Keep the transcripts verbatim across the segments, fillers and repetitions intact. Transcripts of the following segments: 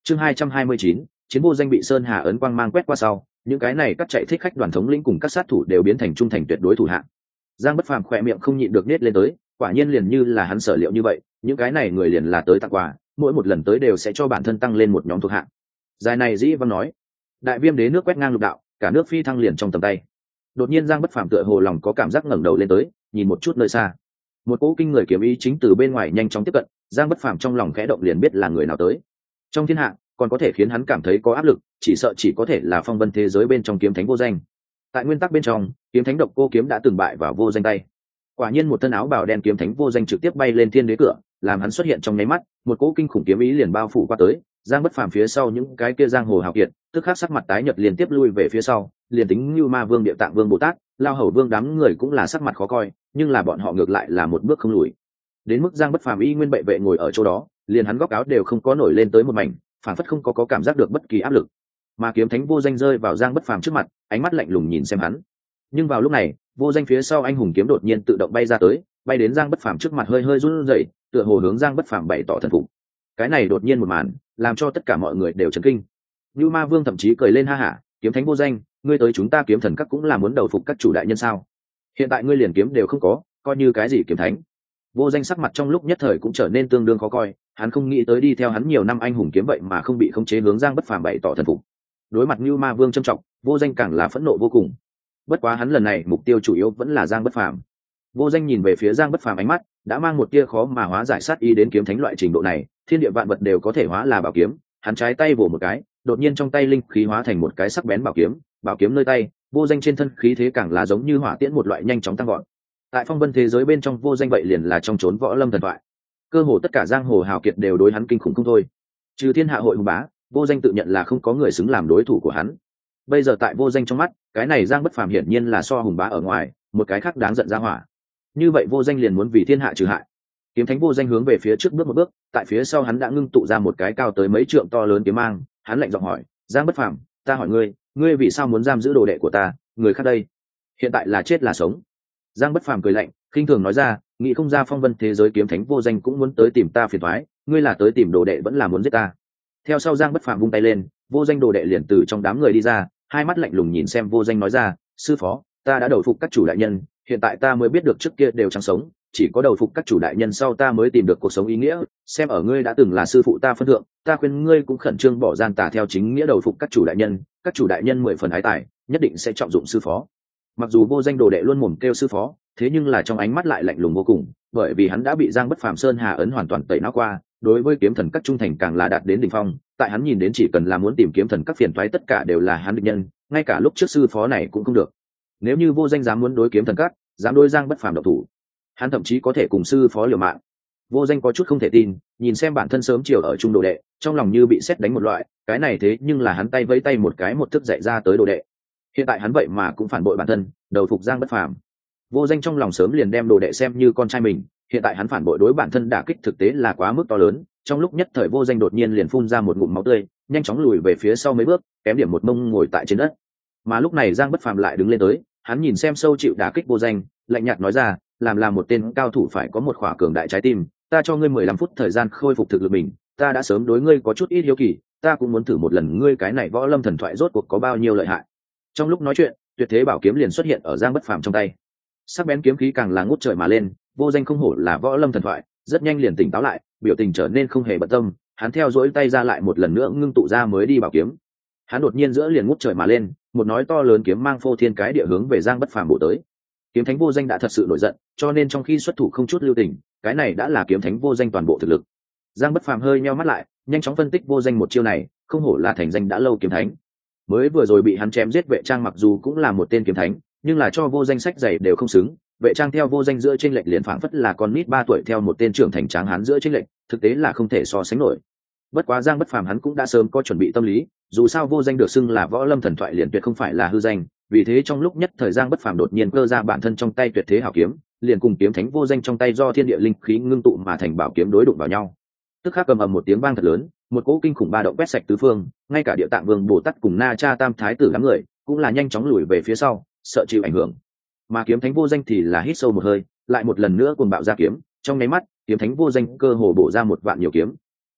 chương hai trăm hai mươi chín, chiến vô danh bị sơn hà ấn quang mang quét qua sau, những cái này các chạy thích khách đoàn thống lĩnh cùng các sát thủ đều biến thành trung thành tuyệt đối thủ hạng. Giang Bất Phàm khỏe miệng không nhịn được nết lên tới, quả nhiên liền như là hắn sở liệu như vậy, những cái này người liền là tới tặng quà, mỗi một lần tới đều sẽ cho bản thân tăng lên một nhóm thuộc hạng. Dài này dĩ văn nói, đại viêm đế nước quét ngang lục đạo, cả nước phi thăng liền trong tầm tay. Đột nhiên Giang Bất Phàm tựa hồ lòng có cảm giác ngẩng đầu lên tới, nhìn một chút nơi xa. Một cỗ kinh người kiếm ý chính từ bên ngoài nhanh chóng tiếp cận, Giang Bất Phàm trong lòng khẽ động liền biết là người nào tới. Trong thiên hạ, còn có thể khiến hắn cảm thấy có áp lực, chỉ sợ chỉ có thể là phong vân thế giới bên trong kiếm thánh vô danh. Tại nguyên tắc bên trong, kiếm thánh độc cô kiếm đã từng bại vào vô danh tay. Quả nhiên một thân áo bào đen kiếm thánh vô danh trực tiếp bay lên thiên đế cửa, làm hắn xuất hiện trong nháy mắt, một cỗ kinh khủng kiếm ý liền bao phủ qua tới. Giang Bất Phàm phía sau những cái kia giang hồ hào kiệt, tức khắc sắc mặt tái nhợt liên tiếp lui về phía sau, liền tính như Ma Vương, Địa Tạng Vương Bồ Tát, Lao Hầu Vương đám người cũng là sắc mặt khó coi, nhưng là bọn họ ngược lại là một bước không lùi. Đến mức Giang Bất Phàm y nguyên bệ vệ ngồi ở chỗ đó, liền hắn góc áo đều không có nổi lên tới một mảnh, phản phất không có, có cảm giác được bất kỳ áp lực. Mà kiếm thánh vô danh rơi vào Giang Bất Phàm trước mặt, ánh mắt lạnh lùng nhìn xem hắn. Nhưng vào lúc này, vô danh phía sau anh hùng kiếm đột nhiên tự động bay ra tới, bay đến Giang Bất Phàm trước mặt hơi hơi run rẩy, tựa hồ hướng Giang Bất Phàm bày tỏ thần phục. Cái này đột nhiên một màn, làm cho tất cả mọi người đều chấn kinh. Như Ma Vương thậm chí cười lên ha hả, kiếm thánh vô danh, ngươi tới chúng ta kiếm thần các cũng là muốn đầu phục các chủ đại nhân sao? Hiện tại ngươi liền kiếm đều không có, coi như cái gì kiếm thánh? Vô danh sắc mặt trong lúc nhất thời cũng trở nên tương đương khó coi, hắn không nghĩ tới đi theo hắn nhiều năm anh hùng kiếm vậy mà không bị khống chế hướng Giang Bất Phàm bày tỏ thần phục. Đối mặt Như Ma Vương trâm trọng, vô danh càng là phẫn nộ vô cùng. Bất quá hắn lần này mục tiêu chủ yếu vẫn là Giang Bất Phàm. Vô danh nhìn về phía Giang Bất Phàm, ánh mắt đã mang một tia khó mà hóa giải sát ý đến kiếm thánh loại trình độ này, thiên địa vạn vật đều có thể hóa là bảo kiếm. Hắn trái tay vồ một cái, đột nhiên trong tay linh khí hóa thành một cái sắc bén bảo kiếm, bảo kiếm nơi tay, vô danh trên thân khí thế càng là giống như hỏa tiễn một loại nhanh chóng tăng vọt. Tại phong vân thế giới bên trong, vô danh vậy liền là trong chốn võ lâm thần thoại, cơ hồ tất cả giang hồ hào kiệt đều đối hắn kinh khủng không thôi. Trừ thiên hạ hội hùng bá, vô danh tự nhận là không có người xứng làm đối thủ của hắn. Bây giờ tại vô danh trong mắt, cái này Giang Bất Phàm hiển nhiên là so hùng bá ở ngoài, một cái khác đáng giận ra hỏa. Như vậy vô danh liền muốn vì thiên hạ trừ hại. Kiếm thánh vô danh hướng về phía trước bước một bước, tại phía sau hắn đã ngưng tụ ra một cái cao tới mấy trượng to lớn kiếm mang. Hắn lạnh giọng hỏi, Giang Bất Phàm, ta hỏi ngươi, ngươi vì sao muốn giam giữ đồ đệ của ta, người khác đây hiện tại là chết là sống? Giang Bất Phàm cười lạnh, khinh thường nói ra, nghĩ không ra phong vân thế giới kiếm thánh vô danh cũng muốn tới tìm ta phiền toái, ngươi là tới tìm đồ đệ vẫn là muốn giết ta? Theo sau Giang Bất Phàm vung tay lên, vô danh đồ đệ liền từ trong đám người đi ra, hai mắt lạnh lùng nhìn xem vô danh nói ra, sư phó, ta đã đầu phục các chủ đại nhân, hiện tại ta mới biết được trước kia đều chẳng sống, chỉ có đầu phục các chủ đại nhân sau ta mới tìm được cuộc sống ý nghĩa, xem ở ngươi đã từng là sư phụ ta phân thượng, ta khuyên ngươi cũng khẩn trương bỏ gian tà theo chính nghĩa đầu phục các chủ đại nhân, các chủ đại nhân mười phần ái tài, nhất định sẽ trọng dụng sư phó. Mặc dù vô danh đồ đệ luôn mồm kêu sư phó, thế nhưng là trong ánh mắt lại lạnh lùng vô cùng, bởi vì hắn đã bị Giang Bất Phàm sơn hà ấn hoàn toàn tẩy não qua, đối với kiếm thần các trung thành càng là đạt đến đỉnh phong, tại hắn nhìn đến chỉ cần là muốn tìm kiếm thần các phiền toái tất cả đều là hắn địch nhân, ngay cả lúc trước sư phó này cũng không được. Nếu như vô danh dám muốn đối kiếm thần các, dám đối Giang Bất Phàm động thủ, hắn thậm chí có thể cùng sư phó liều mạng. Vô danh có chút không thể tin, nhìn xem bản thân sớm chiều ở trung đồ đệ, trong lòng như bị sét đánh một loại, cái này thế nhưng là hắn tay vẫy tay một cái một thức dạy ra tới đồ đệ, hiện tại hắn vậy mà cũng phản bội bản thân, đầu phục Giang Bất Phàm. Vô danh trong lòng sớm liền đem đồ đệ xem như con trai mình, hiện tại hắn phản bội đối bản thân đả kích thực tế là quá mức to lớn, trong lúc nhất thời vô danh đột nhiên liền phun ra một ngụm máu tươi, nhanh chóng lùi về phía sau mấy bước, kém điểm một mông ngồi tại trên đất. Mà lúc này Giang Bất Phàm lại đứng lên tới, hắn nhìn xem sâu chịu đả kích vô danh, lạnh nhạt nói ra, làm là một tên cao thủ phải có một khỏa cường đại trái tim, ta cho ngươi mười lăm phút thời gian khôi phục thực lực mình, ta đã sớm đối ngươi có chút ít hiếu kỳ, ta cũng muốn thử một lần ngươi cái này võ lâm thần thoại rốt cuộc có bao nhiêu lợi hại. Trong lúc nói chuyện, tuyệt thế bảo kiếm liền xuất hiện ở Giang Bất Phàm trong tay, sắc bén kiếm khí càng là ngút trời mà lên. Vô danh không hổ là võ lâm thần thoại, rất nhanh liền tỉnh táo lại, biểu tình trở nên không hề bận tâm, hắn theo dõi tay ra lại một lần nữa ngưng tụ ra mới đi bảo kiếm. Hắn đột nhiên giữa liền ngút trời mà lên, một nói to lớn kiếm mang phô thiên cái địa hướng về Giang Bất Phàm bổ tới. Kiếm thánh vô danh đã thật sự nổi giận, cho nên trong khi xuất thủ không chút lưu tình, cái này đã là kiếm thánh vô danh toàn bộ thực lực. Giang Bất Phàm hơi nheo mắt lại, nhanh chóng phân tích vô danh một chiêu này, không hổ là thành danh đã lâu kiếm thánh. Mới vừa rồi bị hắn chém giết vệ trang mặc dù cũng là một tên kiếm thánh, nhưng là cho vô danh sách giày đều không xứng, vệ trang theo vô danh giữa trên lệnh liền phảng phất là con nít ba tuổi theo một tên trưởng thành tráng hán giữa trên lệnh, thực tế là không thể so sánh nổi. Bất quá Giang Bất Phàm hắn cũng đã sớm có chuẩn bị tâm lý, dù sao vô danh được xưng là võ lâm thần thoại liền tuyệt không phải là hư danh, vì thế trong lúc nhất thời Giang Bất Phàm đột nhiên cơ ra bản thân trong tay tuyệt thế hảo kiếm, liền cùng kiếm thánh vô danh trong tay do thiên địa linh khí ngưng tụ mà thành bảo kiếm đối đụng vào nhau. Tức khắc cầm ầm một tiếng vang thật lớn, một cỗ kinh khủng ba động quét sạch tứ phương, ngay cả Địa Tạng Vương Bồ Tát cùng Na Cha Tam Thái tử đám người cũng là nhanh chóng lùi về phía sau, sợ chịu ảnh hưởng. Mà kiếm thánh vô danh thì là hít sâu một hơi, lại một lần nữa cuồng bạo ra kiếm, trong nháy mắt kiếm thánh vô danh cơ hồ bổ ra một vạn nhiều kiếm.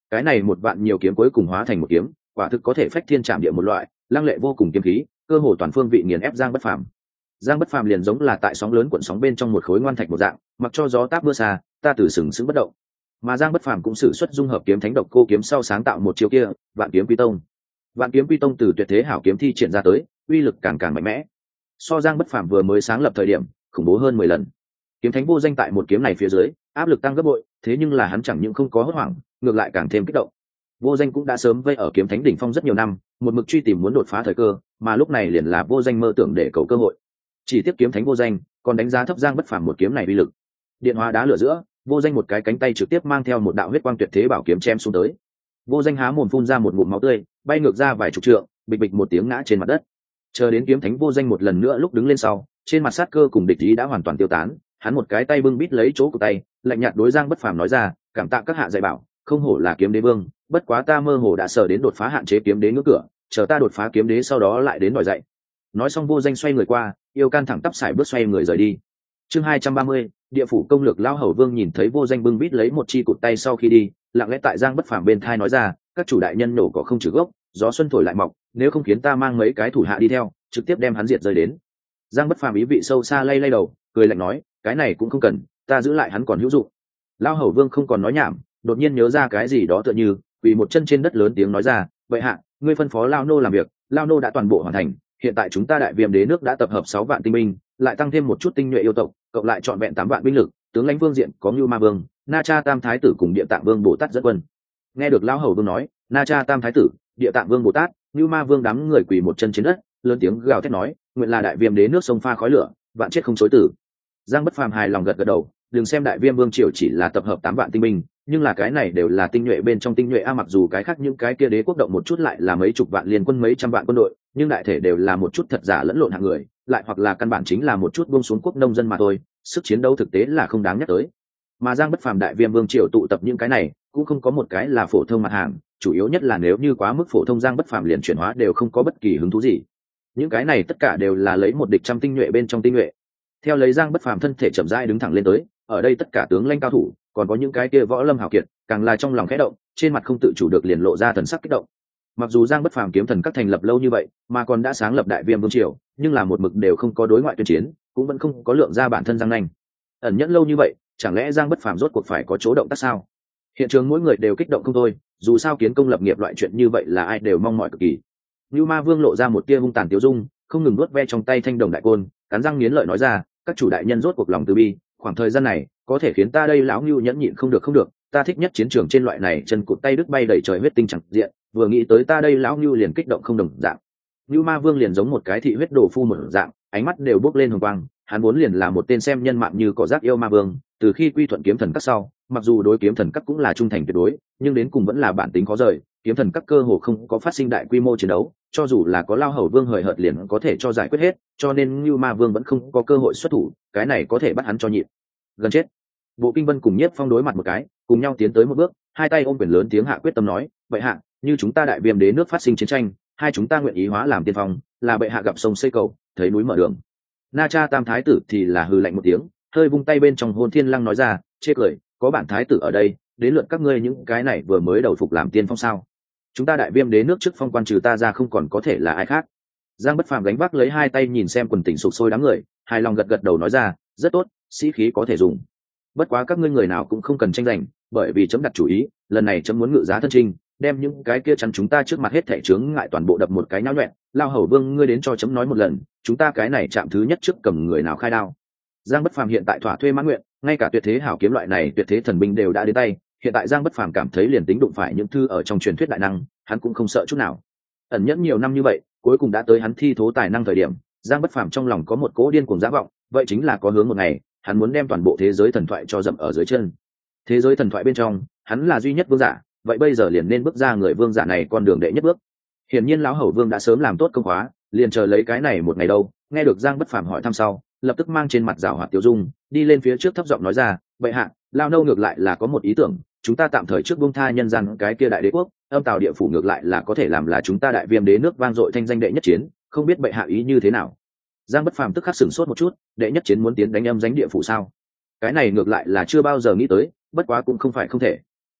cái này một vạn nhiều kiếm cuối cùng hóa thành một kiếm, quả thực có thể phách thiên trảm địa một loại, lăng lệ vô cùng kiếm khí, cơ hồ toàn phương vị nghiền ép Giang Bất Phàm. Giang Bất Phàm liền giống là tại sóng lớn cuộn sóng bên trong một khối ngoan thạch một dạng, mặc cho gió táp mưa xa, ta từ sừng sững bất động. Mà Giang Bất Phàm cũng sử xuất dung hợp kiếm thánh độc cô kiếm sau sáng tạo một chiêu kia, Vạn Kiếm Quy Tông. Vạn Kiếm Quy Tông từ tuyệt thế hảo kiếm thi triển ra tới, uy lực càng càng mạnh mẽ. So Giang Bất Phàm vừa mới sáng lập thời điểm, khủng bố hơn mười lần. Kiếm thánh vô danh tại một kiếm này phía dưới, áp lực tăng gấp bội, thế nhưng là hắn chẳng những không có hốt hoảng, ngược lại càng thêm kích động. Vô danh cũng đã sớm vây ở kiếm thánh đỉnh phong rất nhiều năm, một mực truy tìm muốn đột phá thời cơ, mà lúc này liền là vô danh mơ tưởng để cầu cơ hội. Chỉ tiếp kiếm thánh vô danh, còn đánh giá thấp Giang Bất Phàm một kiếm này uy lực. Điện hóa đá lửa giữa, vô danh một cái cánh tay trực tiếp mang theo một đạo huyết quang tuyệt thế bảo kiếm chém xuống tới. Vô danh há mồm phun ra một ngụm máu tươi, bay ngược ra vài chục trượng, bịch bịch một tiếng ngã trên mặt đất. Chờ đến kiếm thánh vô danh một lần nữa lúc đứng lên sau, trên mặt sát cơ cùng địch ý đã hoàn toàn tiêu tán, hắn một cái tay bưng bít lấy chỗ của tay, lạnh nhạt đối Giang Bất Phàm nói ra, cảm tạ các hạ dạy bảo, không hổ là kiếm đế vương, bất quá ta mơ hồ đã sợ đến đột phá hạn chế kiếm đế ngưỡng cửa, chờ ta đột phá kiếm đế sau đó lại đến đòi dạy. Nói xong vô danh xoay người qua, yêu can thẳng tắp sải bước xoay người rời đi. Chương hai trăm ba mươi, địa phủ công lược. Lao Hầu Vương nhìn thấy vô danh bưng bít lấy một chi cụt tay sau khi đi, lặng lẽ tại Giang Bất Phàm bên thai nói ra, các chủ đại nhân nổ cỏ không trừ gốc, gió xuân thổi lại mọc, nếu không khiến ta mang mấy cái thủ hạ đi theo, trực tiếp đem hắn diệt rơi đến. Giang Bất Phàm ý vị sâu xa lay lay đầu, cười lạnh nói, cái này cũng không cần, ta giữ lại hắn còn hữu dụng. Lao Hầu Vương không còn nói nhảm, đột nhiên nhớ ra cái gì đó tựa như quỳ một chân trên đất lớn tiếng nói ra, vậy hạ, ngươi phân phó Lao nô làm việc, Lao nô đã toàn bộ hoàn thành, hiện tại chúng ta đại viêm đế nước đã tập hợp sáu vạn tinh binh, lại tăng thêm một chút tinh nhuệ yêu tộc, cộng lại trọn vẹn tám vạn binh lực, tướng lãnh vương diện có Ngưu Ma Vương, Na Cha Tam Thái tử cùng Địa Tạng Vương Bồ Tát dẫn quân. Nghe được Lão Hầu Vương nói, Na Cha Tam Thái tử, Địa Tạng Vương Bồ Tát, Ngưu Ma Vương đám người quỳ một chân trên đất, lớn tiếng gào thét nói, nguyện là đại viêm đế nước sông pha khói lửa, vạn chết không chối tử. Giang Bất Phàm hài lòng gật gật đầu, đừng xem đại viêm vương triều chỉ là tập hợp tám vạn tinh binh, nhưng là cái này đều là tinh nhuệ bên trong tinh nhuệ a, mặc dù cái khác những cái kia đế quốc động một chút lại là mấy chục vạn liên quân mấy trăm vạn quân đội, nhưng đại thể đều là một chút thật giả lẫn lộn hạng người, lại hoặc là căn bản chính là một chút buông xuống quốc nông dân mà thôi, sức chiến đấu thực tế là không đáng nhắc tới. Mà Giang Bất Phàm đại viêm vương triều tụ tập những cái này, cũng không có một cái là phổ thông mặt hàng, chủ yếu nhất là nếu như quá mức phổ thông Giang Bất Phàm liền chuyển hóa đều không có bất kỳ hứng thú gì. Những cái này tất cả đều là lấy một địch trăm tinh nhuệ bên trong tinh nhuệ. Theo lấy Giang Bất Phàm thân thể chậm rãi đứng thẳng lên tới, ở đây tất cả tướng lãnh cao thủ, còn có những cái kia võ lâm hào kiệt, càng là trong lòng khẽ động, trên mặt không tự chủ được liền lộ ra thần sắc kích động. Mặc dù Giang Bất Phàm kiếm thần các thành lập lâu như vậy, mà còn đã sáng lập đại viêm vương triều, nhưng là một mực đều không có đối ngoại tuyên chiến, cũng vẫn không có lượng ra bản thân Giang nanh. Ẩn nhẫn lâu như vậy, chẳng lẽ Giang Bất Phàm rốt cuộc phải có chỗ động tác sao? Hiện trường mỗi người đều kích động không thôi, dù sao kiến công lập nghiệp loại chuyện như vậy là ai đều mong mỏi cực kỳ. Như Ma Vương lộ ra một tia hung tàn tiêu dung, không ngừng nuốt ve trong tay thanh đồng đại côn, cắn răng nghiến lợi nói ra, các chủ đại nhân rốt cuộc lòng từ bi, khoảng thời gian này có thể khiến ta đây lão Ngưu nhẫn nhịn không được không được, ta thích nhất chiến trường trên loại này chân cụt tay đứt bay đầy trời huyết tinh chẳng diện, vừa nghĩ tới ta đây lão Ngưu liền kích động không đồng dạng. Ngưu Ma Vương liền giống một cái thị huyết đồ phu một dạng, ánh mắt đều bốc lên hồng quang, hắn vốn liền là một tên xem nhân mạng như cỏ rác yêu ma vương, từ khi quy thuận kiếm thần các sau, mặc dù đối kiếm thần các cũng là trung thành tuyệt đối, nhưng đến cùng vẫn là bản tính khó rời, kiếm thần các cơ hồ không có phát sinh đại quy mô chiến đấu, cho dù là có Lao Hầu Vương hời hợt liền có thể cho giải quyết hết, cho nên Ngưu Ma Vương vẫn không có cơ hội xuất thủ, cái này có thể bắt hắn cho nhịn gần chết. Bộ Kinh Vân cùng Nhiếp Phong đối mặt một cái, cùng nhau tiến tới một bước, hai tay ôm quyền lớn tiếng hạ quyết tâm nói, vậy hạ, như chúng ta đại viêm đế nước phát sinh chiến tranh, hai chúng ta nguyện ý hóa làm tiên phong, là bệ hạ gặp sông xây cầu, thấy núi mở đường. Na Cha Tam Thái tử thì là hừ lạnh một tiếng, hơi vung tay bên trong Hôn Thiên Lăng nói ra, chê cười, có bản thái tử ở đây, đến lượt các ngươi những cái này vừa mới đầu phục làm tiên phong sao? Chúng ta đại viêm đế nước trước phong quan trừ ta ra không còn có thể là ai khác. Giang Bất Phàm gánh vác lấy hai tay nhìn xem quần tỉnh sụp sôi đám người, hài lòng gật gật đầu nói ra, rất tốt, sĩ khí có thể dùng. Bất quá các ngươi người nào cũng không cần tranh giành, bởi vì chấm đặt chủ ý, lần này chấm muốn ngự giá thân trinh, đem những cái kia chắn chúng ta trước mặt hết thảy chướng ngại toàn bộ đập một cái nhão nhoẹn. Lao Hầu Vương ngươi đến cho chấm nói một lần, chúng ta cái này chạm thứ nhất trước cầm người nào khai đao. Giang Bất Phàm hiện tại thỏa thuê mãn nguyện, ngay cả tuyệt thế hảo kiếm loại này tuyệt thế thần binh đều đã đến tay, hiện tại Giang Bất Phàm cảm thấy liền tính đụng phải những thư ở trong truyền thuyết đại năng, hắn cũng không sợ chút nào. Ẩn nhẫn nhiều năm như vậy, cuối cùng đã tới hắn thi thố tài năng thời điểm, Giang Bất Phàm trong lòng có một cỗ điên cuồng dã vọng, vậy chính là có hướng một ngày, hắn muốn đem toàn bộ thế giới thần thoại cho dậm ở dưới chân. Thế giới thần thoại bên trong, hắn là duy nhất vương giả, vậy bây giờ liền nên bước ra người vương giả này con đường đệ nhất bước. Hiển nhiên lão Hầu Vương đã sớm làm tốt công khóa, liền chờ lấy cái này một ngày đâu. Nghe được Giang Bất Phàm hỏi thăm sau, lập tức mang trên mặt giảo hoạt tiêu dung, đi lên phía trước thấp giọng nói ra, vậy hạ, lao nâu ngược lại là có một ý tưởng, chúng ta tạm thời trước buông tha nhân gian cái kia đại đế quốc, âm tào địa phủ ngược lại là có thể làm là chúng ta đại viêm đế nước vang dội thanh danh đệ nhất chiến, không biết bệ hạ ý như thế nào. Giang Bất Phàm tức khắc sửng sốt một chút, đệ nhất chiến muốn tiến đánh âm danh địa phủ sao? Cái này ngược lại là chưa bao giờ nghĩ tới, bất quá cũng không phải không thể.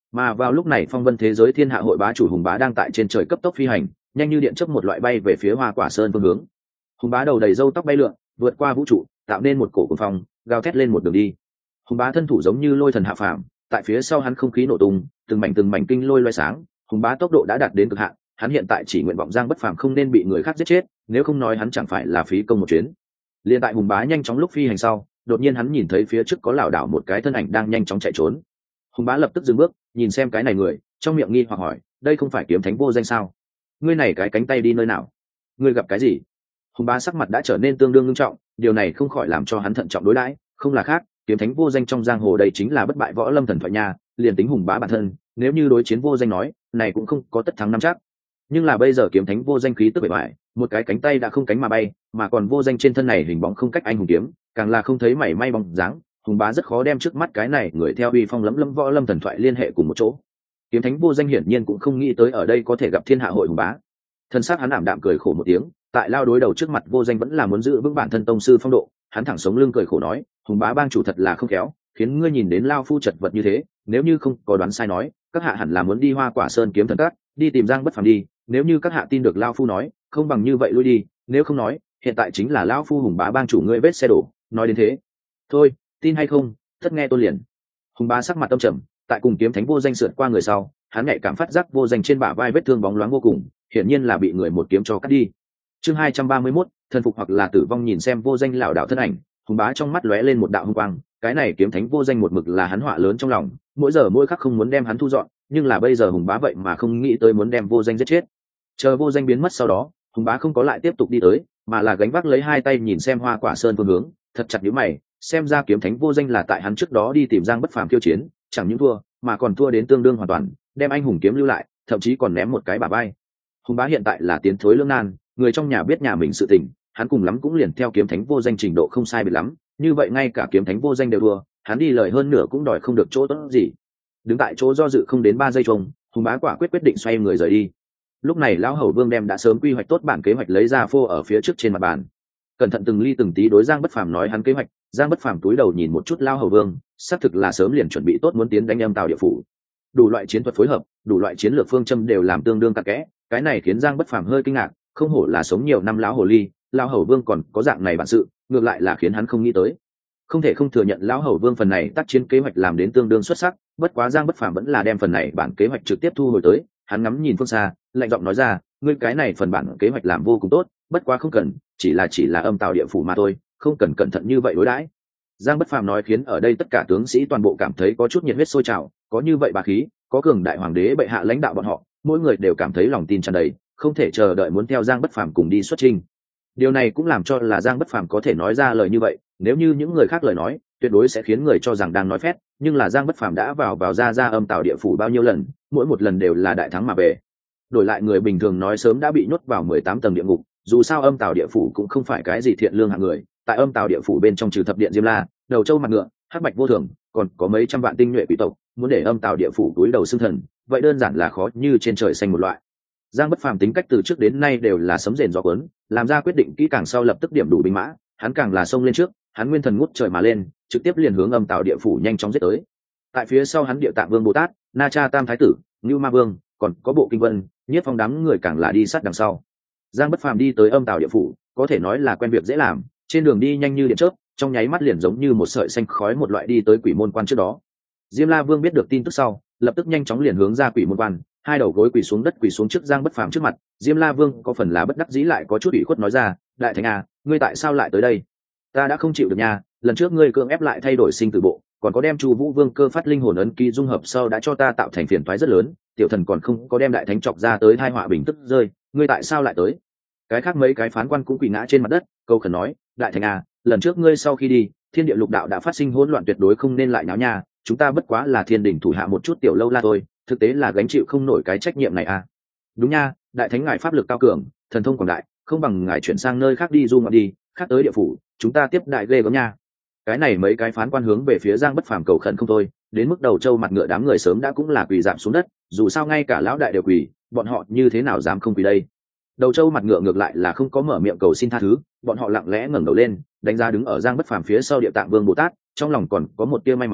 Mà vào lúc này phong vân thế giới thiên hạ hội bá chủ hùng bá đang tại trên trời cấp tốc phi hành, nhanh như điện chớp một loại bay về phía hoa quả sơn phương hướng. Hùng bá đầu đầy râu tóc bay lượn, vượt qua vũ trụ, tạo nên một cổ cuồng phong, gào thét lên một đường đi. Hùng bá thân thủ giống như lôi thần hạ phàm, tại phía sau hắn không khí nổ tung, từng mảnh từng mảnh kinh lôi loé sáng. Hùng bá tốc độ đã đạt đến cực hạn, hắn hiện tại chỉ nguyện vọng giang bất phàm không nên bị người khác giết chết, nếu không nói hắn chẳng phải là phí công một chuyến. Liên tại hùng bá nhanh chóng lúc phi hành sau, đột nhiên hắn nhìn thấy phía trước có lảo đảo một cái thân ảnh đang nhanh chóng chạy trốn. Hùng bá lập tức dừng bước, nhìn xem cái này người, trong miệng nghi hoặc hỏi, đây không phải kiếm thánh vô danh sao? Ngươi này cái cánh tay đi nơi nào? Ngươi gặp cái gì? Hùng bá sắc mặt đã trở nên tương đương nghiêm trọng, điều này không khỏi làm cho hắn thận trọng đối đãi, không là khác, kiếm thánh vô danh trong giang hồ đây chính là bất bại võ lâm thần thoại nha, liền tính hùng bá bản thân, nếu như đối chiến vô danh nói, này cũng không có tất thắng năm chắc. Nhưng là bây giờ kiếm thánh vô danh khí tức bề bại, một cái cánh tay đã không cánh mà bay, mà còn vô danh trên thân này hình bóng không cách anh hùng kiếm, càng là không thấy mảy may bóng dáng, hùng bá rất khó đem trước mắt cái này người theo uy phong lẫm lẫm võ lâm thần thoại liên hệ cùng một chỗ. Kiếm thánh vô danh hiển nhiên cũng không nghĩ tới ở đây có thể gặp thiên hạ hội hùng bá. Thân xác hắn ảm đạm cười khổ một tiếng, tại lao đối đầu trước mặt vô danh vẫn là muốn giữ vững bản thân tông sư phong độ, hắn thẳng sống lưng cười khổ nói, hùng bá bang chủ thật là không khéo, khiến ngươi nhìn đến lao phu chật vật như thế, nếu như không có đoán sai nói, các hạ hẳn là muốn đi hoa quả sơn kiếm thần các, đi tìm giang bất phàm đi, nếu như các hạ tin được lao phu nói, không bằng như vậy lui đi, nếu không nói, hiện tại chính là lao phu hùng bá bang chủ ngươi vết xe đổ, nói đến thế. Thôi, tin hay không, tất nghe tôi liền. Hùng bá sắc mặt tâm trầm, tại cùng kiếm thánh vô danh sượt qua người sau, hắn nhạy cảm phát giác vô danh trên bả vai vết thương bóng loáng vô cùng, hiển nhiên là bị người một kiếm cho cắt đi. Chương hai trăm ba mươi mốt, thần phục hoặc là tử vong. Nhìn xem vô danh lảo đảo thân ảnh, hùng bá trong mắt lóe lên một đạo hung quang, cái này kiếm thánh vô danh một mực là hắn họa lớn trong lòng, mỗi giờ mỗi khắc không muốn đem hắn thu dọn, nhưng là bây giờ hùng bá vậy mà không nghĩ tới muốn đem vô danh giết chết. Chờ vô danh biến mất sau đó, hùng bá không có lại tiếp tục đi tới, mà là gánh vác lấy hai tay nhìn xem hoa quả sơn phương hướng, thật chặt nhíu mày, xem ra kiếm thánh vô danh là tại hắn trước đó đi tìm giang bất phàm khiêu chiến, chẳng những thua mà còn thua đến tương đương hoàn toàn, đem anh hùng kiếm lưu lại, thậm chí còn ném một cái bả vai. Hùng bá hiện tại là tiến thối lưỡng nan, người trong nhà biết nhà mình sự tình, hắn cùng lắm cũng liền theo kiếm thánh vô danh trình độ không sai biệt lắm, như vậy ngay cả kiếm thánh vô danh đều thua, hắn đi lời hơn nửa cũng đòi không được chỗ tốt gì. Đứng tại chỗ do dự không đến ba giây chung, hùng bá quả quyết quyết định xoay người rời đi. Lúc này lão hầu vương đem đã sớm quy hoạch tốt bản kế hoạch lấy ra phô ở phía trước trên mặt bàn, cẩn thận từng ly từng tí đối giang bất phàm nói hắn kế hoạch. Giang bất phàm túi đầu nhìn một chút lão hầu vương, xác thực là sớm liền chuẩn bị tốt muốn tiến đánh âm tào địa phủ, đủ loại chiến thuật phối hợp, đủ loại chiến lược phương châm đều làm tương đương cặn kẽ, cái này khiến giang bất phàm hơi kinh ngạc, không hổ là sống nhiều năm lão hồ ly, lão hầu vương còn có dạng này bản sự, ngược lại là khiến hắn không nghĩ tới. Không thể không thừa nhận lão hầu vương phần này tác chiến kế hoạch làm đến tương đương xuất sắc, bất quá giang bất phàm vẫn là đem phần này bản kế hoạch trực tiếp thu hồi tới, hắn ngắm nhìn phương xa, lạnh giọng nói ra, ngươi cái này phần bản kế hoạch làm vô cùng tốt, bất quá không cần, chỉ là chỉ là âm tào địa phủ mà thôi, không cần cẩn thận như vậy đối đãi. Giang bất phàm nói khiến ở đây tất cả tướng sĩ toàn bộ cảm thấy có chút nhiệt huyết sôi trào, có như vậy bá khí, có cường đại hoàng đế bệ hạ lãnh đạo bọn họ, mỗi người đều cảm thấy lòng tin tràn đầy, không thể chờ đợi muốn theo Giang bất phàm cùng đi xuất chinh. Điều này cũng làm cho là Giang bất phàm có thể nói ra lời như vậy, nếu như những người khác lời nói, tuyệt đối sẽ khiến người cho rằng đang nói phét, nhưng là Giang bất phàm đã vào vào ra ra âm tào địa phủ bao nhiêu lần, mỗi một lần đều là đại thắng mà về. Đổi lại người bình thường nói sớm đã bị nhốt vào mười tám tầng địa ngục, dù sao âm tào địa phủ cũng không phải cái gì thiện lương hạng người, tại âm tào địa phủ bên trong trừ thập điện Diêm La, đầu châu mặt ngựa, hắc bạch vô thường, còn có mấy trăm vạn tinh nhuệ quý tộc, muốn để âm tào địa phủ túi đầu xương thần, vậy đơn giản là khó như trên trời xanh một loại. Giang bất phàm tính cách từ trước đến nay đều là sấm rền gió cuốn, làm ra quyết định kỹ càng sau lập tức điểm đủ binh mã, hắn càng là xông lên trước, hắn nguyên thần ngút trời mà lên, trực tiếp liền hướng âm tào địa phủ nhanh chóng giết tới. Tại phía sau hắn Địa Tạng Vương Bồ Tát, Na Cha Tam Thái Tử, Ngưu Ma Vương, còn có Bộ Kinh Vân, Nhiếp Phong đám người càng là đi sát đằng sau. Giang bất phàm đi tới âm tào địa phủ, có thể nói là quen việc dễ làm, trên đường đi nhanh như điện chớp, trong nháy mắt liền giống như một sợi xanh khói một loại đi tới quỷ môn quan trước đó. Diêm La Vương biết được tin tức sau, lập tức nhanh chóng liền hướng ra quỷ môn quan, hai đầu gối quỳ xuống đất quỳ xuống trước Giang bất phàm trước mặt. Diêm La Vương có phần là bất đắc dĩ lại có chút ủy khuất nói ra, đại thánh à, ngươi tại sao lại tới đây? Ta đã không chịu được nha, lần trước ngươi cưỡng ép lại thay đổi sinh tử bộ, còn có đem Chu Vũ Vương cơ phát linh hồn ấn ký dung hợp sau đã cho ta tạo thành phiền toái rất lớn, tiểu thần còn không có đem đại thánh chọc ra tới tai họa bình tức rơi, ngươi tại sao lại tới? Cái khác mấy cái phán quan cũng quỳ ngã trên mặt đất, câu khẩn nói, đại thánh à, lần trước ngươi sau khi đi, thiên địa lục đạo đã phát sinh hỗn loạn tuyệt đối không nên lại náo nha, chúng ta bất quá là thiên đình thủ hạ một chút tiểu lâu la thôi, thực tế là gánh chịu không nổi cái trách nhiệm này à. Đúng nha, đại thánh ngài pháp lực cao cường, thần thông quảng đại, không bằng ngài chuyển sang nơi khác đi du ngoạn đi, khác tới địa phủ, chúng ta tiếp đại ghê gớm nha. Cái này mấy cái phán quan hướng về phía Giang bất phàm cầu khẩn không thôi, đến mức đầu trâu mặt ngựa đám người sớm đã cũng là quỳ giảm xuống đất, dù sao ngay cả lão đại đều quỳ, bọn họ như thế nào dám không quỳ đây. Đầu trâu mặt ngựa ngược lại là không có mở miệng cầu xin tha thứ, bọn họ lặng lẽ ngẩng đầu lên, đánh giá đứng ở Giang bất phàm phía sau Địa Tạng Vương Bồ Tát, trong lòng còn có một tia may mắn,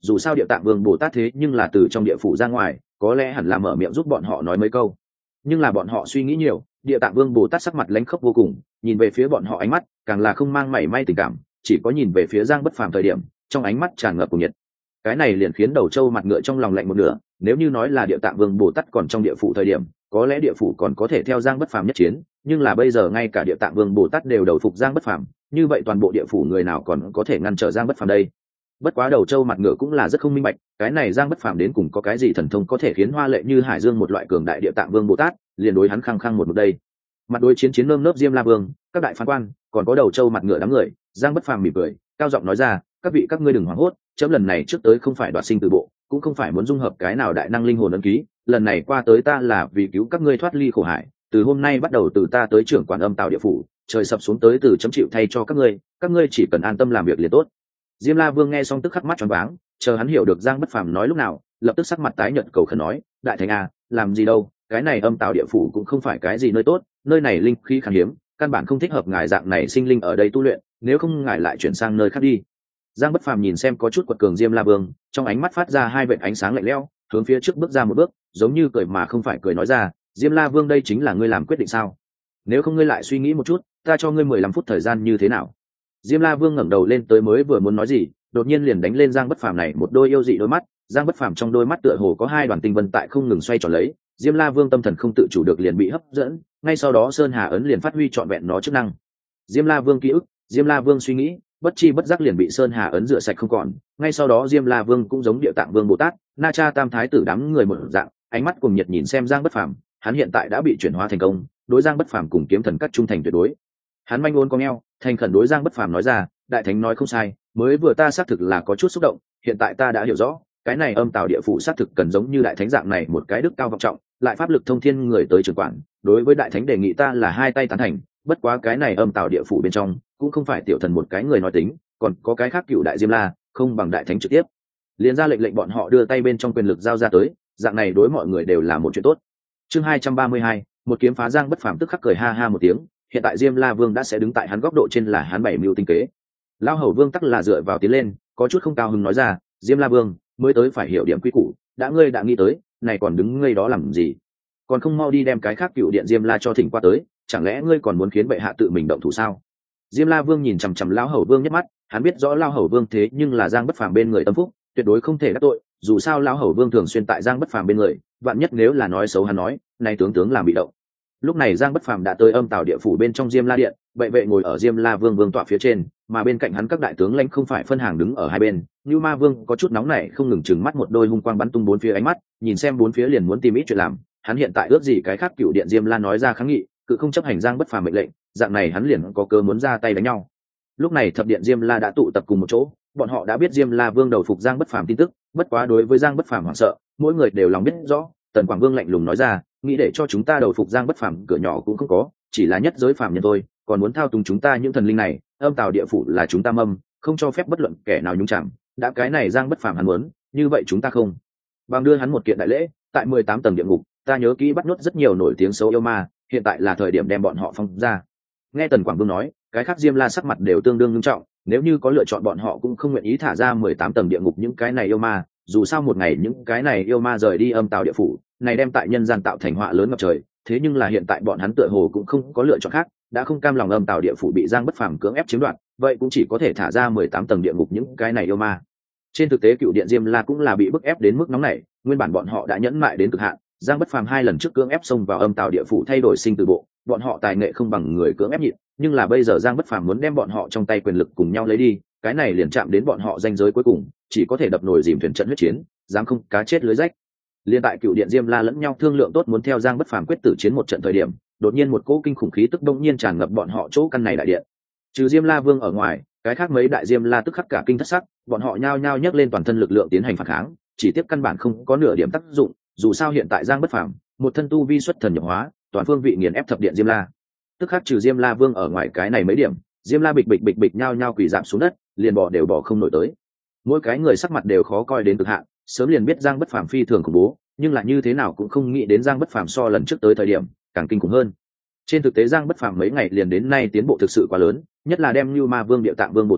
dù sao địa tạng vương bồ tát thế nhưng là từ trong địa phủ ra ngoài, có lẽ hẳn là mở miệng giúp bọn họ nói mấy câu. Nhưng là bọn họ suy nghĩ nhiều, địa tạng vương bồ tát sắc mặt lãnh khốc vô cùng, nhìn về phía bọn họ ánh mắt càng là không mang mảy may tình cảm, chỉ có nhìn về phía Giang Bất Phàm thời điểm trong ánh mắt tràn ngập cuồng nhiệt. Cái này liền khiến đầu trâu mặt ngựa trong lòng lạnh một nửa. Nếu như nói là địa tạng vương bồ tát còn trong địa phủ thời điểm, có lẽ địa phủ còn có thể theo Giang Bất Phàm nhất chiến, nhưng là bây giờ ngay cả địa tạng vương bồ tát đều đầu phục Giang Bất Phàm, như vậy toàn bộ địa phủ người nào còn có thể ngăn trở Giang Bất Phàm đây? Bất quá đầu trâu mặt ngựa cũng là rất không minh bạch, cái này Giang Bất Phàm đến cùng có cái gì thần thông có thể khiến hoa lệ như hải dương một loại cường đại địa tạng vương bồ tát liền đối hắn khăng khăng một một đây. Mặt đối chiến chiến nơm nớp Diêm La Vương, các đại phán quan, còn có đầu trâu mặt ngựa đám người, Giang Bất Phàm mỉm cười, cao giọng nói ra, các vị các ngươi đừng hoảng hốt, chấm lần này trước tới không phải đoạt sinh từ bộ, cũng không phải muốn dung hợp cái nào đại năng linh hồn ấn ký, lần này qua tới ta là vì cứu các ngươi thoát ly khổ hải, từ hôm nay bắt đầu từ ta tới trưởng quản âm tạo địa phủ, trời sập xuống tới từ chấm chịu thay cho các ngươi, các ngươi chỉ cần an tâm làm việc liền tốt. Diêm La Vương nghe xong tức khắc mắt tròn váng, chờ hắn hiểu được Giang Bất Phàm nói lúc nào, lập tức sắc mặt tái nhợt cầu khẩn nói, đại thánh à, làm gì đâu, cái này âm tạo địa phủ cũng không phải cái gì nơi tốt, nơi này linh khí khan hiếm, căn bản không thích hợp ngài dạng này sinh linh ở đây tu luyện, nếu không ngài lại chuyển sang nơi khác đi. Giang Bất Phàm nhìn xem có chút quật cường Diêm La Vương, trong ánh mắt phát ra hai vệt ánh sáng lạnh lẽo, hướng phía trước bước ra một bước, giống như cười mà không phải cười nói ra, Diêm La Vương đây chính là ngươi làm quyết định sao? Nếu không ngươi lại suy nghĩ một chút, ta cho ngươi mười lăm phút thời gian như thế nào? Diêm La Vương ngẩng đầu lên tới mới vừa muốn nói gì, đột nhiên liền đánh lên Giang Bất Phàm này một đôi yêu dị đôi mắt, Giang Bất Phàm trong đôi mắt tựa hồ có hai đoàn tinh vân tại không ngừng xoay tròn lấy, Diêm La Vương tâm thần không tự chủ được liền bị hấp dẫn, ngay sau đó Sơn Hà ấn liền phát huy trọn vẹn nó chức năng. Diêm La Vương ký ức, Diêm La Vương suy nghĩ, bất chi bất giác liền bị Sơn Hà ấn rửa sạch không còn, ngay sau đó Diêm La Vương cũng giống Địa Tạng Vương Bồ Tát, Na Cha Tam Thái tử đám người một dạng, ánh mắt cùng nhiệt nhìn xem Giang Bất Phàm, hắn hiện tại đã bị chuyển hóa thành công, đối Giang Bất Phàm cùng kiếm thần các trung thành tuyệt đối. Hắn manh ôn cong eo, thành khẩn đối Giang Bất Phàm nói ra, đại thánh nói không sai, mới vừa ta xác thực là có chút xúc động, hiện tại ta đã hiểu rõ, cái này âm tào địa phủ xác thực cần giống như đại thánh dạng này một cái đức cao vọng trọng, lại pháp lực thông thiên người tới trưởng quản, đối với đại thánh đề nghị ta là hai tay tán thành, bất quá cái này âm tào địa phủ bên trong cũng không phải tiểu thần một cái người nói tính, còn có cái khác cựu đại Diêm La, không bằng đại thánh trực tiếp liền ra lệnh lệnh bọn họ đưa tay bên trong quyền lực giao ra tới, dạng này đối mọi người đều là một chuyện tốt. Chương hai trăm ba mươi hai, một kiếm phá Giang Bất Phàm tức khắc cười ha ha một tiếng, hiện tại Diêm La Vương đã sẽ đứng tại hắn góc độ trên là hắn bảy mưu tinh kế. Lão Hầu Vương tắc là dựa vào tiến lên, có chút không cao hứng nói ra, Diêm La Vương mới tới phải hiểu điểm quy củ, đã ngươi đã nghĩ tới, này còn đứng ngây đó làm gì? Còn không mau đi đem cái khác cựu điện Diêm La cho thỉnh qua tới, chẳng lẽ ngươi còn muốn khiến bệ hạ tự mình động thủ sao? Diêm La Vương nhìn chằm chằm Lão Hầu Vương nhất mắt, hắn biết rõ Lão Hầu Vương thế nhưng là Giang Bất Phàm bên người tâm phúc, tuyệt đối không thể đắc tội, dù sao Lão Hầu Vương thường xuyên tại Giang Bất Phàm bên người, vạn nhất nếu là nói xấu hắn nói, này tướng tướng làm bị động. Lúc này Giang Bất Phàm đã tới âm tào địa phủ bên trong Diêm La điện, bệ vệ ngồi ở Diêm La Vương vương tọa phía trên, mà bên cạnh hắn các đại tướng lãnh không phải phân hàng đứng ở hai bên. Như Ma Vương có chút nóng nảy, không ngừng trừng mắt một đôi hung quang bắn tung bốn phía ánh mắt, nhìn xem bốn phía liền muốn tìm ít chuyện làm. Hắn hiện tại ước gì cái khác cựu điện Diêm La nói ra kháng nghị, cự không chấp hành Giang Bất Phàm mệnh lệnh, dạng này hắn liền có cơ muốn ra tay đánh nhau. Lúc này thập điện Diêm La đã tụ tập cùng một chỗ, bọn họ đã biết Diêm La Vương đầu phục Giang Bất Phàm tin tức, bất quá đối với Giang Bất Phàm hoảng sợ, mỗi người đều lòng biết rõ. Tần Quảng Vương lạnh lùng nói ra, nghĩ để cho chúng ta đầu phục Giang Bất Phàm cửa nhỏ cũng không có, chỉ là nhất giới phàm nhân thôi, còn muốn thao túng chúng ta những thần linh này, âm tào địa phủ là chúng ta mâm, không cho phép bất luận kẻ nào nhúng chạm. Đã cái này Giang Bất Phàm hắn muốn, như vậy chúng ta không bằng đưa hắn một kiện đại lễ, tại mười tám tầng địa ngục, ta nhớ kỹ bắt nuốt rất nhiều nổi tiếng xấu yêu ma, hiện tại là thời điểm đem bọn họ phong ra. Nghe Tần Quảng Vương nói, cái khác Diêm La sắc mặt đều tương đương nghiêm trọng, nếu như có lựa chọn bọn họ cũng không nguyện ý thả ra mười tám tầng địa ngục những cái này yêu ma, dù sao một ngày những cái này yêu ma rời đi âm tào địa phủ, này đem tại nhân gian tạo thành họa lớn ngập trời, thế nhưng là hiện tại bọn hắn tựa hồ cũng không có lựa chọn khác, đã không cam lòng âm tào địa phủ bị Giang Bất Phàm cưỡng ép chiếm đoạt, vậy cũng chỉ có thể thả ra mười tám tầng địa ngục những cái này yêu ma. Trên thực tế cựu điện Diêm La cũng là bị bức ép đến mức nóng này, nguyên bản bọn họ đã nhẫn mại đến cực hạn, Giang Bất Phàm hai lần trước cưỡng ép xông vào âm tào địa phủ thay đổi sinh tử bộ, bọn họ tài nghệ không bằng người cưỡng ép nhịn, nhưng là bây giờ Giang Bất Phàm muốn đem bọn họ trong tay quyền lực cùng nhau lấy đi, cái này liền chạm đến bọn họ ranh giới cuối cùng, chỉ có thể đập nồi dìm thuyền trận huyết chiến, dám không cá chết lưới rách. Liên tại cựu điện Diêm La lẫn nhau thương lượng tốt muốn theo Giang Bất Phàm quyết tử chiến một trận thời điểm, đột nhiên một cỗ kinh khủng khí tức đông nhiên tràn ngập bọn họ chỗ căn này đại điện. Trừ Diêm La Vương ở ngoài, cái khác mấy đại Diêm La tức khắc cả kinh thất sắc, bọn họ nhao nhao nhấc lên toàn thân lực lượng tiến hành phản kháng, chỉ tiếp căn bản không có nửa điểm tác dụng, dù sao hiện tại Giang Bất Phàm, một thân tu vi xuất thần nhập hóa, toàn phương vị nghiền ép thập điện Diêm La. Tức khắc trừ Diêm La Vương ở ngoài cái này mấy điểm, Diêm La bịch bịch bịch bịch nhao nhao quỳ rạp xuống đất, liền bỏ đều bỏ không nổi tới. Mỗi cái người sắc mặt đều khó coi đến cực hạn, sớm liền biết Giang Bất Phàm phi thường khủng bố, nhưng là như thế nào cũng không nghĩ đến Giang Bất Phàm so lần trước tới thời điểm càng kinh khủng hơn. Trên thực tế Giang Bất Phàm mấy ngày liền đến nay tiến bộ thực sự quá lớn, nhất là đem Như Ma Vương Địa Tạng Vương Bồ Tát,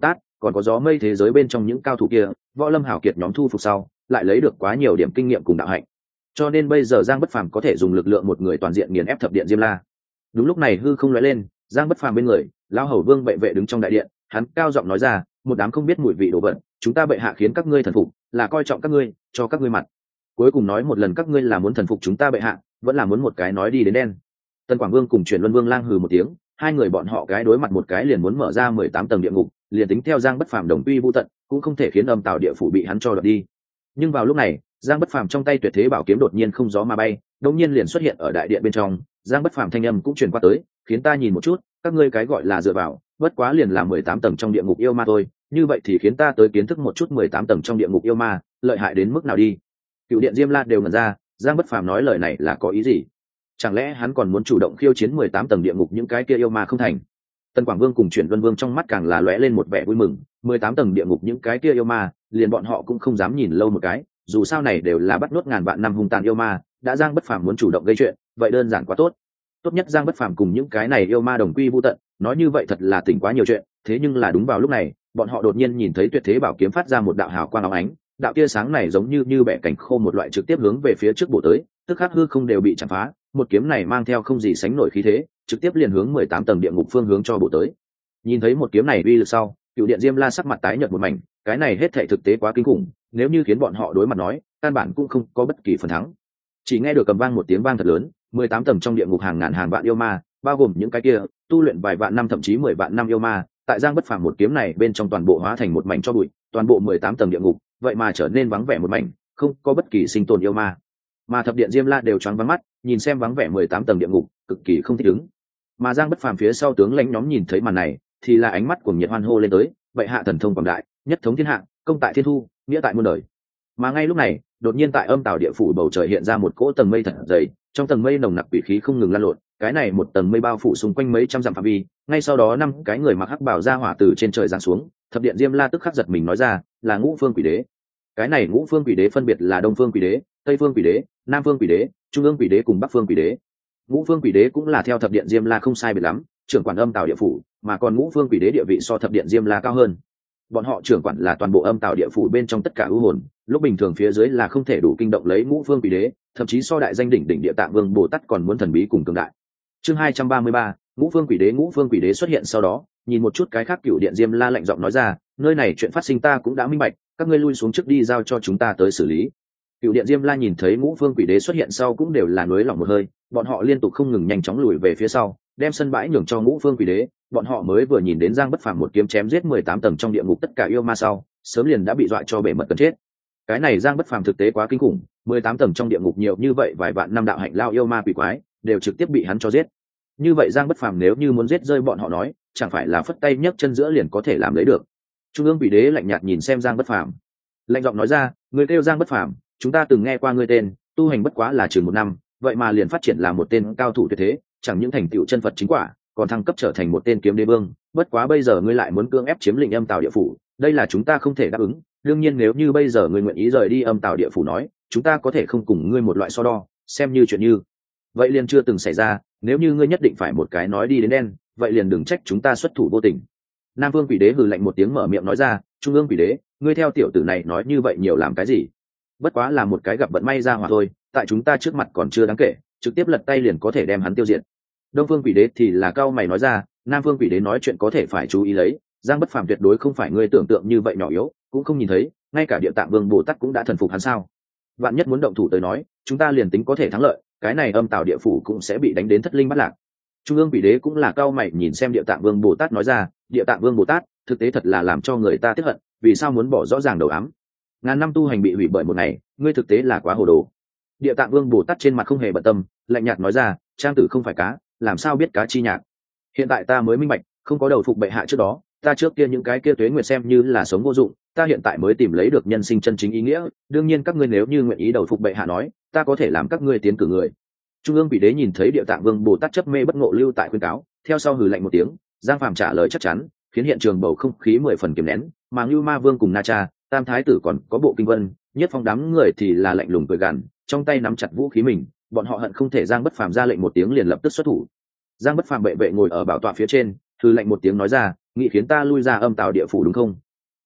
còn có gió mây thế giới bên trong những cao thủ kia võ lâm hảo kiệt nhóm thu phục sau lại lấy được quá nhiều điểm kinh nghiệm cùng đạo hạnh, cho nên bây giờ Giang Bất Phàm có thể dùng lực lượng một người toàn diện nghiền ép thập điện Diêm La. Đúng lúc này hư không lóe lên, Giang Bất Phàm bên người Lão Hầu Vương bệ vệ đứng trong đại điện, hắn cao giọng nói ra, một đám không biết mùi vị đồ vật, chúng ta bệ hạ khiến các ngươi thần phục là coi trọng các ngươi, cho các ngươi mặt, cuối cùng nói một lần các ngươi là muốn thần phục chúng ta bệ hạ, vẫn là muốn một cái nói đi đến đen. Tần Quảng Vương cùng Truyền Luân Vương lang hừ một tiếng, hai người bọn họ cái đối mặt một cái liền muốn mở ra mười tám tầng địa ngục, liền tính theo Giang Bất Phàm đồng quy vu tận cũng không thể khiến âm tào địa phủ bị hắn cho đoạt đi. Nhưng vào lúc này Giang Bất Phàm trong tay tuyệt thế bảo kiếm đột nhiên không gió mà bay, đột nhiên liền xuất hiện ở đại điện bên trong. Giang Bất Phàm thanh âm cũng truyền qua tới, khiến ta nhìn một chút, các ngươi cái gọi là dựa vào, bất quá liền là mười tám tầng trong địa ngục yêu ma thôi, như vậy thì khiến ta tới kiến thức một chút mười tám tầng trong địa ngục yêu ma lợi hại đến mức nào đi. Cựu điện Diêm La đều ngẩn ra, Giang Bất Phàm nói lời này là có ý gì? Chẳng lẽ hắn còn muốn chủ động khiêu chiến mười tám tầng địa ngục những cái kia yêu ma không thành? Tần Quảng Vương cùng Truyền Luân Vương trong mắt càng là lóe lên một vẻ vui mừng, mười tám tầng địa ngục những cái kia yêu ma, liền bọn họ cũng không dám nhìn lâu một cái, dù sao này đều là bắt nuốt ngàn vạn năm hung tàn yêu ma, đã Giang Bất Phàm muốn chủ động gây chuyện, vậy đơn giản quá tốt. Tốt nhất Giang Bất Phàm cùng những cái này yêu ma đồng quy vu tận, nói như vậy thật là tỉnh quá nhiều chuyện, thế nhưng là đúng vào lúc này, bọn họ đột nhiên nhìn thấy tuyệt thế bảo kiếm phát ra một đạo hào quang óng ánh, đạo tia sáng này giống như như bẻ cảnh khô một loại trực tiếp hướng về phía trước bổ tới, tức khắc hư không đều bị chạm phá, một kiếm này mang theo không gì sánh nổi khí thế, trực tiếp liền hướng mười tám tầng địa ngục phương hướng cho bổ tới. Nhìn thấy một kiếm này uy lực sau, Cựu điện Diêm La sắc mặt tái nhợt một mảnh, cái này hết thảy thực tế quá kinh khủng, nếu như khiến bọn họ đối mặt nói, căn bản cũng không có bất kỳ phần thắng. Chỉ nghe được cầm vang một tiếng vang thật lớn, mười tám tầng trong địa ngục hàng ngàn hàng vạn yêu ma, bao gồm những cái kia tu luyện vài vạn năm thậm chí mười vạn năm yêu ma, tại Giang Bất Phàm một kiếm này bên trong toàn bộ hóa thành một mảnh cho bụi, toàn bộ mười tám tầng địa ngục, vậy mà trở nên vắng vẻ một mảnh, không có bất kỳ sinh tồn yêu ma. Mà thập điện Diêm La đều choáng váng mắt, nhìn xem vắng vẻ mười tám tầng địa ngục, cực kỳ không thích ứng. Mà Giang Bất Phàm phía sau tướng lãnh nhóm nhìn thấy màn này, thì là ánh mắt của nhiệt hoan hô lên tới, vậy hạ thần thông quảng đại, nhất thống thiên hạ, công tại thiên thu, nghĩa tại muôn đời. Mà ngay lúc này, đột nhiên tại âm tào địa phủ bầu trời hiện ra một cỗ tầng mây thật dày, trong tầng mây nồng nặc quỷ khí không ngừng lan lộn, cái này một tầng mây bao phủ xung quanh mấy trăm dặm phạm vi, ngay sau đó năm cái người mặc hắc bào ra hỏa từ trên trời giáng xuống, thập điện Diêm La tức khắc giật mình nói ra, là ngũ phương quỷ đế. Cái này ngũ phương quỷ đế phân biệt là đông phương quỷ đế, tây phương quỷ đế, nam phương quỷ đế, trung ương quỷ đế cùng bắc phương quỷ đế. Ngũ phương quỷ đế cũng là theo thập điện Diêm La không sai biệt lắm, trưởng quản âm tào địa phủ, mà còn ngũ phương quỷ đế địa vị so thập điện Diêm La cao hơn. Bọn họ trưởng quản là toàn bộ âm tào địa phủ bên trong tất cả ưu hồn, lúc bình thường phía dưới là không thể đủ kinh động lấy ngũ phương quỷ đế, thậm chí so đại danh đỉnh đỉnh địa tạng vương Bồ Tát còn muốn thần bí cùng cường đại. Chương hai trăm ba mươi ba, ngũ phương quỷ đế ngũ phương quỷ đế xuất hiện sau đó, nhìn một chút cái khác Cựu điện Diêm La lạnh giọng nói ra, nơi này chuyện phát sinh ta cũng đã minh bạch, các ngươi lui xuống trước đi giao cho chúng ta tới xử lý. Cựu điện Diêm La nhìn thấy ngũ phương quỷ đế xuất hiện sau cũng đều là nuối lòng một hơi, bọn họ liên tục không ngừng nhanh chóng lùi về phía sau, đem sân bãi nhường cho ngũ phương quỷ đế. Bọn họ mới vừa nhìn đến Giang Bất Phàm một kiếm chém giết mười tám tầng trong địa ngục tất cả yêu ma sau, sớm liền đã bị dọa cho bể mật cần chết. Cái này Giang Bất Phàm thực tế quá kinh khủng, mười tám tầng trong địa ngục nhiều như vậy vài vạn năm đạo hạnh lao yêu ma quỷ quái, đều trực tiếp bị hắn cho giết. Như vậy Giang Bất Phàm nếu như muốn giết rơi bọn họ nói, chẳng phải là phất tay nhấc chân giữa liền có thể làm lấy được. Trung ương quỷ đế lạnh nhạt nhìn xem Giang Bất Phàm, lạnh giọng nói ra, người kêu Giang Bất Phàm, chúng ta từng nghe qua ngươi tên, tu hành bất quá là chừng một năm, vậy mà liền phát triển là một tên cao thủ tuyệt thế, chẳng những thành tựu chân Phật chính quả, còn thăng cấp trở thành một tên kiếm đế vương. Bất quá bây giờ ngươi lại muốn cưỡng ép chiếm lĩnh âm tào địa phủ, đây là chúng ta không thể đáp ứng. Đương nhiên nếu như bây giờ ngươi nguyện ý rời đi âm tào địa phủ nói, chúng ta có thể không cùng ngươi một loại so đo, xem như chuyện như vậy liền chưa từng xảy ra. Nếu như ngươi nhất định phải một cái nói đi đến đen, vậy liền đừng trách chúng ta xuất thủ vô tình. Nam Vương quỷ đế hừ lạnh một tiếng mở miệng nói ra, Trung ương quỷ đế, ngươi theo tiểu tử này nói như vậy nhiều làm cái gì? Bất quá là một cái gặp vận may ra hỏa thôi, tại chúng ta trước mặt còn chưa đáng kể, trực tiếp lật tay liền có thể đem hắn tiêu diệt. Đông Phương quỷ đế thì là cao mày nói ra, Nam Phương quỷ đế nói chuyện có thể phải chú ý lấy, Giang Bất Phàm tuyệt đối không phải ngươi tưởng tượng như vậy nhỏ yếu, cũng không nhìn thấy, ngay cả Địa Tạng Vương Bồ Tát cũng đã thần phục hắn sao? Vạn nhất muốn động thủ tới nói, chúng ta liền tính có thể thắng lợi, cái này âm tào địa phủ cũng sẽ bị đánh đến thất linh bát lạc. Trung ương quỷ đế cũng là cao mày nhìn xem Địa Tạng Vương Bồ Tát nói ra, Địa Tạng Vương Bồ Tát, thực tế thật là làm cho người ta tiếc hận, vì sao muốn bỏ rõ ràng đầu ám? Ngàn năm tu hành bị hủy bởi một ngày, ngươi thực tế là quá hồ đồ. Địa Tạng Vương Bồ Tát trên mặt không hề bận tâm, lạnh nhạt nói ra, trang tử không phải cá, làm sao biết cá chi nhạc? Hiện tại ta mới minh bạch, không có đầu phục bệ hạ trước đó, ta trước kia những cái kia tuế nguyệt xem như là sống vô dụng, ta hiện tại mới tìm lấy được nhân sinh chân chính ý nghĩa. Đương nhiên các ngươi nếu như nguyện ý đầu phục bệ hạ nói, ta có thể làm các ngươi tiến cử người. Trung ương quỷ đế nhìn thấy Địa Tạng Vương Bồ Tát chấp mê bất ngộ lưu tại khuyên cáo, theo sau hừ lạnh một tiếng, Giang Phàm trả lời chắc chắn, khiến hiện trường bầu không khí mười phần kiềm nén. Mà Ngưu Ma Vương cùng Na Cha, Tam Thái tử còn có Bộ Kinh Vân, Nhất Phong đám người thì là lạnh lùng cười gằn, trong tay nắm chặt vũ khí mình, bọn họ hận không thể Giang Bất Phàm ra lệnh một tiếng liền lập tức xuất thủ. Giang Bất Phàm bệ vệ ngồi ở bảo tọa phía trên, thư lệnh một tiếng nói ra, nghĩ khiến ta lui ra âm tào địa phủ đúng không?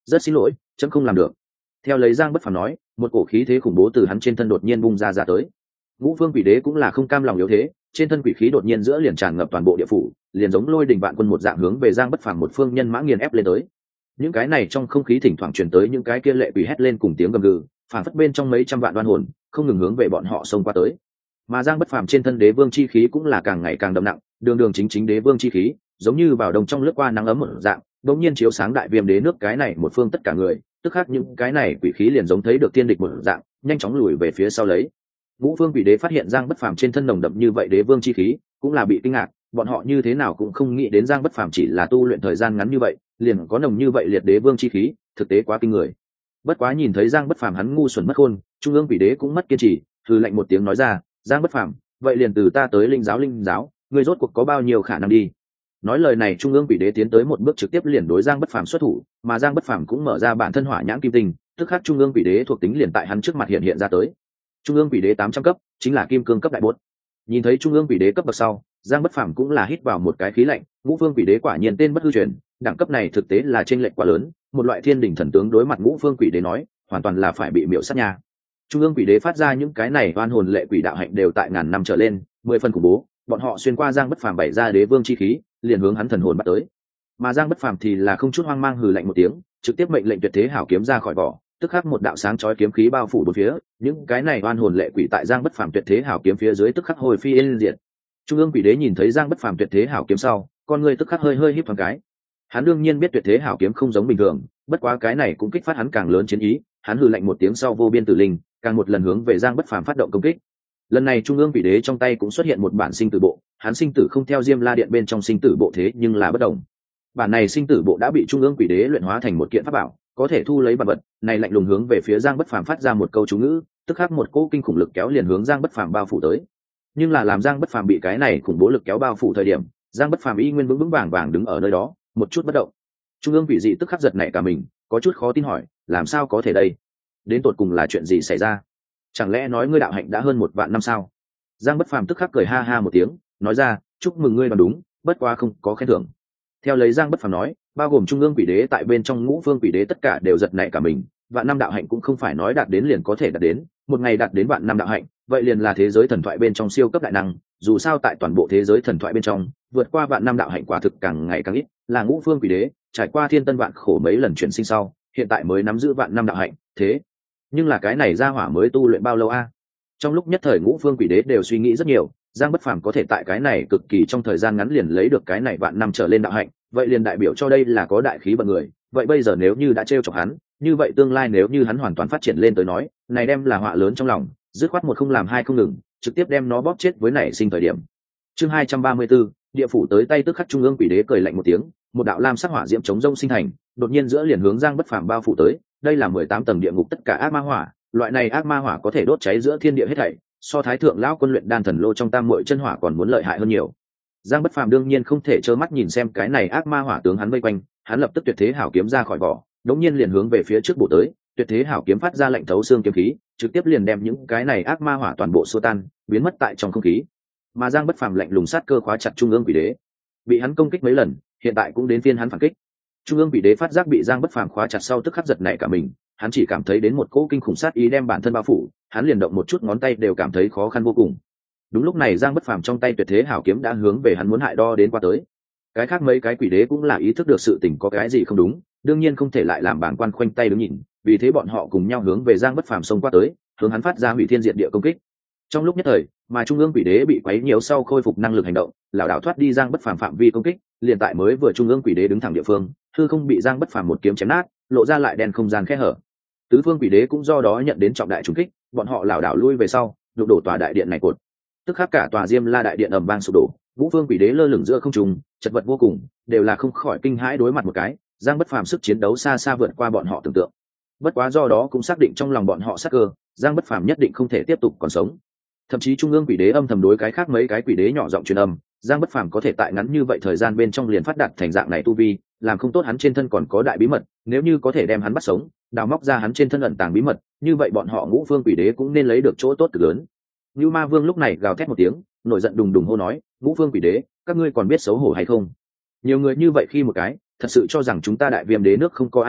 rất xin lỗi, chấm không làm được. Theo lấy Giang Bất Phàm nói, một cổ khí thế khủng bố từ hắn trên thân đột nhiên bung ra ra tới. Ngũ Phương Quỷ Đế cũng là không cam lòng yếu thế, trên thân quỷ khí đột nhiên giữa liền tràn ngập toàn bộ địa phủ, liền giống lôi đình vạn quân một dạng hướng về Giang Bất Phàm một phương nhân mã nghiền ép lên tới. Những cái này trong không khí thỉnh thoảng truyền tới những cái kia lệ quỷ hét lên cùng tiếng gầm gừ, phản phất bên trong mấy trăm vạn đoan hồn, không ngừng hướng về bọn họ xông qua tới. Mà Giang Bất Phàm trên thân đế vương chi khí cũng là càng ngày càng đậm nặng, đường đường chính chính đế vương chi khí, giống như vào đông trong lướt qua nắng ấm một dạng, đột nhiên chiếu sáng đại viêm đế nước cái này một phương tất cả người, tức khắc những cái này quỷ khí liền giống thấy được thiên địch một dạng, nhanh chóng lùi về phía sau lấy. Ngũ Phương Quỷ Đế phát hiện Giang Bất Phàm trên thân nồng đậm như vậy đế vương chi khí, cũng là bị kinh ngạc, bọn họ như thế nào cũng không nghĩ đến Giang Bất Phàm chỉ là tu luyện thời gian ngắn như vậy, liền có nồng như vậy liệt đế vương chi khí, thực tế quá kinh người. Bất quá nhìn thấy Giang Bất Phàm hắn ngu xuẩn mất khôn, Trung ương Quỷ Đế cũng mất kiên trì, hừ lạnh một tiếng nói ra, Giang Bất Phàm, vậy liền từ ta tới linh giáo linh giáo, ngươi rốt cuộc có bao nhiêu khả năng đi. Nói lời này, Trung ương Quỷ Đế tiến tới một bước trực tiếp liền đối Giang Bất Phàm xuất thủ, mà Giang Bất Phàm cũng mở ra bản thân hỏa nhãn kim tinh, tức khắc Trung ương Quỷ Đế thuộc tính liền tại hắn trước mặt hiện hiện ra tới. Trung ương Quỷ Đế tám trăm cấp, chính là kim cương cấp đại bột. Nhìn thấy Trung ương Quỷ Đế cấp bậc sau, Giang Bất Phàm cũng là hít vào một cái khí lạnh, Ngũ Phương Quỷ Đế quả nhiên tên bất hư truyền, đẳng cấp này thực tế là chênh lệch quá lớn, một loại thiên đỉnh thần tướng đối mặt Ngũ Phương Quỷ Đế nói, hoàn toàn là phải bị miểu sát nha. Trung ương Quỷ Đế phát ra những cái này oan hồn lệ quỷ đạo hạnh đều tại ngàn năm trở lên, mười phần khủng bố, bọn họ xuyên qua Giang Bất Phàm bày ra đế vương chi khí, liền hướng hắn thần hồn bắt tới. Mà Giang Bất Phàm thì là không chút hoang mang hừ lạnh một tiếng, trực tiếp mệnh lệnh tuyệt thế hảo kiếm ra khỏi vỏ, tức khắc một đạo sáng chói kiếm khí bao phủ bốn phía, những cái này oan hồn lệ quỷ tại Giang Bất Phàm tuyệt thế hảo kiếm phía dưới tức khắc hồi phi yên diệt. Trung ương Quỷ Đế nhìn thấy Giang Bất Phàm tuyệt thế hảo kiếm sau, con người tức khắc hơi hơi híp thoáng cái. Hắn đương nhiên biết tuyệt thế hảo kiếm không giống bình thường, bất quá cái này cũng kích phát hắn càng lớn chiến ý, hắn hừ lạnh một tiếng sau vô biên tử linh, càng một lần hướng về Giang Bất Phàm phát động công kích. Lần này Trung ương Quỷ Đế trong tay cũng xuất hiện một bản sinh tử bộ, hắn sinh tử không theo Diêm La Điện bên trong sinh tử bộ thế nhưng là bất đồng. Bản này sinh tử bộ đã bị Trung ương Quỷ Đế luyện hóa thành một kiện pháp bảo, có thể thu lấy vật vật, này lạnh lùng hướng về phía Giang Bất Phàm phát ra một câu chú ngữ, tức khắc một cỗ kinh khủng lực kéo liền hướng Giang Bất Phàm bao phủ tới. Nhưng là làm Giang Bất Phàm bị cái này khủng bố lực kéo bao phủ thời điểm, Giang Bất Phàm y nguyên vững vững vàng vàng đứng ở nơi đó, một chút bất động. Trung ương Quỷ Dị tức khắc giật nảy cả mình, có chút khó tin hỏi, làm sao có thể đây? Đến tột cùng là chuyện gì xảy ra? Chẳng lẽ nói ngươi đạo hạnh đã hơn một vạn năm sao? Giang Bất Phàm tức khắc cười ha ha một tiếng, nói ra, chúc mừng ngươi đoán đúng, bất quá không có khen thưởng. Theo lấy Giang Bất Phàm nói, bao gồm Trung ương Quỷ Đế tại bên trong Ngũ Phương Quỷ Đế tất cả đều giật nảy cả mình, vạn năm đạo hạnh cũng không phải nói đạt đến liền có thể đạt đến, một ngày đạt đến vạn năm đạo hạnh, vậy liền là thế giới thần thoại bên trong siêu cấp đại năng, dù sao tại toàn bộ thế giới thần thoại bên trong, vượt qua vạn năm đạo hạnh quả thực càng ngày càng ít, là Ngũ Phương Quỷ Đế, trải qua thiên tân vạn khổ mấy lần chuyển sinh sau, hiện tại mới nắm giữ vạn năm đạo hạnh, thế nhưng là cái này ra hỏa mới tu luyện bao lâu a? Trong lúc nhất thời Ngũ Phương Quỷ Đế đều suy nghĩ rất nhiều, Giang Bất Phàm có thể tại cái này cực kỳ trong thời gian ngắn liền lấy được cái này vạn năm trở lên đạo hạnh, vậy liền đại biểu cho đây là có đại khí bậc người, vậy bây giờ nếu như đã trêu chọc hắn, như vậy tương lai nếu như hắn hoàn toàn phát triển lên tới nói, này đem là họa lớn trong lòng, dứt khoát một không làm hai không ngừng, trực tiếp đem nó bóp chết với nảy sinh thời điểm. Chương hai trăm ba mươi 34, địa phủ tới tay tức khắc Trung ương Quỷ Đế cười lạnh một tiếng, một đạo lam sắc hỏa diễm chống rông sinh thành, đột nhiên giữa liền hướng Giang Bất Phàm bao phủ tới, đây là mười tám tầng địa ngục tất cả ác ma hỏa, loại này ác ma hỏa có thể đốt cháy giữa thiên địa hết thảy, so thái thượng lão quân luyện đan thần lô trong tam muội chân hỏa còn muốn lợi hại hơn nhiều. Giang Bất Phàm đương nhiên không thể trơ mắt nhìn xem cái này ác ma hỏa tướng hắn vây quanh, hắn lập tức tuyệt thế hảo kiếm ra khỏi vỏ, đống nhiên liền hướng về phía trước bổ tới, tuyệt thế hảo kiếm phát ra lạnh thấu xương kiếm khí, trực tiếp liền đem những cái này ác ma hỏa toàn bộ xua tan, biến mất tại trong không khí. Mà Giang Bất Phàm lạnh lùng sát cơ khóa chặt Trung ương Quỷ Đế, bị hắn công kích mấy lần, hiện tại cũng đến phiên hắn phản kích. Trung ương Quỷ Đế phát giác bị Giang Bất Phàm khóa chặt sau tức khắc giật nảy cả mình, hắn chỉ cảm thấy đến một cỗ kinh khủng sát ý đem bản thân bao phủ, hắn liền động một chút ngón tay đều cảm thấy khó khăn vô cùng. Đúng lúc này Giang Bất Phàm trong tay tuyệt thế hảo kiếm đã hướng về hắn muốn hại đo đến qua tới. Cái khác mấy cái quỷ đế cũng là ý thức được sự tình có cái gì không đúng, đương nhiên không thể lại làm bảng quan khoanh tay đứng nhìn, vì thế bọn họ cùng nhau hướng về Giang Bất Phàm xông qua tới, hướng hắn phát ra hủy thiên diệt địa công kích. Trong lúc nhất thời, mà trung ương quỷ đế bị quấy nhiễu sau khôi phục năng lực hành động, lảo đảo thoát đi Giang Bất Phàm phạm vi công kích, liền tại mới vừa trung ương quỷ đế đứng thẳng địa phương, hư không bị Giang Bất Phàm một kiếm chém nát, lộ ra lại đen không gian khe hở. Tứ phương quỷ đế cũng do đó nhận đến trọng đại trùng kích, bọn họ lảo đảo lui về sau, đụng đổ tòa đại điện này cột. Tức khắc cả tòa Diêm La đại điện ầm vang sụp đổ, ngũ phương quỷ đế lơ lửng giữa không trung, chật vật vô cùng, đều là không khỏi kinh hãi đối mặt một cái, Giang Bất Phàm sức chiến đấu xa xa vượt qua bọn họ tưởng tượng. Bất quá do đó cũng xác định trong lòng bọn họ sắc cơ, Giang Bất Phàm nhất định không thể tiếp tục còn sống. Thậm chí trung ương quỷ đế âm thầm đối cái khác mấy cái quỷ đế nhỏ giọng truyền âm, Giang Bất Phàm có thể tại ngắn như vậy thời gian bên trong liền phát đạt thành dạng này tu vi, làm không tốt hắn trên thân còn có đại bí mật, nếu như có thể đem hắn bắt sống, đào móc ra hắn trên thân ẩn tàng bí mật, như vậy bọn họ ngũ phương quỷ đế cũng nên lấy được chỗ tốt cực lớn. Như Ma Vương lúc này gào thét một tiếng, nổi giận đùng đùng hô nói, ngũ phương quỷ đế, các ngươi còn biết xấu hổ hay không? Nhiều người như vậy khi một cái, thật sự cho rằng chúng ta đại viêm đế nước không có ai sao?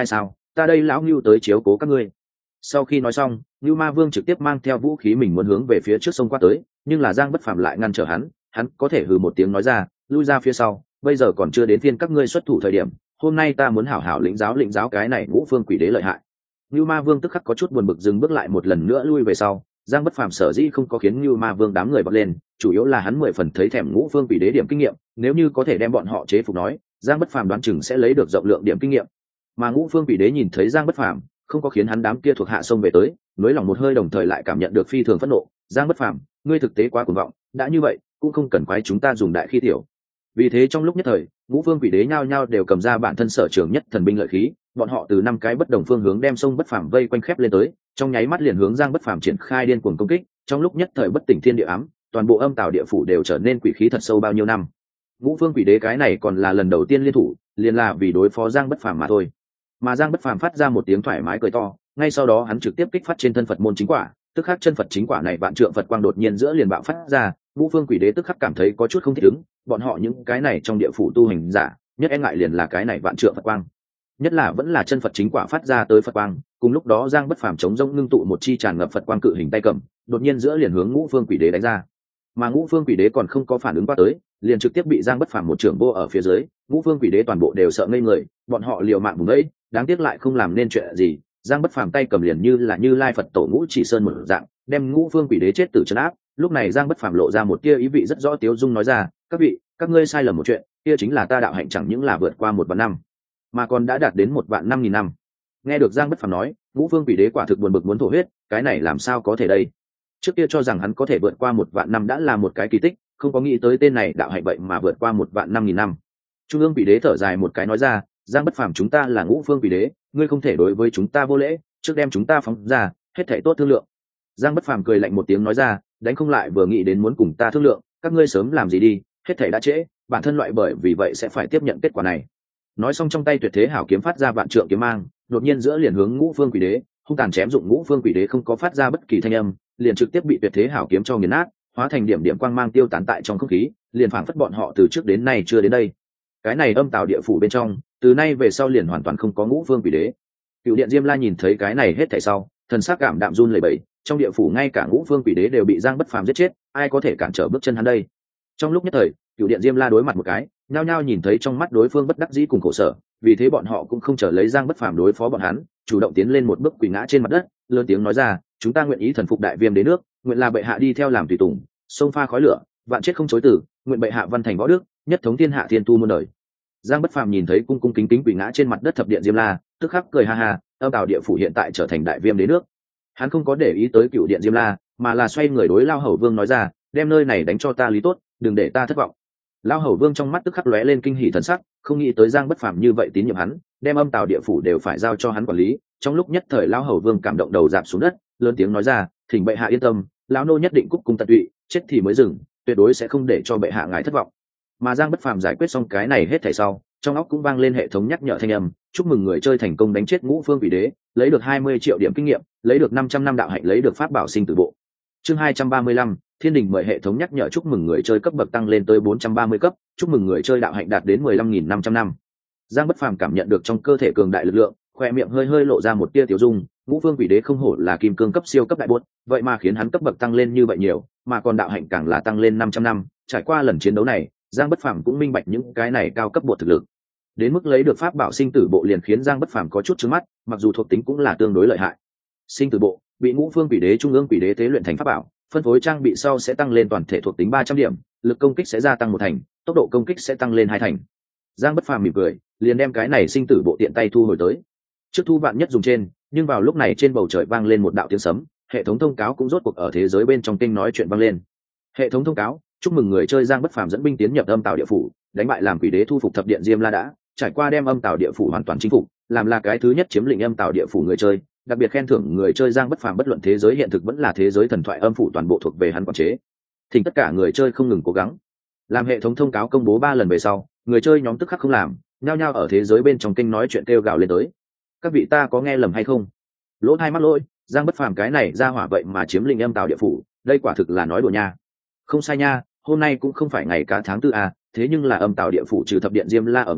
ta đây lão ngưu tới chiếu cố các ngươi. Sau khi nói xong, Ngưu Ma Vương trực tiếp mang theo vũ khí mình muốn hướng về phía trước sông qua tới, nhưng là Giang Bất Phàm lại ngăn trở hắn, hắn có thể hừ một tiếng nói ra, lui ra phía sau, bây giờ còn chưa đến phiên các ngươi xuất thủ thời điểm, hôm nay ta muốn hảo hảo lĩnh giáo lĩnh giáo cái này Ngũ Phương Quỷ Đế lợi hại. Ngưu Ma Vương tức khắc có chút buồn bực dừng bước lại một lần nữa lui về sau, Giang Bất Phàm sở dĩ không có khiến Ngưu Ma Vương đám người bật lên, chủ yếu là hắn mười phần thấy thèm Ngũ Phương Quỷ Đế điểm kinh nghiệm, nếu như có thể đem bọn họ chế phục nói, Giang Bất Phàm đoán chừng sẽ lấy được rộng lượng điểm kinh nghiệm. Mà Ngũ Phương Quỷ Đế nhìn thấy Giang Bất Phàm, không có khiến hắn đám kia thuộc hạ xông về tới, nối lòng một hơi đồng thời lại cảm nhận được phi thường phẫn nộ. Giang Bất Phàm, ngươi thực tế quá cuồng vọng, đã như vậy, cũng không cần quái chúng ta dùng đại khi tiểu. Vì thế trong lúc nhất thời, Ngũ Phương Quỷ Đế nhao nhao đều cầm ra bản thân sở trường nhất thần binh lợi khí, bọn họ từ năm cái bất đồng phương hướng đem sông Bất Phàm vây quanh khép lên tới, trong nháy mắt liền hướng Giang Bất Phàm triển khai điên cuồng công kích, trong lúc nhất thời bất tỉnh thiên địa ám, toàn bộ âm tào địa phủ đều trở nên quỷ khí thật sâu bao nhiêu năm. Ngũ Phương Quỷ Đế cái này còn là lần đầu tiên liên thủ, liền là vì đối phó Giang Bất Phàm mà thôi. Mà Giang Bất Phàm phát ra một tiếng thoải mái cười to, ngay sau đó hắn trực tiếp kích phát trên thân Phật môn chính quả, tức khắc chân Phật chính quả này vạn trượng Phật quang đột nhiên giữa liền bạo phát ra, Ngũ Phương Quỷ Đế tức khắc cảm thấy có chút không thích ứng, bọn họ những cái này trong địa phủ tu hành giả, nhất e ngại liền là cái này vạn trượng Phật quang. Nhất là vẫn là chân Phật chính quả phát ra tới Phật quang, cùng lúc đó Giang Bất Phàm chống rông ngưng tụ một chi tràn ngập Phật quang cự hình tay cầm, đột nhiên giữa liền hướng Ngũ Phương Quỷ Đế đánh ra. Mà Ngũ Phương Quỷ Đế còn không có phản ứng qua tới, liền trực tiếp bị Giang Bất Phàm một trưởng vô ở phía dưới, Ngũ Phương Quỷ Đế toàn bộ đều sợ ngây người, bọn họ liều mạng vùng ấy, đáng tiếc lại không làm nên chuyện gì, Giang Bất Phàm tay cầm liền như là Như Lai Phật Tổ Ngũ Chỉ Sơn một dạng, đem Ngũ Phương Quỷ Đế chết tử trấn áp. Lúc này Giang Bất Phàm lộ ra một tia ý vị rất rõ tiếu dung nói ra, các vị, các ngươi sai lầm một chuyện, kia chính là ta đạo hạnh chẳng những là vượt qua một vạn năm, mà còn đã đạt đến một vạn năm nghìn năm. Nghe được Giang Bất Phàm nói, Ngũ Phương Quỷ Đế quả thực buồn bực muốn thổ huyết, cái này làm sao có thể đây? Trước kia cho rằng hắn có thể vượt qua một vạn năm đã là một cái kỳ tích, không có nghĩ tới tên này đạo hạnh vậy mà vượt qua một vạn năm nghìn năm. Trung ương Quỷ Đế thở dài một cái nói ra, Giang Bất Phàm chúng ta là Ngũ Phương Quỷ Đế, ngươi không thể đối với chúng ta vô lễ, trước đem chúng ta phóng ra, hết thảy tốt thương lượng. Giang Bất Phàm cười lạnh một tiếng nói ra, đánh không lại vừa nghĩ đến muốn cùng ta thương lượng, các ngươi sớm làm gì đi, hết thảy đã trễ, bản thân loại bởi vì vậy sẽ phải tiếp nhận kết quả này. Nói xong trong tay tuyệt thế hảo kiếm phát ra vạn trượng kiếm mang, đột nhiên giữa liền hướng Ngũ Phương Quỷ Đế, hung tàn chém dụng. Ngũ Phương Quỷ Đế không có phát ra bất kỳ thanh âm, liền trực tiếp bị tuyệt thế hảo kiếm cho nghiền nát, hóa thành điểm điểm quang mang tiêu tán tại trong không khí, liền phảng phất bọn họ từ trước đến nay chưa đến đây. Cái này âm tào địa phủ bên trong, từ nay về sau liền hoàn toàn không có Ngũ Phương Quỷ Đế. Cựu Điện Diêm La nhìn thấy cái này hết thảy sau, thần sắc cảm đạm run lẩy bẩy, trong địa phủ ngay cả Ngũ Phương Quỷ Đế đều bị Giang Bất Phàm giết chết, ai có thể cản trở bước chân hắn đây? Trong lúc nhất thời, Cựu Điện Diêm La đối mặt một cái, nhao nhao nhìn thấy trong mắt đối phương bất đắc dĩ cùng khổ sở, vì thế bọn họ cũng không chờ lấy Giang Bất Phàm đối phó bọn hắn, chủ động tiến lên một bước quỳ ngã trên mặt đất, lớn tiếng nói ra, chúng ta nguyện ý thần phục đại viêm đế nước, nguyện là bệ hạ đi theo làm tùy tùng, xông pha khói lửa, vạn chết không chối từ, nguyện bệ hạ văn thành võ đức, nhất thống thiên hạ thiên tu muôn đời. Giang Bất Phàm nhìn thấy cung cung kính kính quỳ ngã trên mặt đất thập điện Diêm La, tức khắc cười ha ha, âm tào địa phủ hiện tại trở thành đại viêm đế nước. Hắn không có để ý tới Cựu Điện Diêm La, mà là xoay người đối Lao Hầu Vương nói ra, đem nơi này đánh cho ta lý tốt, đừng để ta thất vọng. Lao Hầu Vương trong mắt tức khắc lóe lên kinh hỉ thần sắc, không nghĩ tới Giang Bất Phàm như vậy tín nhiệm hắn, đem âm tào địa phủ đều phải giao cho hắn quản lý. Trong lúc nhất thời Lao Hầu Vương cảm động đầu dạp xuống đất, lớn tiếng nói ra, thỉnh bệ hạ yên tâm, lão nô nhất định cúc cung tận tụy, chết thì mới dừng, tuyệt đối sẽ không để cho bệ hạ ngài thất vọng. Mà Giang Bất Phàm giải quyết xong cái này hết thảy sau, trong óc cũng vang lên hệ thống nhắc nhở thanh âm, chúc mừng người chơi thành công đánh chết Ngũ Phương Quỷ Đế, lấy được hai mươi triệu điểm kinh nghiệm, lấy được năm trăm năm đạo hạnh, lấy được pháp bảo sinh tử bộ. Chương hai trăm ba mươi lăm, Thiên Đình mời hệ thống nhắc nhở chúc mừng người chơi cấp bậc tăng lên tới bốn trăm ba mươi cấp, chúc mừng người chơi đạo hạnh đạt đến mười lăm nghìn năm trăm năm. Giang Bất Phàm cảm nhận được trong cơ thể cường đại lực lượng, khoe miệng hơi hơi lộ ra một tia tiểu dung, Ngũ Phương Quỷ Đế không hổ là kim cương cấp siêu cấp đại buốt, vậy mà khiến hắn cấp bậc tăng lên như vậy nhiều, mà còn đạo hạnh càng là tăng lên năm trăm năm, trải qua lần chiến đấu này, Giang Bất Phàm cũng minh bạch những cái này cao cấp bộ thực lực. Đến mức lấy được pháp bảo sinh tử bộ liền khiến Giang Bất Phàm có chút chướng mắt, mặc dù thuộc tính cũng là tương đối lợi hại. Sinh tử bộ bị Ngũ Phương Quỷ Đế trung ương quỷ đế tế luyện thành pháp bảo, phân phối trang bị sau sẽ tăng lên toàn thể thuộc tính ba trăm điểm, lực công kích sẽ gia tăng một thành, tốc độ công kích sẽ tăng lên hai thành. Giang Bất Phàm mỉm cười, liền đem cái này sinh tử bộ tiện tay thu hồi tới. Trước thu vạn nhất dùng trên, nhưng vào lúc này trên bầu trời vang lên một đạo tiếng sấm, hệ thống thông cáo cũng rốt cuộc ở thế giới bên trong kênh nói chuyện vang lên. Hệ thống thông cáo, chúc mừng người chơi Giang Bất Phàm dẫn binh tiến nhập âm tào địa phủ, đánh bại làm quỷ đế thu phục thập điện Diêm La đã, trải qua đem âm tào địa phủ hoàn toàn chinh phục, làm là cái thứ nhất chiếm lĩnh âm tào địa phủ người chơi, đặc biệt khen thưởng người chơi Giang Bất Phàm bất luận thế giới hiện thực vẫn là thế giới thần thoại âm phủ toàn bộ thuộc về hắn quản chế. Thỉnh tất cả người chơi không ngừng cố gắng. Làm hệ thống thông cáo công bố ba lần về sau, người chơi nhóm tức khắc không làm, nhao nhao ở thế giới bên trong kênh nói chuyện kêu gào lên tới. Các vị ta có nghe lầm hay không? Lỗ tai mắc lỗi, Giang Bất Phàm cái này ra hỏa vậy mà chiếm lĩnh âm tào địa phủ, đây quả thực là nói đùa nha. Không sai nha, hôm nay cũng không phải ngày cá tháng tư à, thế nhưng là âm tào địa phủ trừ thập điện Diêm La ở ngoài,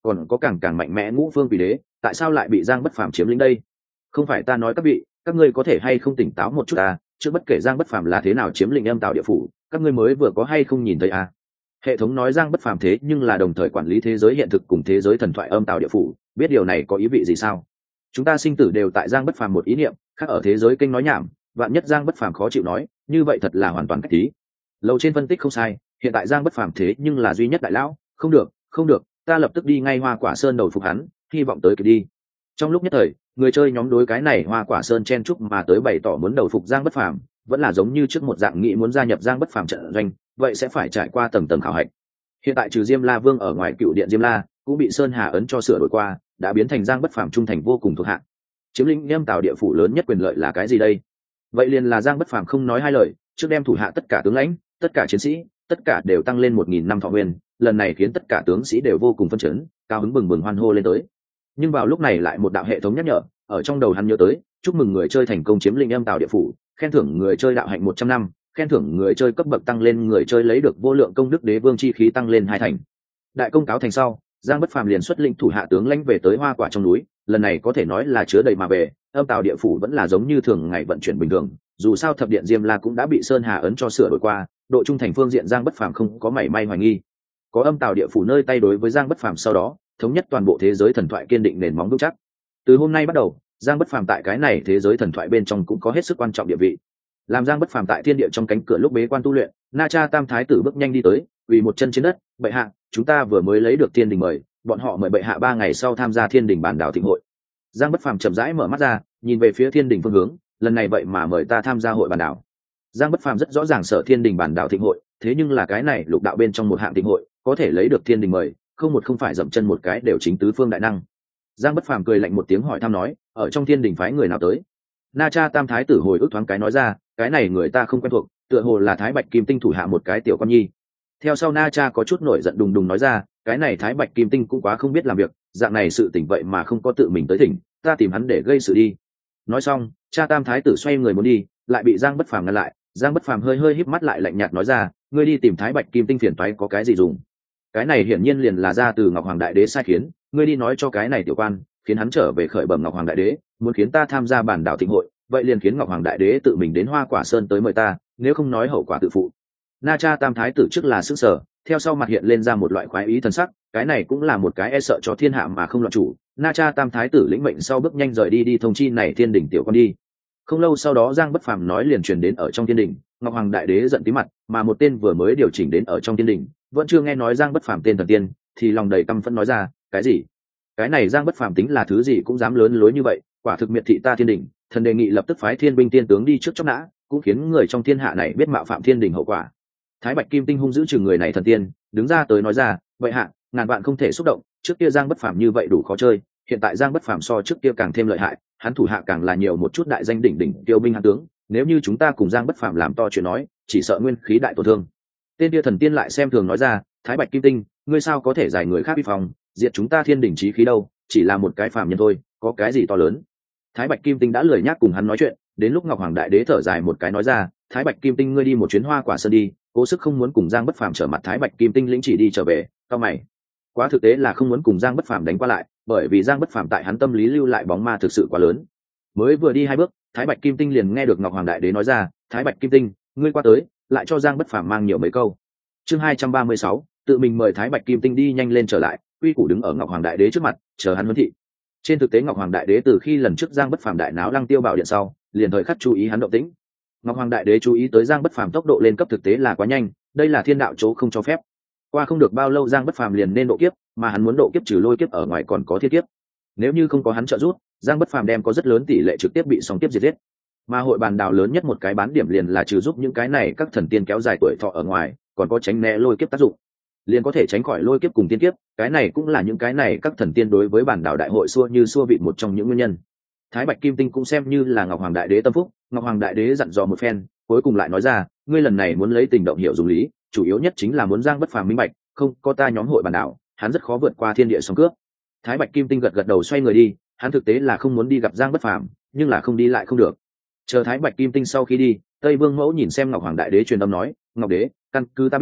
còn có càng càng mạnh mẽ ngũ phương quỷ đế, tại sao lại bị Giang Bất Phàm chiếm lĩnh đây? Không phải ta nói các vị, các ngươi có thể hay không tỉnh táo một chút à, chứ bất kể Giang Bất Phàm là thế nào chiếm lĩnh Âm Tào địa phủ, các ngươi mới vừa có hay không nhìn thấy à? Hệ thống nói Giang Bất Phàm thế nhưng là đồng thời quản lý thế giới hiện thực cùng thế giới thần thoại Âm Tào địa phủ, biết điều này có ý vị gì sao? Chúng ta sinh tử đều tại Giang Bất Phàm một ý niệm, khác ở thế giới kinh nói nhảm, vạn nhất Giang Bất Phàm khó chịu nói, như vậy thật là hoàn toàn cách tí. Lâu trên phân tích không sai, hiện tại Giang Bất Phàm thế nhưng là duy nhất đại lão, không được, không được, ta lập tức đi ngay Hoa Quả Sơn đầu phục hắn, hy vọng tới kịp đi. Trong lúc nhất thời, người chơi nhóm đối cái này Hoa Quả Sơn chen chúc mà tới bày tỏ muốn đầu phục Giang Bất Phàm, vẫn là giống như trước một dạng nghĩ muốn gia nhập Giang Bất Phàm trận doanh, vậy sẽ phải trải qua tầng tầng khảo hạch. Hiện tại trừ Diêm La Vương ở ngoài cựu điện Diêm La, cũng bị Sơn Hà ấn cho sửa đổi qua, đã biến thành Giang Bất Phàm trung thành vô cùng thuộc hạ. Chiếm lĩnh Âm Tào địa phủ lớn nhất quyền lợi là cái gì đây? Vậy liền là Giang Bất Phàm không nói hai lời, trước đem thủ hạ tất cả tướng lãnh, tất cả chiến sĩ, tất cả đều tăng lên một nghìn năm thọ nguyên, lần này khiến tất cả tướng sĩ đều vô cùng phấn chấn, cao hứng bừng bừng hoan hô lên tới. Nhưng vào lúc này lại một đạo hệ thống nhắc nhở, ở trong đầu hắn nhớ tới, chúc mừng người chơi thành công chiếm lĩnh Âm Tào địa phủ, khen thưởng người chơi đạo hạnh một trăm năm, khen thưởng người chơi cấp bậc tăng lên, người chơi lấy được vô lượng công đức đế vương chi khí tăng lên hai thành. Đại công cáo thành sau, Giang Bất Phàm liền xuất lĩnh thủ hạ tướng lãnh về tới Hoa Quả trong núi, lần này có thể nói là chứa đầy mà về, Âm Tào địa phủ vẫn là giống như thường ngày vận chuyển bình thường, dù sao thập điện Diêm La cũng đã bị Sơn Hà ấn cho sửa đổi qua, độ trung thành phương diện Giang Bất Phàm không có mảy may hoài nghi. Có Âm Tào địa phủ nơi tay đối với Giang Bất Phàm sau đó, thống nhất toàn bộ thế giới thần thoại kiên định nền móng vững chắc. Từ hôm nay bắt đầu, Giang Bất Phàm tại cái này thế giới thần thoại bên trong cũng có hết sức quan trọng địa vị. Làm Giang Bất Phàm tại thiên địa trong cánh cửa lúc bế quan tu luyện, Na Cha Tam Thái tử bước nhanh đi tới, quỳ một chân trên đất, bệ hạ, chúng ta vừa mới lấy được thiên đình mời, bọn họ mời bệ hạ ba ngày sau tham gia thiên đình bản đảo thịnh hội. Giang Bất Phàm chậm rãi mở mắt ra, nhìn về phía thiên đình phương hướng, lần này vậy mà mời ta tham gia hội bản đảo. Giang Bất Phàm rất rõ ràng sở thiên đình bản đảo thịnh hội, thế nhưng là cái này lục đạo bên trong một hạng thịnh hội, có thể lấy được thiên đình mời, không một không phải dậm chân một cái đều chính tứ phương đại năng. Giang Bất Phàm cười lạnh một tiếng hỏi thăm nói, ở trong thiên đình phái người nào tới? Na Cha Tam Thái tử hồi ức thoáng cái nói ra, cái này người ta không quen thuộc, tựa hồ là Thái Bạch Kim Tinh thủ hạ một cái tiểu con nhi. Theo sau Na Cha có chút nổi giận đùng đùng nói ra, cái này Thái Bạch Kim Tinh cũng quá không biết làm việc, dạng này sự tỉnh vậy mà không có tự mình tới thỉnh, ta tìm hắn để gây sự đi. Nói xong, Cha Tam Thái tử xoay người muốn đi, lại bị Giang Bất Phàm ngăn lại. Giang Bất Phàm hơi hơi híp mắt lại lạnh nhạt nói ra, ngươi đi tìm Thái Bạch Kim Tinh phiền toái có cái gì dùng? Cái này hiển nhiên liền là ra từ Ngọc Hoàng Đại Đế sai khiến, ngươi đi nói cho cái này tiểu quan, khiến hắn trở về khởi bẩm Ngọc Hoàng Đại Đế, muốn khiến ta tham gia bản đảo thịnh hội, vậy liền khiến Ngọc Hoàng Đại Đế tự mình đến Hoa Quả Sơn tới mời ta, nếu không nói hậu quả tự phụ. Na Cha Tam Thái tử trước là sững sờ, theo sau mặt hiện lên ra một loại khoái ý thần sắc, cái này cũng là một cái e sợ cho thiên hạ mà không loạn chủ. Na Cha Tam Thái tử lĩnh mệnh sau bước nhanh rời đi đi thông chi này thiên đỉnh tiểu con đi. Không lâu sau đó Giang Bất Phàm nói liền truyền đến ở trong thiên đỉnh, Ngọc Hoàng Đại Đế giận tí mặt, mà một tên vừa mới điều chỉnh đến ở trong thiên đỉnh, vẫn chưa nghe nói Giang Bất Phàm tên thần tiên, thì lòng đầy căm phẫn nói ra, cái gì? Cái này Giang Bất Phàm tính là thứ gì cũng dám lớn lối như vậy, quả thực miệt thị ta thiên đỉnh, thần đề nghị lập tức phái thiên binh tiên tướng đi trước chốc nã, cũng khiến người trong thiên hạ này biết mạo phạm thiên đỉnh hậu quả. Thái Bạch Kim Tinh hung dữ chừng người này thần tiên, đứng ra tới nói ra, vậy hạ, ngàn vạn không thể xúc động, trước kia Giang Bất Phàm như vậy đủ khó chơi, hiện tại Giang Bất Phàm so trước kia càng thêm lợi hại, hắn thủ hạ càng là nhiều một chút đại danh đỉnh đỉnh tiêu binh hãn tướng, nếu như chúng ta cùng Giang Bất Phàm làm to chuyện nói, chỉ sợ nguyên khí đại tổn thương. Tên kia thần tiên lại xem thường nói ra, Thái Bạch Kim Tinh, ngươi sao có thể giải người khác vi phòng, diệt chúng ta thiên đỉnh chí khí đâu, chỉ là một cái phàm nhân thôi, có cái gì to lớn. Thái Bạch Kim Tinh đã lười nhác cùng hắn nói chuyện, đến lúc Ngọc Hoàng Đại Đế thở dài một cái nói ra, Thái Bạch Kim Tinh ngươi đi một chuyến Hoa Quả Sơn đi, cố sức không muốn cùng Giang Bất Phàm trở mặt. Thái Bạch Kim Tinh lĩnh chỉ đi trở về, cao mày, quá thực tế là không muốn cùng Giang Bất Phàm đánh qua lại, bởi vì Giang Bất Phàm tại hắn tâm lý lưu lại bóng ma thực sự quá lớn. Mới vừa đi hai bước, Thái Bạch Kim Tinh liền nghe được Ngọc Hoàng Đại Đế nói ra, Thái Bạch Kim Tinh, ngươi qua tới, lại cho Giang Bất Phàm mang nhiều mấy câu. Chương hai trăm ba mươi sáu, tự mình mời Thái Bạch Kim Tinh đi nhanh lên trở lại, quy củ đứng ở Ngọc Hoàng Đại Đế trước mặt, chờ hắn huấn thị. Trên thực tế Ngọc Hoàng Đại Đế từ khi lần trước Giang Bất Phàm đại náo Lăng Tiêu Bảo Điện sau, liền thời khắc chú ý hắn động tĩnh. Ngọc Hoàng Đại Đế chú ý tới Giang Bất Phàm tốc độ lên cấp thực tế là quá nhanh, đây là thiên đạo chỗ không cho phép. Qua không được bao lâu Giang Bất Phàm liền nên độ kiếp, mà hắn muốn độ kiếp trừ lôi kiếp ở ngoài còn có thiên kiếp. Nếu như không có hắn trợ giúp, Giang Bất Phàm đem có rất lớn tỷ lệ trực tiếp bị song kiếp diệt giết. Mà hội bàn đảo lớn nhất một cái bán điểm liền là trừ giúp những cái này các thần tiên kéo dài tuổi thọ ở ngoài, còn có tránh né lôi kiếp tác dụng. Liền có thể tránh khỏi lôi kiếp cùng tiên kiếp, cái này cũng là những cái này các thần tiên đối với bản đảo đại hội xua như xua vị một trong những nguyên nhân. Thái Bạch Kim Tinh cũng xem như là Ngọc Hoàng Đại Đế tâm phúc, Ngọc Hoàng Đại Đế dặn dò một phen, cuối cùng lại nói ra, ngươi lần này muốn lấy tình động hiểu dùng lý, chủ yếu nhất chính là muốn Giang Bất Phàm minh bạch, không có ta nhóm hội bản đảo, hắn rất khó vượt qua thiên địa song cướp. Thái Bạch Kim Tinh gật gật đầu xoay người đi, hắn thực tế là không muốn đi gặp Giang Bất Phàm, nhưng là không đi lại không được. Chờ Thái Bạch Kim Tinh sau khi đi, Tây Vương Mẫu nhìn xem Ngọc Hoàng Đại Đế truyền âm nói, Ngọc Đế, căn cứ ta biết,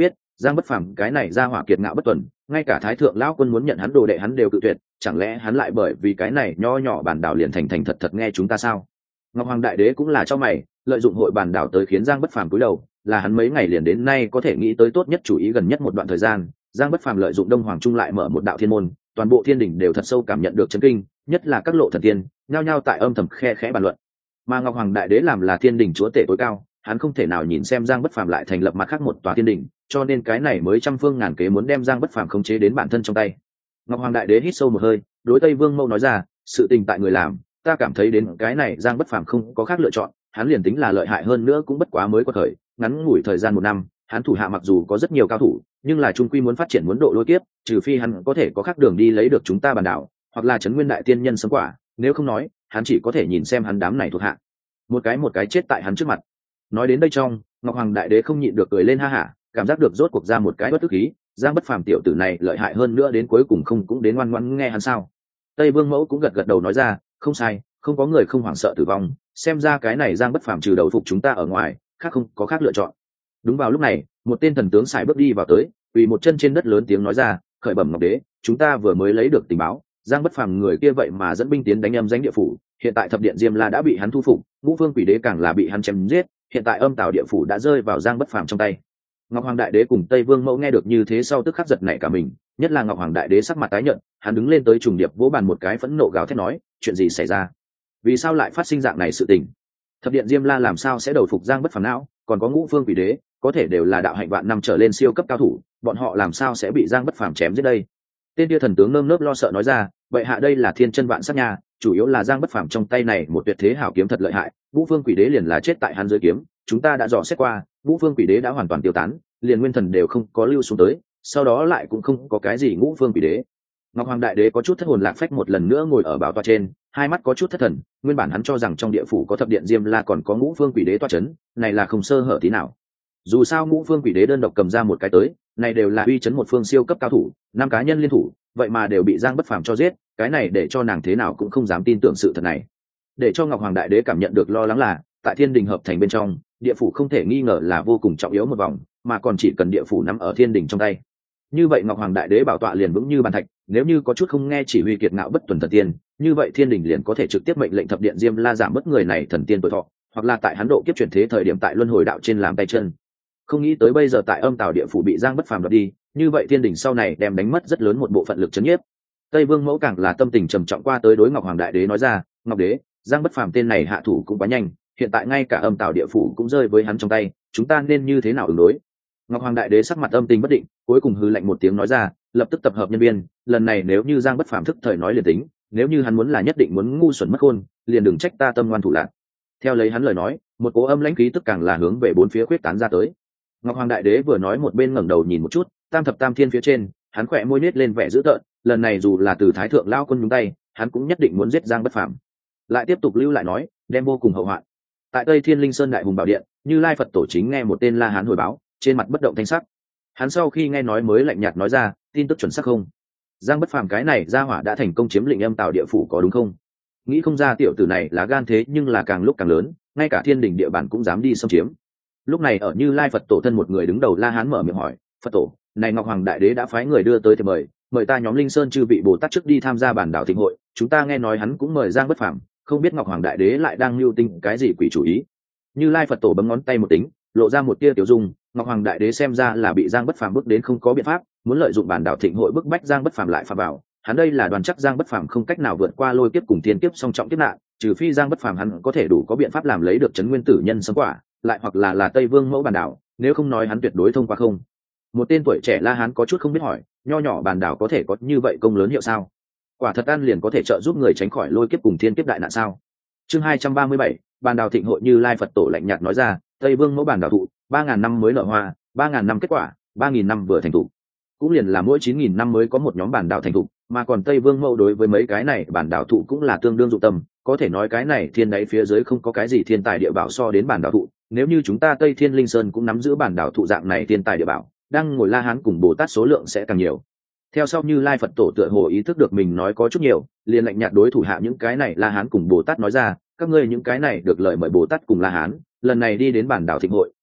Giang Bất Phàm cái này ra hỏa kiệt ngạo bất tuần, ngay cả thái thượng lão quân muốn nhận hắn đồ đệ hắn đều cự tuyệt, chẳng lẽ hắn lại bởi vì cái này nho nhỏ bản đảo liền thành thành thật thật nghe chúng ta sao? Ngọc Hoàng Đại Đế cũng là cho mày, lợi dụng hội bản đảo tới khiến Giang Bất Phàm cúi đầu, là hắn mấy ngày liền đến nay có thể nghĩ tới tốt nhất chủ ý gần nhất một đoạn thời gian. Giang Bất Phàm lợi dụng Đông Hoàng Trung lại mở một đạo thiên môn, toàn bộ thiên đỉnh đều thật sâu cảm nhận được chấn kinh, nhất là các lộ thần tiên, nhao nhao tại âm thầm khe khẽ bàn luận. Mà Ngọc Hoàng Đại Đế làm là thiên đỉnh chúa tể tối cao, hắn không thể nào nhìn xem Giang Bất Phàm lại thành lập mặt khác một tòa thiên đỉnh, cho nên cái này mới trăm phương ngàn kế muốn đem Giang Bất Phàm khống chế đến bản thân trong tay. Ngọc Hoàng Đại Đế hít sâu một hơi, đối Tây Vương Mâu nói ra, sự tình tại người làm, ta cảm thấy đến cái này Giang Bất Phàm không có khác lựa chọn, hắn liền tính là lợi hại hơn nữa cũng bất quá mới có thời, ngắn ngủi thời gian một năm, hắn thủ hạ mặc dù có rất nhiều cao thủ, nhưng là trung quy muốn phát triển muốn độ lôi kiếp, trừ phi hắn có thể có khác đường đi lấy được chúng ta bản đảo, hoặc là trấn nguyên đại tiên nhân sớm quả, nếu không nói, hắn chỉ có thể nhìn xem hắn đám này thuộc hạ, một cái một cái chết tại hắn trước mặt. Nói đến đây trong, Ngọc Hoàng Đại Đế không nhịn được cười lên ha hả, cảm giác được rốt cuộc ra một cái bất tức khí, Giang Bất Phàm tiểu tử này lợi hại hơn nữa đến cuối cùng không cũng đến ngoan ngoãn nghe hắn sao? Tây Vương Mẫu cũng gật gật đầu nói ra, không sai, không có người không hoảng sợ tử vong, xem ra cái này Giang Bất Phàm trừ đầu phục chúng ta ở ngoài, khác không có khác lựa chọn. Đúng vào lúc này, một tên thần tướng xài bước đi vào tới, quỳ một chân trên đất lớn tiếng nói ra, khởi bẩm Ngọc Đế, chúng ta vừa mới lấy được tình báo, Giang Bất Phàm người kia vậy mà dẫn binh tiến đánh âm danh địa phủ, hiện tại thập điện Diêm La đã bị hắn thu phục, ngũ phương quỷ đế càng là bị hắn chém giết, hiện tại âm tào địa phủ đã rơi vào Giang Bất Phàm trong tay. Ngọc Hoàng Đại Đế cùng Tây Vương Mẫu nghe được như thế sau tức khắc giật nảy cả mình, nhất là Ngọc Hoàng Đại Đế sắc mặt tái nhợt, hắn đứng lên tới trùng điệp vỗ bàn một cái phẫn nộ gào thét nói, chuyện gì xảy ra? Vì sao lại phát sinh dạng này sự tình? Thập điện Diêm La làm sao sẽ đầu phục Giang Bất Phàm não, còn có ngũ phương quỷ đế, có thể đều là đạo hạnh vạn năm trở lên siêu cấp cao thủ, bọn họ làm sao sẽ bị Giang Bất Phàm chém giết đây? Tên kia thần tướng nơm nớp lo sợ nói ra, vậy hạ đây là thiên chân vạn sát nha, chủ yếu là Giang Bất Phàm trong tay này một tuyệt thế hảo kiếm thật lợi hại, ngũ phương quỷ đế liền là chết tại hắn dưới kiếm, chúng ta đã dò xét qua, ngũ phương quỷ đế đã hoàn toàn tiêu tán, liền nguyên thần đều không có lưu xuống tới, sau đó lại cũng không có cái gì ngũ phương quỷ đế. Ngọc Hoàng Đại Đế có chút thất hồn lạc phách một lần nữa ngồi ở bảo tọa trên, hai mắt có chút thất thần, nguyên bản hắn cho rằng trong địa phủ có thập điện Diêm La còn có ngũ phương quỷ đế toa chấn, này là không sơ hở tí nào. Dù sao ngũ phương quỷ đế đơn độc cầm ra một cái tới, này đều là uy chấn một phương siêu cấp cao thủ, năm cá nhân liên thủ, vậy mà đều bị Giang Bất Phàm cho giết, cái này để cho nàng thế nào cũng không dám tin tưởng sự thật này. Để cho Ngọc Hoàng Đại Đế cảm nhận được lo lắng là, tại Thiên Đình hợp thành bên trong, địa phủ không thể nghi ngờ là vô cùng trọng yếu một vòng, mà còn chỉ cần địa phủ nắm ở Thiên Đình trong tay. Như vậy Ngọc Hoàng Đại Đế bảo tọa liền vững như bàn thạch, nếu như có chút không nghe chỉ huy kiệt ngạo bất tuần thần tiên, như vậy Thiên Đình liền có thể trực tiếp mệnh lệnh thập điện Diêm La giảm bớt người này thần tiên tuổi thọ, hoặc là tại hắn độ kiếp chuyển thế thời điểm tại luân hồi đạo trên làm tay chân. Không nghĩ tới bây giờ tại âm tào địa phủ bị Giang Bất Phàm đoạt đi, như vậy Thiên Đình sau này đem đánh mất rất lớn một bộ phận lực chấn nhiếp. Tây Vương Mẫu càng là tâm tình trầm trọng qua tới đối Ngọc Hoàng Đại Đế nói ra, Ngọc Đế, Giang Bất Phàm tên này hạ thủ cũng quá nhanh, hiện tại ngay cả âm tào địa phủ cũng rơi với hắn trong tay, chúng ta nên như thế nào ứng đối? Ngọc Hoàng Đại Đế sắc mặt âm tình bất định, cuối cùng hừ lạnh một tiếng nói ra, lập tức tập hợp nhân viên, lần này nếu như Giang Bất Phàm thức thời nói liền tính, nếu như hắn muốn là nhất định muốn ngu xuẩn mất khôn, liền đừng trách ta tâm ngoan thủ lạn. Theo lấy hắn lời nói, một cỗ âm lãnh khí tức càng là hướng về bốn phía khuyết tán ra tới. Ngọc Hoàng Đại Đế vừa nói một bên ngẩng đầu nhìn một chút, tam thập tam thiên phía trên, hắn khỏe môi nết lên vẻ dữ tợn, lần này dù là từ thái thượng lao quân nhúng tay, hắn cũng nhất định muốn giết Giang Bất Phàm. Lại tiếp tục lưu lại nói, đem vô cùng hậu hoạn. Tại Tây Thiên Linh Sơn Đại Hùng Bảo Điện, Như Lai Phật Tổ chính nghe một tên La Hán hồi báo, trên mặt bất động thanh sắc. Hắn sau khi nghe nói mới lạnh nhạt nói ra, tin tức chuẩn xác không? Giang Bất Phàm cái này ra hỏa đã thành công chiếm lĩnh âm tào địa phủ có đúng không? Nghĩ không ra tiểu tử này là gan thế nhưng là càng lúc càng lớn, ngay cả Thiên Đình địa bàn cũng dám đi xâm chiếm. Lúc này ở Như Lai Phật Tổ thân một người đứng đầu La Hán mở miệng hỏi, Phật Tổ, này Ngọc Hoàng Đại Đế đã phái người đưa tới thì mời, mời ta nhóm Linh Sơn chư vị Bồ Tát trước đi tham gia bản đảo thịnh hội, chúng ta nghe nói hắn cũng mời Giang Bất Phàm, không biết Ngọc Hoàng Đại Đế lại đang mưu tinh cái gì quỷ chủ ý. Như Lai Phật Tổ bấm ngón tay một tính, lộ ra một tia tiểu dung, Ngọc Hoàng Đại Đế xem ra là bị Giang Bất Phàm bức đến không có biện pháp, muốn lợi dụng bản đảo thịnh hội bức bách Giang Bất Phàm lại phạm vào, hắn đây là đoàn chắc Giang Bất Phàm không cách nào vượt qua lôi kiếp cùng thiên kiếp song trọng kiếp nạn, trừ phi Giang Bất Phàm hắn có thể đủ có biện pháp làm lấy được trấn nguyên tử nhân sấm quả, lại hoặc là là Tây Vương mẫu bản đảo, nếu không nói hắn tuyệt đối thông qua không. Một tên tuổi trẻ La Hán có chút không biết hỏi, nho nhỏ bản đảo có thể có như vậy công lớn hiệu sao? Quả thật ăn liền có thể trợ giúp người tránh khỏi lôi kiếp cùng thiên kiếp đại nạn sao? Chương hai trăm ba mươi bảy, bản đảo thịnh hội Như Lai Phật Tổ lạnh nhạt nói ra, Tây Vương mẫu bản đảo thụ, ba ngàn năm mới nở hoa, ba ngàn năm kết quả, ba nghìn năm vừa thành thụ. Cũng liền là mỗi chín nghìn năm mới có một nhóm bản đảo thành thụ, mà còn Tây Vương mẫu đối với mấy cái này bản đảo thụ cũng là tương đương dụng tâm, có thể nói cái này thiên đáy phía dưới không có cái gì thiên tài địa bảo so đến bản đảo thụ, nếu như chúng ta Tây Thiên Linh Sơn cũng nắm giữ bản đảo thụ dạng này thiên tài địa bảo, đang ngồi La Hán cùng Bồ Tát số lượng sẽ càng nhiều. Theo sau Như Lai Phật Tổ tựa hồ ý thức được mình nói có chút nhiều, liền lạnh nhạt đối thủ hạ những cái này La Hán cùng Bồ Tát nói ra, các ngươi những cái này được lợi mời Bồ Tát cùng La Hán, lần này đi đến bản đảo thịnh hội,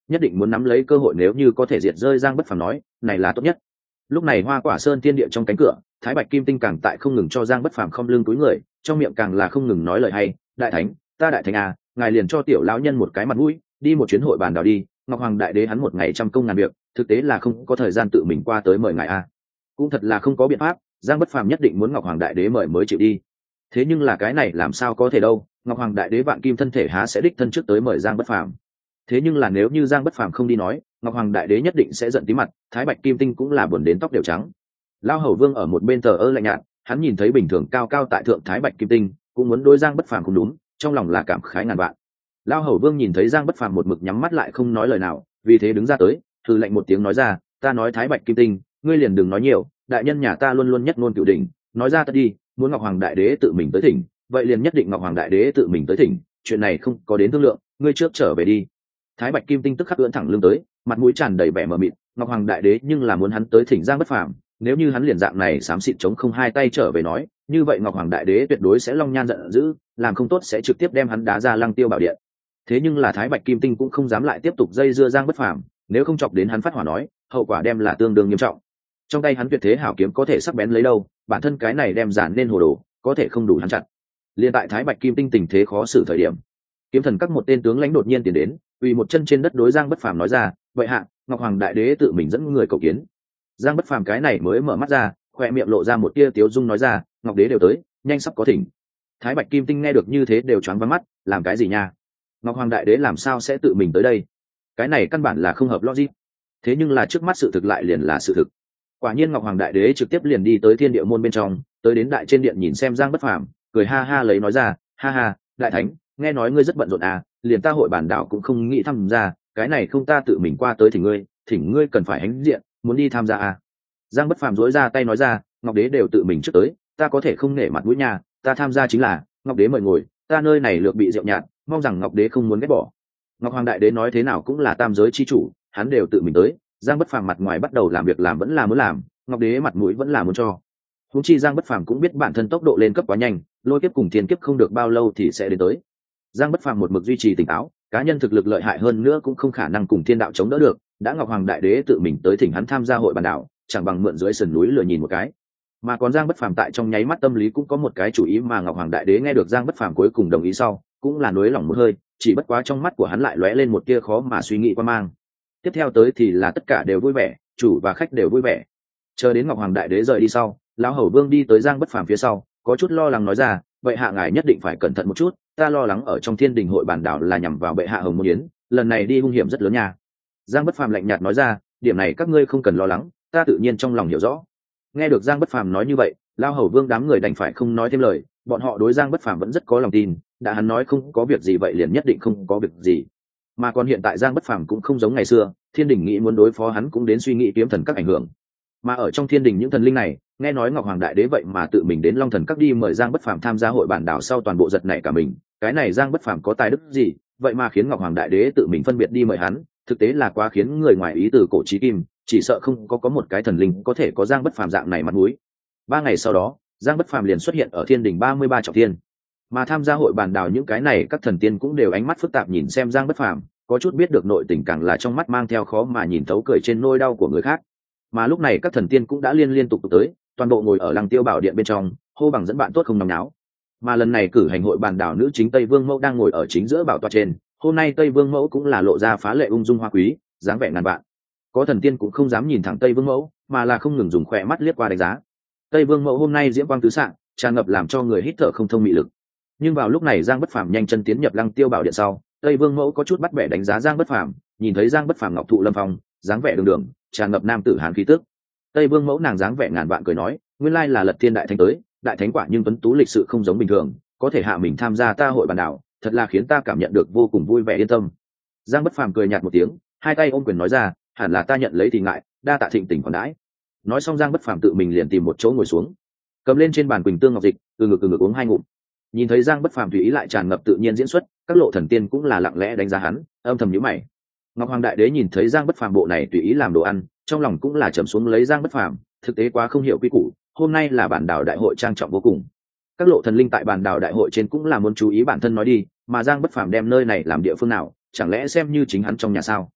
nhất định muốn nắm lấy cơ hội, nếu như có thể diệt rơi Giang Bất Phàm nói này là tốt nhất. Lúc này Hoa Quả Sơn tiên địa trong cánh cửa, Thái Bạch Kim Tinh càng tại không ngừng cho Giang Bất Phàm không lưng túi người, trong miệng càng là không ngừng nói lời hay. Đại thánh, ta đại thánh à, ngài liền cho tiểu lão nhân một cái mặt mũi, đi một chuyến hội bàn đào đi. Ngọc Hoàng đại đế hắn một ngày trăm công ngàn việc, thực tế là không có thời gian tự mình qua tới mời ngài à. Cũng thật là không có biện pháp, Giang Bất Phàm nhất định muốn Ngọc Hoàng đại đế mời mới chịu đi. Thế nhưng là cái này làm sao có thể đâu, Ngọc Hoàng đại đế vạn kim thân thể há sẽ đích thân trước tới mời Giang Bất Phàm. Thế nhưng là nếu như Giang Bất Phàm không đi nói, Ngọc Hoàng đại đế nhất định sẽ giận tí mặt. Thái Bạch Kim Tinh cũng là buồn đến tóc đều trắng. Lao Hầu Vương ở một bên tờ ơ lạnh nhạt, hắn nhìn thấy bình thường cao cao tại thượng Thái Bạch Kim Tinh, cũng muốn đối Giang Bất Phàm không đúng, trong lòng là cảm khái ngàn vạn. Lao Hầu Vương nhìn thấy Giang Bất Phàm một mực nhắm mắt lại không nói lời nào, vì thế đứng ra tới, hừ lạnh một tiếng nói ra, ta nói Thái Bạch Kim Tinh, ngươi liền đừng nói nhiều, đại nhân nhà ta luôn luôn nhất ngôn cửu đỉnh, nói ra tất đi, muốn Ngọc Hoàng đại đế tự mình tới thỉnh, vậy liền nhất định Ngọc Hoàng đại đế tự mình tới thỉnh, chuyện này không có đến thương lượng, ngươi trước trở về đi. Thái Bạch Kim Tinh tức khắc ưỡn thẳng lưng tới, mặt mũi tràn đầy vẻ mờ mịt. Ngọc Hoàng đại đế nhưng là muốn hắn tới thỉnh Giang Bất Phàm, nếu như hắn liền dạng này xám xịt chống không hai tay trở về nói, như vậy Ngọc Hoàng đại đế tuyệt đối sẽ long nhan giận dữ, làm không tốt sẽ trực tiếp đem hắn đá ra Lăng Tiêu Bảo Điện. Thế nhưng là Thái Bạch Kim Tinh cũng không dám lại tiếp tục dây dưa Giang Bất Phàm, nếu không chọc đến hắn phát hỏa nói, hậu quả đem là tương đương nghiêm trọng. Trong tay hắn tuyệt thế hảo kiếm có thể sắc bén lấy đâu, bản thân cái này đem giản nên hồ đồ, có thể không đủ hắn chặt. Liên tại Thái Bạch Kim Tinh tình thế khó xử thời điểm, kiếm thần các một tên tướng lãnh đột nhiên tiến đến, uy một chân trên đất đối Giang Bất Phàm nói ra, vậy hạ, Ngọc Hoàng đại đế tự mình dẫn người cầu kiến. Giang Bất Phàm cái này mới mở mắt ra, khoe miệng lộ ra một tia tiếu dung nói ra, Ngọc đế đều tới, nhanh sắp có thỉnh. Thái Bạch Kim Tinh nghe được như thế đều choáng váng mắt, làm cái gì nha? Ngọc Hoàng đại đế làm sao sẽ tự mình tới đây? Cái này căn bản là không hợp logic. Thế nhưng là trước mắt sự thực lại liền là sự thực. Quả nhiên Ngọc Hoàng đại đế trực tiếp liền đi tới Thiên Địa môn bên trong, tới đến đại trên điện nhìn xem Giang Bất Phàm, cười ha ha lấy nói ra, ha ha, đại thánh, nghe nói ngươi rất bận rộn à, liền ta hội bản đạo cũng không nghĩ tham gia, cái này không ta tự mình qua tới thỉnh ngươi, thỉnh ngươi cần phải hãnh diện, muốn đi tham gia à? Giang Bất Phàm duỗi ra tay nói ra, Ngọc đế đều tự mình trước tới, ta có thể không nể mặt mũi nhà, ta tham gia chính là, Ngọc đế mời ngồi, ta nơi này lược bị rượu nhạt, mong rằng Ngọc đế không muốn ghét bỏ. Ngọc Hoàng đại đế nói thế nào cũng là tam giới chi chủ, hắn đều tự mình tới, Giang Bất Phàm mặt ngoài bắt đầu làm việc làm vẫn là muốn làm, Ngọc đế mặt mũi vẫn là muốn cho. Huống chi Giang Bất Phàm cũng biết bản thân tốc độ lên cấp quá nhanh, lôi kiếp cùng thiên kiếp không được bao lâu thì sẽ đến tới. Giang Bất Phàm một mực duy trì tỉnh táo, cá nhân thực lực lợi hại hơn nữa cũng không khả năng cùng thiên đạo chống đỡ được, đã Ngọc Hoàng đại đế tự mình tới thỉnh hắn tham gia hội bàn đảo, chẳng bằng mượn dưới sườn núi lừa nhìn một cái. Mà còn Giang Bất Phàm tại trong nháy mắt tâm lý cũng có một cái chủ ý, mà Ngọc Hoàng đại đế nghe được Giang Bất Phàm cuối cùng đồng ý sau, cũng là nuối lòng một hơi, chỉ bất quá trong mắt của hắn lại lóe lên một tia khó mà suy nghĩ qua mang. Tiếp theo tới thì là tất cả đều vui vẻ, chủ và khách đều vui vẻ. Chờ đến Ngọc Hoàng đại đế rời đi sau, lão Hầu Vương đi tới Giang Bất Phàm phía sau, có chút lo lắng nói ra, vậy hạ ngài nhất định phải cẩn thận một chút, ta lo lắng ở trong Thiên Đình hội bản đảo là nhằm vào bệ hạ Hồng Môn Yến, lần này đi hung hiểm rất lớn nha. Giang Bất Phàm lạnh nhạt nói ra, điểm này các ngươi không cần lo lắng, ta tự nhiên trong lòng hiểu rõ. Nghe được Giang Bất Phàm nói như vậy, lão Hầu Vương đám người đành phải không nói thêm lời, bọn họ đối Giang Bất Phàm vẫn rất có lòng tin, đã hắn nói không có việc gì vậy liền nhất định không có việc gì. Mà còn hiện tại Giang Bất Phàm cũng không giống ngày xưa, Thiên Đình nghĩ muốn đối phó hắn cũng đến suy nghĩ kiếm thần các ảnh hưởng. Mà ở trong Thiên Đình những thần linh này, nghe nói Ngọc Hoàng đại đế vậy mà tự mình đến Long Thần các đi mời Giang Bất Phàm tham gia hội bản đảo, sau toàn bộ giật nảy cả mình, cái này Giang Bất Phàm có tài đức gì, vậy mà khiến Ngọc Hoàng đại đế tự mình phân biệt đi mời hắn, thực tế là quá khiến người ngoài ý từ cổ chí kim, chỉ sợ không có có một cái thần linh có thể có Giang Bất Phàm dạng này mặt mũi. Ba ngày sau đó, Giang Bất Phàm liền xuất hiện ở Thiên Đình ba mươi ba trọng thiên. Mà tham gia hội bàn đảo những cái này các thần tiên cũng đều ánh mắt phức tạp nhìn xem Giang Bất Phàm, có chút biết được nội tình càng là trong mắt mang theo khó mà nhìn thấu cười trên nỗi đau của người khác. Mà lúc này các thần tiên cũng đã liên liên tục tục tới, toàn bộ ngồi ở Lăng Tiêu Bảo Điện bên trong, hô bằng dẫn bạn tốt không nóng náo. Mà lần này cử hành hội bàn đảo nữ chính Tây Vương Mẫu đang ngồi ở chính giữa bảo tọa trên, hôm nay Tây Vương Mẫu cũng là lộ ra phá lệ ung dung hoa quý, dáng vẻ ngàn vạn. Có thần tiên cũng không dám nhìn thẳng Tây Vương Mẫu, mà là không ngừng dùng khỏe mắt liếc qua đánh giá. Tây Vương Mẫu hôm nay diễm quang tứ xạ, tràn ngập làm cho người hít thở không thông mị lực. Nhưng vào lúc này Giang Bất Phàm nhanh chân tiến nhập Lăng Tiêu Bảo Điện sau, Tây Vương Mẫu có chút bắt bẻ đánh giá Giang Bất Phàm, nhìn thấy Giang Bất Phàm ngọc thụ lâm phong, dáng vẻ đường đường, tràn ngập nam tử hán khí tức. Tây Vương Mẫu nàng dáng vẻ ngàn vạn cười nói, nguyên lai là Lật Thiên đại thánh tới, đại thánh quả nhưng tuấn tú lịch sự không giống bình thường, có thể hạ mình tham gia ta hội bàn đảo, thật là khiến ta cảm nhận được vô cùng vui vẻ yên tâm. Giang Bất Phàm cười nhạt một tiếng, hai tay ôm quyền nói ra, hẳn là ta nhận lấy thì ngại, đa tạ thịnh tình còn đãi. Nói xong Giang Bất Phàm tự mình liền tìm một chỗ ngồi xuống, cầm lên trên bàn quỳnh tương ngọc dịch, từ ngực từ ngực uống hai ngụm. Nhìn thấy Giang Bất Phàm tùy ý lại tràn ngập tự nhiên diễn xuất, các lộ thần tiên cũng là lặng lẽ đánh giá hắn, âm thầm nhíu mày. Ngọc Hoàng đại đế nhìn thấy Giang Bất Phàm bộ này tùy ý làm đồ ăn, trong lòng cũng là trầm xuống lấy Giang Bất Phàm, thực tế quá không hiểu quy củ, hôm nay là bản đảo đại hội trang trọng vô cùng. Các lộ thần linh tại bản đảo đại hội trên cũng là muốn chú ý bản thân nói đi, mà Giang Bất Phàm đem nơi này làm địa phương nào, chẳng lẽ xem như chính hắn trong nhà sao?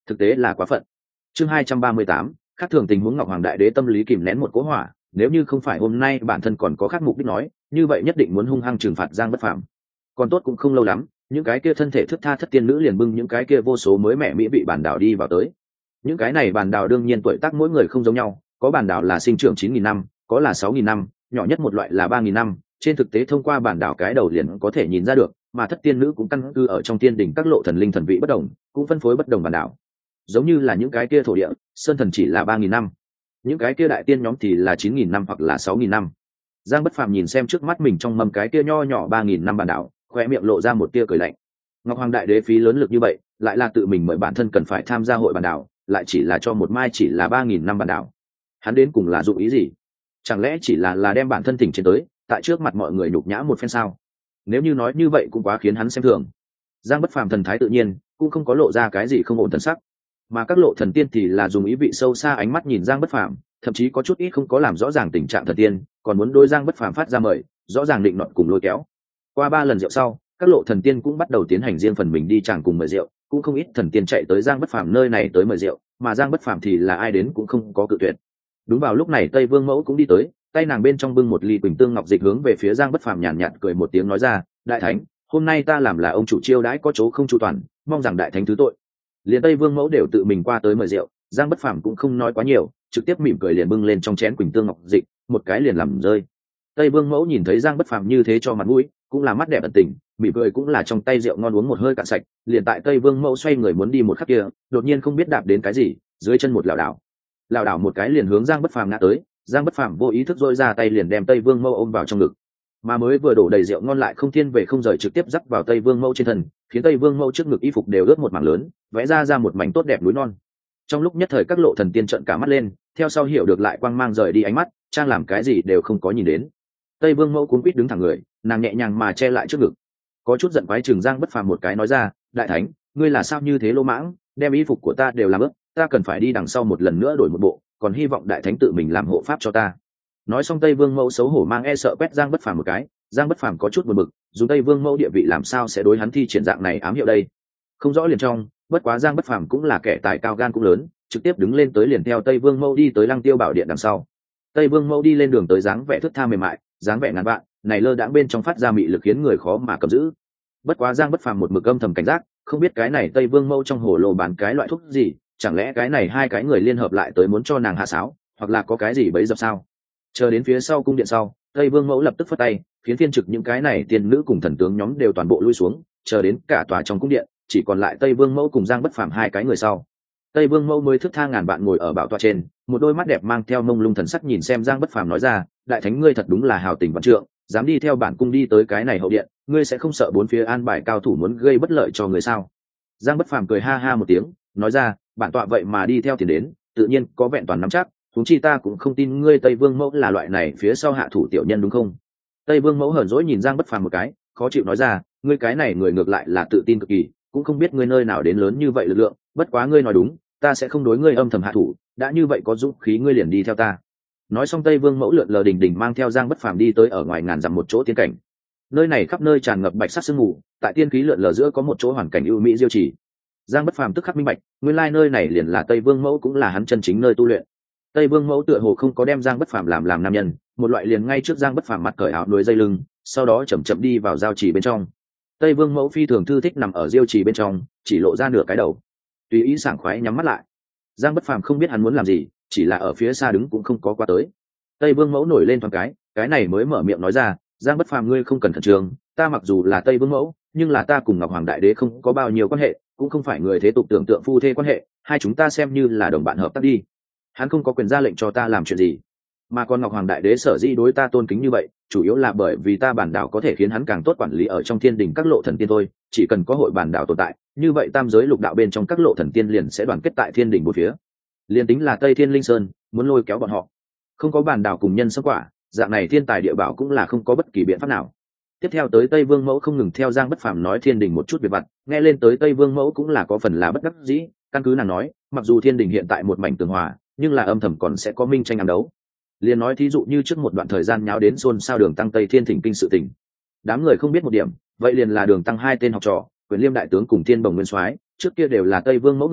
thực tế là quá phận. Chương hai trăm ba mươi tám, khác thường tình huống. Ngọc Hoàng Đại Đế tâm lý kìm nén một cỗ hỏa, nếu như không phải hôm nay bản thân còn có khác mục đích nói, như vậy nhất định muốn hung hăng trừng phạt Giang Bất Phàm. Còn tốt cũng không lâu lắm, những cái kia thân thể thướt tha thất tiên nữ liền bưng những cái kia vô số mới mẻ mỹ vị bản đảo đi vào tới. Những cái này bản đảo đương nhiên tuổi tác mỗi người không giống nhau, có bản đảo là sinh trưởng chín nghìn năm, có là sáu nghìn năm, nhỏ nhất một loại là ba nghìn năm, trên thực tế thông qua bản đảo cái đầu liền có thể nhìn ra được, mà thất tiên nữ cũng căn cứ ở trong tiên đỉnh các lộ thần linh thần vị bất đồng, cũng phân phối bất đồng bản đảo. Giống như là những cái kia thổ địa, sơn thần chỉ là ba nghìn năm, những cái kia đại tiên nhóm thì là chín nghìn năm hoặc là sáu nghìn năm. Giang Bất Phàm nhìn xem trước mắt mình trong mâm cái kia nho nhỏ ba nghìn năm bản đảo, khoe miệng lộ ra một tia cười lạnh. Ngọc Hoàng Đại Đế phí lớn lực như vậy, lại là tự mình mời bản thân cần phải tham gia hội bản đảo, lại chỉ là cho một mai chỉ là ba nghìn năm bản đảo. Hắn đến cùng là dụng ý gì? Chẳng lẽ chỉ là là đem bản thân thỉnh trên tới, tại trước mặt mọi người nhục nhã một phen sao? Nếu như nói như vậy cũng quá khiến hắn xem thường. Giang Bất Phàm thần thái tự nhiên, cũng không có lộ ra cái gì không ổn thần sắc, mà các lộ thần tiên thì là dùng ý vị sâu xa ánh mắt nhìn Giang Bất Phàm, thậm chí có chút ít không có làm rõ ràng tình trạng thần tiên, còn muốn đối Giang Bất Phàm phát ra mời, rõ ràng định nọt cùng lôi kéo. Qua ba lần rượu sau, các lộ thần tiên cũng bắt đầu tiến hành riêng phần mình đi chàng cùng mời rượu, cũng không ít thần tiên chạy tới Giang Bất Phàm nơi này tới mời rượu, mà Giang Bất Phàm thì là ai đến cũng không có cự tuyệt. Đúng vào lúc này Tây Vương Mẫu cũng đi tới, tay nàng bên trong bưng một ly quỳnh tương ngọc dịch hướng về phía Giang Bất Phàm nhàn nhạt, nhạt cười một tiếng nói ra, đại thánh, hôm nay ta làm là ông chủ chiêu đãi có chỗ không chu toàn, mong rằng đại thánh thứ tội. Liền Tây Vương Mẫu đều tự mình qua tới mời rượu, Giang Bất Phàm cũng không nói quá nhiều, trực tiếp mỉm cười liền bưng lên trong chén quỳnh tương ngọc dịch, một cái liền làm rơi. Tây Vương Mẫu nhìn thấy Giang Bất Phàm như thế cho mặt mũi, cũng là mắt đẹp ẩn tình, mỉm cười cũng là trong tay rượu ngon uống một hơi cạn sạch, liền tại Tây Vương Mẫu xoay người muốn đi một khắc kia, đột nhiên không biết đạp đến cái gì, dưới chân một lảo đảo. Lảo đảo một cái liền hướng Giang Bất Phàm ngã tới, Giang Bất Phàm vô ý thức dỗi ra tay liền đem Tây Vương Mẫu ôm vào trong ngực. Mà mới vừa đổ đầy rượu ngon lại không thiên về không rời trực tiếp dắt vào Tây Vương Mẫu trên thân, khiến Tây Vương Mẫu trước ngực y phục đều ướt một mảng lớn, vẽ ra ra một mảnh tốt đẹp núi non. Trong lúc nhất thời các lộ thần tiên trợn cả mắt lên, theo sau hiểu được lại quang mang rời đi ánh mắt, trang làm cái gì đều không có nhìn đến. Tây Vương Mẫu cuống quýt đứng thẳng người, nàng nhẹ nhàng mà che lại trước ngực, có chút giận quái chừng Giang Bất Phàm một cái nói ra, đại thánh, ngươi là sao như thế lỗ mãng, đem y phục của ta đều làm ướt, ta cần phải đi đằng sau một lần nữa đổi một bộ, còn hy vọng đại thánh tự mình làm hộ pháp cho ta. Nói xong Tây Vương Mẫu xấu hổ mang e sợ quét Giang Bất Phàm một cái, Giang Bất Phàm có chút buồn bực, dù Tây Vương Mẫu địa vị làm sao sẽ đối hắn thi triển dạng này ám hiệu đây? Không rõ liền trong, bất quá Giang Bất Phàm cũng là kẻ tài cao gan cũng lớn, trực tiếp đứng lên tới liền theo Tây Vương Mẫu đi tới Lăng Tiêu Bảo Điện đằng sau. Tây Vương Mẫu đi lên đường tới dáng vẻ thướt tha mềm mại, dáng vẻ ngàn vạn, này lơ đãng bên trong phát ra mị lực khiến người khó mà cầm giữ. Bất quá Giang Bất Phàm một mực âm thầm cảnh giác, không biết cái này Tây Vương Mẫu trong hồ lô bán cái loại thuốc gì, chẳng lẽ cái này hai cái người liên hợp lại tới muốn cho nàng hạ sáo, hoặc là có cái gì bấy dập sao? Chờ đến phía sau cung điện sau, Tây Vương Mẫu lập tức phất tay, khiến thiên trực những cái này tiên nữ cùng thần tướng nhóm đều toàn bộ lui xuống, chờ đến cả tòa trong cung điện, chỉ còn lại Tây Vương Mẫu cùng Giang Bất Phàm hai cái người sau. Tây Vương Mẫu mới thức tha ngàn bạn ngồi ở bảo tọa trên, một đôi mắt đẹp mang theo mông lung thần sắc nhìn xem Giang Bất Phàm nói ra, đại thánh ngươi thật đúng là hào tình vạn trượng, dám đi theo bản cung đi tới cái này hậu điện, ngươi sẽ không sợ bốn phía an bài cao thủ muốn gây bất lợi cho người sao? Giang Bất Phàm cười ha ha một tiếng, nói ra, bản tọa vậy mà đi theo tiền đến, tự nhiên có vẹn toàn nắm chắc, huống chi ta cũng không tin ngươi Tây Vương Mẫu là loại này phía sau hạ thủ tiểu nhân đúng không? Tây Vương Mẫu hờn dỗi nhìn Giang Bất Phàm một cái, khó chịu nói ra, ngươi cái này người ngược lại là tự tin cực kỳ, cũng không biết ngươi nơi nào đến lớn như vậy lực lượng, bất quá ngươi nói đúng, ta sẽ không đối ngươi âm thầm hạ thủ, đã như vậy có dũng khí ngươi liền đi theo ta. Nói xong Tây Vương Mẫu lượn lờ đình đình mang theo Giang Bất Phàm đi tới ở ngoài ngàn dặm một chỗ tiên cảnh. Nơi này khắp nơi tràn ngập bạch sắc sương mù, tại tiên khí lượn lờ giữa có một chỗ hoàn cảnh ưu mỹ diêu trì. Giang Bất Phàm tức khắc minh bạch, nguyên lai nơi này liền là Tây Vương Mẫu cũng là hắn chân chính nơi tu luyện. Tây Vương Mẫu tựa hồ không có đem Giang Bất Phàm làm làm nam nhân, một loại liền ngay trước Giang Bất Phàm mặt cởi áo đuôi dây lưng, sau đó chậm chậm đi vào giao trì bên trong. Tây Vương Mẫu phi thường thư thích nằm ở diêu trì bên trong, chỉ lộ ra nửa cái đầu, tùy ý sảng khoái nhắm mắt lại. Giang Bất Phàm không biết hắn muốn làm gì, chỉ là ở phía xa đứng cũng không có qua tới. Tây Vương Mẫu nổi lên thoáng cái, cái này mới mở miệng nói ra, Giang Bất Phàm ngươi không cần khẩn trương, ta mặc dù là Tây Vương Mẫu, nhưng là ta cùng Ngọc Hoàng Đại Đế không có bao nhiêu quan hệ, cũng không phải người thế tục tưởng tượng phu thê quan hệ, hai chúng ta xem như là đồng bạn hợp tác đi. Hắn không có quyền ra lệnh cho ta làm chuyện gì, mà còn Ngọc Hoàng Đại Đế sở dĩ đối ta tôn kính như vậy, chủ yếu là bởi vì ta bản đảo có thể khiến hắn càng tốt quản lý ở trong thiên đình các lộ thần tiên thôi, chỉ cần có hội bản đảo tồn tại, như vậy tam giới lục đạo bên trong các lộ thần tiên liền sẽ đoàn kết tại thiên đình một phía. Liên tính là Tây Thiên Linh Sơn muốn lôi kéo bọn họ, không có bản đảo cùng nhân sâm quả, dạng này thiên tài địa bảo cũng là không có bất kỳ biện pháp nào. Tiếp theo tới Tây Vương Mẫu không ngừng theo Giang Bất Phàm nói thiên đình một chút việc vặt, nghe lên tới Tây Vương Mẫu cũng là có phần là bất đắc dĩ, căn cứ nàng nói, mặc dù thiên đình hiện tại một mảnh tường hòa, nhưng là âm thầm còn sẽ có minh tranh ám đấu. Liên nói thí dụ như trước một đoạn thời gian nháo đến xôn xao Đường Tăng Tây Thiên thỉnh kinh sự tình, đám người không biết một điểm, vậy liền là Đường Tăng hai tên học trò, Quyền Liêm đại tướng cùng Thiên Bồng Nguyên Soái, trước kia đều là Tây Vương Mẫu người,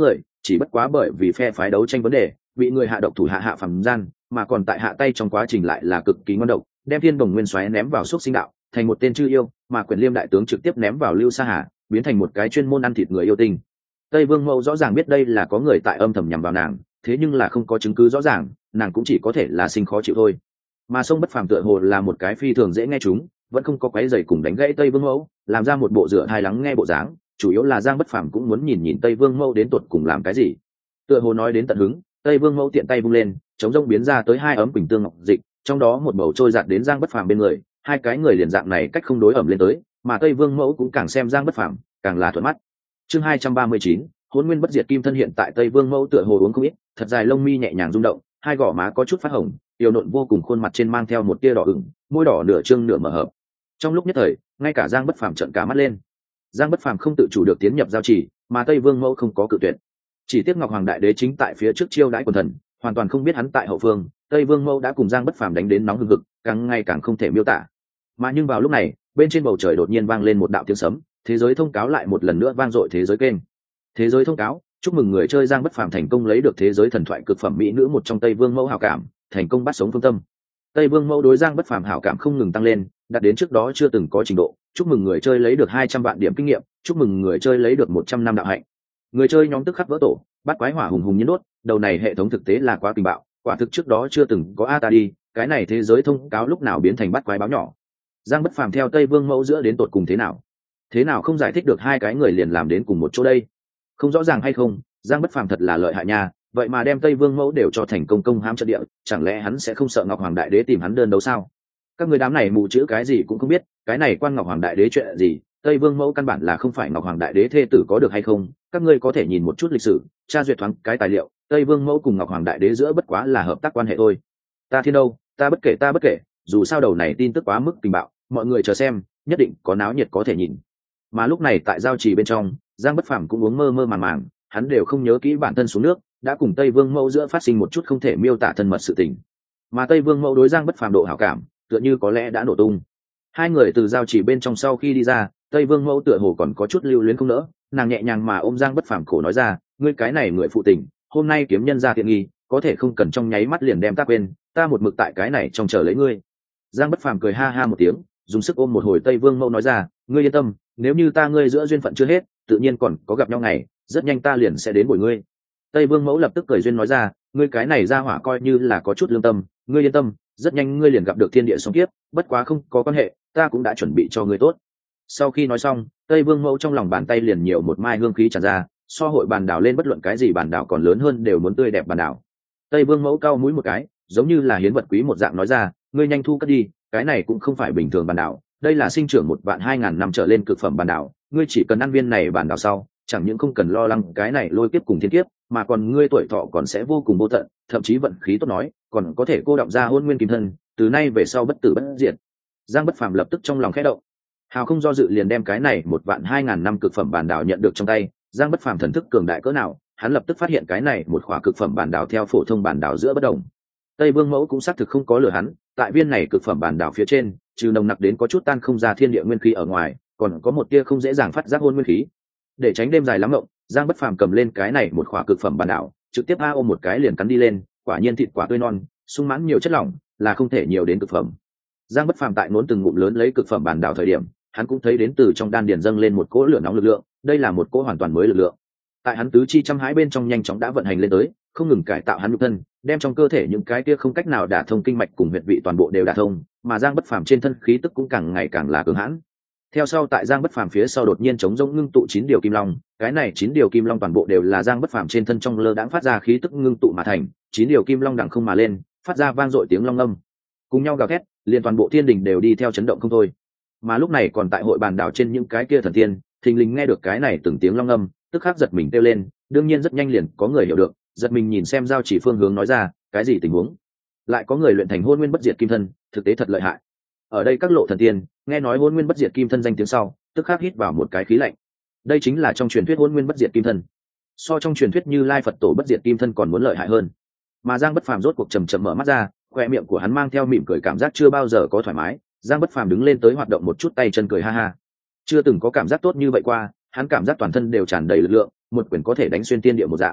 chỉ bất quá bởi vì phe phái đấu tranh vấn đề bị người hạ độc thủ hạ hạ phàm gian, mà còn tại hạ tay trong quá trình lại là cực kỳ ngon độc, đem thiên bồng nguyên xoáy ném vào xúc sinh đạo thành một tên chư yêu, mà quyền liêm đại tướng trực tiếp ném vào lưu sa hà biến thành một cái chuyên môn ăn thịt người yêu tinh. Tây Vương Mẫu rõ ràng biết đây là có người tại âm thầm nhằm vào nàng, thế nhưng là không có chứng cứ rõ ràng, nàng cũng chỉ có thể là sinh khó chịu thôi. Mà sông bất phàm tựa hồ là một cái phi thường dễ nghe chúng, vẫn không có quấy rầy cùng đánh gãy Tây Vương Mẫu, làm ra một bộ dựa hai lắng nghe bộ dáng, chủ yếu là Giang Bất Phàm cũng muốn nhìn nhìn Tây Vương Mẫu đến tột cùng làm cái gì. Tựa hồ nói đến tận hứng, Tây Vương Mẫu tiện tay vung lên, chống rông biến ra tới hai ấm quỳnh tương ngọc dịch, trong đó một bầu trôi giạt đến Giang Bất Phàm bên người, hai cái người liền dạng này cách không đối ẩm lên tới, mà Tây Vương Mẫu cũng càng xem Giang Bất Phàm, càng là thuận mắt. Chương hai trăm ba mươi chín, Hỗn Nguyên Bất Diệt Kim Thân hiện tại Tây Vương Mẫu tựa hồ uống không ít, thật dài lông mi nhẹ nhàng rung động, hai gò má có chút phát hồng, yêu nộn vô cùng, khuôn mặt trên mang theo một tia đỏ ửng, môi đỏ nửa trương nửa mở hợp. Trong lúc nhất thời, ngay cả Giang Bất Phàm trợn cả mắt lên. Giang Bất Phàm không tự chủ được tiến nhập giao chỉ, mà Tây Vương Mẫu không có cự tuyệt. Chỉ tiếc Ngọc Hoàng Đại Đế chính tại phía trước chiêu đãi quần thần, hoàn toàn không biết hắn tại hậu phương, Tây Vương Mẫu đã cùng Giang Bất Phàm đánh đến nóng hừng hực, càng ngày càng không thể miêu tả. Mà nhưng vào lúc này, bên trên bầu trời đột nhiên vang lên một đạo tiếng sấm, thế giới thông cáo lại một lần nữa vang dội thế giới kênh. Thế giới thông cáo, chúc mừng người chơi Giang Bất Phàm thành công lấy được thế giới thần thoại cực phẩm mỹ nữ một trong Tây Vương Mẫu hảo cảm, thành công bắt sống phương tâm. Tây Vương Mẫu đối Giang Bất Phàm hảo cảm không ngừng tăng lên, đạt đến trước đó chưa từng có trình độ. Chúc mừng người chơi lấy được hai trăm vạn điểm kinh nghiệm, chúc mừng người chơi lấy được một trăm năm đạo hạnh. Người chơi nhóm tức khắc vỡ tổ, bắt quái hỏa hùng hùng nhiên đốt, đầu này hệ thống thực tế là quá kinh bạo, quả thực trước đó chưa từng có a ta đi, cái này thế giới thông cáo lúc nào biến thành bắt quái báo nhỏ. Giang Bất Phàm theo Tây Vương Mẫu giữa đến tột cùng thế nào? Thế nào không giải thích được hai cái người liền làm đến cùng một chỗ đây? Không rõ ràng hay không, Giang Bất Phàm thật là lợi hại nha, vậy mà đem Tây Vương Mẫu đều cho thành công công hãm trận địa, chẳng lẽ hắn sẽ không sợ Ngọc Hoàng Đại Đế tìm hắn đơn đấu sao? Các người đám này mù chữ cái gì cũng không biết, cái này quan Ngọc Hoàng Đại Đế chuyện gì? Tây Vương Mẫu căn bản là không phải Ngọc Hoàng Đại Đế thê tử có được hay không? Các ngươi có thể nhìn một chút lịch sử, tra duyệt thoáng cái tài liệu, Tây Vương Mẫu cùng Ngọc Hoàng Đại Đế giữa bất quá là hợp tác quan hệ thôi. Ta thiên đâu, ta bất kể ta bất kể, dù sao đầu này tin tức quá mức kinh bạo, mọi người chờ xem, nhất định có náo nhiệt có thể nhìn. Mà lúc này tại giao trì bên trong, Giang Bất Phàm cũng uống mơ mơ màng màng, hắn đều không nhớ kỹ bản thân xuống nước, đã cùng Tây Vương Mẫu giữa phát sinh một chút không thể miêu tả thân mật sự tình. Mà Tây Vương Mẫu đối Giang Bất Phàm độ hảo cảm, tựa như có lẽ đã nổ tung. Hai người từ giao trì bên trong sau khi đi ra, Tây Vương Mẫu tựa hồ còn có chút lưu luyến không nỡ, nàng nhẹ nhàng mà ôm Giang Bất Phàm cổ nói ra, ngươi cái này người phụ tình, hôm nay kiếm nhân ra tiện nghi, có thể không cần trong nháy mắt liền đem ta quên, ta một mực tại cái này trong chờ lấy ngươi. Giang Bất Phàm cười ha ha một tiếng, dùng sức ôm một hồi Tây Vương Mẫu nói ra, ngươi yên tâm, nếu như ta ngươi giữa duyên phận chưa hết, tự nhiên còn có gặp nhau ngày, rất nhanh ta liền sẽ đến bồi ngươi. Tây Vương Mẫu lập tức cười duyên nói ra, ngươi cái này ra hỏa coi như là có chút lương tâm, ngươi yên tâm, rất nhanh ngươi liền gặp được thiên địa song kiếp, bất quá không có quan hệ, ta cũng đã chuẩn bị cho ngươi tốt. Sau khi nói xong, Tây Vương Mẫu trong lòng bàn tay liền nhiều một mai hương khí tràn ra, so hội bàn đảo lên bất luận cái gì bàn đảo còn lớn hơn đều muốn tươi đẹp bàn đảo. Tây Vương Mẫu cau mũi một cái, giống như là hiến vật quý một dạng nói ra, ngươi nhanh thu cất đi, cái này cũng không phải bình thường bàn đảo, đây là sinh trưởng một vạn hai ngàn năm trở lên cực phẩm bàn đảo, ngươi chỉ cần ăn viên này bàn đảo sau, chẳng những không cần lo lắng cái này lôi kiếp cùng thiên kiếp, mà còn ngươi tuổi thọ còn sẽ vô cùng vô tận, thậm chí vận khí tốt nói, còn có thể cô đọng ra hôn nguyên kim thân, từ nay về sau bất tử bất diệt. Giang Bất Phàm lập tức trong lòng khẽ động, hào không do dự liền đem cái này một vạn hai ngàn năm cực phẩm bản đảo nhận được trong tay. Giang Bất Phàm thần thức cường đại cỡ nào, hắn lập tức phát hiện cái này một khỏa cực phẩm bản đảo theo phổ thông bản đảo giữa bất đồng. Tây Vương Mẫu cũng xác thực không có lừa hắn, tại viên này cực phẩm bản đảo phía trên, trừ nồng nặc đến có chút tan không ra thiên địa nguyên khí ở ngoài, còn có một tia không dễ dàng phát giác hôn nguyên khí. Để tránh đêm dài lắm ngộng, Giang Bất Phàm cầm lên cái này một khỏa cực phẩm bản đảo, trực tiếp a ôm một cái liền cắn đi lên, quả nhiên thịt quả tươi non, sung mãn nhiều chất lỏng, là không thể nhiều đến cực phẩm. Giang Bất Phàm tại nốn từng ngụm lớn lấy cực phẩm bản đảo thời điểm, hắn cũng thấy đến từ trong đan điền dâng lên một cỗ lửa nóng lực lượng, đây là một cỗ hoàn toàn mới lực lượng. Tại hắn tứ chi trăm hái bên trong nhanh chóng đã vận hành lên tới, không ngừng cải tạo hắn nhục thân, đem trong cơ thể những cái kia không cách nào đả thông kinh mạch cùng huyệt vị toàn bộ đều đả thông, mà Giang Bất Phàm trên thân khí tức cũng càng ngày càng là cường hãn. Theo sau tại Giang Bất Phàm phía sau đột nhiên chống rỗng ngưng tụ chín điều kim long, cái này chín điều kim long toàn bộ đều là Giang Bất Phàm trên thân trong lơ đãng phát ra khí tức ngưng tụ mà thành, chín điều kim long đằng không mà lên, phát ra vang dội tiếng long âm, cùng nhau gào thét, liền toàn bộ thiên đình đều đi theo chấn động không thôi. Mà lúc này còn tại hội bàn đảo trên những cái kia thần tiên, thình lình nghe được cái này từng tiếng long âm, tức khắc giật mình kêu lên, đương nhiên rất nhanh liền có người hiểu được, giật mình nhìn xem giao chỉ phương hướng nói ra, cái gì tình huống? Lại có người luyện thành hôn nguyên bất diệt kim thân, thực tế thật lợi hại. Ở đây các lộ thần tiên nghe nói hôn nguyên bất diệt kim thân danh tiếng sau, tức khắc hít vào một cái khí lạnh. Đây chính là trong truyền thuyết hôn nguyên bất diệt kim thân, so trong truyền thuyết Như Lai Phật tổ bất diệt kim thân còn muốn lợi hại hơn. Mà Giang Bất Phàm rốt cuộc chầm chậm mở mắt ra, khoe miệng của hắn mang theo mỉm cười, cảm giác chưa bao giờ có thoải mái. Giang Bất Phàm đứng lên tới hoạt động một chút tay chân cười ha ha, chưa từng có cảm giác tốt như vậy qua, hắn cảm giác toàn thân đều tràn đầy lực lượng, một quyền có thể đánh xuyên tiên địa một dạng.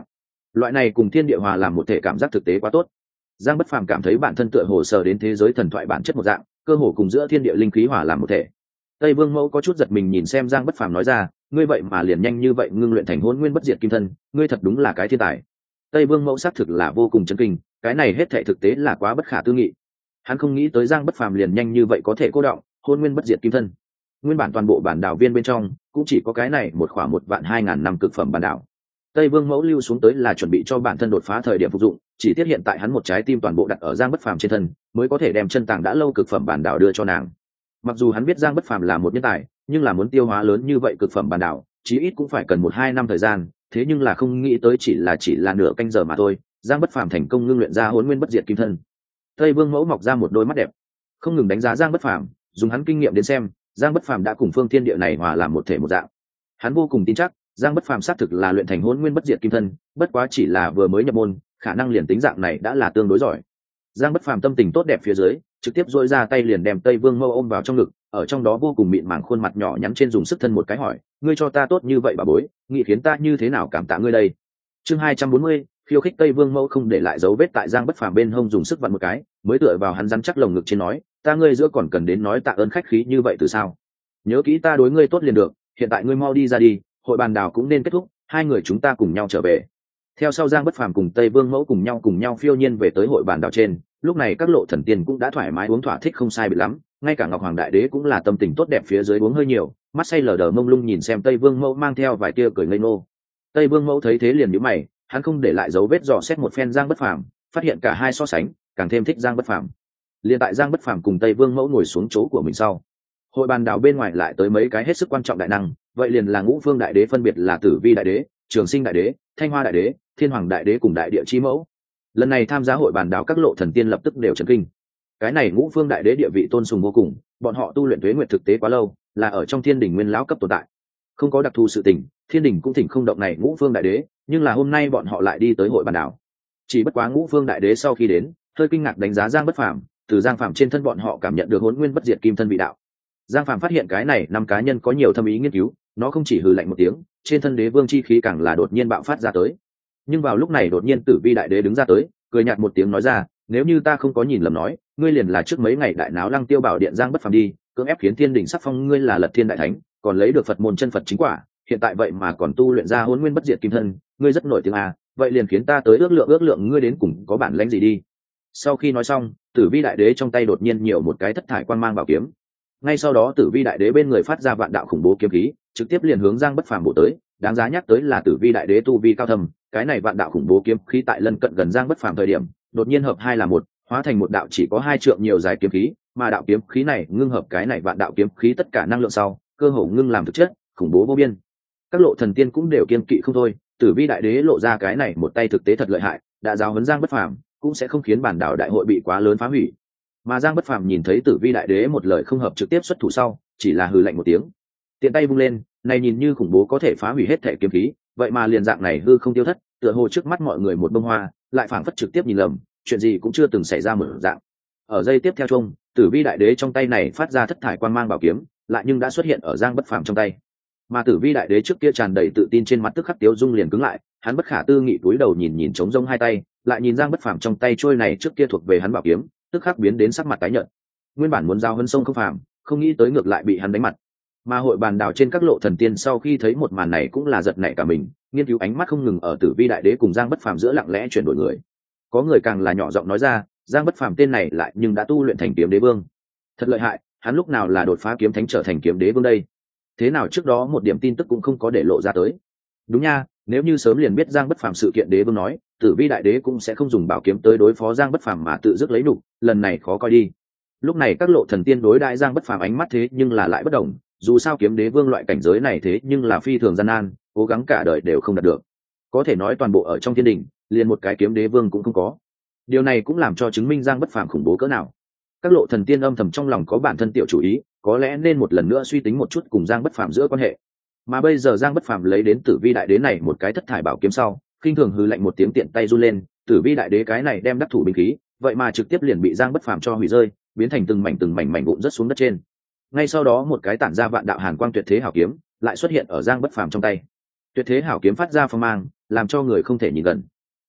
Loại này cùng thiên địa hòa làm một thể cảm giác thực tế quá tốt. Giang Bất Phàm cảm thấy bản thân tựa hồ sờ đến thế giới thần thoại bản chất một dạng, cơ hồ cùng giữa thiên địa linh khí hòa làm một thể. Tây Vương Mẫu có chút giật mình nhìn xem Giang Bất Phàm nói ra, ngươi vậy mà liền nhanh như vậy ngưng luyện thành Hỗn Nguyên Bất Diệt Kim Thân, ngươi thật đúng là cái thiên tài. Tây Vương Mẫu xác thực là vô cùng chấn kinh, cái này hết thảy thực tế là quá bất khả tư nghị. Hắn không nghĩ tới Giang Bất Phàm liền nhanh như vậy có thể cô động Hỗn Nguyên Bất Diệt Kim Thân. Nguyên bản toàn bộ bản đảo viên bên trong cũng chỉ có cái này một khoảng một vạn hai ngàn năm cực phẩm bản đảo. Tây Vương Mẫu lưu xuống tới là chuẩn bị cho bản thân đột phá thời điểm phục dụng, chỉ tiếc hiện tại hắn một trái tim toàn bộ đặt ở Giang Bất Phàm trên thân, mới có thể đem chân tàng đã lâu cực phẩm bản đảo đưa cho nàng. Mặc dù hắn biết Giang Bất Phàm là một nhân tài, nhưng là muốn tiêu hóa lớn như vậy cực phẩm bản đảo, chí ít cũng phải cần một hai năm thời gian, thế nhưng là không nghĩ tới chỉ là chỉ là nửa canh giờ mà thôi, Giang Bất Phàm thành công ngưng luyện ra Hỗn Nguyên Bất Diệt Kim Thân. Tây Vương Mẫu mọc ra một đôi mắt đẹp, không ngừng đánh giá Giang Bất Phàm, dùng hắn kinh nghiệm đến xem, Giang Bất Phàm đã cùng phương thiên địa này hòa làm một thể một dạng. Hắn vô cùng tin chắc, Giang Bất Phàm xác thực là luyện thành Hỗn Nguyên Bất Diệt Kim Thân, bất quá chỉ là vừa mới nhập môn, khả năng liền tính dạng này đã là tương đối giỏi. Giang Bất Phàm tâm tình tốt đẹp phía dưới, trực tiếp duỗi ra tay liền đem Tây Vương Mẫu ôm vào trong ngực, ở trong đó vô cùng mịn màng khuôn mặt nhỏ nhắn trên dùng sức thân một cái hỏi, ngươi cho ta tốt như vậy bà bối, nghĩ khiến ta như thế nào cảm tạ ngươi đây. Chương hai trăm bốn mươi, khiêu khích. Tây Vương Mẫu không để lại dấu vết tại Giang Bất Phàm bên hông dùng sức vặn một cái, mới tựa vào hắn rắn chắc lồng ngực trên nói, ta ngươi giữa còn cần đến nói tạ ơn khách khí như vậy từ sao? Nhớ kỹ ta đối ngươi tốt liền được, hiện tại ngươi mau đi ra đi, hội bàn đào cũng nên kết thúc, hai người chúng ta cùng nhau trở về. Theo sau Giang Bất Phàm cùng Tây Vương Mẫu cùng nhau cùng nhau phiêu nhiên về tới hội bàn đào trên, lúc này các lộ thần tiên cũng đã thoải mái uống thỏa thích không sai biệt lắm, ngay cả Ngọc Hoàng Đại Đế cũng là tâm tình tốt đẹp phía dưới uống hơi nhiều, mắt say lờ đờ mông lung nhìn xem Tây Vương Mẫu mang theo vài tia cười ngây ngô. Tây Vương Mẫu thấy thế liền nhíu mày, hắn không để lại dấu vết dò xét một phen Giang Bất Phàm, phát hiện cả hai so sánh, càng thêm thích Giang Bất Phàm. Liên tại Giang Bất Phàm cùng Tây Vương Mẫu ngồi xuống chỗ của mình sau, hội bàn đảo bên ngoài lại tới mấy cái hết sức quan trọng đại năng, vậy liền là Ngũ Phương Đại Đế, phân biệt là Tử Vi Đại Đế, Trường Sinh Đại Đế, Thanh Hoa Đại Đế, Thiên Hoàng Đại Đế cùng Đại Địa Chi Mẫu. Lần này tham gia hội bàn đảo các lộ thần tiên lập tức đều chấn kinh. Cái này Ngũ Phương Đại Đế địa vị tôn sùng vô cùng, bọn họ tu luyện tuế nguyệt thực tế quá lâu, là ở trong Thiên Đình nguyên lão cấp tồn tại. Không có đặc thù sự tình, Thiên Đình cũng thỉnh không động này Ngũ Phương Đại Đế, nhưng là hôm nay bọn họ lại đi tới hội bàn đảo. Chỉ bất quá Ngũ Phương Đại Đế sau khi đến, hơi kinh ngạc đánh giá Giang Bất Phàm, từ Giang Phàm trên thân bọn họ cảm nhận được Hỗn Nguyên Bất Diệt Kim Thân vị đạo. Giang Phàm phát hiện cái này năm cá nhân có nhiều thâm ý nghiên cứu, nó không chỉ hừ lạnh một tiếng, trên thân đế vương chi khí càng là đột nhiên bạo phát ra tới. Nhưng vào lúc này đột nhiên Tử Vi Đại Đế đứng ra tới, cười nhạt một tiếng nói ra, nếu như ta không có nhìn lầm nói, ngươi liền là trước mấy ngày đại náo Lăng Tiêu Bảo Điện Giang Bất Phàm đi, cưỡng ép khiến Thiên Đình sắc phong ngươi là Lật Thiên Đại Thánh, còn lấy được Phật môn chân Phật chính quả, hiện tại vậy mà còn tu luyện ra Hỗn Nguyên Bất Diệt Kim Thân, ngươi rất nổi tiếng à, vậy liền khiến ta tới ước lượng ước lượng ngươi đến cùng có bản lĩnh gì đi. Sau khi nói xong, Tử Vi Đại Đế trong tay đột nhiên nhiều một cái thất thải quang mang bảo kiếm. Ngay sau đó Tử Vi Đại Đế bên người phát ra vạn đạo khủng bố kiếm khí, trực tiếp liền hướng Giang Bất Phàm bổ tới. Đáng giá nhắc tới là Tử Vi Đại Đế tu vi cao thâm, cái này vạn đạo khủng bố kiếm khí tại lân cận gần Giang Bất Phàm thời điểm, đột nhiên hợp hai là một, hóa thành một đạo chỉ có hai trượng nhiều dài kiếm khí, mà đạo kiếm khí này ngưng hợp cái này vạn đạo kiếm khí tất cả năng lượng sau, cơ hồ ngưng làm thực chất, khủng bố vô biên. Các lộ thần tiên cũng đều kiên kỵ không thôi, Tử Vi Đại Đế lộ ra cái này một tay thực tế thật lợi hại, đã giáo huấn Giang Bất Phàm, cũng sẽ không khiến bản đảo đại hội bị quá lớn phá hủy. Mà Giang Bất Phàm nhìn thấy Tử Vi Đại Đế một lời không hợp trực tiếp xuất thủ sau, chỉ là hừ lạnh một tiếng, tiện tay vung lên, này nhìn như khủng bố có thể phá hủy hết thể kiếm khí, vậy mà liền dạng này hư không tiêu thất, tựa hồ trước mắt mọi người một bông hoa, lại phảng phất trực tiếp nhìn lầm, chuyện gì cũng chưa từng xảy ra một dạng. Ở giây tiếp theo chung, Tử Vi Đại Đế trong tay này phát ra thất thải quang mang bảo kiếm, lại nhưng đã xuất hiện ở Giang Bất Phàm trong tay. Mà Tử Vi Đại Đế trước kia tràn đầy tự tin trên mặt tức khắc tiêu dung liền cứng lại, hắn bất khả tư nghị cúi đầu nhìn nhìn trống rỗng hai tay, lại nhìn Giang Bất Phàm trong tay trôi này trước kia thuộc về hắn bảo kiếm, tức khắc biến đến sắc mặt tái nhợt. Nguyên bản muốn giao hơn sông không phàm, không nghĩ tới ngược lại bị hắn đánh mặt. Mà hội bàn đào trên các lộ thần tiên sau khi thấy một màn này cũng là giật nảy cả mình, nghiên cứu ánh mắt không ngừng ở Tử Vi Đại Đế cùng Giang Bất Phàm giữa lặng lẽ chuyển đổi người. Có người càng là nhỏ giọng nói ra, Giang Bất Phàm tên này lại nhưng đã tu luyện thành kiếm đế vương, thật lợi hại, hắn lúc nào là đột phá kiếm thánh trở thành kiếm đế vương đây? Thế nào trước đó một điểm tin tức cũng không có để lộ ra tới? Đúng nha, nếu như sớm liền biết Giang Bất Phàm sự kiện đế vương nói, Tử Vi Đại Đế cũng sẽ không dùng bảo kiếm tới đối phó Giang Bất Phàm mà tự dứt lấy đủ, lần này khó coi đi. Lúc này các lộ thần tiên đối đại Giang Bất Phàm ánh mắt thế nhưng là lại bất đồng, dù sao kiếm đế vương loại cảnh giới này thế nhưng là phi thường gian nan, cố gắng cả đời đều không đạt được. Có thể nói toàn bộ ở trong thiên đình, liền một cái kiếm đế vương cũng không có. Điều này cũng làm cho chứng minh Giang Bất Phàm khủng bố cỡ nào. Các lộ thần tiên âm thầm trong lòng có bản thân tiểu chủ ý, có lẽ nên một lần nữa suy tính một chút cùng Giang Bất Phàm giữa quan hệ. Mà bây giờ Giang Bất Phàm lấy đến Tử Vi Đại Đế này một cái thất thải bảo kiếm sau, khinh thường hừ lạnh một tiếng tiện tay run lên, Tử Vi Đại Đế cái này đem đắc thủ binh khí, vậy mà trực tiếp liền bị Giang Bất Phàm cho hủy rơi, biến thành từng mảnh từng mảnh mảnh vụn rớt xuống đất trên. Ngay sau đó một cái tản ra vạn đạo hàn quang tuyệt thế hảo kiếm lại xuất hiện ở Giang Bất Phàm trong tay. Tuyệt thế hảo kiếm phát ra phong mang, làm cho người không thể nhìn gần.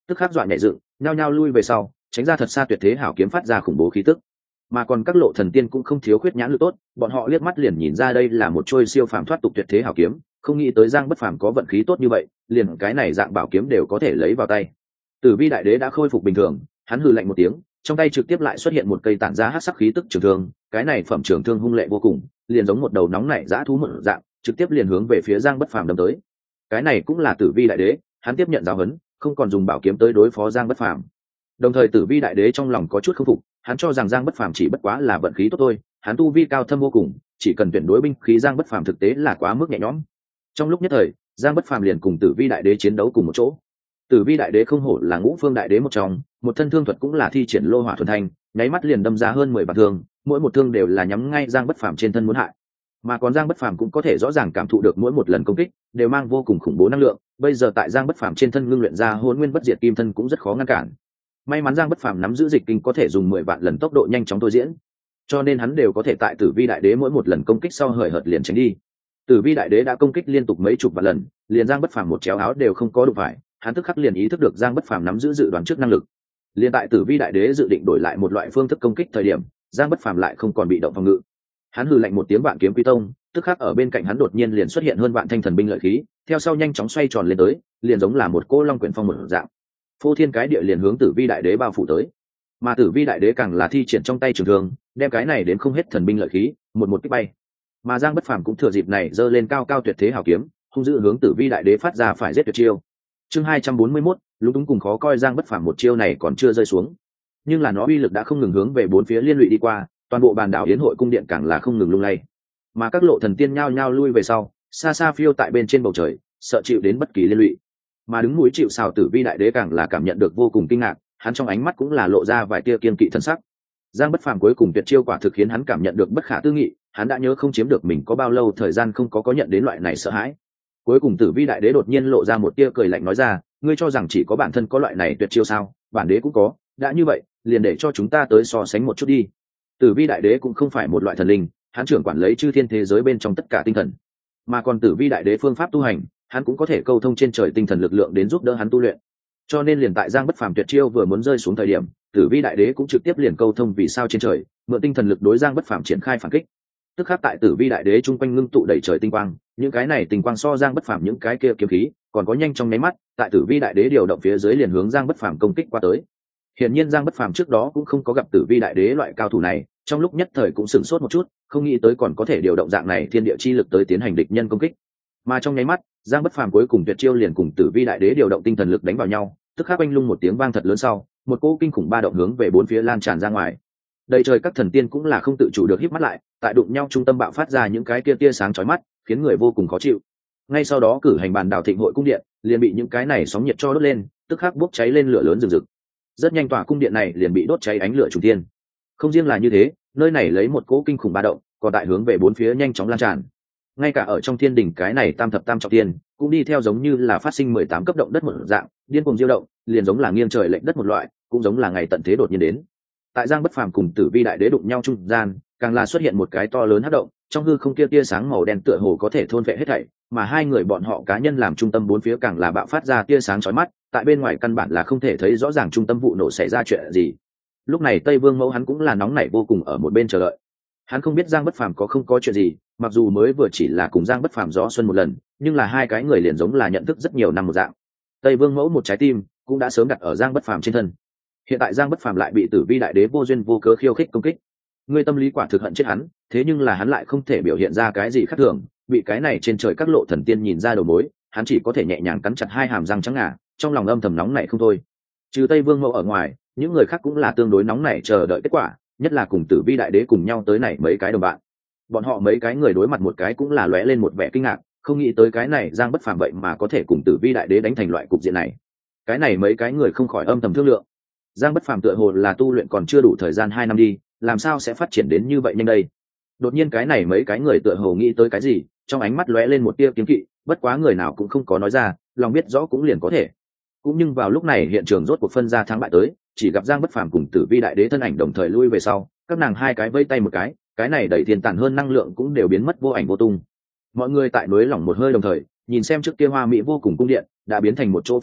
tức khắc dọa nhảy dựng, nhao nhao lui về sau, tránh ra thật xa tuyệt thế hảo kiếm phát ra khủng bố khí tức. Mà còn các lộ thần tiên cũng không thiếu khuyết nhãn lực tốt, bọn họ liếc mắt liền nhìn ra đây là một trôi siêu phàm thoát tục tuyệt thế hảo kiếm, không nghĩ tới Giang Bất Phàm có vận khí tốt như vậy, liền cái này dạng bảo kiếm đều có thể lấy vào tay. Tử Vi đại đế đã khôi phục bình thường, hắn hừ lạnh một tiếng, trong tay trực tiếp lại xuất hiện một cây tản ra hắc sắc khí tức trường thương, cái này phẩm trường thương hung lệ vô cùng, liền giống một đầu nóng nảy dã thú một dạng, trực tiếp liền hướng về phía Giang Bất Phàm đâm tới. Cái này cũng là Tử Vi đại đế, hắn tiếp nhận giáo huấn, không còn dùng bảo kiếm tới đối phó Giang Bất Phàm. Đồng thời Tử Vi đại đế trong lòng có chút không phục, hắn cho rằng Giang Bất Phàm chỉ bất quá là vận khí tốt thôi, hắn tu vi cao thâm vô cùng, chỉ cần tuyển đối binh khí Giang Bất Phàm thực tế là quá mức nhẹ nhõm. Trong lúc nhất thời, Giang Bất Phàm liền cùng Tử Vi đại đế chiến đấu cùng một chỗ. Tử Vi đại đế không hổ là ngũ phương đại đế một trong, một thân thương thuật cũng là thi triển lô hỏa thuần thanh, nháy mắt liền đâm ra hơn mười bạt thương, mỗi một thương đều là nhắm ngay Giang Bất Phàm trên thân muốn hại. Mà còn Giang Bất Phàm cũng có thể rõ ràng cảm thụ được mỗi một lần công kích đều mang vô cùng khủng bố năng lượng, bây giờ tại Giang Bất Phàm trên thân ngưng luyện ra Hỗn Nguyên Bất Diệt Kim Thân cũng rất khó ngăn cản. May mắn Giang Bất Phàm nắm giữ dịch kinh có thể dùng mười vạn lần tốc độ nhanh chóng thôi diễn, cho nên hắn đều có thể tại Tử Vi đại đế mỗi một lần công kích sau hời hợt liền tránh đi. Tử Vi đại đế đã công kích liên tục mấy chục vạn lần, liền Giang Bất Phàm một chéo áo đều không có đụng phải, hắn tức khắc liền ý thức được Giang Bất Phàm nắm giữ dự đoán trước năng lực. Liên tại Tử Vi đại đế dự định đổi lại một loại phương thức công kích thời điểm, Giang Bất Phàm lại không còn bị động phòng ngự. Hắn hừ lạnh một tiếng vạn kiếm quy tông, tức khắc ở bên cạnh hắn đột nhiên liền xuất hiện hơn vạn thanh thần binh lợi khí, theo sau nhanh chóng xoay tròn lên tới, liền giống là một cô long quyển phong một dạng. Phô thiên cái địa liền hướng Tử Vi đại đế bao phủ tới. Mà Tử Vi đại đế càng là thi triển trong tay trường thương, đem cái này đến không hết thần binh lợi khí, một một kích bay. Mà Giang Bất Phàm cũng thừa dịp này giơ lên cao cao tuyệt thế hảo kiếm, hung dữ hướng Tử Vi đại đế phát ra phải giết tuyệt chiêu. Chương hai trăm bốn mươi mốt, lúng túng cùng khó coi Giang Bất Phàm một chiêu này còn chưa rơi xuống, nhưng là nó uy lực đã không ngừng hướng về bốn phía liên lụy đi qua, toàn bộ bàn đảo Yến hội cung điện càng là không ngừng lung lay. Mà các lộ thần tiên nhao nhao lui về sau, xa xa phiêu tại bên trên bầu trời, sợ chịu đến bất kỳ liên lụy. Mà đứng núi chịu sào Tử Vi đại đế càng là cảm nhận được vô cùng kinh ngạc, hắn trong ánh mắt cũng là lộ ra vài tia kiên kỵ thần sắc. Giang Bất Phàm cuối cùng tuyệt chiêu quả thực khiến hắn cảm nhận được bất khả tư nghị, hắn đã nhớ không chiếm được mình có bao lâu thời gian không có có nhận đến loại này sợ hãi. Cuối cùng Tử Vi đại đế đột nhiên lộ ra một tia cười lạnh nói ra, ngươi cho rằng chỉ có bản thân có loại này tuyệt chiêu sao? Bản đế cũng có, đã như vậy, liền để cho chúng ta tới so sánh một chút đi. Tử Vi đại đế cũng không phải một loại thần linh, hắn trưởng quản lấy chư thiên thế giới bên trong tất cả tinh thần, mà còn Tử Vi đại đế phương pháp tu hành, hắn cũng có thể câu thông trên trời tinh thần lực lượng đến giúp đỡ hắn tu luyện. Cho nên liền tại Giang Bất Phàm tuyệt chiêu vừa muốn rơi xuống thời điểm, Tử Vi đại đế cũng trực tiếp liền câu thông vì sao trên trời, mượn tinh thần lực đối Giang Bất Phàm triển khai phản kích. Tức khắc tại Tử Vi đại đế trung quanh ngưng tụ đầy trời tinh quang, những cái này tinh quang so Giang Bất Phàm những cái kia kiếm khí, còn có nhanh trong nháy mắt, tại Tử Vi đại đế điều động phía dưới liền hướng Giang Bất Phàm công kích qua tới. Hiển nhiên Giang Bất Phàm trước đó cũng không có gặp Tử Vi đại đế loại cao thủ này, trong lúc nhất thời cũng sửng sốt một chút, không nghĩ tới còn có thể điều động dạng này thiên địa chi lực tới tiến hành địch nhân công kích. Mà trong nháy mắt, Giang Bất Phàm cuối cùng tuyệt chiêu liền cùng Tử Vi đại đế điều động tinh thần lực đánh vào nhau, tức khắc oanh lung một tiếng vang thật lớn sau, một cỗ kinh khủng ba động hướng về bốn phía lan tràn ra ngoài. Đầy trời các thần tiên cũng là không tự chủ được híp mắt lại, tại đụng nhau trung tâm bạo phát ra những cái kia tia sáng chói mắt, khiến người vô cùng khó chịu. Ngay sau đó cử hành bàn đảo thịnh hội cung điện, liền bị những cái này sóng nhiệt cho đốt lên, tức khắc bốc cháy lên lửa lớn rừng rực. Rất nhanh tòa cung điện này liền bị đốt cháy ánh lửa trùng thiên. Không riêng là như thế, nơi này lấy một cỗ kinh khủng ba động, còn tại hướng về bốn phía nhanh chóng lan tràn. Ngay cả ở trong thiên đình cái này tam thập tam trọng thiên, cũng đi theo giống như là phát sinh mười tám cấp động đất một dạng, điên cuồng diêu động, liền giống là nghiêng trời lệch đất một loại, cũng giống là ngày tận thế đột nhiên đến. Tại Giang Bất Phàm cùng Tử Vi đại đế đụng nhau trung gian, càng là xuất hiện một cái to lớn hắc động, trong hư không kia tia sáng màu đen tựa hồ có thể thôn phệ hết thảy, mà hai người bọn họ cá nhân làm trung tâm bốn phía càng là bạo phát ra tia sáng chói mắt, tại bên ngoài căn bản là không thể thấy rõ ràng trung tâm vụ nổ xảy ra chuyện gì. Lúc này Tây Vương Mẫu hắn cũng là nóng nảy vô cùng ở một bên chờ đợi. Hắn không biết Giang Bất Phàm có không có chuyện gì, mặc dù mới vừa chỉ là cùng Giang Bất Phàm gió xuân một lần, nhưng là hai cái người liền giống là nhận thức rất nhiều năm một dạng. Tây Vương Mẫu một trái tim cũng đã sớm đặt ở Giang Bất Phàm trên thân. Hiện tại Giang Bất Phàm lại bị Tử Vi đại đế vô duyên vô cớ khiêu khích công kích. Người tâm lý quả thực hận chết hắn, thế nhưng là hắn lại không thể biểu hiện ra cái gì khác thường, bị cái này trên trời các lộ thần tiên nhìn ra đầu mối, hắn chỉ có thể nhẹ nhàng cắn chặt hai hàm răng trắng ngà, trong lòng âm thầm nóng nảy không thôi. Trừ Tây Vương Mẫu ở ngoài, những người khác cũng là tương đối nóng nảy chờ đợi kết quả, nhất là cùng Tử Vi đại đế cùng nhau tới này mấy cái đồng bạn. Bọn họ mấy cái người đối mặt một cái cũng là lóe lên một vẻ kinh ngạc, không nghĩ tới cái này Giang Bất Phàm vậy mà có thể cùng Tử Vi đại đế đánh thành loại cục diện này. Cái này mấy cái người không khỏi âm thầm thương lượng. Giang Bất Phàm tựa hồ là tu luyện còn chưa đủ thời gian hai năm đi, làm sao sẽ phát triển đến như vậy nhanh đây? Đột nhiên cái này mấy cái người tựa hồ nghĩ tới cái gì, trong ánh mắt lóe lên một tia kiêng kỵ, bất quá người nào cũng không có nói ra, lòng biết rõ cũng liền có thể. Cũng nhưng vào lúc này hiện trường rốt cuộc phân ra thắng bại tới, chỉ gặp Giang Bất Phàm cùng Tử Vi đại đế thân ảnh đồng thời lui về sau, các nàng hai cái vây tay một cái, cái này đẩy thiên tản hơn năng lượng cũng đều biến mất vô ảnh vô tung. Mọi người tại núi lỏng một hơi đồng thời, nhìn xem trước kia hoa mỹ vô cùng cung điện đã biến thành một chỗ phế tích,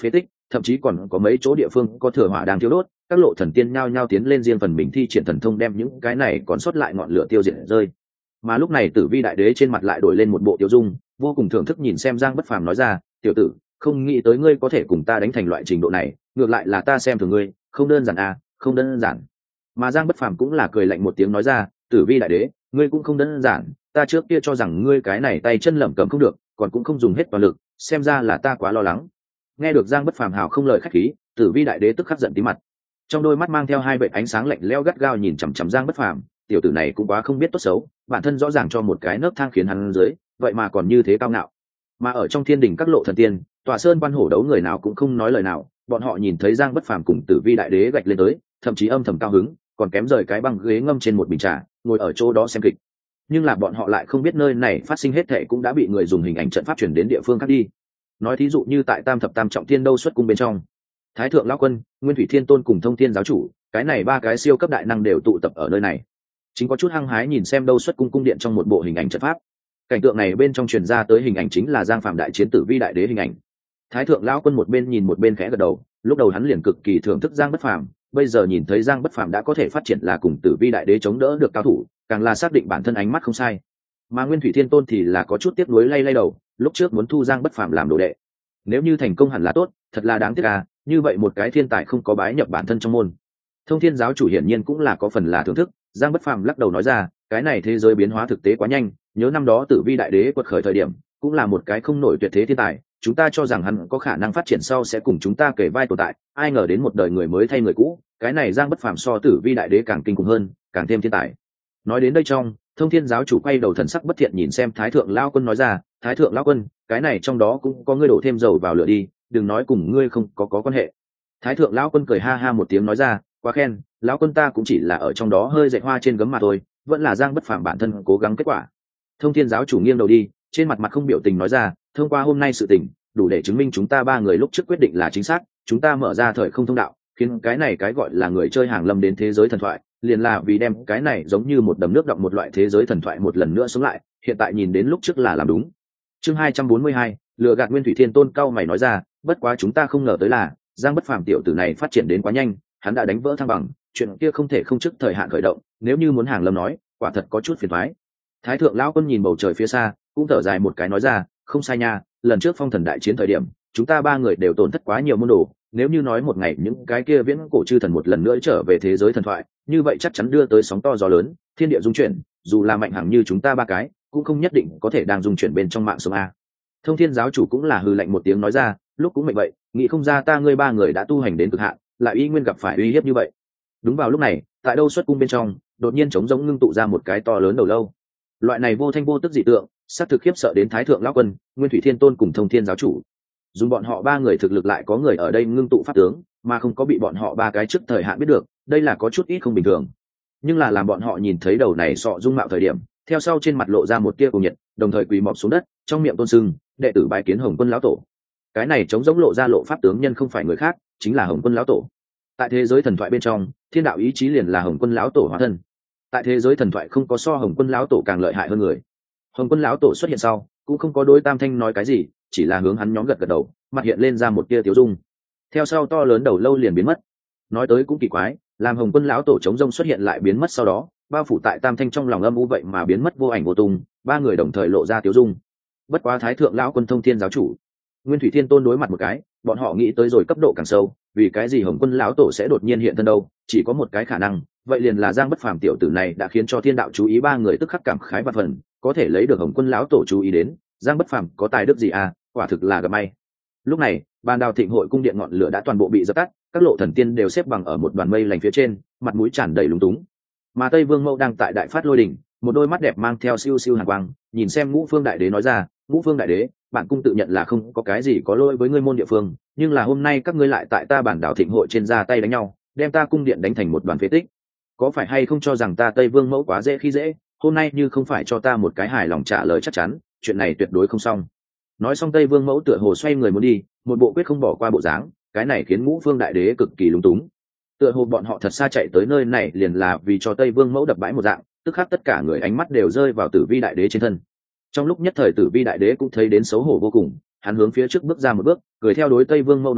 thậm chí còn có mấy chỗ địa phương có thừa hỏa đang thiêu đốt, các lộ thần tiên nhao nhao tiến lên riêng phần mình thi triển thần thông đem những cái này còn sót lại ngọn lửa tiêu diệt rơi. Mà lúc này Tử Vi đại đế trên mặt lại đổi lên một bộ tiêu dung, vô cùng thưởng thức nhìn xem Giang Bất Phàm nói ra, tiểu tử, không nghĩ tới ngươi có thể cùng ta đánh thành loại trình độ này, ngược lại là ta xem thường ngươi, không đơn giản à, không đơn giản. Mà Giang Bất Phàm cũng là cười lạnh một tiếng nói ra, Tử Vi đại đế, ngươi cũng không đơn giản, ta trước kia cho rằng ngươi cái này tay chân lẩm cẩm không được, còn cũng không dùng hết toàn lực, xem ra là ta quá lo lắng. Nghe được Giang Bất Phàm hào không lời khách khí, Tử Vi đại đế tức khắc giận tí mặt, trong đôi mắt mang theo hai vệt ánh sáng lạnh lẽo gắt gao nhìn chằm chằm Giang Bất Phàm, tiểu tử này cũng quá không biết tốt xấu, bản thân rõ ràng cho một cái nấc thang khiến hắn dưới, vậy mà còn như thế cao ngạo. Mà ở trong thiên đình các lộ thần tiên, tòa sơn quan hổ đấu người nào cũng không nói lời nào, bọn họ nhìn thấy Giang Bất Phàm cùng Tử Vi đại đế gạch lên tới, thậm chí âm thầm cao hứng, còn kém rời cái băng ghế ngâm trên một bình trà, ngồi ở chỗ đó xem kịch. Nhưng là bọn họ lại không biết nơi này phát sinh hết thảy cũng đã bị người dùng hình ảnh trận pháp truyền đến địa phương khác đi. Nói thí dụ như tại Tam thập Tam trọng thiên đâu xuất cung bên trong, Thái thượng lão quân, Nguyên Thủy Thiên Tôn cùng Thông Thiên giáo chủ, cái này ba cái siêu cấp đại năng đều tụ tập ở nơi này. Chính có chút hăng hái nhìn xem đâu xuất cung cung điện trong một bộ hình ảnh trận pháp. Cảnh tượng này bên trong truyền ra tới hình ảnh chính là Giang Phạm đại chiến Tử Vi đại đế hình ảnh. Thái thượng lão quân một bên nhìn một bên khẽ gật đầu, lúc đầu hắn liền cực kỳ thưởng thức Giang Bất Phàm, bây giờ nhìn thấy Giang Bất Phàm đã có thể phát triển là cùng Tử Vi đại đế chống đỡ được cao thủ, càng là xác định bản thân ánh mắt không sai. Mà Nguyên Thủy Thiên Tôn thì là có chút tiếc nuối lay lay đầu, lúc trước muốn thu Giang Bất Phàm làm đồ đệ, nếu như thành công hẳn là tốt, thật là đáng tiếc à, như vậy một cái thiên tài không có bái nhập bản thân trong môn. Thông Thiên giáo chủ hiển nhiên cũng là có phần là thưởng thức, Giang Bất Phàm lắc đầu nói ra, cái này thế giới biến hóa thực tế quá nhanh, nhớ năm đó Tử Vi đại đế quật khởi thời điểm, cũng là một cái không nổi tuyệt thế thiên tài, chúng ta cho rằng hắn có khả năng phát triển sau sẽ cùng chúng ta kể vai tồn tại, ai ngờ đến một đời người mới thay người cũ, cái này Giang Bất Phàm so Tử Vi đại đế càng kinh khủng hơn, càng thêm thiên tài. Nói đến đây trong, Thông Thiên giáo chủ quay đầu thần sắc bất thiện nhìn xem Thái thượng lão quân nói ra, Thái thượng lão quân, cái này trong đó cũng có ngươi đổ thêm dầu vào lửa đi, đừng nói cùng ngươi không có có quan hệ. Thái thượng lão quân cười ha ha một tiếng nói ra, quá khen, lão quân ta cũng chỉ là ở trong đó hơi dạy hoa trên gấm mà thôi, vẫn là Giang Bất Phàm bản thân cố gắng kết quả. Thông Thiên giáo chủ nghiêng đầu đi, trên mặt mặt không biểu tình nói ra, thông qua hôm nay sự tình, đủ để chứng minh chúng ta ba người lúc trước quyết định là chính xác, chúng ta mở ra thời không thông đạo, khiến cái này cái gọi là người chơi hàng lâm đến thế giới thần thoại, liền là vì đem cái này giống như một đầm nước đọng một loại thế giới thần thoại một lần nữa sống lại, hiện tại nhìn đến lúc trước là làm đúng. Chương hai trăm bốn mươi hai, lừa gạt Nguyên Thủy Thiên Tôn cao mày nói ra, bất quá chúng ta không ngờ tới là Giang Bất Phàm tiểu tử này phát triển đến quá nhanh, hắn đã đánh vỡ thăng bằng, chuyện kia không thể không trước thời hạn khởi động, nếu như muốn hàng lâm nói, quả thật có chút phiền toái. Thái thượng lão quân nhìn bầu trời phía xa, cũng thở dài một cái nói ra, không sai nha, lần trước phong thần đại chiến thời điểm, chúng ta ba người đều tổn thất quá nhiều môn đồ, nếu như nói một ngày những cái kia viễn cổ chư thần một lần nữa trở về thế giới thần thoại, như vậy chắc chắn đưa tới sóng to gió lớn, thiên địa dung chuyển, dù là mạnh hẳn như chúng ta ba cái, cũng không nhất định có thể đang dung chuyển bên trong mạng sống a. Thông Thiên giáo chủ cũng là hừ lạnh một tiếng nói ra, lúc cũng mệnh vậy, nghĩ không ra ta ngươi ba người đã tu hành đến cực hạn, lại y nguyên gặp phải uy hiếp như vậy. Đúng vào lúc này, tại đâu xuất cung bên trong, đột nhiên trống rỗng ngưng tụ ra một cái to lớn đầu lâu. Loại này vô thanh vô tức dị tượng, sát thực khiếp sợ đến Thái thượng lão quân, Nguyên Thủy Thiên Tôn cùng Thông Thiên giáo chủ. Dùng bọn họ ba người thực lực lại có người ở đây ngưng tụ pháp tướng, mà không có bị bọn họ ba cái trước thời hạn biết được, đây là có chút ít không bình thường. Nhưng là làm bọn họ nhìn thấy đầu này sọ dung mạo thời điểm, theo sau trên mặt lộ ra một tia cùng nhiệt, đồng thời quỳ mọp xuống đất, trong miệng tôn sưng, đệ tử bái kiến Hồng Quân lão tổ. Cái này chống giống lộ ra lộ pháp tướng nhân không phải người khác, chính là Hồng Quân lão tổ. Tại thế giới thần thoại bên trong, thiên đạo ý chí liền là Hồng Quân lão tổ hóa thân. Tại thế giới thần thoại không có so Hồng Quân lão tổ càng lợi hại hơn người. Hồng Quân lão tổ xuất hiện sau, cũng không có đối Tam Thanh nói cái gì, chỉ là hướng hắn nhóm gật gật đầu, mặt hiện lên ra một tia tiêu dung. Theo sau to lớn đầu lâu liền biến mất. Nói tới cũng kỳ quái, làm Hồng Quân lão tổ chống rông xuất hiện lại biến mất sau đó, bao phủ tại Tam Thanh trong lòng âm u vậy mà biến mất vô ảnh vô tung, ba người đồng thời lộ ra tiêu dung. Bất quá Thái thượng lão quân Thông Thiên giáo chủ, Nguyên Thủy Thiên Tôn đối mặt một cái, bọn họ nghĩ tới rồi cấp độ càng sâu, vì cái gì Hồng Quân lão tổ sẽ đột nhiên hiện thân đâu, chỉ có một cái khả năng, vậy liền là Giang Bất Phàm tiểu tử này đã khiến cho thiên đạo chú ý, ba người tức khắc cảm khái vạn phần, có thể lấy được Hồng Quân lão tổ chú ý đến, Giang Bất Phàm có tài đức gì à, quả thực là gặp may. Lúc này, Bàn Đào Thịnh hội cung điện ngọn lửa đã toàn bộ bị dập tắt, các lộ thần tiên đều xếp bằng ở một đoàn mây lành phía trên, mặt mũi tràn đầy lúng túng. Mà Tây Vương Mẫu đang tại đại phát lôi đỉnh, một đôi mắt đẹp mang theo siêu siêu hàn quang, nhìn xem Ngũ Phương đại đế nói ra, Ngũ Phương đại đế, bản cung tự nhận là không có cái gì có lỗi với ngươi môn địa phương, nhưng là hôm nay các ngươi lại tại ta Bản Đảo Thịnh hội trên ra tay đánh nhau, đem ta cung điện đánh thành một đoàn phế tích, có phải hay không cho rằng ta Tây Vương Mẫu quá dễ khi dễ, hôm nay như không phải cho ta một cái hài lòng trả lời chắc chắn, chuyện này tuyệt đối không xong. Nói xong Tây Vương Mẫu tựa hồ xoay người muốn đi, một bộ quyết không bỏ qua bộ dáng, cái này khiến Ngũ Phương đại đế cực kỳ lúng túng. Tựa hồ bọn họ thật xa chạy tới nơi này liền là vì cho Tây Vương Mẫu đập bãi một dạng, tức khắc tất cả người ánh mắt đều rơi vào Tử Vi đại đế trên thân. Trong lúc nhất thời Tử Vi đại đế cũng thấy đến xấu hổ vô cùng, hắn hướng phía trước bước ra một bước, cười theo đối Tây Vương Mẫu nói ra,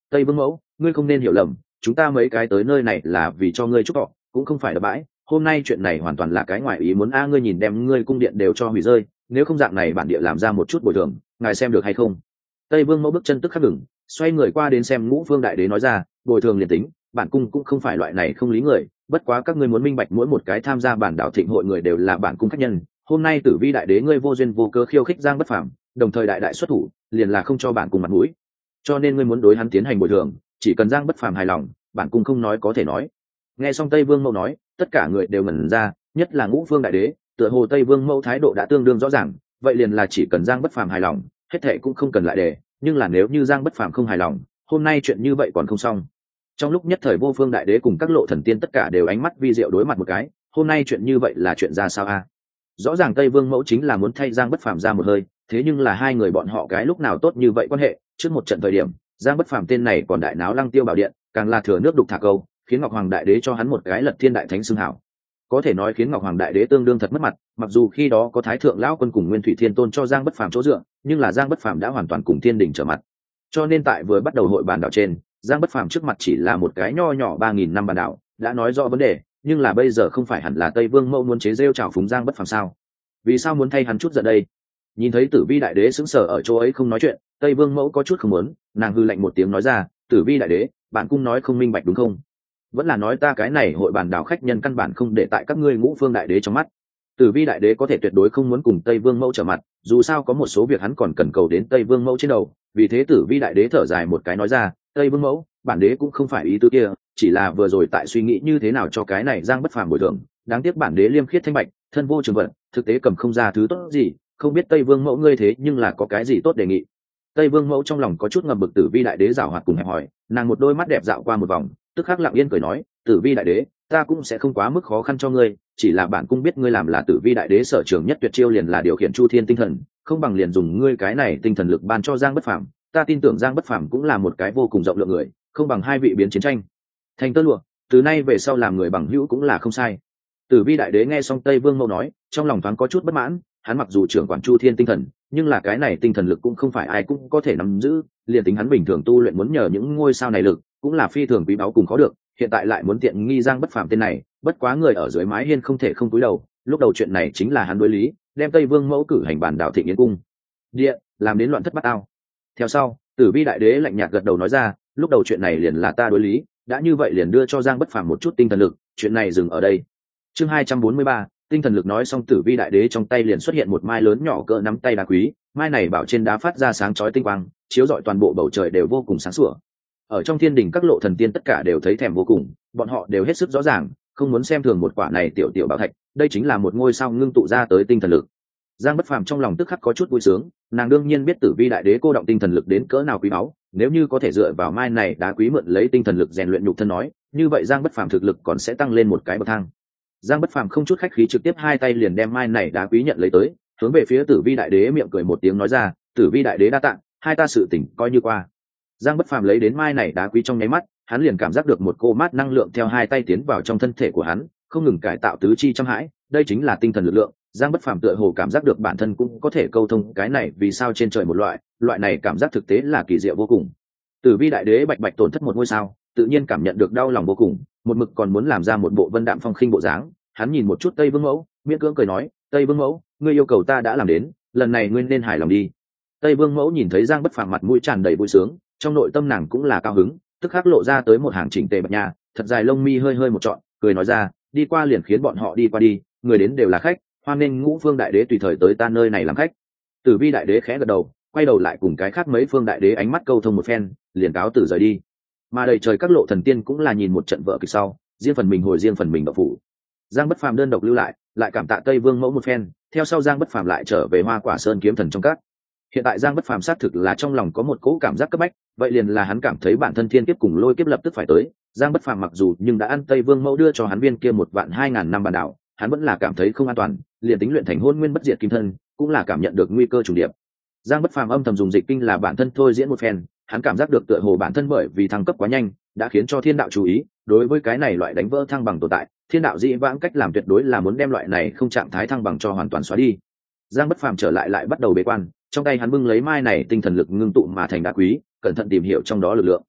tây vương mẫu ngươi không nên hiểu lầm, chúng ta mấy cái tới nơi này là vì cho ngươi chúc thọ, cũng không phải là bãi. Hôm nay chuyện này hoàn toàn là cái ngoài ý muốn. A ngươi nhìn đem ngươi cung điện đều cho hủy rơi, nếu không dạng này bản địa làm ra một chút bồi thường, ngài xem được hay không? Tây vương mẫu bước chân tức khắc ngừng, xoay người qua đến xem ngũ phương đại đế nói ra, bồi thường liền tính, bản cung cũng không phải loại này không lý người, bất quá các ngươi muốn minh bạch mỗi một cái tham gia bản đảo thịnh hội người đều là bản cung khách nhân. Hôm nay tử vi đại đế ngươi vô duyên vô cớ khiêu khích Giang Bất Phàm, đồng thời đại đại xuất thủ, liền là không cho bản cung mặt mũi, cho nên ngươi muốn đối hắn tiến hành bồi thường, chỉ cần Giang Bất Phàm hài lòng, bản cung không nói có thể nói. Nghe xong Tây Vương Mẫu nói, tất cả người đều ngẩn ra, nhất là ngũ phương đại đế, tựa hồ Tây Vương Mẫu thái độ đã tương đương rõ ràng, vậy liền là chỉ cần Giang Bất Phàm hài lòng, hết thệ cũng không cần lại đề, nhưng là nếu như Giang Bất Phàm không hài lòng, hôm nay chuyện như vậy còn không xong. Trong lúc nhất thời vô phương đại đế cùng các lộ thần tiên tất cả đều ánh mắt vi diệu đối mặt một cái, hôm nay chuyện như vậy là chuyện ra sao a? Rõ ràng Tây Vương Mẫu chính là muốn thay Giang Bất Phàm ra một hơi, thế nhưng là hai người bọn họ cái lúc nào tốt như vậy quan hệ, trước một trận thời điểm, Giang Bất Phàm tên này còn đại náo Lăng Tiêu Bảo Điện, càng là thừa nước đục thả câu, khiến Ngọc Hoàng đại đế cho hắn một cái Lật Thiên đại thánh xưng hảo. Có thể nói khiến Ngọc Hoàng đại đế tương đương thật mất mặt, mặc dù khi đó có Thái thượng lão quân cùng Nguyên Thủy Thiên Tôn cho Giang Bất Phàm chỗ dựa, nhưng là Giang Bất Phàm đã hoàn toàn cùng thiên đình trở mặt. Cho nên tại vừa bắt đầu hội bàn đảo trên, Giang Bất Phàm trước mặt chỉ là một cái nho nhỏ ba nghìn năm bàn đảo, đã nói rõ vấn đề, nhưng là bây giờ không phải hẳn là Tây Vương Mẫu muốn chế rêu trào phúng Giang Bất Phàm sao? Vì sao muốn thay hắn chút giận đây? Nhìn thấy Tử Vi đại đế sững sờ ở chỗ ấy không nói chuyện, Tây Vương Mẫu có chút không muốn, nàng hư lạnh một tiếng nói ra, Tử Vi đại đế, bạn cung nói không minh bạch đúng không? Vẫn là nói ta cái này hội bàn đảo khách nhân căn bản không để tại các ngươi ngũ phương đại đế trong mắt. Tử Vi đại đế có thể tuyệt đối không muốn cùng Tây Vương Mẫu trở mặt, dù sao có một số việc hắn còn cần cầu đến Tây Vương Mẫu trên đầu, vì thế Tử Vi đại đế thở dài một cái nói ra, Tây Vương Mẫu, bản đế cũng không phải ý tứ kia, chỉ là vừa rồi tại suy nghĩ như thế nào cho cái này Giang Bất Phàm bồi thường, đáng tiếc bản đế liêm khiết thanh bạch, thân vô trường vận, thực tế cầm không ra thứ tốt gì, không biết Tây Vương Mẫu ngươi thế nhưng là có cái gì tốt đề nghị. Tây Vương Mẫu trong lòng có chút ngầm bực Tử Vi đại đế giảo hoạt cùng hẹp hỏi, nàng một đôi mắt đẹp dạo qua một vòng, tức khắc lặng yên cười nói, Tử Vi đại đế, ta cũng sẽ không quá mức khó khăn cho ngươi, chỉ là bản cung biết ngươi làm là Tử Vi đại đế sở trường nhất tuyệt chiêu liền là điều khiển Chu Thiên tinh thần, không bằng liền dùng ngươi cái này tinh thần lực ban cho Giang Bất Phàm, ta tin tưởng Giang Bất Phàm cũng là một cái vô cùng rộng lượng người, không bằng hai vị biến chiến tranh thành tơ lụa, từ nay về sau làm người bằng hữu cũng là không sai. Tử Vi đại đế nghe xong Tây Vương Mẫu nói, trong lòng thoáng có chút bất mãn, hắn mặc dù trưởng quản Chu Thiên tinh thần, nhưng là cái này tinh thần lực cũng không phải ai cũng có thể nắm giữ, liền tính hắn bình thường tu luyện muốn nhờ những ngôi sao này lực, cũng là phi thường quý báu cùng khó được, hiện tại lại muốn tiện nghi Giang Bất Phàm tên này, bất quá người ở dưới mái hiên không thể không cúi đầu, lúc đầu chuyện này chính là hắn đối lý, đem Tây Vương Mẫu cử hành bản đảo Thịnh Yến cung điện, làm đến loạn thất bát ao. Theo sau, Tử Vi đại đế lạnh nhạt gật đầu nói ra, lúc đầu chuyện này liền là ta đối lý, đã như vậy liền đưa cho Giang Bất Phàm một chút tinh thần lực, chuyện này dừng ở đây. Chương hai trăm bốn mươi ba, tinh thần lực. Nói xong Tử Vi đại đế trong tay liền xuất hiện một mai lớn nhỏ cỡ nắm tay đá quý, mai này bảo trên đá phát ra sáng chói tinh quang, chiếu rọi toàn bộ bầu trời đều vô cùng sáng sủa. Ở trong thiên đình các lộ thần tiên tất cả đều thấy thèm vô cùng, bọn họ đều hết sức rõ ràng, không muốn xem thường một quả này tiểu tiểu bảo thạch, đây chính là một ngôi sao ngưng tụ ra tới tinh thần lực. Giang Bất Phàm trong lòng tức khắc có chút vui sướng, nàng đương nhiên biết Tử Vi đại đế cô động tinh thần lực đến cỡ nào quý báu, nếu như có thể dựa vào mai này đá quý mượn lấy tinh thần lực rèn luyện nhục thân nói, như vậy Giang Bất Phàm thực lực còn sẽ tăng lên một cái bậc thang. Giang Bất Phàm không chút khách khí trực tiếp hai tay liền đem mai này đá quý nhận lấy tới, hướng về phía Tử Vi đại đế miệng cười một tiếng nói ra, Tử Vi đại đế đa tạ, hai ta sự tình coi như qua. Giang Bất Phàm lấy đến mai này đá quý trong nháy mắt, hắn liền cảm giác được một cô mát năng lượng theo hai tay tiến vào trong thân thể của hắn, không ngừng cải tạo tứ chi trăm hãi, đây chính là tinh thần lực lượng. Giang Bất Phàm tựa hồ cảm giác được bản thân cũng có thể câu thông cái này vì sao trên trời một loại, loại này cảm giác thực tế là kỳ diệu vô cùng. Tử Vi đại đế bạch bạch tổn thất một ngôi sao, tự nhiên cảm nhận được đau lòng vô cùng, một mực còn muốn làm ra một bộ vân đạm phong khinh bộ dáng. Hắn nhìn một chút Tây Vương Mẫu, miễn cưỡng cười nói, Tây Vương Mẫu, ngươi yêu cầu ta đã làm đến, lần này ngươi nên hài lòng đi. Tây Vương Mẫu nhìn thấy Giang Bất Phàm mặt mũi tràn đầy vui sướng, trong nội tâm nàng cũng là cao hứng, tức khắc lộ ra tới một hàng chỉnh tề bạch nha, thật dài lông mi hơi hơi một trọn, cười nói ra, đi qua liền khiến bọn họ đi qua đi, người đến đều là khách, hoan nghênh ngũ phương đại đế tùy thời tới ta nơi này làm khách. Tử Vi đại đế khẽ gật đầu, quay đầu lại cùng cái khác mấy phương đại đế ánh mắt câu thông một phen, liền cáo từ rời đi. Mà đầy trời các lộ thần tiên cũng là nhìn một trận vợ kịch sau, riêng phần mình hồi riêng phần mình đậu phủ. Giang Bất Phàm đơn độc lưu lại, lại cảm tạ Tây Vương Mẫu một phen, theo sau Giang Bất Phàm lại trở về Hoa Quả Sơn kiếm thần trong các. Hiện tại Giang Bất Phàm xác thực là trong lòng có một cỗ cảm giác cấp bách, vậy liền là hắn cảm thấy bản thân thiên kiếp cùng lôi kiếp lập tức phải tới. Giang Bất Phàm mặc dù nhưng đã ăn Tây Vương Mẫu đưa cho hắn viên kia một vạn hai ngàn năm bản đạo, hắn vẫn là cảm thấy không an toàn, liền tính luyện thành hôn nguyên bất diệt kim thân, cũng là cảm nhận được nguy cơ trùng điệp. Giang Bất Phàm âm thầm dùng dịch kinh là bản thân thôi diễn một phen, hắn cảm giác được tựa hồ bản thân bởi vì thăng cấp quá nhanh, đã khiến cho thiên đạo chú ý, đối với cái này loại đánh vỡ thăng bằng tồn tại, thiên đạo dĩ vãng cách làm tuyệt đối là muốn đem loại này không trạng thái thăng bằng cho hoàn toàn xóa đi. Giang Bất Phàm trở lại lại bắt đầu bế quan, trong tay hắn bưng lấy mai này tinh thần lực ngưng tụ mà thành đá quý, cẩn thận tìm hiểu trong đó lực lượng.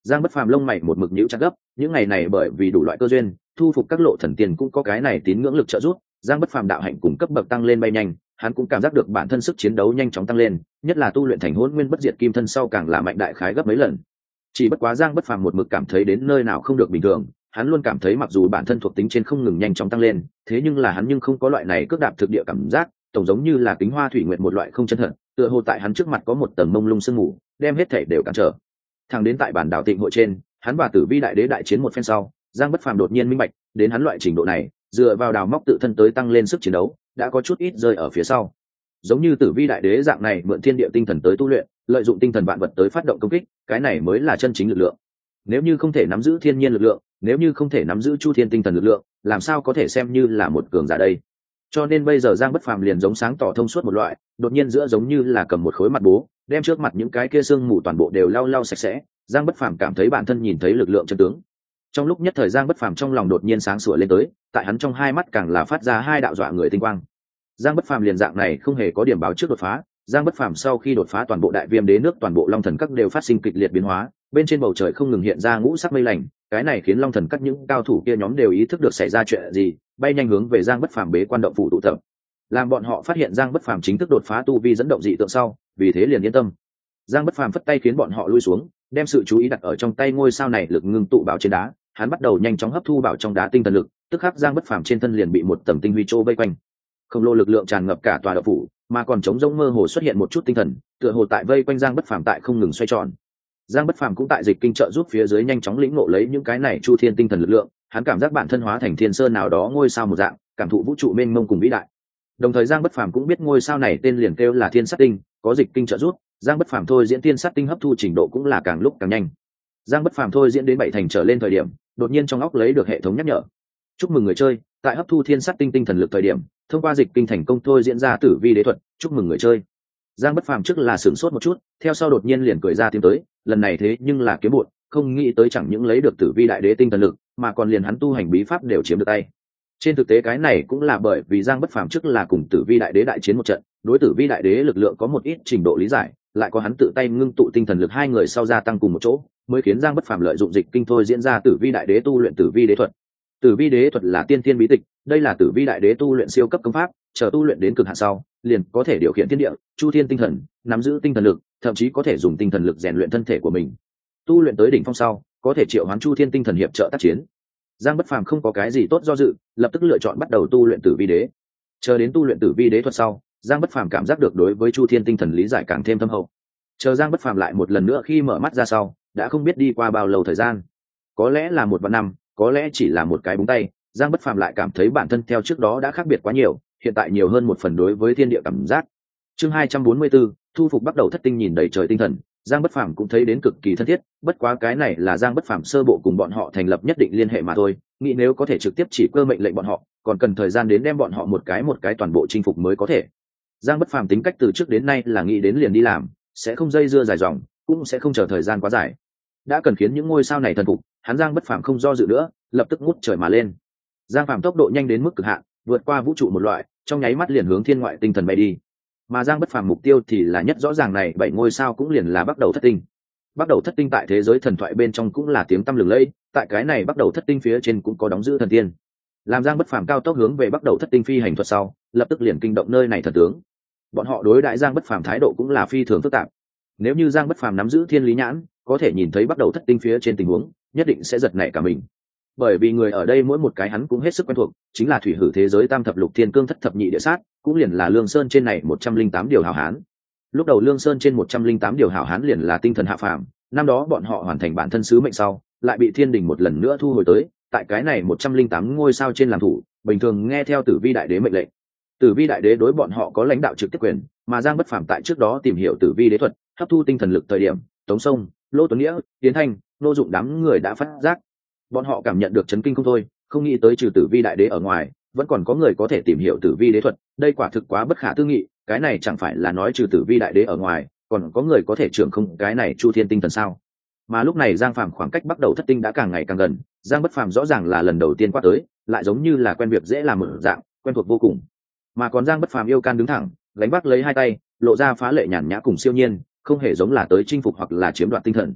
Giang Bất Phàm lông mày một mực nhíu chặt gấp, những ngày này bởi vì đủ loại cơ duyên, thu phục các lộ thần tiên cũng có cái này tín ngưỡng lực trợ giúp, Giang Bất Phàm đạo hạnh cùng cấp bậc tăng lên bay nhanh, hắn cũng cảm giác được bản thân sức chiến đấu nhanh chóng tăng lên, nhất là tu luyện thành Hỗn Nguyên Bất Diệt Kim Thân sau càng là mạnh đại khái gấp mấy lần. Chỉ bất quá Giang Bất Phàm một mực cảm thấy đến nơi nào không được bình thường, hắn luôn cảm thấy mặc dù bản thân thuộc tính trên không ngừng nhanh chóng tăng lên, thế nhưng là hắn nhưng không có loại này cước đạp thực địa cảm giác, tổng giống như là kính hoa thủy nguyện một loại không chân thật, tựa hồ tại hắn trước mặt có một tầng mông lung sương mù, đem hết thảy đều cản trở. Thẳng đến tại bản đảo Tịnh hội trên, hắn và Tử Vi đại đế đại chiến một phen sau, Giang Bất Phàm đột nhiên minh bạch, đến hắn loại trình độ này, dựa vào đào móc tự thân tới tăng lên sức chiến đấu, đã có chút ít rơi ở phía sau. Giống như Tử Vi đại đế dạng này mượn thiên địa tinh thần tới tu luyện, lợi dụng tinh thần vạn vật tới phát động công kích, cái này mới là chân chính lực lượng. Nếu như không thể nắm giữ thiên nhiên lực lượng, nếu như không thể nắm giữ chu thiên tinh thần lực lượng, làm sao có thể xem như là một cường giả đây? Cho nên bây giờ Giang Bất Phàm liền giống sáng tỏ thông suốt một loại, đột nhiên giữa giống như là cầm một khối mặt bố, đem trước mặt những cái kia sương mù toàn bộ đều lau lau sạch sẽ. Giang Bất Phàm cảm thấy bản thân nhìn thấy lực lượng chân tướng. Trong lúc nhất thời Giang Bất Phàm trong lòng đột nhiên sáng sủa lên tới, tại hắn trong hai mắt càng là phát ra hai đạo dọa người tinh quang. Giang Bất Phàm liền dạng này không hề có điểm báo trước đột phá, Giang Bất Phàm sau khi đột phá toàn bộ đại viêm đế nước toàn bộ long thần các đều phát sinh kịch liệt biến hóa, bên trên bầu trời không ngừng hiện ra ngũ sắc mây lành, cái này khiến long thần các những cao thủ kia nhóm đều ý thức được xảy ra chuyện gì, bay nhanh hướng về Giang Bất Phàm bế quan động phủ tụ tập. Làm bọn họ phát hiện Giang Bất Phàm chính thức đột phá tu vi dẫn động dị tượng sau, vì thế liền yên tâm. Giang Bất Phàm phất tay khiến bọn họ lui xuống, đem sự chú ý đặt ở trong tay ngôi sao này lực ngưng tụ bảo trên đá, hắn bắt đầu nhanh chóng hấp thu bảo trong đá tinh thần lực, tức khắc Giang Bất Phàm trên thân liền bị một tầng tinh huy trô vây quanh. Khổng lồ lực lượng tràn ngập cả tòa động phủ, mà còn trống rỗng mơ hồ xuất hiện một chút tinh thần, tựa hồ tại vây quanh Giang Bất Phàm tại không ngừng xoay tròn. Giang Bất Phàm cũng tại dịch kinh trợ giúp phía dưới nhanh chóng lĩnh ngộ lấy những cái này chu thiên tinh thần lực lượng, hắn cảm giác bản thân hóa thành thiên sơn nào đó ngôi sao một dạng, cảm thụ vũ trụ mênh mông cùng vĩ đại. Đồng thời Giang Bất Phàm cũng biết ngôi sao này tên liền kêu là Thiên Sát Tinh, có dịch kinh trợ giúp, Giang Bất Phàm thôi diễn Thiên Sát Tinh hấp thu trình độ cũng là càng lúc càng nhanh. Giang Bất Phàm thôi diễn đến bảy thành trở lên thời điểm, đột nhiên trong óc lấy được hệ thống nhắc nhở. Chúc mừng người chơi, tại hấp thu Thiên Sát Tinh tinh thần lực thời điểm, thông qua dịch kinh thành công thôi diễn ra Tử Vi đế thuật, chúc mừng người chơi. Giang Bất Phàm trước là sửng sốt một chút, theo sau đột nhiên liền cười ra tiếng tới, lần này thế nhưng là kiếm bội, không nghĩ tới chẳng những lấy được Tử Vi đại đế tinh thần lực, mà còn liền hắn tu hành bí pháp đều chiếm được tay. Trên thực tế cái này cũng là bởi vì Giang Bất Phàm trước là cùng Tử Vi đại đế đại chiến một trận, đối Tử Vi đại đế lực lượng có một ít trình độ lý giải, lại có hắn tự tay ngưng tụ tinh thần lực hai người sau gia tăng cùng một chỗ, mới khiến Giang Bất Phàm lợi dụng dịch kinh thôi diễn ra Tử Vi đại đế tu luyện Tử Vi đế thuật. Tử Vi đế thuật là tiên thiên bí tịch, đây là Tử Vi đại đế tu luyện siêu cấp công pháp, chờ tu luyện đến cực hạn sau, liền có thể điều khiển thiên địa, chu thiên tinh thần, nắm giữ tinh thần lực, thậm chí có thể dùng tinh thần lực rèn luyện thân thể của mình. Tu luyện tới đỉnh phong sau, có thể triệu hoán chu thiên tinh thần hiệp trợ tác chiến. Giang Bất Phàm không có cái gì tốt do dự, lập tức lựa chọn bắt đầu tu luyện Tử Vi đế. Chờ đến tu luyện Tử Vi đế thuật sau, Giang Bất Phàm cảm giác được đối với chu thiên tinh thần lý giải càng thêm thâm hậu. Chờ Giang Bất Phàm lại một lần nữa khi mở mắt ra sau, đã không biết đi qua bao lâu thời gian, có lẽ là một vạn năm, có lẽ chỉ là một cái búng tay, Giang Bất Phàm lại cảm thấy bản thân theo trước đó đã khác biệt quá nhiều, hiện tại nhiều hơn một phần đối với thiên địa cảm giác. Chương hai trăm bốn mươi 4, thu phục bắt đầu thất tinh nhìn đầy trời tinh thần, Giang Bất Phàm cũng thấy đến cực kỳ thân thiết, bất quá cái này là Giang Bất Phàm sơ bộ cùng bọn họ thành lập nhất định liên hệ mà thôi, nghĩ nếu có thể trực tiếp chỉ cơ mệnh lệnh bọn họ, còn cần thời gian đến đem bọn họ một cái một cái toàn bộ chinh phục mới có thể. Giang Bất Phàm tính cách từ trước đến nay là nghĩ đến liền đi làm, sẽ không dây dưa dài dòng, cũng sẽ không chờ thời gian quá dài. Đã cần khiến những ngôi sao này thần phục, hắn Giang Bất Phàm không do dự nữa, lập tức ngút trời mà lên. Giang Phàm tốc độ nhanh đến mức cực hạn, vượt qua vũ trụ một loại, trong nháy mắt liền hướng thiên ngoại tinh thần bay đi. Mà Giang Bất Phàm mục tiêu thì là nhất rõ ràng này, bảy ngôi sao cũng liền là bắt đầu thất tinh. Bắt đầu thất tinh tại thế giới thần thoại bên trong cũng là tiếng tăm lừng lẫy, tại cái này bắt đầu thất tinh phía trên cũng có đóng giữ thần tiên. Làm Giang Bất Phàm cao tốc hướng về bắt đầu thất tinh phi hành thuật sau, lập tức liền kinh động nơi này thần tướng. Bọn họ đối đãi Giang Bất Phàm thái độ cũng là phi thường phức tạp. Nếu như Giang Bất Phàm nắm giữ thiên lý nhãn, có thể nhìn thấy bắt đầu thất tinh phía trên tình huống, nhất định sẽ giật nảy cả mình. Bởi vì người ở đây mỗi một cái hắn cũng hết sức quen thuộc, chính là thủy hử thế giới tam thập lục thiên cương thất thập nhị địa sát, cũng liền là Lương Sơn trên này một trăm linh tám điều hảo hán. Lúc đầu Lương Sơn trên một trăm linh tám điều hảo hán liền là tinh thần hạ phàm, năm đó bọn họ hoàn thành bản thân sứ mệnh sau, lại bị thiên đình một lần nữa thu hồi tới, tại cái này một trăm linh tám ngôi sao trên làm thủ, bình thường nghe theo Tử Vi đại đế mệnh lệnh. Tử Vi đại đế đối bọn họ có lãnh đạo trực tiếp quyền, mà Giang Bất Phàm tại trước đó tìm hiểu Tử Vi đế thuật, hấp thu tinh thần lực thời điểm, Tống Sông, Lô Tuấn Nghĩa, Tiến Thanh, Nô Dụng đám người đã phát giác. Bọn họ cảm nhận được chấn kinh không thôi, không nghĩ tới trừ Tử Vi đại đế ở ngoài, vẫn còn có người có thể tìm hiểu Tử Vi đế thuật, đây quả thực quá bất khả tư nghị, cái này chẳng phải là nói trừ Tử Vi đại đế ở ngoài, còn có người có thể trưởng không cái này chu thiên tinh thần sao? Mà lúc này Giang Phàm khoảng cách bắt đầu thất tinh đã càng ngày càng gần, Giang Bất Phàm rõ ràng là lần đầu tiên qua tới, lại giống như là quen việc dễ làm mở dạng, quen thuộc vô cùng. Mà còn Giang Bất Phàm yêu can đứng thẳng, gánh vác lấy hai tay, lộ ra phá lệ nhàn nhã cùng siêu nhiên, không hề giống là tới chinh phục hoặc là chiếm đoạt tinh thần.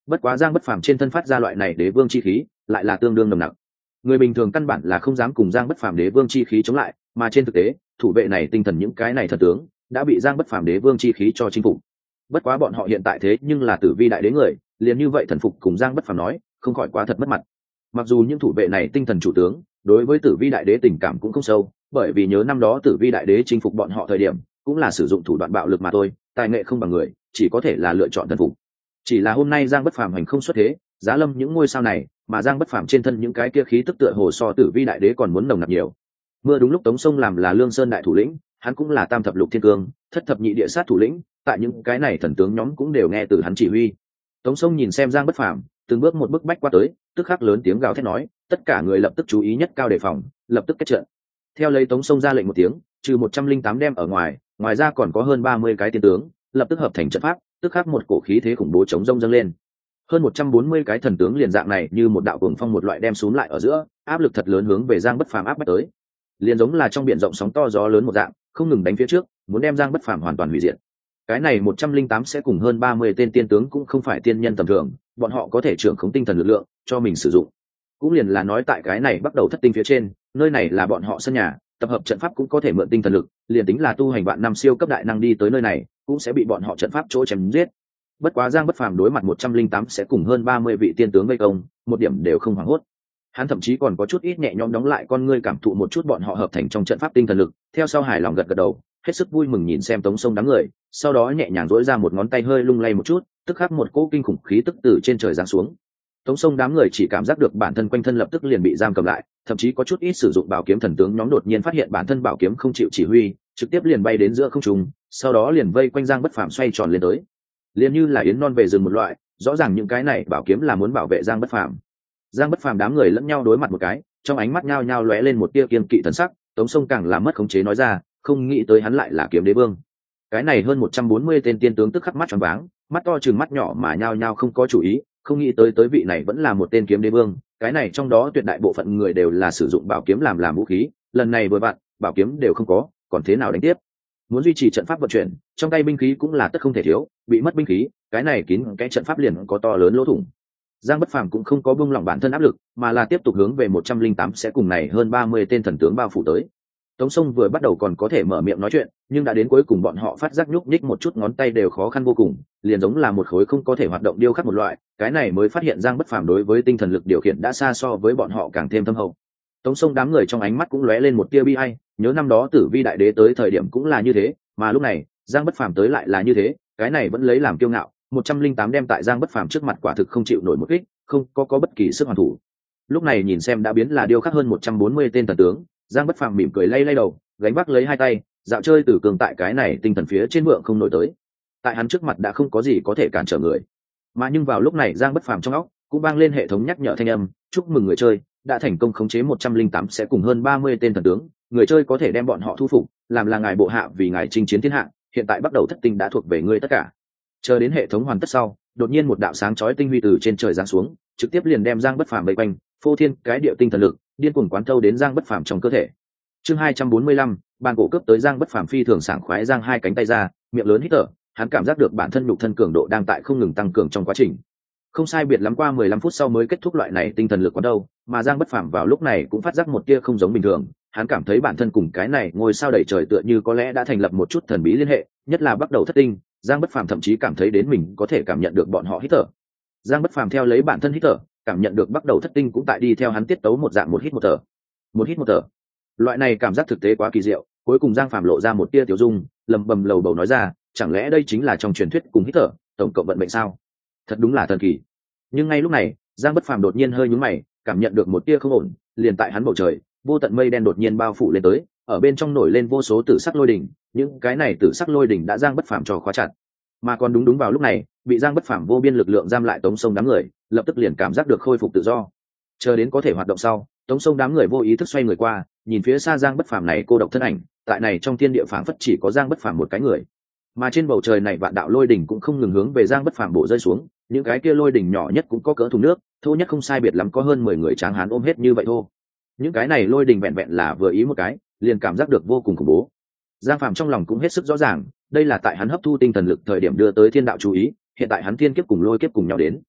bất quá giang bất phàm trên thân phát ra loại này đế vương chi khí lại là tương đương nồng nặc, người bình thường căn bản là không dám cùng giang bất phàm đế vương chi khí chống lại, mà trên thực tế thủ vệ này tinh thần những cái này thần tướng đã bị giang bất phàm đế vương chi khí cho chinh phục. Bất quá bọn họ hiện tại thế nhưng là tử vi đại đế người, liền như vậy thần phục cùng giang bất phàm nói không khỏi quá thật mất mặt. Mặc dù những thủ vệ này tinh thần chủ tướng đối với tử vi đại đế tình cảm cũng không sâu, bởi vì nhớ năm đó tử vi đại đế chinh phục bọn họ thời điểm cũng là sử dụng thủ đoạn bạo lực mà thôi, tài nghệ không bằng người, chỉ có thể là lựa chọn thần phục. Chỉ là hôm nay giang bất phàm hành không xuất thế, giá lâm những ngôi sao này, mà giang bất phàm trên thân những cái kia khí tức tựa hồ so tử vi đại đế còn muốn nồng nặc nhiều. Mưa đúng lúc Tống Sông làm là Lương Sơn đại thủ lĩnh, hắn cũng là tam thập lục thiên cương, thất thập nhị địa sát thủ lĩnh, tại những cái này thần tướng nhóm cũng đều nghe từ hắn chỉ huy. Tống Sông nhìn xem giang bất phàm từng bước một bước bách qua tới, tức khắc lớn tiếng gào thét nói, tất cả người lập tức chú ý nhất cao đề phòng, lập tức kết trận. Theo lấy Tống Sông ra lệnh một tiếng, trừ một trăm linh tám đem ở ngoài, ngoài ra còn có hơn ba mươi cái tiên tướng lập tức hợp thành trận pháp, tức khắc một cổ khí thế khủng bố chống rông dâng lên. Hơn một trăm bốn mươi cái thần tướng liền dạng này như một đạo cuồng phong một loại đem xuống lại ở giữa, áp lực thật lớn hướng về giang bất phàm áp bách tới, liền giống là trong biển rộng sóng to gió lớn một dạng, không ngừng đánh phía trước, muốn đem giang bất phàm hoàn toàn hủy diệt. Cái này một trăm linh tám sẽ cùng hơn ba mươi tên tiên tướng cũng không phải tiên nhân tầm thường, bọn họ có thể trưởng khống tinh thần lực lượng cho mình sử dụng. Cũng liền là nói tại cái này bắt đầu thất tinh phía trên, nơi này là bọn họ sân nhà, tập hợp trận pháp cũng có thể mượn tinh thần lực, liền tính là tu hành vạn năm siêu cấp đại năng đi tới nơi này, cũng sẽ bị bọn họ trận pháp chỗ chém giết. Bất quá giang bất phàm đối mặt một trăm linh tám sẽ cùng hơn ba mươi vị tiên tướng vây công, một điểm đều không hoảng hốt. Hắn thậm chí còn có chút ít nhẹ nhõm đóng lại con ngươi cảm thụ một chút bọn họ hợp thành trong trận pháp tinh thần lực, theo sau hài lòng gật gật đầu, hết sức vui mừng nhìn xem Tống Sông đám người, sau đó nhẹ nhàng duỗi ra một ngón tay hơi lung lay một chút, tức khắc một cỗ kinh khủng khí tức từ trên trời giáng xuống. Tống Sông đám người chỉ cảm giác được bản thân quanh thân lập tức liền bị giam cầm lại, thậm chí có chút ít sử dụng bảo kiếm thần tướng nhóm đột nhiên phát hiện bản thân bảo kiếm không chịu chỉ huy, trực tiếp liền bay đến giữa không trung, sau đó liền vây quanh giang bất phàm xoay tròn lên tới, liền như là yến non về rừng một loại. Rõ ràng những cái này bảo kiếm là muốn bảo vệ giang bất phàm. Giang bất phàm đám người lẫn nhau đối mặt một cái, trong ánh mắt nhao nhao lóe lên một tia kiên kỵ thần sắc. Tống Sông càng là mất khống chế nói ra, không nghĩ tới hắn lại là kiếm đế vương. Cái này hơn một trăm bốn mươi tên tiên tướng tức khắc mắt tròn váng, mắt to chừng mắt nhỏ mà nhao nhao không có chủ ý, không nghĩ tới tới vị này vẫn là một tên kiếm đế vương. Cái này trong đó tuyệt đại bộ phận người đều là sử dụng bảo kiếm làm làm vũ khí, lần này vừa vặn bảo kiếm đều không có, còn thế nào đánh tiếp? Muốn duy trì trận pháp vận chuyển, trong tay binh khí cũng là tất không thể thiếu, bị mất binh khí, cái này kín cái trận pháp liền có to lớn lỗ thủng. Giang bất phàm cũng không có buông lỏng bản thân áp lực, mà là tiếp tục hướng về một trăm linh tám sẽ cùng này hơn ba mươi tên thần tướng bao phủ tới. Tống Sông vừa bắt đầu còn có thể mở miệng nói chuyện, nhưng đã đến cuối cùng bọn họ phát giác nhúc nhích một chút ngón tay đều khó khăn vô cùng, liền giống là một khối không có thể hoạt động điêu khắc một loại, cái này mới phát hiện Giang bất phàm đối với tinh thần lực điều khiển đã xa so với bọn họ càng thêm thâm hậu. Tống Sông đám người trong ánh mắt cũng lóe lên một tia bi ai, nhớ năm đó Tử Vi đại đế tới thời điểm cũng là như thế, mà lúc này Giang bất phàm tới lại là như thế, cái này vẫn lấy làm kiêu ngạo. một trăm linh tám đem tại Giang bất phàm trước mặt quả thực không chịu nổi một kích, không có có bất kỳ sức hoàn thủ. Lúc này nhìn xem đã biến là điêu khắc hơn một trăm bốn mươi tên thần tướng, Giang bất phàm mỉm cười lay lay đầu, gánh vác lấy hai tay, dạo chơi từ cường tại cái này tinh thần phía trên vượng không nổi tới. Tại hắn trước mặt đã không có gì có thể cản trở người. Mà nhưng vào lúc này Giang bất phàm trong óc cũng vang lên hệ thống nhắc nhở thanh âm, chúc mừng người chơi đã thành công khống chế một trăm linh tám sẽ cùng hơn ba mươi tên thần tướng, người chơi có thể đem bọn họ thu phục, làm là ngài bộ hạ vì ngài chinh chiến thiên hạ, hiện tại bắt đầu thất tinh đã thuộc về ngươi tất cả. Chờ đến hệ thống hoàn tất sau, đột nhiên một đạo sáng chói tinh huy từ trên trời giáng xuống, trực tiếp liền đem Giang bất phàm vây quanh, phô thiên cái điệu tinh thần lực điên cuồng quán thâu đến Giang bất phàm trong cơ thể. Chương hai trăm bốn mươi lăm, bàn cổ cướp tới Giang bất phàm phi thường sảng khoái giang hai cánh tay ra, miệng lớn hít thở, hắn cảm giác được bản thân nhục thân cường độ đang tại không ngừng tăng cường trong quá trình. Không sai biệt lắm qua mười lăm phút sau mới kết thúc loại này tinh thần lực quán đâu, mà Giang bất phàm vào lúc này cũng phát giác một tia không giống bình thường, hắn cảm thấy bản thân cùng cái này ngôi sao đầy trời tựa như có lẽ đã thành lập một chút thần bí liên hệ, nhất là bắt đầu thất tinh, Giang bất phàm thậm chí cảm thấy đến mình có thể cảm nhận được bọn họ hít thở. Giang bất phàm theo lấy bản thân hít thở, cảm nhận được bắt đầu thất tinh cũng tại đi theo hắn tiết tấu một dạng một hít một thở, một hít một thở. Loại này cảm giác thực tế quá kỳ diệu, cuối cùng Giang phàm lộ ra một tia tiểu dung, lầm bầm lầu bầu nói ra, chẳng lẽ đây chính là trong truyền thuyết cùng hít thở tổng cộng vận mệnh sao? Thật đúng là thần kỳ. Nhưng ngay lúc này Giang bất phàm đột nhiên hơi nhướng mày, cảm nhận được một tia không ổn, liền tại hắn bầu trời vô tận mây đen đột nhiên bao phủ lên tới, ở bên trong nổi lên vô số tử sắc lôi đỉnh, những cái này tử sắc lôi đỉnh đã Giang bất phàm cho khóa chặt. Mà còn đúng đúng vào lúc này bị Giang bất phàm vô biên lực lượng giam lại Tống Sông đám người lập tức liền cảm giác được khôi phục tự do. Chờ đến có thể hoạt động sau, Tống Sông đám người vô ý thức xoay người qua, nhìn phía xa Giang bất phàm này cô độc thân ảnh, tại này trong thiên địa phảng phất chỉ có Giang bất phàm một cái người. Mà trên bầu trời này vạn đạo lôi đỉnh cũng không ngừng hướng về Giang bất phàm bổ rơi xuống, những cái kia lôi đỉnh nhỏ nhất cũng có cỡ thùng nước, thô nhất không sai biệt lắm có hơn mười người tráng hán ôm hết như vậy thôi. Những cái này lôi đỉnh vẹn vẹn là vừa ý một cái, liền cảm giác được vô cùng khủng bố. Giang phàm trong lòng cũng hết sức rõ ràng, đây là tại hắn hấp thu tinh thần lực thời điểm đưa tới thiên đạo chú ý, hiện tại hắn thiên kiếp cùng lôi kiếp cùng nhau đến.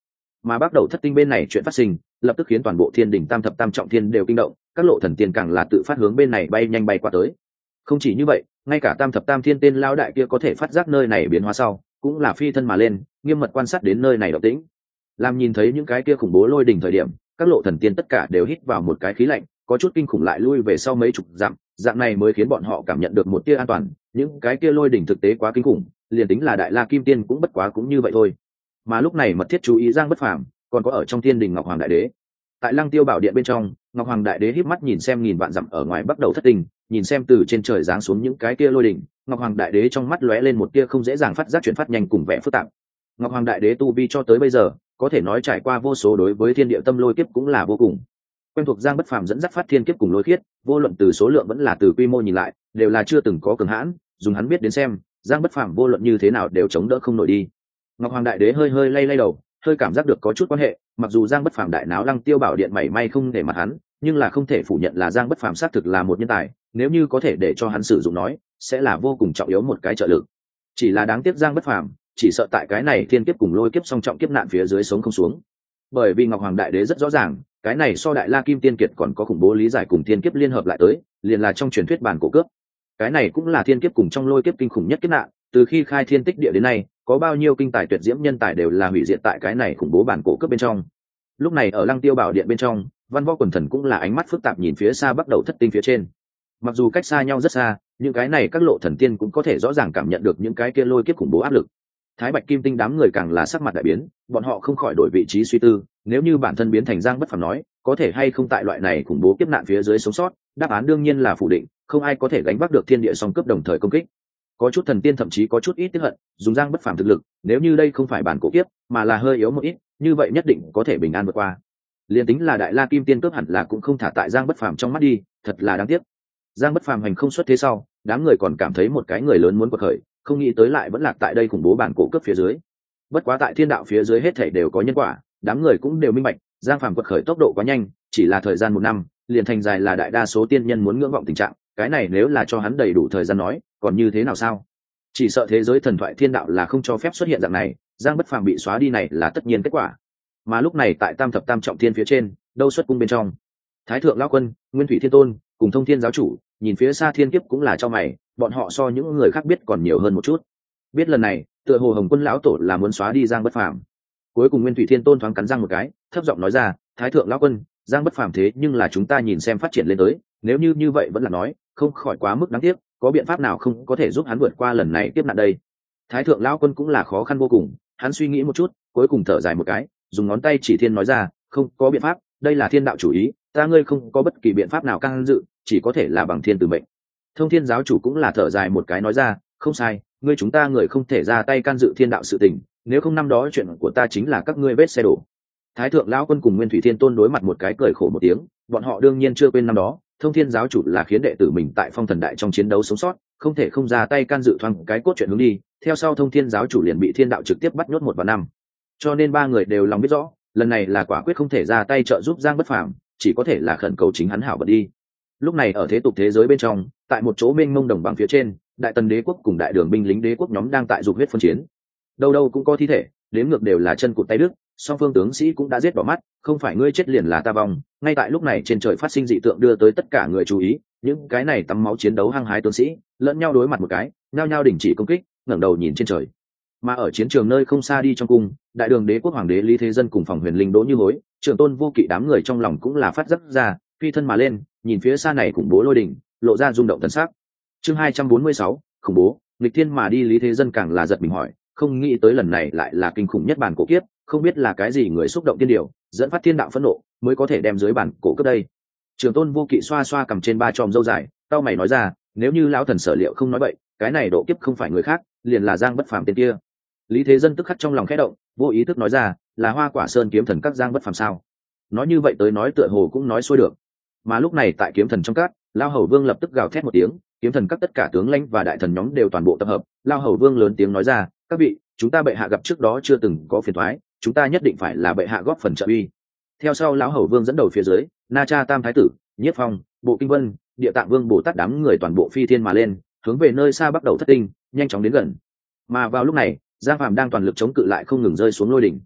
Mà bắt đầu thất tinh bên này chuyện phát sinh lập tức khiến toàn bộ thiên đình tam thập tam trọng thiên đều kinh động, các lộ thần tiên càng là tự phát hướng bên này bay nhanh bay qua tới. Không chỉ như vậy, ngay cả tam thập tam thiên tên lao đại kia có thể phát giác nơi này biến hóa sau cũng là phi thân mà lên, nghiêm mật quan sát đến nơi này động tĩnh. Làm nhìn thấy những cái kia khủng bố lôi đình thời điểm, các lộ thần tiên tất cả đều hít vào một cái khí lạnh, có chút kinh khủng lại lui về sau mấy chục dặm, dạng này mới khiến bọn họ cảm nhận được một tia an toàn. Những cái kia lôi đỉnh thực tế quá kinh khủng, liền tính là đại la kim tiên cũng bất quá cũng như vậy thôi. Mà lúc này mật thiết chú ý Giang Bất Phàm còn có ở trong thiên đình Ngọc Hoàng Đại Đế. Tại Lăng Tiêu Bảo Điện bên trong, Ngọc Hoàng Đại Đế híp mắt nhìn xem nghìn vạn dặm ở ngoài bắt đầu thất tình, nhìn xem từ trên trời giáng xuống những cái kia lôi đỉnh, Ngọc Hoàng Đại Đế trong mắt lóe lên một tia không dễ dàng phát giác chuyển phát nhanh cùng vẻ phức tạp. Ngọc Hoàng Đại Đế tu vi cho tới bây giờ, có thể nói trải qua vô số đối với thiên địa tâm lôi kiếp cũng là vô cùng quen thuộc. Giang Bất Phàm dẫn dắt phát thiên kiếp cùng lôi khiết, vô luận từ số lượng vẫn là từ quy mô nhìn lại, đều là chưa từng có cường hãn, dùng hắn biết đến xem, Giang Bất Phàm vô luận như thế nào đều chống đỡ không nổi đi. Ngọc Hoàng Đại Đế hơi hơi lay lay đầu, hơi cảm giác được có chút quan hệ, mặc dù Giang Bất Phàm đại náo Lăng Tiêu Bảo Điện mảy may không để mặt hắn, nhưng là không thể phủ nhận là Giang Bất Phàm xác thực là một nhân tài, nếu như có thể để cho hắn sử dụng nói, sẽ là vô cùng trọng yếu một cái trợ lực. Chỉ là đáng tiếc Giang Bất Phàm, chỉ sợ tại cái này thiên kiếp cùng lôi kiếp song trọng kiếp nạn phía dưới sống không xuống. Bởi vì Ngọc Hoàng Đại Đế rất rõ ràng, cái này so Đại La Kim Tiên Kiệt còn có khủng bố lý giải cùng thiên kiếp liên hợp lại tới, liền là trong truyền thuyết bản cổ cướp. Cái này cũng là thiên kiếp cùng trong lôi kiếp kinh khủng nhất kiếp nạn, từ khi khai thiên tích địa đến nay, có bao nhiêu kinh tài tuyệt diễm nhân tài đều là hủy diệt tại cái này khủng bố bản cổ cướp bên trong. Lúc này ở Lăng Tiêu Bảo Điện bên trong, Văn Võ quần thần cũng là ánh mắt phức tạp nhìn phía xa bắt đầu thất tinh phía trên. Mặc dù cách xa nhau rất xa, những cái này các lộ thần tiên cũng có thể rõ ràng cảm nhận được những cái kia lôi kiếp khủng bố áp lực. Thái Bạch Kim Tinh đám người càng là sắc mặt đại biến, bọn họ không khỏi đổi vị trí suy tư, nếu như bản thân biến thành Giang Bất Phàm nói, có thể hay không tại loại này khủng bố kiếp nạn phía dưới sống sót, đáp án đương nhiên là phủ định, không ai có thể gánh vác được thiên địa song cướp đồng thời công kích. Có chút thần tiên thậm chí có chút ít tức hận, dùng Giang Bất Phàm thực lực, nếu như đây không phải bản cổ kiếp, mà là hơi yếu một ít, như vậy nhất định có thể bình an vượt qua. Liên tính là Đại La Kim Tiên cướp hẳn là cũng không thả tại Giang Bất Phàm trong mắt đi, thật là đáng tiếc. Giang Bất Phàm hành không xuất thế sau, đám người còn cảm thấy một cái người lớn muốn quật khởi, không nghĩ tới lại vẫn lạc tại đây khủng bố bản cổ cướp phía dưới. Bất quá tại thiên đạo phía dưới hết thảy đều có nhân quả, đám người cũng đều minh bạch, Giang Phàm quật khởi tốc độ quá nhanh, chỉ là thời gian một năm, liền thành dài là đại đa số tiên nhân muốn ngưỡng vọng tình trạng, cái này nếu là cho hắn đầy đủ thời gian nói, còn như thế nào sao? Chỉ sợ thế giới thần thoại thiên đạo là không cho phép xuất hiện dạng này, Giang Bất Phàm bị xóa đi này là tất nhiên kết quả. Mà lúc này tại Tam thập tam trọng thiên phía trên, đâu xuất cung bên trong, Thái thượng lão quân, Nguyên Thủy Thiên Tôn, cùng Thông Thiên giáo chủ, nhìn phía xa thiên kiếp cũng là cho mày, bọn họ so những người khác biết còn nhiều hơn một chút. Biết lần này, tựa hồ Hồng Quân lão tổ là muốn xóa đi Giang Bất Phàm. Cuối cùng Nguyên Thủy Thiên Tôn thoáng cắn răng một cái, thấp giọng nói ra, Thái thượng lão quân, Giang Bất Phàm thế nhưng là chúng ta nhìn xem phát triển lên tới, nếu như như vậy vẫn là nói, không khỏi quá mức đáng tiếc, có biện pháp nào không có thể giúp hắn vượt qua lần này tiếp nạn đây? Thái thượng lão quân cũng là khó khăn vô cùng, hắn suy nghĩ một chút, cuối cùng thở dài một cái, dùng ngón tay chỉ thiên nói ra, không có biện pháp, đây là thiên đạo chủ ý, ta ngươi không có bất kỳ biện pháp nào can dự, chỉ có thể là bằng thiên từ mệnh. Thông Thiên giáo chủ cũng là thở dài một cái nói ra, không sai, ngươi chúng ta người không thể ra tay can dự thiên đạo sự tình, nếu không năm đó chuyện của ta chính là các ngươi vết xe đổ. Thái thượng lão quân cùng Nguyên Thủy Thiên Tôn đối mặt một cái cười khổ một tiếng, bọn họ đương nhiên chưa quên năm đó, Thông Thiên giáo chủ là khiến đệ tử mình tại Phong Thần Đại trong chiến đấu sống sót, không thể không ra tay can dự thoáng cái cốt truyện hướng đi, theo sau Thông Thiên giáo chủ liền bị thiên đạo trực tiếp bắt nhốt một và năm. Cho nên ba người đều lòng biết rõ, lần này là quả quyết không thể ra tay trợ giúp Giang Bất Phàm, chỉ có thể là khẩn cầu chính hắn hảo vận đi. Lúc này ở thế tục thế giới bên trong, tại một chỗ mênh mông đồng bằng phía trên, Đại Tần đế quốc cùng đại đường binh lính đế quốc nhóm đang tại dục huyết phân chiến. Đâu đâu cũng có thi thể, đếm ngược đều là chân cụt tay đứt, song phương tướng sĩ cũng đã giết đỏ mắt, không phải ngươi chết liền là ta vong. Ngay tại lúc này trên trời phát sinh dị tượng đưa tới tất cả người chú ý, những cái này tắm máu chiến đấu hăng hái tướng sĩ, lẫn nhau đối mặt một cái, nhao nhao đình chỉ công kích, ngẩng đầu nhìn trên trời. Mà ở chiến trường nơi không xa đi trong cung, đại đường đế quốc hoàng đế Lý Thế Dân cùng Phòng Huyền Linh Đỗ Như Hối, Trưởng Tôn Vô Kỵ đám người trong lòng cũng là phát giác ra, phi thân mà lên, nhìn phía xa này khủng bố lôi đỉnh, lộ ra rung động thần sắc. Chương hai trăm bốn mươi sáu, khủng bố, nghịch thiên mà đi. Lý Thế Dân càng là giật mình hỏi, không nghĩ tới lần này lại là kinh khủng nhất bản cổ kiếp, không biết là cái gì người xúc động tiên điều, dẫn phát thiên đạo phẫn nộ, mới có thể đem dưới bản cổ cướp đây. Trưởng Tôn Vô Kỵ xoa xoa cầm trên ba chòm râu dài, tao mày nói ra, nếu như lão thần sở liệu không nói vậy, cái này độ kiếp không phải người khác, liền là Giang Bất Phàm tên kia. Lý Thế Dân tức khắc trong lòng khẽ động, vô ý thức nói ra, là Hoa Quả Sơn kiếm thần các Giang Bất Phàm sao? Nói như vậy tới nói tựa hồ cũng nói xuôi được. Mà lúc này tại kiếm thần trong các, Lao Hầu Vương lập tức gào thét một tiếng, kiếm thần các tất cả tướng lãnh và đại thần nhóm đều toàn bộ tập hợp. Lao Hầu Vương lớn tiếng nói ra, các vị, chúng ta bệ hạ gặp trước đó chưa từng có phiền toái, chúng ta nhất định phải là bệ hạ góp phần trợ uy. Theo sau Lão Hầu Vương dẫn đầu phía dưới, Na Cha Tam Thái tử, Nhiếp Phong, Bộ Kinh Vân, Địa Tạng Vương Bồ Tát đám người toàn bộ phi thiên mà lên, hướng về nơi xa bắt đầu thất tinh, nhanh chóng đến gần. Mà vào lúc này, Giang Phàm đang toàn lực chống cự lại không ngừng rơi xuống lôi đỉnh.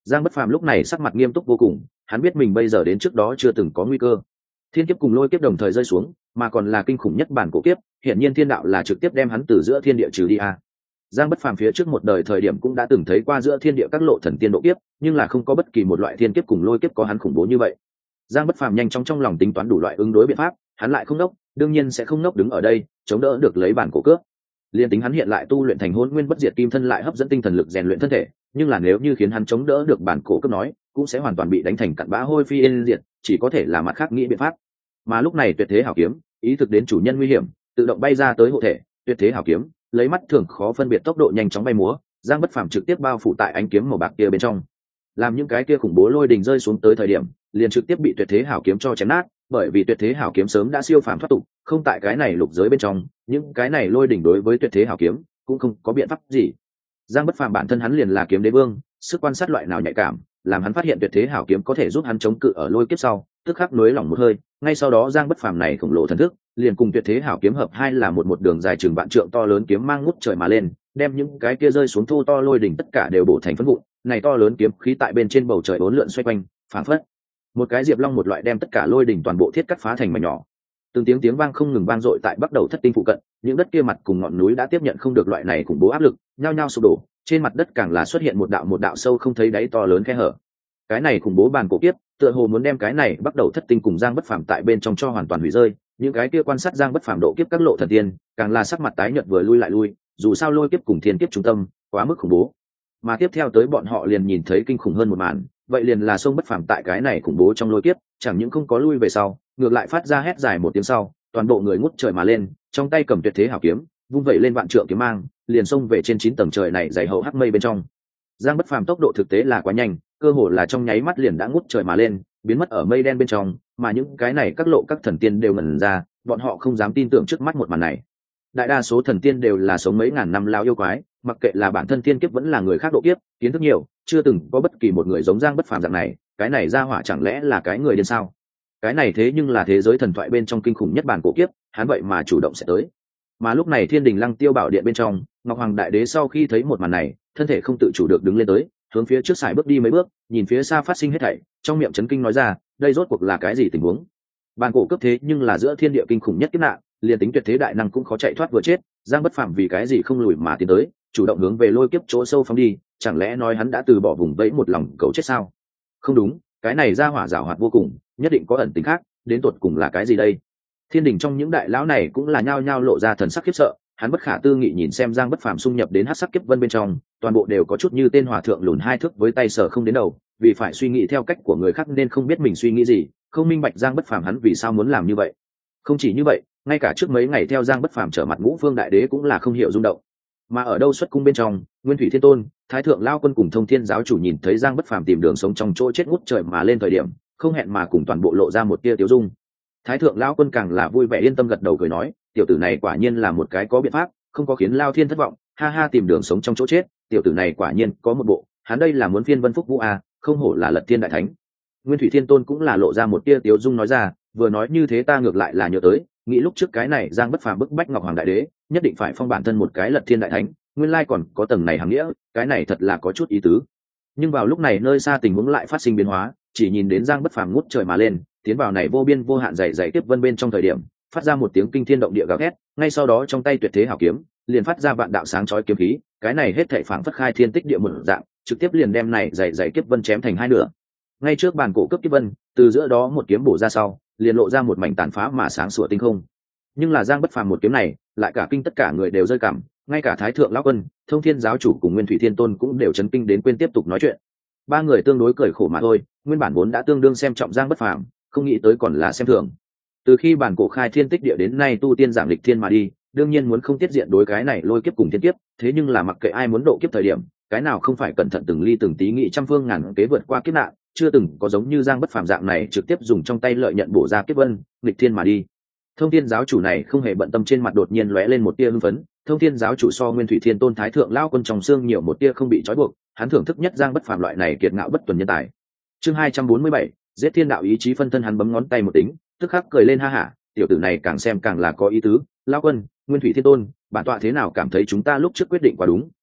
Giang Bất Phàm lúc này sắc mặt nghiêm túc vô cùng, hắn biết mình bây giờ đến trước đó chưa từng có nguy cơ. Thiên kiếp cùng lôi kiếp đồng thời rơi xuống, mà còn là kinh khủng nhất bản cổ kiếp, hiển nhiên thiên đạo là trực tiếp đem hắn từ giữa thiên địa trừ đi a. Giang Bất Phàm phía trước một đời thời điểm cũng đã từng thấy qua giữa thiên địa các lộ thần tiên độ kiếp, nhưng là không có bất kỳ một loại thiên kiếp cùng lôi kiếp có hắn khủng bố như vậy. Giang Bất Phàm nhanh chóng trong lòng tính toán đủ loại ứng đối biện pháp, hắn lại không nốc, đương nhiên sẽ không nốc đứng ở đây, chống đỡ được lấy bản cổ cướp. Liên tính hắn hiện lại tu luyện thành Hỗn Nguyên Bất Diệt Kim Thân lại hấp dẫn tinh thần lực rèn luyện thân thể, nhưng là nếu như khiến hắn chống đỡ được bản cổ cướp nói, cũng sẽ hoàn toàn bị đánh thành cặn bã hôi phi yên diệt, chỉ có thể là mặt khác nghĩ biện pháp. Mà lúc này Tuyệt Thế Hảo Kiếm, ý thức đến chủ nhân nguy hiểm, tự động bay ra tới hộ thể, Tuyệt Thế Hảo Kiếm, lấy mắt thường khó phân biệt tốc độ nhanh chóng bay múa, Giang Bất Phàm trực tiếp bao phủ tại ánh kiếm màu bạc kia bên trong. Làm những cái kia khủng bố lôi đình rơi xuống tới thời điểm, liền trực tiếp bị Tuyệt Thế Hảo Kiếm cho chém nát, bởi vì Tuyệt Thế Hảo Kiếm sớm đã siêu phàm thoát tục, không tại cái này lục giới bên trong, những cái này lôi đỉnh đối với Tuyệt Thế Hảo Kiếm cũng không có biện pháp gì. Giang Bất Phàm bản thân hắn liền là kiếm đế vương, sức quan sát loại nào nhạy cảm, làm hắn phát hiện Tuyệt Thế Hảo Kiếm có thể giúp hắn chống cự ở lôi kiếp sau, tức khắc nuối lòng một hơi, ngay sau đó Giang Bất Phàm này khổng lồ thần thức, liền cùng Tuyệt Thế Hảo Kiếm hợp hai là một một đường dài chừng vạn trượng to lớn kiếm mang ngút trời mà lên, đem những cái kia rơi xuống thô to lôi đỉnh tất cả đều bổ thành phấn vụn, này to lớn kiếm khí tại bên trên bầu trời uốn lượn xoay quanh, phảng phất một cái diệp long một loại đem tất cả lôi đỉnh toàn bộ thiết cắt phá thành mảnh nhỏ. Từng tiếng tiếng vang không ngừng vang dội tại bắt đầu thất tinh phụ cận, những đất kia mặt cùng ngọn núi đã tiếp nhận không được loại này khủng bố áp lực, nhao nhao sụp đổ, trên mặt đất càng là xuất hiện một đạo một đạo sâu không thấy đáy to lớn khe hở. Cái này khủng bố bàn cổ kiếp, tựa hồ muốn đem cái này bắt đầu thất tinh cùng Giang Bất Phàm tại bên trong cho hoàn toàn hủy rơi. Những cái kia quan sát Giang Bất Phàm độ kiếp các lộ thần tiên, càng là sắc mặt tái nhợt vừa lui lại lui, dù sao lôi kiếp cùng thiên kiếp trung tâm, quá mức khủng bố. Mà tiếp theo tới bọn họ liền nhìn thấy kinh khủng hơn một màn, vậy liền là sông Bất Phàm tại cái này khủng bố trong lôi kiếp, chẳng những không có lui về sau, ngược lại phát ra hét dài một tiếng sau, toàn bộ người ngút trời mà lên, trong tay cầm Tuyệt Thế Hảo Kiếm, vung vẩy lên vạn trượng kiếm mang, liền xông về trên chín tầng trời này dày hậu hắc mây bên trong. Giang Bất Phàm tốc độ thực tế là quá nhanh, cơ hồ là trong nháy mắt liền đã ngút trời mà lên, biến mất ở mây đen bên trong, mà những cái này các lộ các thần tiên đều ngẩn ra, bọn họ không dám tin tưởng trước mắt một màn này. Đại đa số thần tiên đều là sống mấy ngàn năm lao yêu quái, mặc kệ là bản thân tiên kiếp vẫn là người khác độ kiếp, kiến thức nhiều, chưa từng có bất kỳ một người giống Giang Bất Phàm dạng này, cái này ra hỏa chẳng lẽ là cái người điên sao? Cái này thế nhưng là thế giới thần thoại bên trong kinh khủng nhất bản cổ kiếp, hắn vậy mà chủ động sẽ tới. Mà lúc này Thiên Đình Lăng Tiêu Bảo Điện bên trong, Ngọc Hoàng Đại Đế sau khi thấy một màn này, thân thể không tự chủ được đứng lên tới, hướng phía trước xài bước đi mấy bước, nhìn phía xa phát sinh hết thảy, trong miệng chấn kinh nói ra, đây rốt cuộc là cái gì tình huống? Bản cổ cấp thế nhưng là giữa thiên địa kinh khủng nhất kiếp nạn, liền tính tuyệt thế đại năng cũng khó chạy thoát vừa chết, Giang Bất Phàm vì cái gì không lùi mà tiến tới, chủ động hướng về lôi kiếp chỗ sâu phóng đi, chẳng lẽ nói hắn đã từ bỏ vùng vẫy một lòng cầu chết sao? Không đúng, cái này ra hỏa giảo hoạt vô cùng, nhất định có ẩn tình khác, đến tột cùng là cái gì đây? Thiên đình trong những đại lão này cũng là nhao nhao lộ ra thần sắc khiếp sợ, hắn bất khả tư nghị nhìn xem Giang Bất Phàm xung nhập đến hắc sắc kiếp vân bên trong, toàn bộ đều có chút như tên hòa thượng lùn hai thước với tay sờ không đến đầu, vì phải suy nghĩ theo cách của người khác nên không biết mình suy nghĩ gì, không minh bạch Giang Bất Phàm hắn vì sao muốn làm như vậy. Không chỉ như vậy, ngay cả trước mấy ngày theo Giang Bất Phàm trở mặt Ngũ Phương Đại Đế cũng là không hiểu rung động. Mà ở đâu xuất cung bên trong, Nguyên Thủy Thiên Tôn, Thái Thượng Lao Quân cùng Thông Thiên giáo chủ nhìn thấy Giang Bất Phàm tìm đường sống trong chỗ chết ngút trời mà lên thời điểm, không hẹn mà cùng toàn bộ lộ ra một tia tiêu dung. Thái Thượng Lao Quân càng là vui vẻ yên tâm gật đầu cười nói, tiểu tử này quả nhiên là một cái có biện pháp, không có khiến Lao Thiên thất vọng, ha ha, tìm đường sống trong chỗ chết, tiểu tử này quả nhiên có một bộ, hắn đây là muốn phiên vân phúc vũ a, không hổ là Lật Thiên đại thánh. Nguyên Thủy Thiên Tôn cũng là lộ ra một tia tiêu dung nói ra, vừa nói như thế ta ngược lại là nhớ tới, nghĩ lúc trước cái này Giang Bất Phàm bức bách Ngọc Hoàng Đại Đế, nhất định phải phong bản thân một cái Lật Thiên đại thánh, nguyên lai còn có tầng này hàng nghĩa, cái này thật là có chút ý tứ. Nhưng vào lúc này nơi xa tình huống lại phát sinh biến hóa, chỉ nhìn đến Giang Bất Phàm ngút trời mà lên, tiến vào này vô biên vô hạn dày dày tiếp vân bên trong thời điểm, phát ra một tiếng kinh thiên động địa gào thét, ngay sau đó trong tay Tuyệt Thế Hảo Kiếm liền phát ra vạn đạo sáng chói kiếm khí, cái này hết thảy phảng phất khai thiên tích địa một dạng, trực tiếp liền đem này dày dày kiếp vân chém thành hai nửa. Ngay trước bàn cổ cấp kiếp vân, từ giữa đó một kiếm bổ ra sau, liền lộ ra một mảnh tàn phá mà sáng sủa tinh không. Nhưng là Giang Bất Phàm một kiếm này, lại cả kinh tất cả người đều rơi cảm, ngay cả Thái Thượng Lão Quân, Thông Thiên giáo chủ cùng Nguyên Thủy Thiên Tôn cũng đều chấn kinh đến quên tiếp tục nói chuyện. Ba người tương đối cười khổ mà thôi, nguyên bản vốn đã tương đương xem trọng Giang Bất Phàm, không nghĩ tới còn là xem thường. Từ khi bản cổ khai thiên tích địa đến nay tu tiên giảng lịch thiên mà đi, đương nhiên muốn không tiết diện đối cái này lôi kiếp cùng thiên kiếp, thế nhưng là mặc kệ ai muốn độ kiếp thời điểm, cái nào không phải cẩn thận từng ly từng tí nghĩ trăm phương ngàn kế vượt qua kiếp nạn, chưa từng có giống như Giang Bất Phàm dạng này trực tiếp dùng trong tay lợi nhận bổ ra kiếp vân, lịch thiên mà đi. Thông Thiên giáo chủ này không hề bận tâm, trên mặt đột nhiên lóe lên một tia hưng phấn. Thông Thiên giáo chủ so Nguyên Thủy Thiên Tôn Thái Thượng Lão Quân trong xương nhiều một tia không bị trói buộc, hắn thưởng thức nhất Giang Bất Phàm loại này kiệt ngạo bất tuần nhân tài. Chương hai trăm bốn mươi bảy, giết thiên đạo ý chí phân thân, hắn bấm ngón tay một tính, tức khắc cười lên ha hả, tiểu tử này càng xem càng là có ý tứ. Lão Quân, Nguyên Thủy Thiên Tôn, bản tọa thế nào cảm thấy chúng ta lúc trước quyết định quá đúng,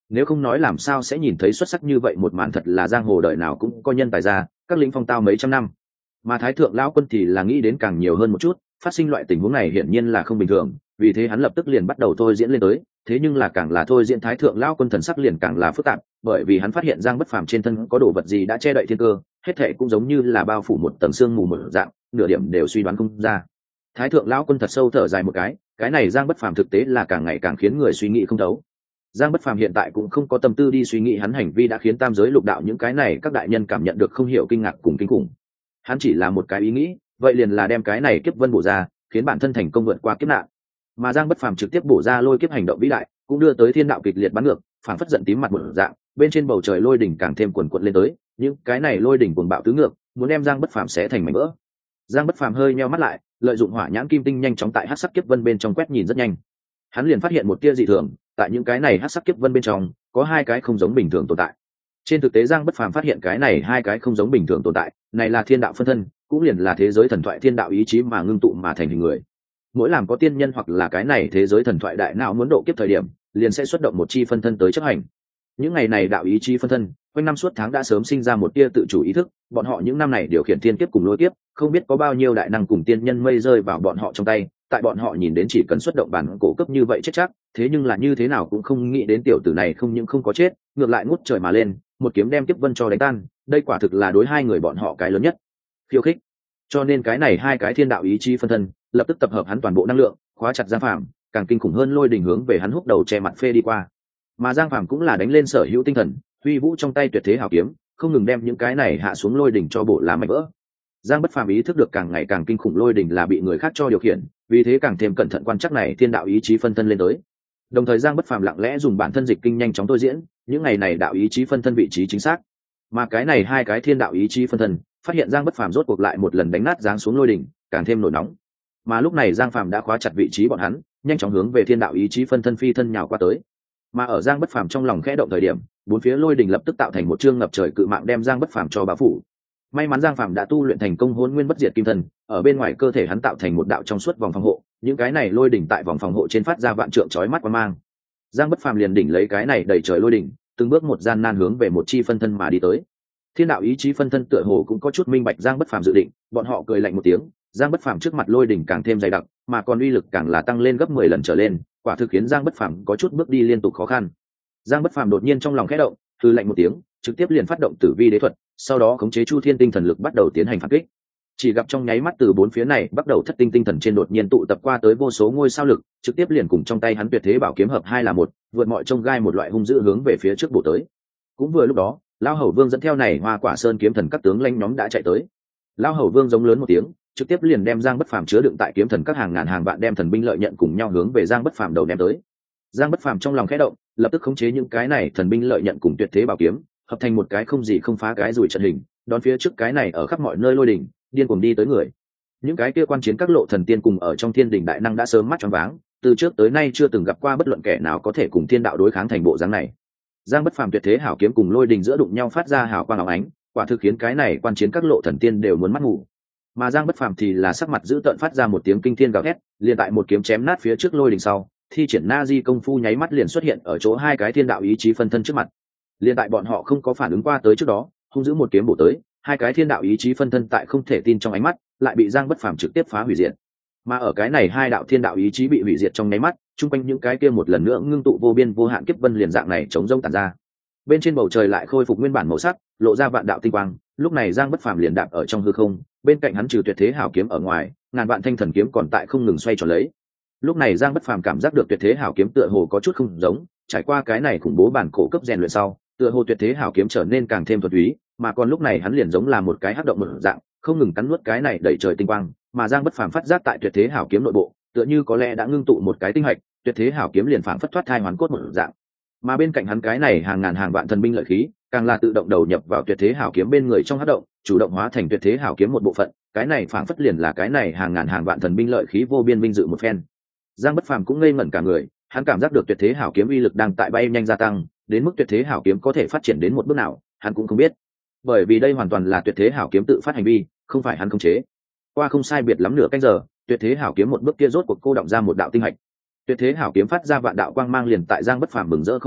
nếu không nói làm sao sẽ nhìn thấy xuất sắc như vậy một màn, thật là giang hồ đời nào cũng có nhân tài ra, các lính phong tao mấy trăm năm. Mà thái thượng lão quân thì là nghĩ đến càng nhiều hơn một chút, phát sinh loại tình huống này hiển nhiên là không bình thường, vì thế hắn lập tức liền bắt đầu thôi diễn lên tới. Thế nhưng là càng là thôi diễn, thái thượng lão quân thần sắc liền càng là phức tạp, bởi vì hắn phát hiện Giang Bất Phàm trên thân có đồ vật gì đã che đậy thiên cơ, hết thảy cũng giống như là bao phủ một tầng sương mù một dạng, nửa điểm đều suy đoán không ra. Thái thượng lão quân thật sâu thở dài một cái, cái này Giang Bất Phàm thực tế là càng ngày càng khiến người suy nghĩ không thấu. Giang Bất Phàm hiện tại cũng không có tâm tư đi suy nghĩ hắn hành vi đã khiến tam giới lục đạo những cái này các đại nhân cảm nhận được không hiểu kinh ngạc cùng kinh khủng. Hắn chỉ là một cái ý nghĩ, vậy liền là đem cái này kiếp vân bổ ra, khiến bản thân thành công vượt qua kiếp nạn. Mà Giang Bất Phàm trực tiếp bổ ra lôi kiếp hành động vĩ đại, cũng đưa tới thiên đạo kịch liệt bắn ngược, phảng phất giận tím mặt một dạng, bên trên bầu trời lôi đỉnh càng thêm cuồn cuộn lên tới, những cái này lôi đỉnh cuồng bạo tứ ngược, muốn đem Giang Bất Phàm xé thành mảnh vỡ. Giang Bất Phàm hơi nheo mắt lại, lợi dụng hỏa nhãn kim tinh nhanh chóng tại hắc sắc kiếp vân bên trong quét nhìn rất nhanh. Hắn liền phát hiện một tia dị thường, tại những cái này hắc sắc kiếp vân bên trong, có hai cái không giống bình thường tồn tại. Trên thực tế Giang Bất Phàm phát hiện cái này hai cái không giống bình thường tồn tại, này là thiên đạo phân thân, cũng liền là thế giới thần thoại thiên đạo ý chí mà ngưng tụ mà thành hình người. Mỗi làm có tiên nhân hoặc là cái này thế giới thần thoại đại não muốn độ kiếp thời điểm, liền sẽ xuất động một chi phân thân tới chấp hành. Những ngày này đạo ý chí phân thân, quanh năm suốt tháng đã sớm sinh ra một tia tự chủ ý thức, bọn họ những năm này điều khiển thiên kiếp cùng lôi kiếp, không biết có bao nhiêu đại năng cùng tiên nhân mây rơi vào bọn họ trong tay, tại bọn họ nhìn đến chỉ cần xuất động bản cổ cấp như vậy chết chắc, thế nhưng là như thế nào cũng không nghĩ đến tiểu tử này không những không có chết, ngược lại ngút trời mà lên, một kiếm đem kiếp vân cho đánh tan, đây quả thực là đối hai người bọn họ cái lớn nhất khiêu khích. Cho nên cái này hai cái thiên đạo ý chí phân thân lập tức tập hợp hắn toàn bộ năng lượng, khóa chặt Giang Phàm, càng kinh khủng hơn lôi đình hướng về hắn húc đầu che mặt phê đi qua. Mà Giang Phàm cũng là đánh lên sở hữu tinh thần, huy vũ trong tay tuyệt thế hào kiếm, không ngừng đem những cái này hạ xuống lôi đỉnh cho bộ làm mảnh vỡ. Giang Bất Phàm ý thức được càng ngày càng kinh khủng lôi đỉnh là bị người khác cho điều khiển, vì thế càng thêm cẩn thận quan chắc này thiên đạo ý chí phân thân lên tới. Đồng thời Giang Bất Phàm lặng lẽ dùng bản thân dịch kinh nhanh chóng tôi diễn, những ngày này đạo ý chí phân thân vị trí chính xác. Mà cái này hai cái thiên đạo ý chí phân thân, phát hiện Giang Bất Phàm rốt cuộc lại một lần đánh nát giáng xuống lôi đỉnh, càng thêm nổi nóng. Mà lúc này Giang Phàm đã khóa chặt vị trí bọn hắn, nhanh chóng hướng về thiên đạo ý chí phân thân phi thân nhào qua tới. Mà ở Giang Bất Phàm trong lòng khẽ động thời điểm, bốn phía lôi đỉnh lập tức tạo thành một chương ngập trời cự mạng đem Giang Bất Phàm cho bao phủ. May mắn Giang Phàm đã tu luyện thành công Hỗn Nguyên Bất Diệt Kim Thân, ở bên ngoài cơ thể hắn tạo thành một đạo trong suốt vòng phòng hộ, những cái này lôi đỉnh tại vòng phòng hộ trên phát ra vạn trượng chói mắt quang mang. Giang Bất Phàm liền đỉnh lấy cái này đầy trời lôi đỉnh, từng bước một gian nan hướng về một chi phân thân mà đi tới. Thiên đạo ý chí phân thân tựa hồ cũng có chút minh bạch Giang Bất Phàm dự định, bọn họ cười lạnh một tiếng, Giang Bất Phàm trước mặt lôi đỉnh càng thêm dày đặc, mà còn uy lực càng là tăng lên gấp mười lần trở lên, quả thực khiến Giang Bất Phàm có chút bước đi liên tục khó khăn. Giang Bất Phàm đột nhiên trong lòng khẽ động, hừ lạnh một tiếng, trực tiếp liền phát động Tử Vi đế thuật, sau đó khống chế Chu Thiên tinh thần lực bắt đầu tiến hành phản kích. Chỉ gặp trong nháy mắt từ bốn phía này bắt đầu thất tinh tinh thần trên đột nhiên tụ tập qua tới vô số ngôi sao lực, trực tiếp liền cùng trong tay hắn tuyệt thế bảo kiếm hợp hai là một, vượt mọi trông gai một loại hung dữ hướng về phía trước bổ tới. Cũng vừa lúc đó, Lão Hầu Vương dẫn theo này Hoa Quả Sơn kiếm thần các tướng lãnh nhóm đã chạy tới. Lão Hầu Vương giống lớn một tiếng, trực tiếp liền đem Giang Bất Phàm chứa đựng tại kiếm thần các hàng ngàn hàng vạn đem thần binh lợi nhận cùng nhau hướng về Giang Bất Phàm đầu ném tới. Giang Bất Phàm trong lòng khẽ động, lập tức khống chế những cái này thần binh lợi nhận cùng tuyệt thế bảo kiếm, hợp thành một cái không gì không phá cái rùi trận hình, đón phía trước cái này ở khắp mọi nơi lôi đỉnh, điên cuồng đi tới người. Những cái kia quan chiến các lộ thần tiên cùng ở trong thiên đình đại năng đã sớm mắt choáng váng, từ trước tới nay chưa từng gặp qua bất luận kẻ nào có thể cùng thiên đạo đối kháng thành bộ dáng này. Giang Bất Phàm tuyệt thế hảo kiếm cùng lôi đỉnh giữa đụng nhau phát ra hào quang óng ánh, quả thực khiến cái này quan chiến các lộ thần tiên đều muốn mắt ngủ. Mà Giang Bất Phàm thì là sắc mặt dữ tợn phát ra một tiếng kinh thiên gào thét, liền tại một kiếm chém nát phía trước lôi đỉnh sau, thi triển na di công phu nháy mắt liền xuất hiện ở chỗ hai cái thiên đạo ý chí phân thân trước mặt. Liền tại bọn họ không có phản ứng qua tới trước đó, hung dữ một kiếm bổ tới, hai cái thiên đạo ý chí phân thân tại không thể tin trong ánh mắt, lại bị Giang Bất Phàm trực tiếp phá hủy diệt. Mà ở cái này hai đạo thiên đạo ý chí bị hủy diệt trong nháy mắt, chung quanh những cái kia một lần nữa ngưng tụ vô biên vô hạn kiếp vân liền dạng này chống rông tản ra. Bên trên bầu trời lại khôi phục nguyên bản màu sắc, lộ ra vạn đạo tinh quang, lúc này Giang Bất Phàm liền đạp ở trong hư không, bên cạnh hắn trừ tuyệt thế hảo kiếm ở ngoài, ngàn vạn thanh thần kiếm còn tại không ngừng xoay tròn lấy. Lúc này Giang Bất Phàm cảm giác được tuyệt thế hảo kiếm tựa hồ có chút không giống, trải qua cái này khủng bố bản cổ cấp rèn luyện sau, tựa hồ tuyệt thế hảo kiếm trở nên càng thêm thuần túy, mà còn lúc này hắn liền giống là một cái hắc động mở dạng, không ngừng cắn nuốt cái này đẩy trời tinh quang, mà Giang Bất Phàm phát giác tại tuyệt thế hảo kiếm nội bộ, tựa như có lẽ đã ngưng tụ một cái tinh hạch, tuyệt thế hảo kiếm liền phảng phất thoát thai hoàn cốt một dạng. Mà bên cạnh hắn cái này hàng ngàn hàng vạn thần binh lợi khí, càng là tự động đầu nhập vào tuyệt thế hảo kiếm bên người trong hắc động, chủ động hóa thành tuyệt thế hảo kiếm một bộ phận, cái này phảng phất liền là cái này hàng ngàn hàng vạn thần binh lợi khí vô biên vinh dự một phen. Giang Bất Phàm cũng ngây ngẩn cả người, hắn cảm giác được tuyệt thế hảo kiếm uy lực đang tại bay nhanh gia tăng, đến mức tuyệt thế hảo kiếm có thể phát triển đến một bước nào, hắn cũng không biết. Bởi vì đây hoàn toàn là tuyệt thế hảo kiếm tự phát hành vi, không phải hắn khống chế. Qua không sai biệt lắm nửa canh giờ, tuyệt thế hảo kiếm một bước kia rốt cuộc cô động ra một đạo tinh hạch. Tuyệt thế hảo kiếm phát ra vạn đạo quang mang liền tại Giang Bất Phàm mừng rỡ không thôi,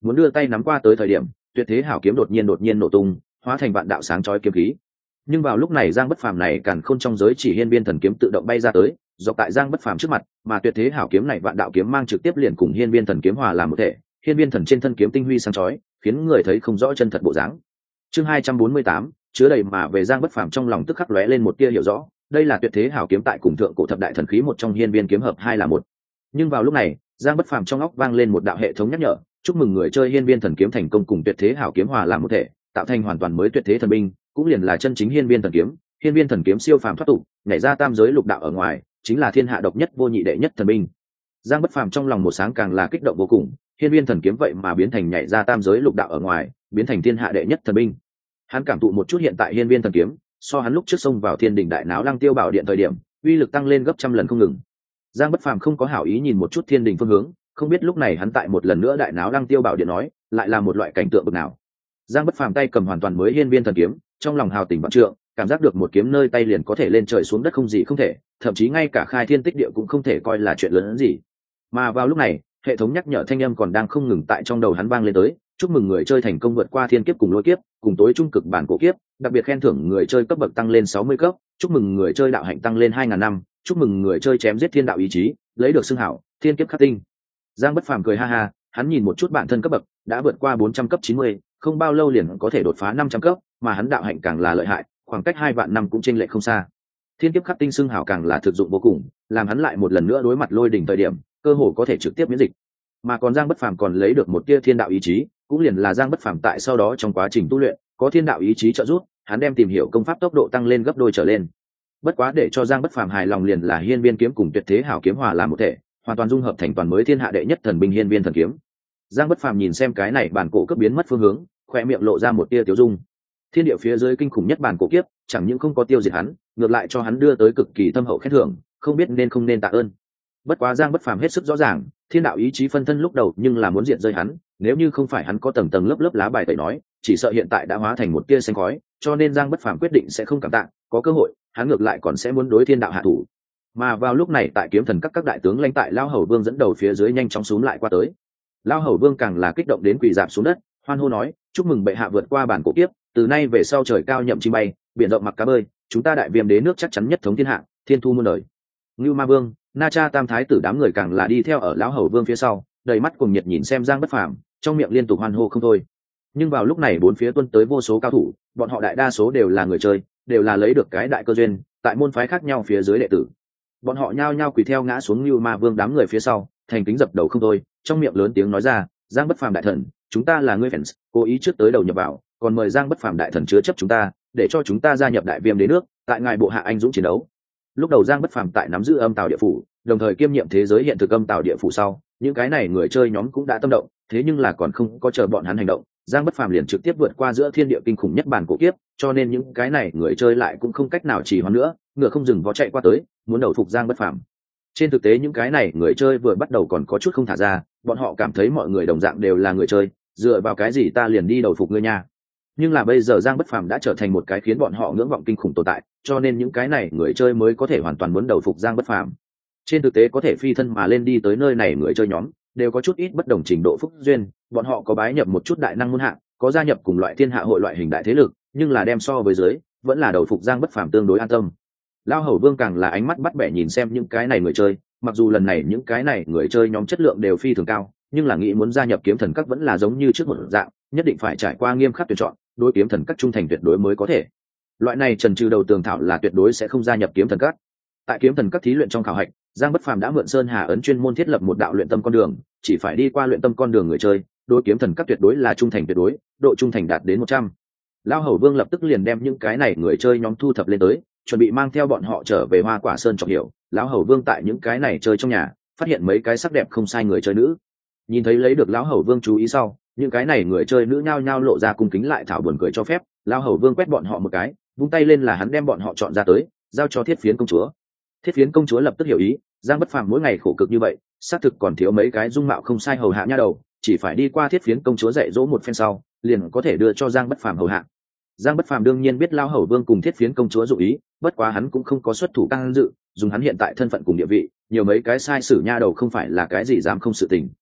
muốn đưa tay nắm qua tới thời điểm, tuyệt thế hảo kiếm đột nhiên đột nhiên nổ tung, hóa thành vạn đạo sáng chói kiếm khí. Nhưng vào lúc này Giang Bất Phàm này càn khôn trong giới chỉ hiên viên thần kiếm tự động bay ra tới, dọc tại Giang Bất Phàm trước mặt, mà tuyệt thế hảo kiếm này vạn đạo kiếm mang trực tiếp liền cùng hiên viên thần kiếm hòa làm một thể, hiên viên thần trên thân kiếm tinh huy sáng chói, khiến người thấy không rõ chân thật bộ dáng. Chương hai trăm bốn mươi tám, chứa đầy mà về Giang Bất Phàm trong lòng tức khắc lóe lên một tia hiểu rõ, đây là tuyệt thế hảo kiếm tại cùng thượng cổ thập đại thần khí một trong hiên viên kiếm hợp hai là một. Nhưng vào lúc này, Giang Bất Phàm trong óc vang lên một đạo hệ thống nhắc nhở, chúc mừng người chơi hiên viên thần kiếm thành công cùng tuyệt thế hảo kiếm hòa làm một thể, tạo thành hoàn toàn mới tuyệt thế thần binh, cũng liền là chân chính hiên viên thần kiếm. Hiên viên thần kiếm siêu phàm thoát tục, nhảy ra tam giới lục đạo ở ngoài, chính là thiên hạ độc nhất vô nhị đệ nhất thần binh. Giang Bất Phàm trong lòng một sáng càng là kích động vô cùng, hiên viên thần kiếm vậy mà biến thành nhảy ra tam giới lục đạo ở ngoài, biến thành thiên hạ đệ nhất thần binh. Hắn cảm thụ một chút hiện tại hiên viên thần kiếm, so hắn lúc trước xông vào thiên đỉnh đại náo lăng tiêu bảo điện thời điểm, uy lực tăng lên gấp trăm lần không ngừng. Giang Bất Phàm không có hảo ý nhìn một chút thiên đỉnh phương hướng, không biết lúc này hắn tại một lần nữa đại náo lăng tiêu bảo điện nói, lại là một loại cảnh tượng bực nào. Giang Bất Phàm tay cầm hoàn toàn mới hiên viên thần kiếm, trong lòng hào tình vạn trượng, cảm giác được một kiếm nơi tay liền có thể lên trời xuống đất không gì không thể, thậm chí ngay cả khai thiên tích địa cũng không thể coi là chuyện lớn hơn gì. Mà vào lúc này, hệ thống nhắc nhở thanh âm còn đang không ngừng tại trong đầu hắn vang lên tới, chúc mừng người chơi thành công vượt qua thiên kiếp cùng lôi kiếp, cùng tối trung cực bản cổ kiếp, đặc biệt khen thưởng người chơi cấp bậc tăng lên sáu mươi cấp, chúc mừng người chơi đạo hạnh tăng lên hai ngàn năm, chúc mừng người chơi chém giết thiên đạo ý chí, lấy được xưng hảo thiên kiếp khắc tinh. Giang Bất Phàm cười ha ha, hắn nhìn một chút bản thân cấp bậc, đã vượt qua bốn trăm cấp chín mươi, không bao lâu liền có thể đột phá năm trăm cấp, mà hắn đạo hạnh càng là lợi hại, khoảng cách hai vạn năm cũng chênh lệch không xa. Thiên kiếp khắc tinh xưng hảo càng là thực dụng vô cùng, làm hắn lại một lần nữa đối mặt lôi đỉnh thời điểm, cơ hồ có thể trực tiếp miễn dịch. Mà còn Giang Bất Phàm còn lấy được một tia thiên đạo ý chí, cũng liền là Giang Bất Phàm tại sau đó trong quá trình tu luyện, có thiên đạo ý chí trợ giúp, hắn đem tìm hiểu công pháp tốc độ tăng lên gấp đôi trở lên. Bất quá để cho Giang Bất Phàm hài lòng liền là hiên viên kiếm cùng tuyệt thế hảo kiếm hòa làm một thể, hoàn toàn dung hợp thành toàn mới thiên hạ đệ nhất thần binh hiên viên thần kiếm. Giang Bất Phàm nhìn xem cái này bản cổ cấp biến mất phương hướng, khoe miệng lộ ra một tia tiêu dung. Thiên địa phía dưới kinh khủng nhất bản cổ kiếp, chẳng những không có tiêu diệt hắn, ngược lại cho hắn đưa tới cực kỳ thâm hậu khen thưởng, không biết nên không nên tạ ơn. Bất quá Giang Bất Phàm hết sức rõ ràng, thiên đạo ý chí phân thân lúc đầu nhưng là muốn diệt rơi hắn, nếu như không phải hắn có tầng tầng lớp lớp lá bài tẩy nói, chỉ sợ hiện tại đã hóa thành một tia xanh khói, cho nên Giang Bất Phàm quyết định sẽ không cảm tạ, có cơ hội, hắn ngược lại còn sẽ muốn đối thiên đạo hạ thủ. Mà vào lúc này tại kiếm thần các các đại tướng lãnh tại Lao Hầu Vương dẫn đầu phía dưới nhanh chóng xuống lại qua tới. Lao Hầu Vương càng là kích động đến quỳ rạp xuống đất, hoan hô nói, chúc mừng bệ hạ vượt qua bản cổ kiếp, từ nay về sau trời cao nhậm chim bay, biển rộng mặc cá bơi, chúng ta đại viêm đế nước chắc chắn nhất thống thiên hạ, thiên thu muôn đời. Ngưu Ma Vương, Na Cha Tam Thái tử đám người càng là đi theo ở Lão Hầu Vương phía sau, đầy mắt cùng nhiệt nhìn xem Giang Bất Phàm, trong miệng liên tục hoan hô không thôi. Nhưng vào lúc này bốn phía tuân tới vô số cao thủ, bọn họ đại đa số đều là người chơi, đều là lấy được cái đại cơ duyên, tại môn phái khác nhau phía dưới đệ tử. Bọn họ nhao nhao quỳ theo ngã xuống Ngưu Ma Vương đám người phía sau, thành kính dập đầu không thôi, trong miệng lớn tiếng nói ra, Giang Bất Phàm đại thần, chúng ta là ngươi fans, cố ý trước tới đầu nhập vào, còn mời Giang Bất Phàm đại thần chứa chấp chúng ta, để cho chúng ta gia nhập đại viêm đế nước, tại ngài bộ hạ anh dũng chiến đấu. Lúc đầu Giang Bất Phàm tại nắm giữ âm tào địa phủ, đồng thời kiêm nhiệm thế giới hiện thực âm tào địa phủ sau, những cái này người chơi nhóm cũng đã tâm động, thế nhưng là còn không có chờ bọn hắn hành động, Giang Bất Phàm liền trực tiếp vượt qua giữa thiên địa kinh khủng nhất bản cổ kiếp, cho nên những cái này người chơi lại cũng không cách nào trì hoãn nữa, ngựa không dừng vó chạy qua tới, muốn đầu phục Giang Bất Phàm. Trên thực tế những cái này người chơi vừa bắt đầu còn có chút không thả ra, bọn họ cảm thấy mọi người đồng dạng đều là người chơi, dựa vào cái gì ta liền đi đầu phục ngươi nha. Nhưng là bây giờ Giang Bất Phàm đã trở thành một cái khiến bọn họ ngưỡng vọng kinh khủng tồn tại, cho nên những cái này người chơi mới có thể hoàn toàn muốn đầu phục Giang Bất Phàm. Trên thực tế có thể phi thân mà lên đi tới nơi này người chơi nhóm đều có chút ít bất đồng trình độ phúc duyên, bọn họ có bái nhập một chút đại năng môn hạ, có gia nhập cùng loại thiên hạ hội loại hình đại thế lực, nhưng là đem so với dưới, vẫn là đầu phục Giang Bất Phàm tương đối an tâm. Lao Hầu Vương càng là ánh mắt bắt bẻ nhìn xem những cái này người chơi, mặc dù lần này những cái này người chơi nhóm chất lượng đều phi thường cao, nhưng là nghĩ muốn gia nhập kiếm thần các vẫn là giống như trước một dạng, nhất định phải trải qua nghiêm khắc tuyển chọn, đối kiếm thần các trung thành tuyệt đối mới có thể. Loại này trần trừ đầu tường thảo là tuyệt đối sẽ không gia nhập kiếm thần các. Tại kiếm thần các thí luyện trong khảo hạch, Giang Bất Phàm đã mượn Sơn Hà ấn chuyên môn thiết lập một đạo luyện tâm con đường, chỉ phải đi qua luyện tâm con đường người chơi, đối kiếm thần các tuyệt đối là trung thành tuyệt đối, độ trung thành đạt đến một trăm. Lao Hầu Vương lập tức liền đem những cái này người chơi nhóm thu thập lên tới, chuẩn bị mang theo bọn họ trở về Hoa Quả Sơn trọng hiểu. Lão Hầu Vương tại những cái này chơi trong nhà, phát hiện mấy cái sắc đẹp không sai người chơi nữ. Nhìn thấy lấy được lão Hầu Vương chú ý sau, những cái này người chơi nữ nhao nhao lộ ra cung kính lại thảo buồn cười cho phép. Lão Hầu Vương quét bọn họ một cái, vung tay lên là hắn đem bọn họ chọn ra tới, giao cho Thiết Phiến công chúa. Thiết Phiến công chúa lập tức hiểu ý, Giang Bất Phàm mỗi ngày khổ cực như vậy, xác thực còn thiếu mấy cái dung mạo không sai hầu hạ nha đầu, chỉ phải đi qua Thiết Phiến công chúa dạy dỗ một phen sau, liền có thể đưa cho Giang Bất Phàm hầu hạ. Giang Bất Phàm đương nhiên biết Lão Hầu Vương cùng Thiết Phiến công chúa dụng ý, bất quá hắn cũng không có xuất thủ can dự, dùng hắn hiện tại thân phận cùng địa vị, nhiều mấy cái sai sử nha đầu không phải là cái gì dám không sự tình.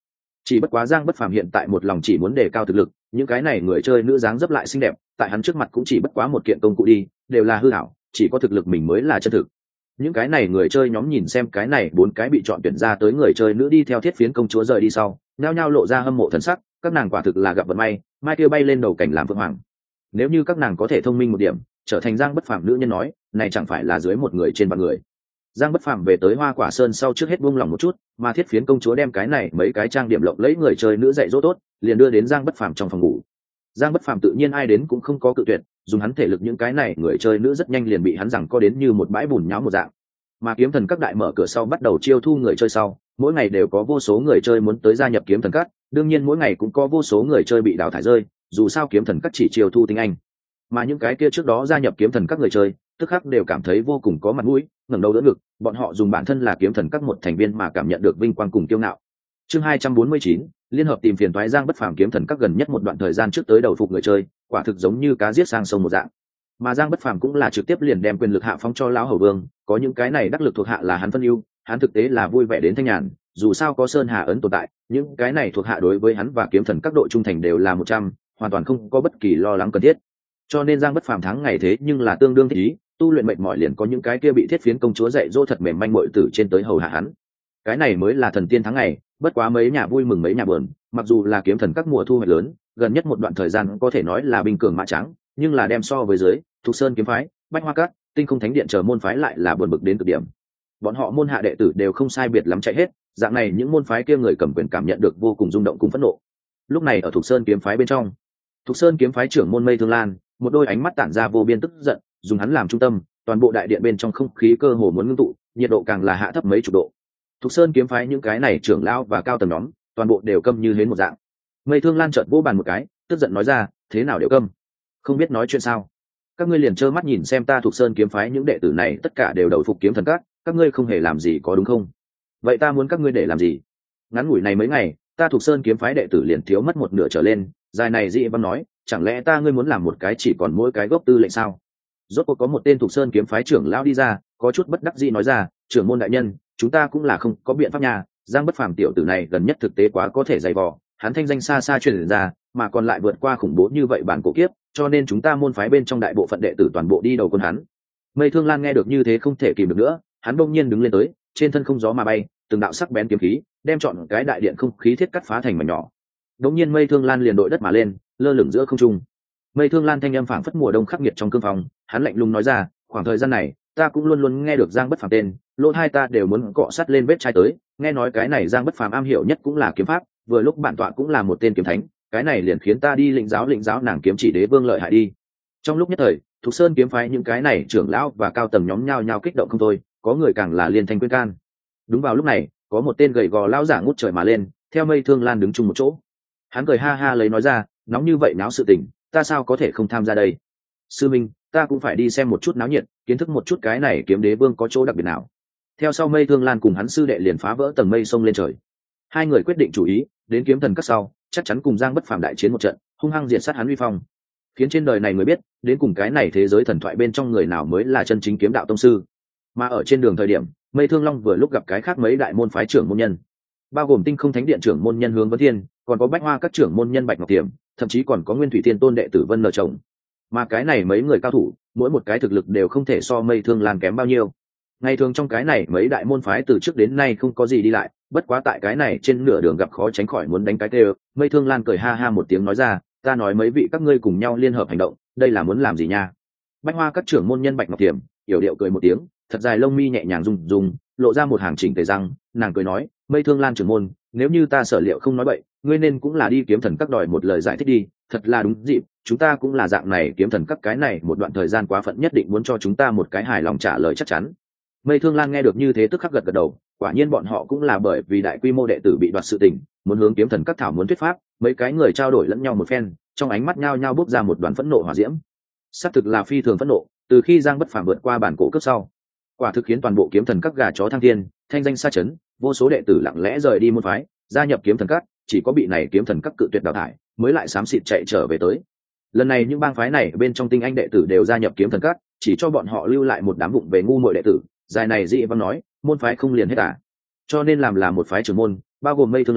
Chỉ bất quá Giang Bất Phàm hiện tại một lòng chỉ muốn đề cao thực lực, những cái này người chơi nữ dáng dấp lại xinh đẹp, tại hắn trước mặt cũng chỉ bất quá một kiện công cụ đi, đều là hư ảo, chỉ có thực lực mình mới là chân thực. Những cái này người chơi nhóm nhìn xem cái này bốn cái bị chọn tuyển ra tới người chơi nữ đi theo thiết phiến công chúa rời đi sau, nhao nhao lộ ra hâm mộ thần sắc, các nàng quả thực là gặp vận may, mai kia bay lên đầu cảnh làm phượng hoàng. Nếu như các nàng có thể thông minh một điểm, trở thành Giang Bất Phàm nữ nhân nói, này chẳng phải là dưới một người trên vạn người. Giang Bất Phàm về tới Hoa Quả Sơn sau trước hết buông lòng một chút, mà thiết phiến công chúa đem cái này mấy cái trang điểm lộng lẫy người chơi nữ dạy dỗ tốt, liền đưa đến Giang Bất Phàm trong phòng ngủ. Giang Bất Phàm tự nhiên ai đến cũng không có cự tuyệt, dùng hắn thể lực những cái này người chơi nữ rất nhanh liền bị hắn giằng co đến như một bãi bùn nhão một dạng. Mà kiếm thần các đại mở cửa sau bắt đầu chiêu thu người chơi sau, mỗi ngày đều có vô số người chơi muốn tới gia nhập kiếm thần các, đương nhiên mỗi ngày cũng có vô số người chơi bị đào thải rơi, dù sao kiếm thần các chỉ chiêu thu tinh anh. Mà những cái kia trước đó gia nhập kiếm thần các người chơi, tức khắc đều cảm thấy vô cùng có mặt mũi, ngẩng đầu đỡ ngực, bọn họ dùng bản thân là kiếm thần các một thành viên mà cảm nhận được vinh quang cùng kiêu ngạo. Chương hai trăm bốn mươi chín, liên hợp tìm phiền toái. Giang Bất Phàm kiếm thần các gần nhất một đoạn thời gian trước tới đầu phục người chơi, quả thực giống như cá giết sang sông một dạng. Mà Giang Bất Phàm cũng là trực tiếp liền đem quyền lực hạ phong cho lão hầu vương, có những cái này đắc lực thuộc hạ là hắn phân ưu, hắn thực tế là vui vẻ đến thanh nhàn, dù sao có Sơn Hà ấn tồn tại, những cái này thuộc hạ đối với hắn và kiếm thần các độ trung thành đều là một trăm, hoàn toàn không có bất kỳ lo lắng cần thiết. Cho nên Giang Bất Phàm tháng ngày thế nhưng là tương đương thích ý, tu luyện mệt mỏi liền có những cái kia bị thiết phiến công chúa dạy dỗ thật mềm manh muội tử trên tới hầu hạ hắn. Cái này mới là thần tiên tháng ngày, bất quá mấy nhà vui mừng mấy nhà buồn, mặc dù là kiếm thần các mùa thu hoạch lớn, gần nhất một đoạn thời gian có thể nói là binh cường mã trắng, nhưng là đem so với dưới, Thục Sơn kiếm phái, Bách Hoa Các, Tinh Không Thánh Điện chờ môn phái lại là buồn bực đến cực điểm. Bọn họ môn hạ đệ tử đều không sai biệt lắm chạy hết, dạng này những môn phái kia người cầm quyền cảm nhận được vô cùng rung động cùng phẫn nộ. Lúc này ở Thục Sơn kiếm phái bên trong, Thục Sơn kiếm phái trưởng môn Mây Thương Lan, một đôi ánh mắt tản ra vô biên tức giận, dùng hắn làm trung tâm, toàn bộ đại điện bên trong không khí cơ hồ muốn ngưng tụ, nhiệt độ càng là hạ thấp mấy chục độ. Thục Sơn kiếm phái những cái này trưởng lão và cao tầng nhóm, toàn bộ đều câm như hến một dạng. Mây Thương Lan chợt vỗ bàn một cái, tức giận nói ra, thế nào đều câm, không biết nói chuyện sao? Các ngươi liền trơ mắt nhìn xem ta Thục Sơn kiếm phái những đệ tử này tất cả đều đầu phục kiếm thần các, các ngươi không hề làm gì có đúng không? Vậy ta muốn các ngươi để làm gì? Ngắn ngủi này mấy ngày, ta Thục Sơn kiếm phái đệ tử liền thiếu mất một nửa trở lên, dài này dị văn nói, chẳng lẽ ta ngươi muốn làm một cái chỉ còn mỗi cái gốc tư lệnh sao? Rốt cuộc có một tên Thục Sơn kiếm phái trưởng lão đi ra, có chút bất đắc dĩ nói ra, trưởng môn đại nhân, chúng ta cũng là không có biện pháp nha, Giang Bất Phàm tiểu tử này gần nhất thực tế quá có thể dày vò, hắn thanh danh xa xa truyền ra, mà còn lại vượt qua khủng bố như vậy bản cổ kiếp, cho nên chúng ta môn phái bên trong đại bộ phận đệ tử toàn bộ đi đầu quân hắn. Mây Thương Lan nghe được như thế không thể kìm được nữa, hắn bỗng nhiên đứng lên tới, trên thân không gió mà bay, từng đạo sắc bén kiếm khí, đem trọn cái đại điện không khí thiết cắt phá thành mảnh nhỏ. Đống nhiên Mây Thương Lan liền đội đất mà lên, lơ lửng giữa không trung. Mây Thương Lan thanh âm phảng phất mùa đông khắc nghiệt trong cương phòng, hắn lạnh lùng nói ra, khoảng thời gian này, ta cũng luôn luôn nghe được Giang Bất Phàm tên, lỗ hai ta đều muốn cọ sát lên vết chai tới, nghe nói cái này Giang Bất Phàm am hiểu nhất cũng là kiếm pháp, vừa lúc bản tọa cũng là một tên kiếm thánh, cái này liền khiến ta đi lĩnh giáo lĩnh giáo nàng kiếm chỉ đế vương lợi hại đi. Trong lúc nhất thời, Thục Sơn kiếm phái những cái này trưởng lão và cao tầng nhóm nhao nhao kích động không thôi, có người càng là liên thanh quyên can. Đúng vào lúc này, có một tên gầy gò lão giả ngút trời mà lên, theo Mây Thương Lan đứng chung một chỗ. Hắn cười ha ha lấy nói ra, nóng như vậy náo sự tình, ta sao có thể không tham gia đây? Sư minh, ta cũng phải đi xem một chút náo nhiệt, kiến thức một chút cái này kiếm đế vương có chỗ đặc biệt nào. Theo sau Mây Thương Lan cùng hắn sư đệ liền phá vỡ tầng mây sông lên trời. Hai người quyết định chủ ý, đến kiếm thần các sau, chắc chắn cùng Giang Bất Phàm đại chiến một trận, hung hăng diệt sát hắn uy phong. Khiến trên đời này mới biết, đến cùng cái này thế giới thần thoại bên trong người nào mới là chân chính kiếm đạo tông sư. Mà ở trên đường thời điểm, Mây Thương Long vừa lúc gặp cái khác mấy đại môn phái trưởng môn nhân, bao gồm Tinh Không Thánh Điện trưởng môn nhân Hướng Vấn Thiên, còn có Bách Hoa các trưởng môn nhân Bạch Ngọc Tiềm, thậm chí còn có Nguyên Thủy Thiên Tôn đệ tử Vân Nở Chồng. Mà cái này mấy người cao thủ, mỗi một cái thực lực đều không thể so Mây Thương Lan kém bao nhiêu. Ngày thường trong cái này mấy đại môn phái từ trước đến nay không có gì đi lại, bất quá tại cái này trên nửa đường gặp khó tránh khỏi muốn đánh cái tê. Mây Thương Lan cười ha ha một tiếng nói ra, ta nói mấy vị các ngươi cùng nhau liên hợp hành động, đây là muốn làm gì nha? Bách Hoa các trưởng môn nhân Bạch Ngọc Tiềm yểu điệu cười một tiếng, thật dài lông mi nhẹ nhàng rung rung, lộ ra một hàng chỉnh tề răng, nàng cười nói, Mây Thương Lan trưởng môn, nếu như ta sở liệu không nói bậy, ngươi nên cũng là đi kiếm thần các đòi một lời giải thích đi, thật là đúng dịp, chúng ta cũng là dạng này kiếm thần các cái này một đoạn thời gian quá phận nhất định muốn cho chúng ta một cái hài lòng trả lời chắc chắn. Mây Thương Lan nghe được như thế tức khắc gật gật đầu, quả nhiên bọn họ cũng là bởi vì đại quy mô đệ tử bị đoạt sự tình, muốn hướng kiếm thần các thảo muốn thuyết pháp, mấy cái người trao đổi lẫn nhau một phen, trong ánh mắt nhao nhao bốc ra một đoàn phẫn nộ hỏa diễm. Xác thực là phi thường phẫn nộ, từ khi Giang Bất Phàm vượt qua bản cổ cấp sau, quả thực khiến toàn bộ kiếm thần các gà chó thăng thiên, thanh danh xa chấn, vô số đệ tử lặng lẽ rời đi môn phái, gia nhập kiếm thần các, chỉ có bị này kiếm thần các cự tuyệt đào thải, mới lại xám xịt chạy trở về tới. Lần này những bang phái này bên trong tinh anh đệ tử đều gia nhập kiếm thần các, chỉ cho bọn họ lưu lại một đám vụng về ngu muội đệ tử. Dài này dị văn nói, môn phái không liền hết à? Cho nên làm là một phái trưởng môn, bao gồm Mây Thương Lan,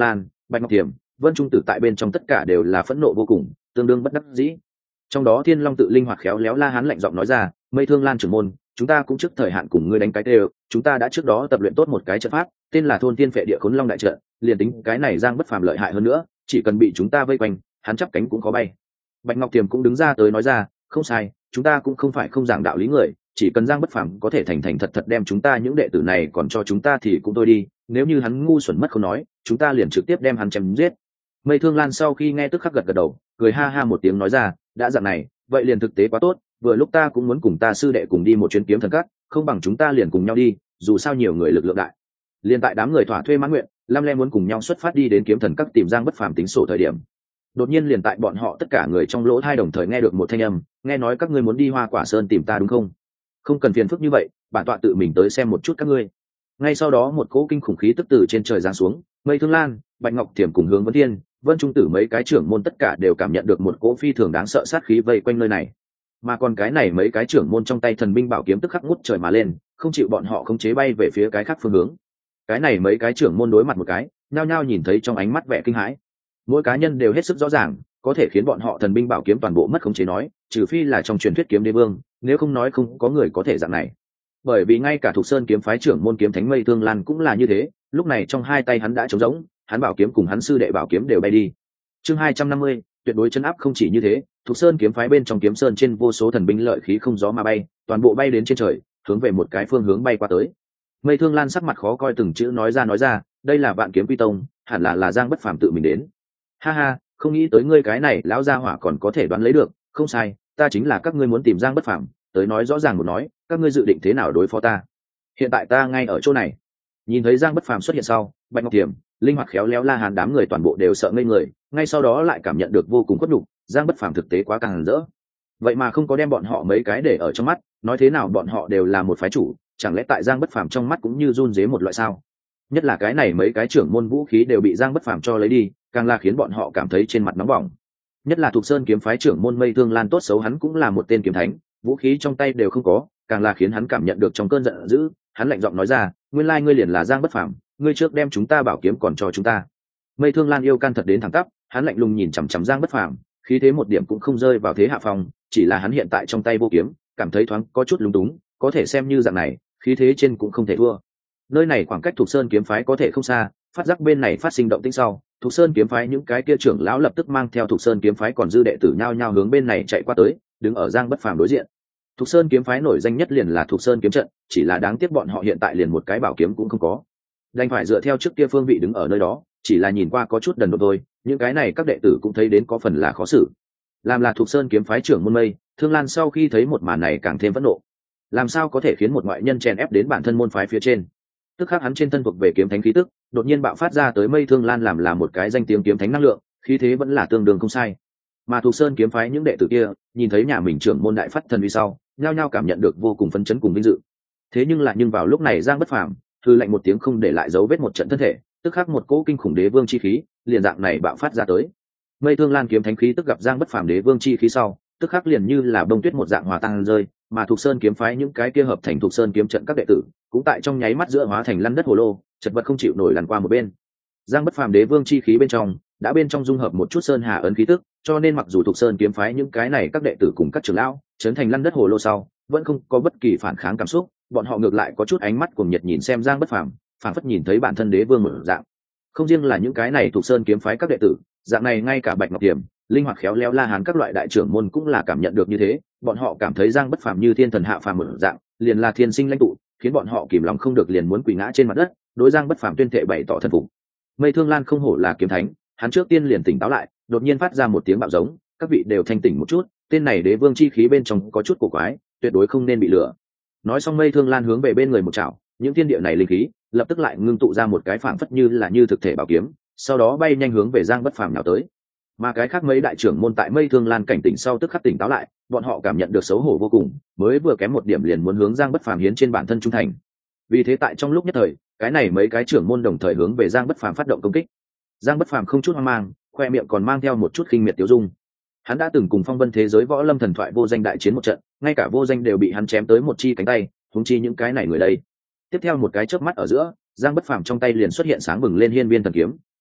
Bạch Ngọc Tiềm, Vân Trung Tử tại bên trong tất cả đều là phẫn nộ vô cùng, tương đương bất đắc dĩ. Trong đó Thiên Long tự linh hoạt khéo léo La Hán lạnh giọng nói ra, Mây Thương Lan trưởng môn, chúng ta cũng trước thời hạn cùng ngươi đánh cái đều, chúng ta đã trước đó tập luyện tốt một cái trận pháp, tên là Thôn Tiên Phệ Địa Khốn Long đại trận, liền tính cái này Giang Bất Phàm lợi hại hơn nữa, chỉ cần bị chúng ta vây quanh, hắn chắp cánh cũng khó bay. Bạch Ngọc Tiềm cũng đứng ra tới nói ra, không sai, chúng ta cũng không phải không giảng đạo lý người, chỉ cần Giang Bất Phàm có thể thành thành thật thật đem chúng ta những đệ tử này còn cho chúng ta thì cũng thôi đi, nếu như hắn ngu xuẩn mất không nói, chúng ta liền trực tiếp đem hắn chém giết. Mây Thương Lan sau khi nghe tức khắc gật gật đầu, cười ha ha một tiếng nói ra, đã dạng này, vậy liền thực tế quá tốt, vừa lúc ta cũng muốn cùng ta sư đệ cùng đi một chuyến kiếm thần các, không bằng chúng ta liền cùng nhau đi, dù sao nhiều người lực lượng đại. Liên tại đám người thỏa thuê mãn nguyện, Lam Le muốn cùng nhau xuất phát đi đến kiếm thần các tìm Giang Bất Phàm tính sổ thời điểm. Đột nhiên liền tại bọn họ tất cả người trong lỗ tai đồng thời nghe được một thanh âm, nghe nói các ngươi muốn đi Hoa Quả Sơn tìm ta đúng không? Không cần phiền phức như vậy, bản tọa tự mình tới xem một chút các ngươi. Ngay sau đó một cỗ kinh khủng khí tức từ trên trời giáng xuống, Mây Thương Lan, Bạch Ngọc Tiềm cùng Hướng Vân Thiên, Vân Trung Tử mấy cái trưởng môn tất cả đều cảm nhận được một cỗ phi thường đáng sợ sát khí vây quanh nơi này. Mà còn cái này mấy cái trưởng môn trong tay thần binh bảo kiếm tức khắc ngút trời mà lên, không chịu bọn họ khống chế bay về phía cái khác phương hướng. Cái này mấy cái trưởng môn đối mặt một cái, nhao nhao nhìn thấy trong ánh mắt vẻ kinh hãi. Mỗi cá nhân đều hết sức rõ ràng, có thể khiến bọn họ thần binh bảo kiếm toàn bộ mất khống chế nói, trừ phi là trong truyền thuyết kiếm đế vương, nếu không nói không có người có thể dạng này. Bởi vì ngay cả Thục Sơn kiếm phái trưởng môn kiếm thánh Mây Thương Lan cũng là như thế, lúc này trong hai tay hắn đã trống rỗng, hắn bảo kiếm cùng hắn sư đệ bảo kiếm đều bay đi. Chương hai trăm năm mươi, tuyệt đối chấn áp. Không chỉ như thế, Thục Sơn kiếm phái bên trong kiếm sơn trên vô số thần binh lợi khí không gió mà bay, toàn bộ bay đến trên trời, hướng về một cái phương hướng bay qua tới. Mây Thương Lan sắc mặt khó coi từng chữ nói ra nói ra, đây là Vạn Kiếm Quy Tông, hẳn là là Giang Bất Phàm tự mình đến. Ha ha, không nghĩ tới ngươi cái này lão gia hỏa còn có thể đoán lấy được, không sai, ta chính là các ngươi muốn tìm Giang Bất Phàm, tới nói rõ ràng một nói, các ngươi dự định thế nào đối phó ta? Hiện tại ta ngay ở chỗ này. Nhìn thấy Giang Bất Phàm xuất hiện sau, Bạch Ngọc Tiềm, linh hoạt khéo léo La Hán đám người toàn bộ đều sợ ngây người, ngay sau đó lại cảm nhận được vô cùng khuất nhục, Giang Bất Phàm thực tế quá càng rỡ. Vậy mà không có đem bọn họ mấy cái để ở trong mắt, nói thế nào bọn họ đều là một phái chủ, chẳng lẽ tại Giang Bất Phàm trong mắt cũng như run rế một loại sao? Nhất là cái này mấy cái trưởng môn vũ khí đều bị Giang Bất Phàm cho lấy đi, càng là khiến bọn họ cảm thấy trên mặt nóng bỏng. Nhất là Thục Sơn kiếm phái trưởng môn Mây Thương Lan tốt xấu hắn cũng là một tên kiếm thánh, vũ khí trong tay đều không có, càng là khiến hắn cảm nhận được trong cơn giận dữ, hắn lạnh giọng nói ra, nguyên lai ngươi liền là Giang Bất Phàm, ngươi trước đem chúng ta bảo kiếm còn cho chúng ta. Mây Thương Lan yêu can thật đến thẳng tắp, hắn lạnh lùng nhìn chằm chằm Giang Bất Phàm, khí thế một điểm cũng không rơi vào thế hạ phong, chỉ là hắn hiện tại trong tay vô kiếm, cảm thấy thoáng có chút lúng túng, có thể xem như dạng này, khí thế trên cũng không thể thua. Nơi này khoảng cách Thục Sơn kiếm phái có thể không xa, phát giác bên này phát sinh động tĩnh sau, Thục Sơn kiếm phái những cái kia trưởng lão lập tức mang theo Thục Sơn kiếm phái còn dư đệ tử nhao nhao hướng bên này chạy qua tới, đứng ở Giang Bất Phàm đối diện. Thục Sơn kiếm phái nổi danh nhất liền là Thục Sơn kiếm trận, chỉ là đáng tiếc bọn họ hiện tại liền một cái bảo kiếm cũng không có, đành phải dựa theo trước kia phương vị đứng ở nơi đó, chỉ là nhìn qua có chút đần độn thôi, những cái này các đệ tử cũng thấy đến có phần là khó xử. Làm là Thục Sơn kiếm phái trưởng môn Mây Thương Lan sau khi thấy một màn này càng thêm phẫn nộ, làm sao có thể khiến một ngoại nhân chèn ép đến bản thân môn phái phía trên? Tức khắc hắn trên thân thuộc về kiếm thánh khí tức, đột nhiên bạo phát ra tới Mây Thương Lan làm là một cái danh tiếng kiếm thánh năng lượng, khí thế vẫn là tương đương không sai. Mà Thục Sơn kiếm phái những đệ tử kia, nhìn thấy nhà mình trưởng môn đại phát thần uy sau, nhao nhao cảm nhận được vô cùng phấn chấn cùng vinh dự. Thế nhưng lại nhưng vào lúc này Giang Bất Phàm hư lạnh một tiếng không để lại dấu vết một trận thân thể, tức khắc một cỗ kinh khủng đế vương chi khí liền dạng này bạo phát ra tới. Mây Thương Lan kiếm thánh khí tức gặp Giang Bất Phàm đế vương chi khí sau, tức khắc liền như là bông tuyết một dạng hòa tan rơi, mà Thục Sơn kiếm phái những cái kia hợp thành Thục Sơn kiếm trận các đệ tử, cũng tại trong nháy mắt giữa hóa thành lăn đất hồ lô, chật vật không chịu nổi lăn qua một bên. Giang Bất Phàm đế vương chi khí bên trong, đã bên trong dung hợp một chút sơn hà ấn khí tức, cho nên mặc dù Thục Sơn kiếm phái những cái này các đệ tử cùng các trưởng lão, chấn thành lăn đất hồ lô sau, vẫn không có bất kỳ phản kháng cảm xúc, bọn họ ngược lại có chút ánh mắt cuồng nhiệt nhìn xem Giang Bất Phàm, phảng phất nhìn thấy bản thân đế vương mở dạng. Không riêng là những cái này Thục Sơn kiếm phái các đệ tử, dạng này ngay cả Bạch Ngọc Tiềm, linh hoạt khéo léo La Hán các loại đại trưởng môn cũng là cảm nhận được như thế, bọn họ cảm thấy Giang Bất Phàm như thiên thần hạ phàm mở dạng, liền là thiên sinh lãnh tụ, khiến bọn họ kìm lòng không được liền muốn quỳ ngã trên mặt đất, đối Giang Bất Phàm tuyên thệ bày tỏ thần phục. Mây Thương Lan không hổ là kiếm thánh, hắn trước tiên liền tỉnh táo lại, đột nhiên phát ra một tiếng bạo giống, các vị đều thanh tỉnh một chút, tên này đế vương chi khí bên trong có chút cổ quái, tuyệt đối không nên bị lừa. Nói xong Mây Thương Lan hướng về bên người một chảo, những thiên địa này linh khí lập tức lại ngưng tụ ra một cái phảng phất như là như thực thể bảo kiếm, sau đó bay nhanh hướng về Giang Bất Phàm nào tới. Mà cái khác mấy đại trưởng môn tại Mây Thương Lan cảnh tỉnh sau tức khắc tỉnh táo lại, bọn họ cảm nhận được xấu hổ vô cùng, mới vừa kém một điểm liền muốn hướng Giang Bất Phàm hiến trên bản thân trung thành. Vì thế tại trong lúc nhất thời, cái này mấy cái trưởng môn đồng thời hướng về Giang Bất Phàm phát động công kích. Giang Bất Phàm không chút hoang mang, khoe miệng còn mang theo một chút khinh miệt tiêu dung. Hắn đã từng cùng phong vân thế giới võ lâm thần thoại vô danh đại chiến một trận, ngay cả vô danh đều bị hắn chém tới một chi cánh tay, huống chi những cái này người đây. Tiếp theo một cái chớp mắt ở giữa, Giang Bất Phàm trong tay liền xuất hiện sáng bừng lên hiên viên thần kiếm,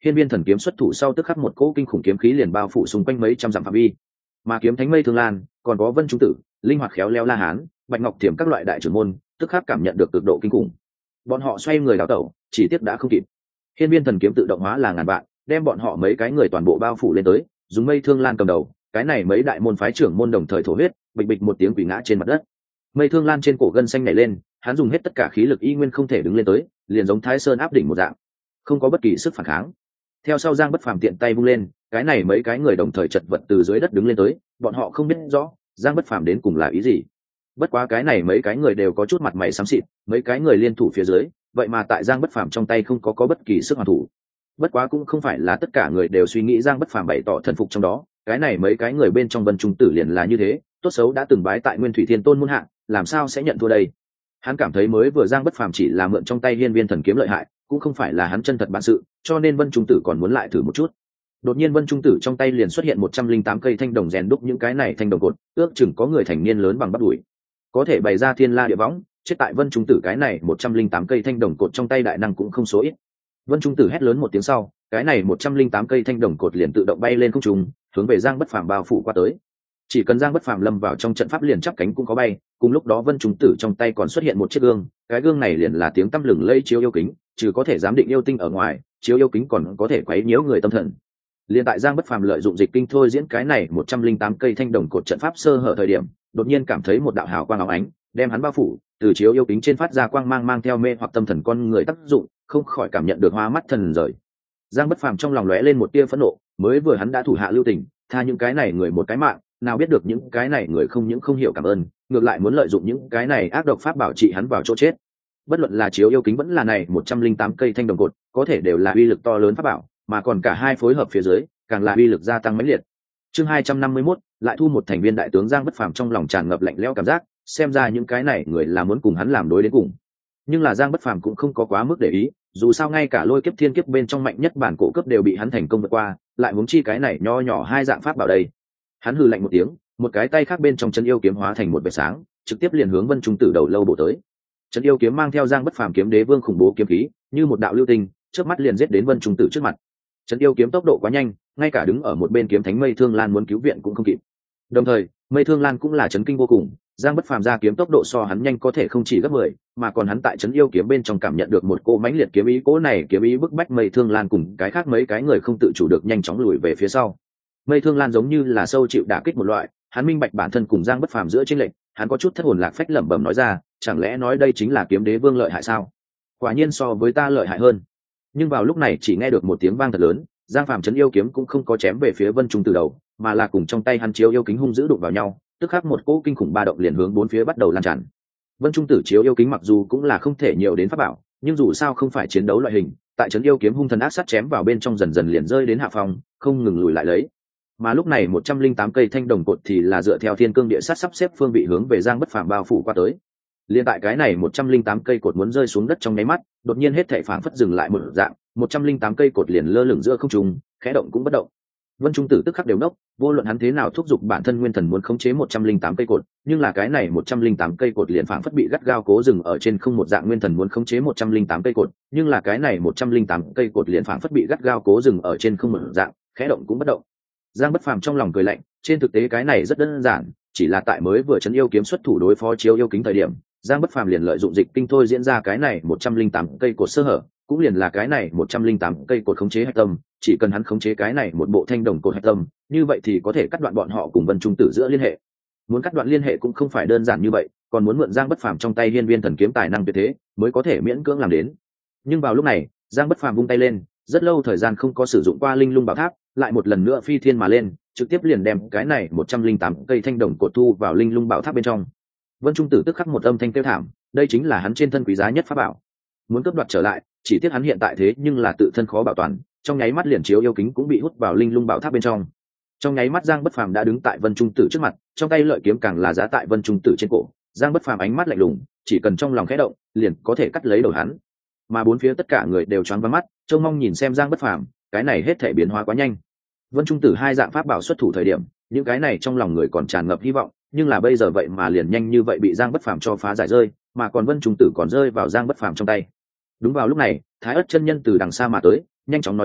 hiên viên thần kiếm xuất thủ sau tức khắc một cỗ kinh khủng kiếm khí liền bao phủ xung quanh mấy trăm dặm phạm vi, mà kiếm thánh mây thương lan còn có vân trung tử, linh hoạt khéo léo la hán, bạch ngọc thiểm các loại đại trưởng môn tức khắc cảm nhận được cực độ kinh khủng. Bọn họ xoay người đào tẩu, chỉ tiếc đã không kịp. Hiên viên thần kiếm tự động hóa là ngàn vạn, đem bọn họ mấy cái người toàn bộ bao phủ lên tới, dùng mây thương lan cầm đầu, cái này mấy đại môn phái trưởng môn đồng thời thổ huyết, bịch bịch một tiếng quỳ ngã trên mặt đất. Mây thương lan trên cổ gân xanh nhảy lên, hắn dùng hết tất cả khí lực y nguyên không thể đứng lên tới, liền giống thái sơn áp đỉnh một dạng, không có bất kỳ sức phản kháng. Theo sau Giang Bất Phàm tiện tay vung lên, cái này mấy cái người đồng thời chật vật từ dưới đất đứng lên tới, bọn họ không biết rõ Giang Bất Phàm đến cùng là ý gì. Bất quá cái này mấy cái người đều có chút mặt mày xám xịt, mấy cái người liên thủ phía dưới, vậy mà tại Giang Bất Phàm trong tay không có có bất kỳ sức hoàn thủ. Bất quá cũng không phải là tất cả người đều suy nghĩ Giang Bất Phàm bày tỏ thần phục trong đó, cái này mấy cái người bên trong Vân Trung Tử liền là như thế, tốt xấu đã từng bái tại Nguyên Thủy Thiên Tôn môn hạ, làm sao sẽ nhận thua đây. Hắn cảm thấy mới vừa Giang Bất Phàm chỉ là mượn trong tay hiên viên thần kiếm lợi hại, cũng không phải là hắn chân thật bản sự, cho nên Vân Trung Tử còn muốn lại thử một chút. Đột nhiên Vân Trung Tử trong tay liền xuất hiện một trăm linh tám cây thanh đồng rèn đúc những cái này thanh đồng cột, ước chừng có người thành niên lớn bằng bắp đùi, có thể bày ra thiên la địa võng, chết tại Vân Trung Tử cái này một trăm linh tám cây thanh đồng cột trong tay đại năng cũng không số ít. Vân Trung Tử hét lớn một tiếng sau, cái này một trăm linh tám cây thanh đồng cột liền tự động bay lên không trung, hướng về Giang Bất Phàm bao phủ qua tới. Chỉ cần Giang Bất Phàm lâm vào trong trận pháp liền chắp cánh cũng có bay, cùng lúc đó Vân Trung Tử trong tay còn xuất hiện một chiếc gương, cái gương này liền là tiếng tăm lừng lẫy chiếu yêu kính, trừ có thể giám định yêu tinh ở ngoài, chiếu yêu kính còn có thể quấy nhiễu người tâm thần. Liên tại Giang Bất Phàm lợi dụng dịch kinh thôi diễn cái này một trăm linh tám cây thanh đồng cột trận pháp sơ hở thời điểm, đột nhiên cảm thấy một đạo hào quang óng ánh, đem hắn bao phủ, từ chiếu yêu kính trên phát ra quang mang mang theo mê hoặc tâm thần con người tác dụng, không khỏi cảm nhận được hoa mắt thần rời. Giang Bất Phàm trong lòng lóe lên một tia phẫn nộ, mới vừa hắn đã thủ hạ lưu tình, tha những cái này người một cái mạng, nào biết được những cái này người không những không hiểu cảm ơn, ngược lại muốn lợi dụng những cái này ác độc pháp bảo trị hắn vào chỗ chết. Bất luận là chiếu yêu kính vẫn là này một trăm linh tám cây thanh đồng cột, có thể đều là uy lực to lớn pháp bảo, mà còn cả hai phối hợp phía dưới, càng là uy lực gia tăng mãnh liệt. Chương hai trăm năm mươi mốt, lại thu một thành viên đại tướng Giang Bất Phàm trong lòng tràn ngập lạnh lẽo cảm giác, xem ra những cái này người là muốn cùng hắn làm đối đến cùng. Nhưng là Giang Bất Phàm cũng không có quá mức để ý, dù sao ngay cả lôi kiếp thiên kiếp bên trong mạnh nhất bản cổ cấp đều bị hắn thành công vượt qua, lại huống chi cái này nho nhỏ hai dạng pháp bảo đây. Hắn hừ lạnh một tiếng, một cái tay khác bên trong chân yêu kiếm hóa thành một vệt sáng, trực tiếp liền hướng Vân Trung Tử đầu lâu bổ tới. Chân yêu kiếm mang theo Giang Bất Phàm kiếm đế vương khủng bố kiếm khí, như một đạo lưu tinh, chớp mắt liền giết đến Vân Trung Tử trước mặt. Chân yêu kiếm tốc độ quá nhanh, ngay cả đứng ở một bên kiếm thánh Mây Thương Lan muốn cứu viện cũng không kịp. Đồng thời, Mây Thương Lan cũng là chấn kinh vô cùng, Giang Bất Phàm ra kiếm tốc độ so hắn nhanh có thể không chỉ gấp mười, mà còn hắn tại chấn yêu kiếm bên trong cảm nhận được một cỗ mãnh liệt kiếm ý, cỗ này kiếm ý bức bách Mây Thương Lan cùng cái khác mấy cái người không tự chủ được nhanh chóng lùi về phía sau. Mây Thương Lan giống như là sâu chịu đả kích một loại, hắn minh bạch bản thân cùng Giang Bất Phàm giữa chênh lệch, hắn có chút thất hồn lạc phách lẩm bẩm nói ra, chẳng lẽ nói đây chính là kiếm đế vương lợi hại sao? Quả nhiên so với ta lợi hại hơn. Nhưng vào lúc này chỉ nghe được một tiếng vang thật lớn, Giang Phàm chấn yêu kiếm cũng không có chém về phía Vân Trung Tử đầu, mà là cùng trong tay hắn chiếu yêu kính hung dữ đụng vào nhau, tức khắc một cỗ kinh khủng ba động liền hướng bốn phía bắt đầu lan tràn. Vân Trung Tử chiếu yêu kính mặc dù cũng là không thể nhiều đến pháp bảo, nhưng dù sao không phải chiến đấu loại hình, tại chấn yêu kiếm hung thần ác sát chém vào bên trong dần dần liền rơi đến hạ phòng, không ngừng lùi lại lấy. Mà lúc này một trăm linh tám cây thanh đồng cột thì là dựa theo thiên cương địa sát sắp xếp phương vị hướng về Giang Bất Phàm bao phủ qua tới. Liên tại cái này một trăm linh tám cây cột muốn rơi xuống đất trong nháy mắt, đột nhiên hết thảy phảng phất dừng lại một dạng, một trăm linh tám cây cột liền lơ lửng giữa không trung, khẽ động cũng bất động. Vân Trung Tử tức khắc đều nốc, vô luận hắn thế nào thúc giục bản thân nguyên thần muốn khống chế một trăm linh tám cây cột, nhưng là cái này một trăm linh tám cây cột liền phảng phất bị gắt gao cố dừng ở trên không một dạng nguyên thần muốn khống chế một trăm linh tám cây cột, nhưng là cái này một trăm linh tám cây cột liền phảng phất bị gắt gao cố dừng ở trên không một dạng, khẽ động cũng bất động. Giang Bất Phàm trong lòng cười lạnh, trên thực tế cái này rất đơn giản, chỉ là tại mới vừa chấn yêu kiếm xuất thủ đối phó chiếu yêu kính thời điểm, Giang Bất Phàm liền lợi dụng dịch kinh thôi diễn ra cái này một trăm linh tám cây cột sơ hở, cũng liền là cái này một trăm linh tám cây cột khống chế hạch tâm, chỉ cần hắn khống chế cái này một bộ thanh đồng cột hạch tâm, như vậy thì có thể cắt đoạn bọn họ cùng Vân Trung Tử giữa liên hệ. Muốn cắt đoạn liên hệ cũng không phải đơn giản như vậy, còn muốn mượn Giang Bất Phàm trong tay hiên viên thần kiếm tài năng tuyệt thế, mới có thể miễn cưỡng làm đến. Nhưng vào lúc này, Giang Bất Phàm vung tay lên, rất lâu thời gian không có sử dụng qua linh lung bảo tháp, lại một lần nữa phi thiên mà lên, trực tiếp liền đem cái này một trăm linh tám cây thanh đồng cột thu vào linh lung bảo tháp bên trong. Vân Trung Tử tức khắc một âm thanh kêu thảm, đây chính là hắn trên thân quý giá nhất pháp bảo, muốn cướp đoạt trở lại, chỉ tiếc hắn hiện tại thế nhưng là tự thân khó bảo toàn, trong nháy mắt liền chiếu yêu kính cũng bị hút vào linh lung bảo tháp bên trong. Trong nháy mắt Giang Bất Phàm đã đứng tại Vân Trung Tử trước mặt, trong tay lợi kiếm càng là giá tại Vân Trung Tử trên cổ. Giang Bất Phàm ánh mắt lạnh lùng, chỉ cần trong lòng khẽ động, liền có thể cắt lấy đầu hắn. Mà bốn phía tất cả người đều choáng váng mắt, trông mong nhìn xem Giang Bất Phàm, cái này hết thảy biến hóa quá nhanh. Vân Trung Tử hai dạng pháp bảo xuất thủ thời điểm, những cái này trong lòng người còn tràn ngập hy vọng, nhưng là bây giờ vậy mà liền nhanh như vậy bị Giang Bất Phàm cho phá giải rơi, mà còn Vân Trung Tử còn rơi vào Giang Bất Phàm trong tay. Đúng vào lúc này, Thái Ức chân nhân từ đằng xa mà tới, nhanh chóng nói ra,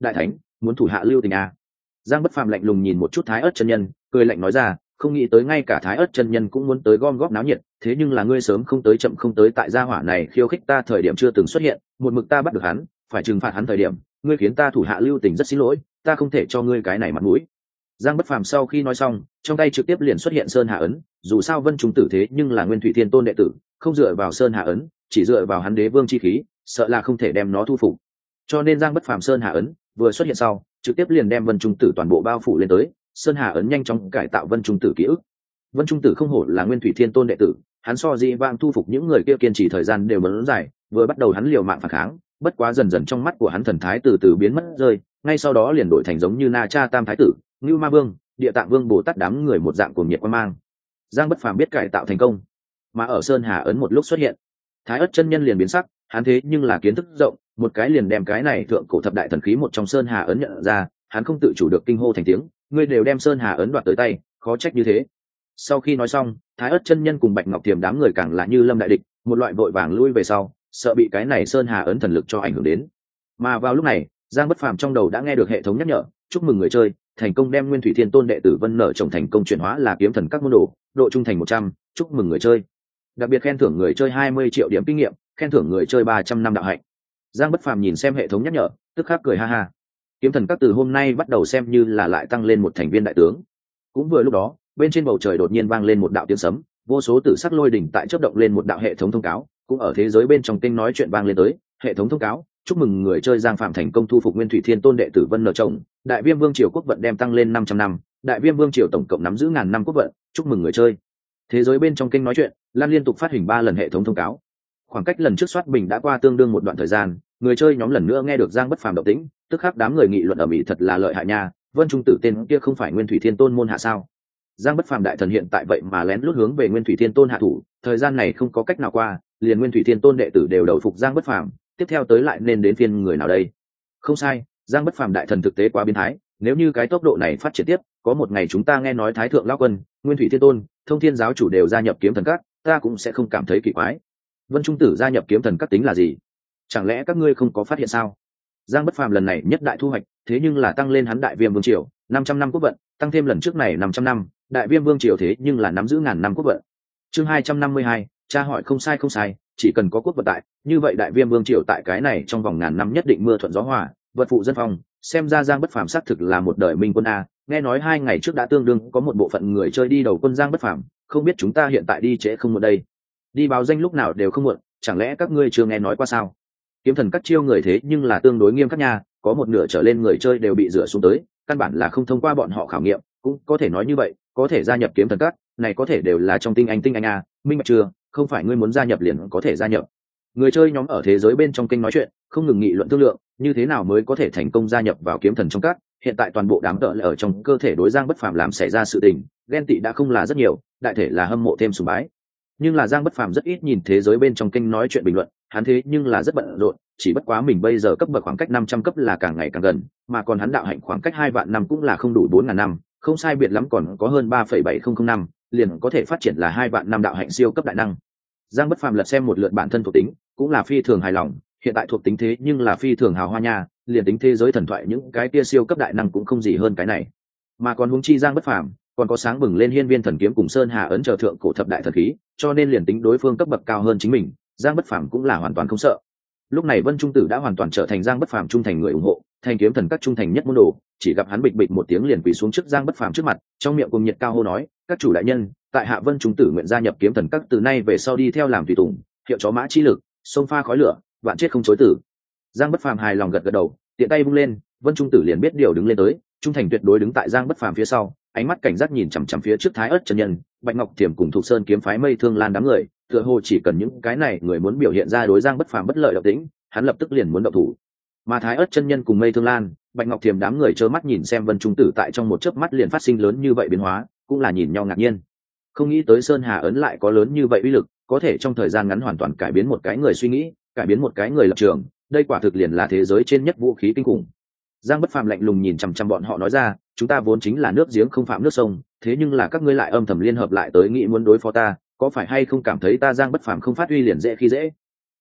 đại thánh muốn thủ hạ lưu tình à. Giang Bất Phàm lạnh lùng nhìn một chút Thái Ức chân nhân, cười lạnh nói ra, không nghĩ tới ngay cả Thái Ức chân nhân cũng muốn tới gom góp náo nhiệt, thế nhưng là ngươi sớm không tới chậm không tới, tại gia hỏa này khiêu khích ta thời điểm chưa từng xuất hiện, một mực ta bắt được hắn, phải trừng phạt hắn thời điểm, ngươi khiến ta thủ hạ lưu tình rất xin lỗi, ta không thể cho ngươi cái này mặt mũi. Giang Bất Phàm sau khi nói xong, trong tay trực tiếp liền xuất hiện Sơn Hà ấn, dù sao Vân Trung Tử thế nhưng là Nguyên Thủy Thiên Tôn đệ tử, không dựa vào Sơn Hà ấn, chỉ dựa vào hắn đế vương chi khí, sợ là không thể đem nó thu phục. Cho nên Giang Bất Phàm Sơn Hà ấn vừa xuất hiện sau, trực tiếp liền đem Vân Trung Tử toàn bộ bao phủ lên tới, Sơn Hà ấn nhanh chóng cải tạo Vân Trung Tử ký ức. Vân Trung Tử không hổ là Nguyên Thủy Thiên Tôn đệ tử, hắn so Di Vang thu phục những người kia kiên trì thời gian đều lớn dài, vừa bắt đầu hắn liều mạng phản kháng, bất quá dần dần trong mắt của hắn thần thái từ từ biến mất rơi, ngay sau đó liền đổi thành giống như Na Cha Tam thái tử, Ngưu Ma Vương, Địa Tạng Vương Bồ Tát đám người một dạng cuồng nhiệt quan mang. Giang Bất Phàm biết cải tạo thành công, mà ở Sơn Hà ấn một lúc xuất hiện, Thái Ức chân nhân liền biến sắc, hắn thế nhưng là kiến thức rộng, một cái liền đem cái này thượng cổ thập đại thần khí một trong Sơn Hà ấn nhận ra, hắn không tự chủ được kinh hô thành tiếng, ngươi đều đem Sơn Hà ấn đoạt tới tay, khó trách như thế. Sau khi nói xong, Thái Ức chân nhân cùng Bạch Ngọc Tiềm đám người càng là như lâm đại địch, một loại vội vàng lui về sau, sợ bị cái này Sơn Hà ấn thần lực cho ảnh hưởng đến. Mà vào lúc này, Giang Bất Phàm trong đầu đã nghe được hệ thống nhắc nhở, chúc mừng người chơi thành công đem Nguyên Thủy Thiên Tôn đệ tử Vân Nở Trồng thành công chuyển hóa là kiếm thần các môn đồ, độ trung thành một trăm, chúc mừng người chơi. Đặc biệt khen thưởng người chơi hai mươi triệu điểm kinh nghiệm, khen thưởng người chơi ba trăm năm đạo hạnh. Giang Bất Phàm nhìn xem hệ thống nhắc nhở, tức khắc cười ha ha. Kiếm thần các từ hôm nay bắt đầu xem như là lại tăng lên một thành viên đại tướng. Cũng vừa lúc đó, bên trên bầu trời đột nhiên vang lên một đạo tiếng sấm, vô số tử sắc lôi đỉnh tại chớp động lên một đạo hệ thống thông cáo, cũng ở thế giới bên trong kênh nói chuyện vang lên tới, hệ thống thông cáo, chúc mừng người chơi Giang Phạm thành công thu phục Nguyên Thủy Thiên Tôn đệ tử Vân Nở Trồng, Đại Viêm Vương triều quốc vận đem tăng lên năm trăm năm, Đại Viêm Vương triều tổng cộng nắm giữ ngàn năm quốc vận, chúc mừng người chơi. Thế giới bên trong kênh nói chuyện, Lan liên tục phát hình ba lần hệ thống thông cáo. Khoảng cách lần trước soát bình đã qua tương đương một đoạn thời gian, người chơi nhóm lần nữa nghe được Giang Bất Phàm động tĩnh, tức khắc đám người nghị luận ầm ĩ, thật là lợi hại nha, Vân Trung Tử tên kia không phải Nguyên Thủy Thiên Tôn môn hạ sao? Giang Bất Phàm đại thần hiện tại vậy mà lén lút hướng về Nguyên Thủy Thiên Tôn hạ thủ, thời gian này không có cách nào qua, liền Nguyên Thủy Thiên Tôn đệ tử đều đầu phục Giang Bất Phàm, tiếp theo tới lại nên đến phiên người nào đây? Không sai, Giang Bất Phàm đại thần thực tế quá biến thái, nếu như cái tốc độ này phát triển tiếp, có một ngày chúng ta nghe nói Thái thượng lão quân, Nguyên Thủy Thiên Tôn, Thông Thiên giáo chủ đều gia nhập Kiếm Thần Các, ta cũng sẽ không cảm thấy kỳ quái. Vân Trung Tử gia nhập Kiếm Thần Các tính là gì? Chẳng lẽ các ngươi không có phát hiện sao? Giang Bất Phàm lần này nhất đại thu hoạch, thế nhưng là tăng lên hắn Đại Viêm Vương triều năm trăm năm quốc vận, tăng thêm lần trước này năm trăm năm, Đại Viêm Vương triều thế nhưng là nắm giữ ngàn năm quốc vận. Chương hai trăm năm mươi hai, tra hỏi không sai không sai, chỉ cần có quốc vận tại, như vậy Đại Viêm Vương triều tại cái này trong vòng ngàn năm nhất định mưa thuận gió hòa, vật phụ dân phong, xem ra Giang Bất Phàm xác thực là một đời minh quân a. Nghe nói hai ngày trước đã tương đương có một bộ phận người chơi đi đầu quân Giang Bất Phàm, không biết chúng ta hiện tại đi trễ không muộn đây. Đi báo danh lúc nào đều không muộn, chẳng lẽ các ngươi chưa nghe nói qua sao? Kiếm thần các chiêu người thế nhưng là tương đối nghiêm khắc nha, có một nửa trở lên người chơi đều bị rửa xuống tới, căn bản là không thông qua bọn họ khảo nghiệm, cũng có thể nói như vậy, có thể gia nhập kiếm thần các, này có thể đều là trong tinh anh tinh anh a, minh bạch chưa, không phải ngươi muốn gia nhập liền có thể gia nhập. Người chơi nhóm ở thế giới bên trong kênh nói chuyện, không ngừng nghị luận thương lượng, như thế nào mới có thể thành công gia nhập vào kiếm thần trong các, hiện tại toàn bộ đám tợ lại ở trong cơ thể đối Giang Bất Phàm làm xảy ra sự tình, ghen tị đã không là rất nhiều, đại thể là hâm mộ thêm sùng bái. Nhưng là Giang Bất Phàm rất ít nhìn thế giới bên trong kênh nói chuyện bình luận, hắn thế nhưng là rất bận rộn, chỉ bất quá mình bây giờ cấp bậc khoảng cách năm trăm cấp là càng ngày càng gần, mà còn hắn đạo hạnh khoảng cách hai vạn năm cũng là không đủ bốn ngàn năm, không sai biệt lắm còn có hơn ba phẩy bảy không không năm, liền có thể phát triển là hai vạn năm đạo hạnh siêu cấp đại năng. Giang Bất Phàm lật xem một lượt bản thân thuộc tính, cũng là phi thường hài lòng, hiện tại thuộc tính thế nhưng là phi thường hào hoa nha, liền tính thế giới thần thoại những cái kia siêu cấp đại năng cũng không gì hơn cái này. Mà còn huống chi Giang Bất Phàm, còn có sáng bừng lên Hiên Viên thần kiếm cùng Sơn Hà ấn chờ thượng cổ thập đại thần khí, cho nên liền tính đối phương cấp bậc cao hơn chính mình, Giang Bất Phàm cũng là hoàn toàn không sợ. Lúc này Vân Trung Tử đã hoàn toàn trở thành Giang Bất Phàm trung thành người ủng hộ, thành kiếm thần các trung thành nhất môn đồ, chỉ gặp hắn bịch bịch một tiếng liền quỳ xuống trước Giang Bất Phàm trước mặt, trong miệng cùng nhiệt cao hô nói, các chủ đại nhân, tại hạ Vân Trung Tử nguyện gia nhập kiếm thần các, từ nay về sau đi theo làm tùy tùng, hiệu chó mã chi lực, sông pha khói lửa, vạn chết không chối tử. Giang Bất Phàm hài lòng gật gật đầu, tiện tay vung lên, Vân Trung Tử liền biết điều đứng lên tới, trung thành tuyệt đối đứng tại Giang Bất Phàm phía sau, ánh mắt cảnh giác nhìn chằm chằm phía trước Thái Ức chân nhân, Bạch Ngọc Tiềm cùng Thục Sơn kiếm phái Mây Thương Lan đám người, tựa hồ chỉ cần những cái này người muốn biểu hiện ra đối Giang Bất Phàm bất lợi động tĩnh, hắn lập tức liền muốn động thủ. Mà Thái Ức chân nhân cùng Mây Thương Lan, Bạch Ngọc Tiềm đám người trơ mắt nhìn xem Vân Trung Tử tại trong một chớp mắt liền phát sinh lớn như vậy biến hóa, cũng là nhìn nhau ngạc nhiên. Không nghĩ tới Sơn Hà ấn lại có lớn như vậy uy lực, có thể trong thời gian ngắn hoàn toàn cải biến một cái người suy nghĩ, cải biến một cái người lập trường, đây quả thực liền là thế giới trên nhất vũ khí kinh khủng. Giang Bất Phàm lạnh lùng nhìn chằm chằm bọn họ nói ra, chúng ta vốn chính là nước giếng không phạm nước sông, thế nhưng là các ngươi lại âm thầm liên hợp lại tới nghĩ muốn đối phó ta, có phải hay không cảm thấy ta Giang Bất Phàm không phát uy liền dễ khi dễ?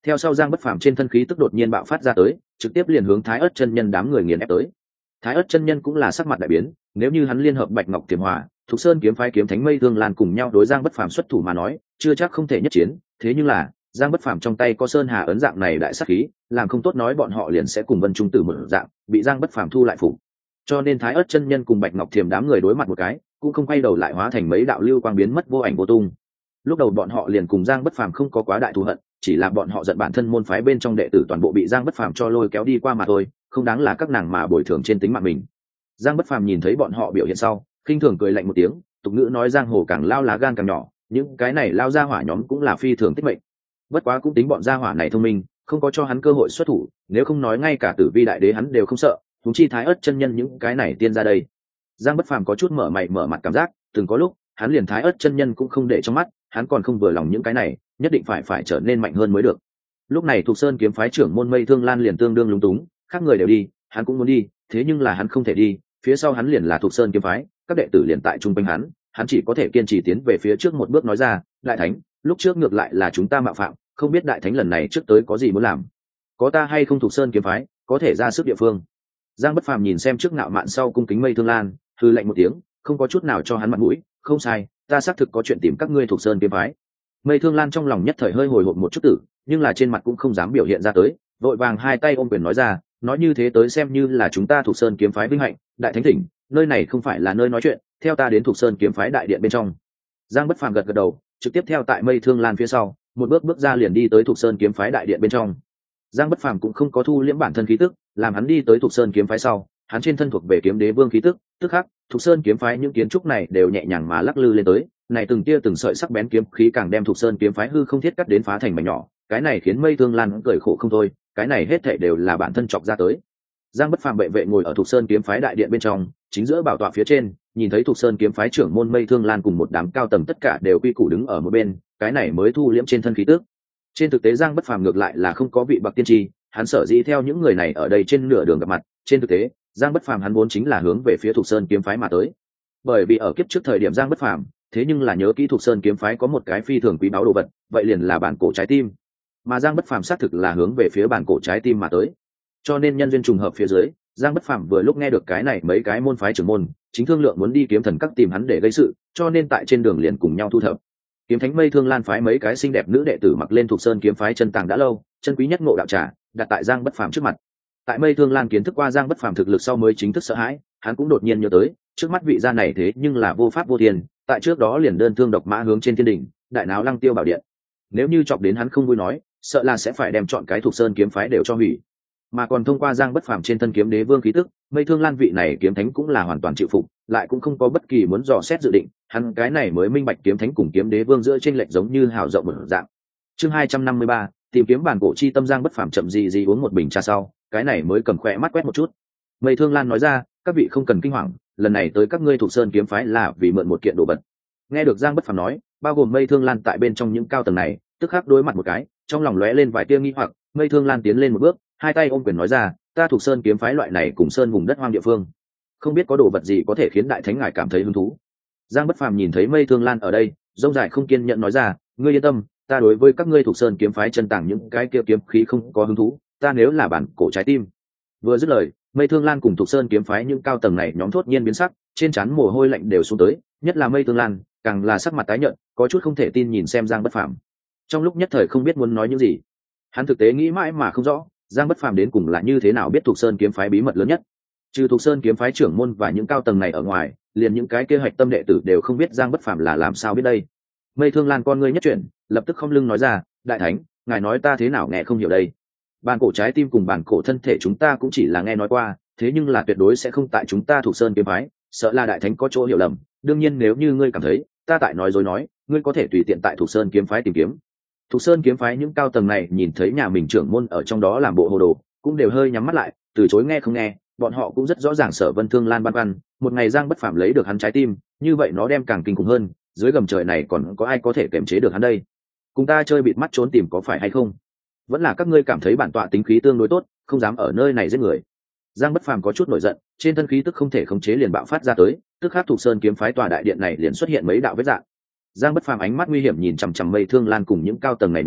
Theo sau Giang Bất Phàm trên thân khí tức đột nhiên bạo phát ra tới, trực tiếp liền hướng Thái Ức chân nhân đám người nghiền ép tới. Thái Ức chân nhân cũng là sắc mặt đại biến, nếu như hắn liên hợp Bạch Ngọc Tiềm Hỏa, Thục Sơn kiếm phái kiếm thánh Mây Thương Lan cùng nhau đối Giang Bất Phàm xuất thủ mà nói, chưa chắc không thể nhất chiến, thế nhưng là, Giang Bất Phàm trong tay có Sơn Hà ấn dạng này đại sát khí, làm không tốt nói bọn họ liền sẽ cùng Vân Trung Tử một dạng, bị Giang Bất Phàm thu lại phục. Cho nên Thái Ức chân nhân cùng Bạch Ngọc Thiềm đám người đối mặt một cái, cũng không quay đầu lại hóa thành mấy đạo lưu quang biến mất vô ảnh vô tung. Lúc đầu bọn họ liền cùng Giang Bất Phàm không có quá đại thù hận, chỉ là bọn họ giận bản thân môn phái bên trong đệ tử toàn bộ bị Giang Bất Phàm cho lôi kéo đi qua mà thôi, không đáng là các nàng mà bồi thường trên tính mạng mình. Giang Bất Phàm nhìn thấy bọn họ biểu hiện sau, khinh thường cười lạnh một tiếng, tục ngữ nói giang hồ càng lao lá gan càng nhỏ, những cái này lao ra hỏa nhóm cũng là phi thường tích mệnh. Bất quá cũng tính bọn gia hỏa này thông minh, không có cho hắn cơ hội xuất thủ, nếu không nói ngay cả Tử Vi đại đế hắn đều không sợ, huống chi Thái Ức chân nhân những cái này tiên ra đây. Giang Bất Phàm có chút mở mày mở mặt cảm giác, từng có lúc, hắn liền Thái Ức chân nhân cũng không để trong mắt, hắn còn không vừa lòng những cái này, nhất định phải phải trở nên mạnh hơn mới được. Lúc này Thục Sơn kiếm phái trưởng môn Mây Thương Lan liền tương đương lúng túng, khác người đều đi, hắn cũng muốn đi, thế nhưng là hắn không thể đi, phía sau hắn liền là Thục Sơn kiếm phái, các đệ tử liền tại trung quanh hắn, hắn chỉ có thể kiên trì tiến về phía trước một bước nói ra, đại thánh, lúc trước ngược lại là chúng ta mạo phạm, không biết đại thánh lần này trước tới có gì muốn làm, có ta hay không Thục Sơn kiếm phái có thể ra sức địa phương. Giang Bất Phàm nhìn xem trước ngạo mạn sau cung kính Mây Thương Lan, hư lạnh một tiếng, không có chút nào cho hắn mặt mũi, không sai, ta xác thực có chuyện tìm các ngươi Thục Sơn kiếm phái. Mây Thương Lan trong lòng nhất thời hơi hồi hộp một chút tử, nhưng là trên mặt cũng không dám biểu hiện ra tới, vội vàng hai tay ôm quyền nói ra, nói như thế tới xem như là chúng ta Thục Sơn kiếm phái vinh hạnh, đại thánh thỉnh, nơi này không phải là nơi nói chuyện, theo ta đến Thục Sơn kiếm phái đại điện bên trong. Giang Bất Phàm gật gật đầu, trực tiếp theo tại Mây Thương Lan phía sau, một bước bước ra liền đi tới Thục Sơn kiếm phái đại điện bên trong. Giang Bất Phàm cũng không có thu liễm bản thân khí tức, làm hắn đi tới Thục Sơn kiếm phái sau, hắn trên thân thuộc về kiếm đế vương khí tức, tức khắc, Thục Sơn kiếm phái những kiến trúc này đều nhẹ nhàng mà lắc lư lên tới, này từng tia từng sợi sắc bén kiếm khí càng đem Thục Sơn kiếm phái hư không thiết cắt đến phá thành mảnh nhỏ, cái này khiến Mây Thương Lan cười khổ không thôi, cái này hết thảy đều là bản thân chọc ra tới. Giang Bất Phàm bệ vệ ngồi ở Thục Sơn kiếm phái đại điện bên trong, chính giữa bảo tọa phía trên, nhìn thấy Thục Sơn kiếm phái trưởng môn Mây Thương Lan cùng một đám cao tầng tất cả đều quy củ đứng ở một bên, cái này mới thu liễm trên thân khí tức. Trên thực tế Giang Bất Phàm ngược lại là không có vị bậc tiên tri, hắn sở dĩ theo những người này ở đây trên nửa đường gặp mặt, trên thực tế, Giang Bất Phàm hắn vốn chính là hướng về phía Thục Sơn kiếm phái mà tới. Bởi vì ở kiếp trước thời điểm Giang Bất Phàm, thế nhưng là nhớ kỹ Thục Sơn kiếm phái có một cái phi thường quý báu đồ vật, vậy liền là bản cổ trái tim. Mà Giang Bất Phàm xác thực là hướng về phía bản cổ trái tim mà tới. Cho nên nhân duyên trùng hợp phía dưới, Giang Bất Phàm vừa lúc nghe được cái này mấy cái môn phái trưởng môn, chính thương lượng muốn đi kiếm thần các tìm hắn để gây sự, cho nên tại trên đường liền cùng nhau thu thập. Kiếm Thánh Mây Thương Lan phái mấy cái xinh đẹp nữ đệ tử mặc lên Thục Sơn kiếm phái chân tàng đã lâu, chân quý nhất ngộ đạo trà, đặt tại Giang Bất Phàm trước mặt. Tại Mây Thương Lan kiến thức qua Giang Bất Phàm thực lực sau mới chính thức sợ hãi, hắn cũng đột nhiên nhớ tới, trước mắt vị gia này thế nhưng là vô pháp vô thiên, tại trước đó liền đơn thương độc mã hướng trên thiên đỉnh, đại náo Lăng Tiêu bảo điện. Nếu như chọc đến hắn không vui nói, sợ là sẽ phải đem chọn cái Thục Sơn kiếm phái đều cho hủy. Mà còn thông qua Giang Bất Phàm trên thân kiếm đế vương khí tức, Mây Thương Lan vị này kiếm thánh cũng là hoàn toàn chịu phục, lại cũng không có bất kỳ muốn dò xét dự định, hắn cái này mới minh bạch kiếm thánh cùng kiếm đế vương giữa chênh lệch giống như hào rộng một dạng. Chương hai trăm năm mươi ba, tìm kiếm bản cổ chi tâm. Giang Bất Phàm chậm gì gì uống một bình trà sau, cái này mới cầm khỏe mắt quét một chút. Mây Thương Lan nói ra, các vị không cần kinh hoàng, lần này tới các ngươi Thục Sơn kiếm phái là vì mượn một kiện đồ vật. Nghe được Giang Bất Phàm nói, bao gồm Mây Thương Lan tại bên trong những cao tầng này, tức khắc đối mặt một cái, trong lòng lóe lên vài tia nghi hoặc. Mây Thương Lan tiến lên một bước, hai tay ôm quyền nói ra, ta Thục Sơn kiếm phái loại này cùng sơn vùng đất hoang địa phương, không biết có đồ vật gì có thể khiến đại thánh ngài cảm thấy hứng thú. Giang Bất Phàm nhìn thấy Mây Thương Lan ở đây, rông dài không kiên nhẫn nói ra, ngươi yên tâm, ta đối với các ngươi Thục Sơn kiếm phái chân tàng những cái kia kiếm khí không có hứng thú, ta nếu là bản cổ trái tim. Vừa dứt lời, Mây Thương Lan cùng Thục Sơn kiếm phái những cao tầng này nhóm thốt nhiên biến sắc, trên trán mồ hôi lạnh đều xuống tới, nhất là Mây Thương Lan, càng là sắc mặt tái nhợt, có chút không thể tin nhìn xem Giang Bất Phàm. Trong lúc nhất thời không biết muốn nói những gì, hắn thực tế nghĩ mãi mà không rõ, Giang Bất Phàm đến cùng là như thế nào biết Thục Sơn kiếm phái bí mật lớn nhất. Trừ Thục Sơn kiếm phái trưởng môn và những cao tầng này ở ngoài, liền những cái kế hoạch tâm đệ tử đều không biết Giang Bất Phàm là làm sao biết đây. Mây Thương Lan con ngươi nhất chuyển, lập tức không lưng nói ra, đại thánh, ngài nói ta thế nào nghe không hiểu đây. Bản cổ trái tim cùng bản cổ thân thể chúng ta cũng chỉ là nghe nói qua, thế nhưng là tuyệt đối sẽ không tại chúng ta Thục Sơn kiếm phái, sợ là đại thánh có chỗ hiểu lầm. Đương nhiên nếu như ngươi cảm thấy ta tại nói dối nói, ngươi có thể tùy tiện tại Thục Sơn kiếm phái tìm kiếm. Thục Sơn kiếm phái những cao tầng này nhìn thấy nhà mình trưởng môn ở trong đó làm bộ hồ đồ, cũng đều hơi nhắm mắt lại, từ chối nghe không nghe. Bọn họ cũng rất rõ ràng Sở Vân Thương Lan băn khoăn, một ngày Giang Bất Phàm lấy được hắn trái tim, như vậy nó đem càng kinh khủng hơn, dưới gầm trời này còn có ai có thể kiềm chế được hắn đây? Cùng ta chơi bịt mắt trốn tìm có phải hay không? Vẫn là các ngươi cảm thấy bản tọa tính khí tương đối tốt, không dám ở nơi này giết người. Giang Bất Phàm có chút nổi giận, trên thân khí tức không thể khống chế liền bạo phát ra tới, tức khắc Thục Sơn kiếm phái tòa đại điện này liền xuất hiện mấy đạo vết rạn. Giang Bất Phàm ánh mắt nguy hiểm nhìn chằm chằm Mây Thương Lan cùng những cao tầng này nhóm,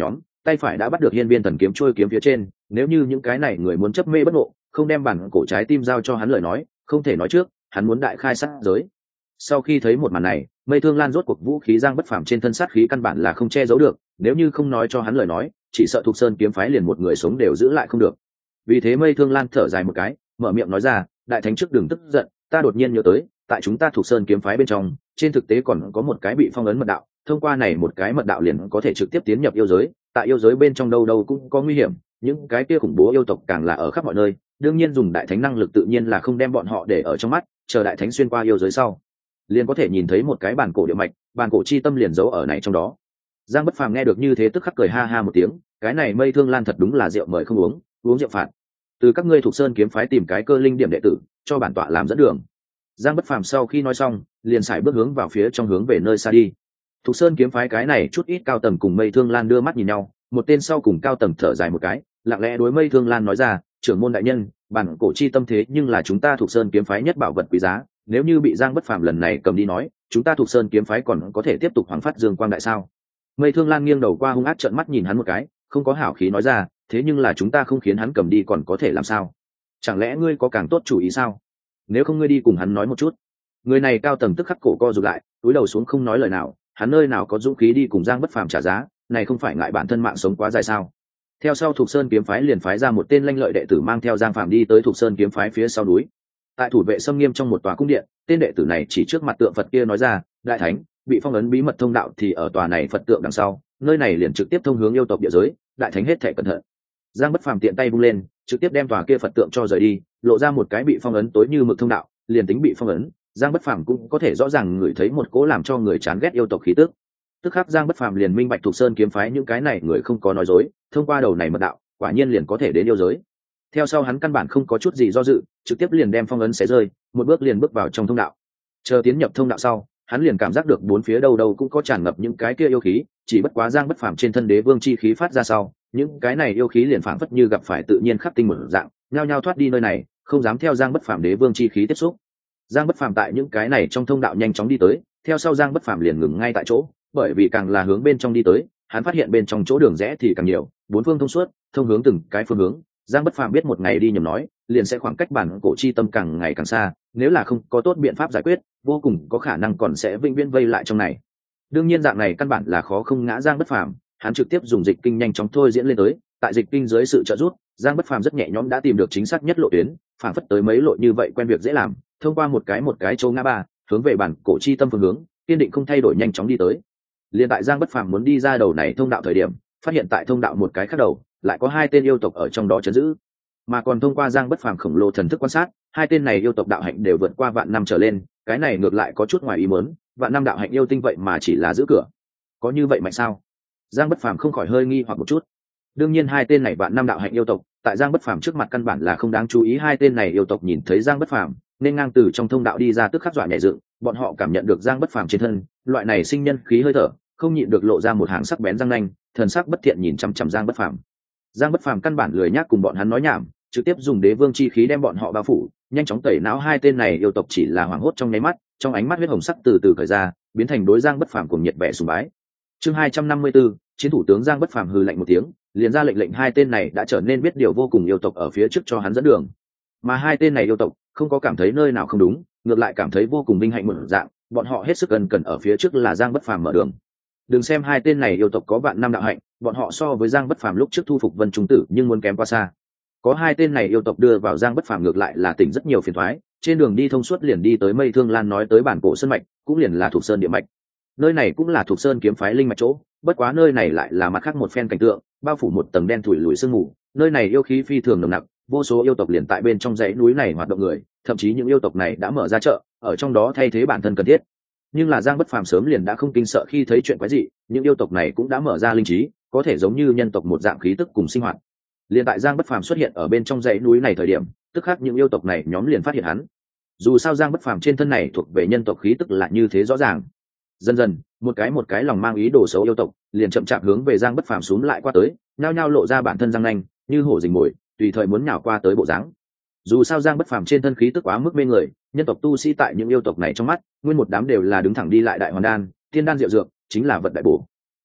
tay phải đã bắt được hiên viên thần kiếm trôi kiếm phía trên. Nếu như những cái này người muốn chấp mê bất ngộ, không đem bản cổ trái tim giao cho hắn lời nói, không thể nói trước hắn muốn đại khai sát giới. Sau khi thấy một màn này, Mây Thương Lan rốt cuộc vũ khí Giang Bất Phàm trên thân sát khí căn bản là không che giấu được, nếu như không nói cho hắn lời nói, chỉ sợ Thục Sơn kiếm phái liền một người sống đều giữ lại không được. Vì thế Mây Thương Lan thở dài một cái, mở miệng nói ra, đại thánh trước đừng tức giận, ta đột nhiên nhớ tới, tại chúng ta Thục Sơn kiếm phái bên trong, trên thực tế còn có một cái bị phong ấn mật đạo, thông qua này một cái mật đạo liền có thể trực tiếp tiến nhập yêu giới, tại yêu giới bên trong đâu đâu cũng có nguy hiểm, những cái kia khủng bố yêu tộc càng là ở khắp mọi nơi, đương nhiên dùng đại thánh năng lực tự nhiên là không đem bọn họ để ở trong mắt, chờ đại thánh xuyên qua yêu giới sau, liền có thể nhìn thấy một cái bản cổ địa mạch, bản cổ chi tâm liền giấu ở này trong đó. Giang Bất Phàm nghe được như thế tức khắc cười ha ha một tiếng, cái này Mây Thương Lan thật đúng là rượu mời không uống, uống rượu phạt. Từ các ngươi Thục Sơn kiếm phái tìm cái cơ linh điểm đệ tử, cho bản tọa làm dẫn đường. Giang Bất Phàm sau khi nói xong, liền sải bước hướng vào phía trong hướng về nơi xa đi. Thục Sơn kiếm phái cái này chút ít cao tầng cùng Mây Thương Lan đưa mắt nhìn nhau, một tên sau cùng cao tầng thở dài một cái, lặng lẽ đối Mây Thương Lan nói ra, trưởng môn đại nhân, bản cổ chi tâm thế nhưng là chúng ta Thục Sơn kiếm phái nhất bảo vật quý giá, nếu như bị Giang Bất Phàm lần này cầm đi nói, chúng ta Thục Sơn kiếm phái còn có thể tiếp tục hoàng phát dương quang đại sao? Mây Thương Lan nghiêng đầu qua hung ác trợn mắt nhìn hắn một cái, không có hảo khí nói ra, thế nhưng là chúng ta không khiến hắn cầm đi còn có thể làm sao? Chẳng lẽ ngươi có càng tốt chủ ý sao? Nếu không ngươi đi cùng hắn nói một chút. Người này cao tầng tức khắc cổ co rụt lại, cúi đầu xuống không nói lời nào, hắn nơi nào có dũng khí đi cùng Giang Bất Phàm trả giá, này không phải ngại bản thân mạng sống quá dài sao? Theo sau Thục Sơn kiếm phái liền phái ra một tên lanh lợi đệ tử mang theo Giang Phàm đi tới Thục Sơn kiếm phái phía sau núi. Tại thủ vệ xâm nghiêm trong một tòa cung điện, tên đệ tử này chỉ trước mặt tượng Phật kia nói ra, đại thánh, bị phong ấn bí mật thông đạo thì ở tòa này Phật tượng đằng sau, nơi này liền trực tiếp thông hướng yêu tộc địa giới, đại thánh hết thảy cẩn thận. Giang Bất Phàm tiện tay vung lên, trực tiếp đem tòa kia Phật tượng cho rời đi, lộ ra một cái bị phong ấn tối như mực thông đạo, liền tính bị phong ấn, Giang Bất Phàm cũng có thể rõ ràng ngửi thấy một cỗ làm cho người chán ghét yêu tộc khí tức. Tức khắc Giang Bất Phàm liền minh bạch Thục Sơn kiếm phái những cái này người không có nói dối, thông qua đầu này mật đạo, quả nhiên liền có thể đến yêu giới. Theo sau hắn căn bản không có chút gì do dự, trực tiếp liền đem phong ấn xé rơi, một bước liền bước vào trong thông đạo. Chờ tiến nhập thông đạo sau, hắn liền cảm giác được bốn phía đâu đâu cũng có tràn ngập những cái kia yêu khí, chỉ bất quá Giang Bất Phàm trên thân đế vương chi khí phát ra sau, những cái này yêu khí liền phảng phất như gặp phải tự nhiên khắc tinh một dạng, nhao nhao thoát đi nơi này, không dám theo Giang Bất Phàm đế vương chi khí tiếp xúc. Giang Bất Phàm tại những cái này trong thông đạo nhanh chóng đi tới, theo sau Giang Bất Phàm liền ngừng ngay tại chỗ, bởi vì càng là hướng bên trong đi tới, hắn phát hiện bên trong chỗ đường rẽ thì càng nhiều, bốn phương thông suốt, thông hướng từng cái phương hướng. Giang Bất Phàm biết một ngày đi nhầm nói, liền sẽ khoảng cách bản cổ chi tâm càng ngày càng xa, nếu là không có tốt biện pháp giải quyết, vô cùng có khả năng còn sẽ vĩnh viễn vây lại trong này. Đương nhiên dạng này căn bản là khó không ngã Giang Bất Phàm, hắn trực tiếp dùng dịch kinh nhanh chóng thôi diễn lên tới, tại dịch kinh dưới sự trợ giúp, Giang Bất Phàm rất nhẹ nhõm đã tìm được chính xác nhất lộ tuyến, phản phất tới mấy lộ như vậy quen việc dễ làm, thông qua một cái một cái chỗ ngã ba, hướng về bản cổ chi tâm phương hướng, kiên định không thay đổi nhanh chóng đi tới. Liên tại Giang Bất Phàm muốn đi ra đầu này thông đạo thời điểm, phát hiện tại thông đạo một cái khác đầu, lại có hai tên yêu tộc ở trong đó trấn giữ, mà còn thông qua Giang Bất Phàm khổng lồ thần thức quan sát, hai tên này yêu tộc đạo hạnh đều vượt qua vạn năm trở lên, cái này ngược lại có chút ngoài ý muốn, vạn năm đạo hạnh yêu tinh vậy mà chỉ là giữ cửa, có như vậy mạnh sao? Giang Bất Phàm không khỏi hơi nghi hoặc một chút. Đương nhiên hai tên này vạn năm đạo hạnh yêu tộc, tại Giang Bất Phàm trước mặt căn bản là không đáng chú ý, hai tên này yêu tộc nhìn thấy Giang Bất Phàm, nên ngang từ trong thông đạo đi ra tức khắc dọa nhảy dựng, bọn họ cảm nhận được Giang Bất Phàm trên thân, loại này sinh nhân khí hơi thở, không nhịn được lộ ra một hàng sắc bén răng nanh, thần sắc bất thiện nhìn chằm chằm Giang Bất Phàm. Giang Bất Phàm căn bản lười nhác cùng bọn hắn nói nhảm, trực tiếp dùng đế vương chi khí đem bọn họ bao phủ, nhanh chóng tẩy não hai tên này yêu tộc chỉ là hoảng hốt trong nháy mắt, trong ánh mắt huyết hồng sắc từ từ khởi ra, biến thành đối Giang Bất Phàm cùng nhiệt vẻ sùng bái. Chương hai trăm năm mươi 4, chiến thủ tướng Giang Bất Phàm hừ lạnh một tiếng, liền ra lệnh lệnh hai tên này đã trở nên biết điều vô cùng yêu tộc ở phía trước cho hắn dẫn đường. Mà hai tên này yêu tộc không có cảm thấy nơi nào không đúng, ngược lại cảm thấy vô cùng vinh hạnh một dạng, bọn họ hết sức cần cần ở phía trước là Giang Bất Phàm mở đường. Đừng xem hai tên này yêu tộc có vạn năm đạo hạnh, bọn họ so với Giang Bất Phàm lúc trước thu phục Vân Trung Tử nhưng muốn kém quá xa. Có hai tên này yêu tộc đưa vào Giang Bất Phàm ngược lại là tỉnh rất nhiều phiền toái, trên đường đi thông suốt liền đi tới Mây Thương Lan nói tới bản cổ sơn mạch, cũng liền là thuộc sơn địa mạch. Nơi này cũng là thuộc sơn kiếm phái linh mạch chỗ, bất quá nơi này lại là mặt khác một phen cảnh tượng, bao phủ một tầng đen thủi lùi sương mù, nơi này yêu khí phi thường nồng nặc, vô số yêu tộc liền tại bên trong dãy núi này hoạt động người, thậm chí những yêu tộc này đã mở ra chợ, ở trong đó thay thế bản thân cần thiết. Nhưng là Giang Bất Phàm sớm liền đã không kinh sợ khi thấy chuyện quái dị, những yêu tộc này cũng đã mở ra linh trí, có thể giống như nhân tộc một dạng khí tức cùng sinh hoạt. Liền tại Giang Bất Phàm xuất hiện ở bên trong dãy núi này thời điểm, tức khắc những yêu tộc này nhóm liền phát hiện hắn. Dù sao Giang Bất Phàm trên thân này thuộc về nhân tộc khí tức là như thế rõ ràng. Dần dần, một cái một cái lòng mang ý đồ xấu yêu tộc, liền chậm chạp hướng về Giang Bất Phàm xuống lại qua tới, nhao nhao lộ ra bản thân răng nanh, như hổ rình mồi, tùy thời muốn nhào qua tới bộ dáng. Dù sao Giang Bất Phàm trên thân khí tức quá mức mê người, nhân tộc tu sĩ tại những yêu tộc này trong mắt, nguyên một đám đều là đứng thẳng đi lại đại hoàn đan, tiên đan diệu dược, chính là vật đại bổ.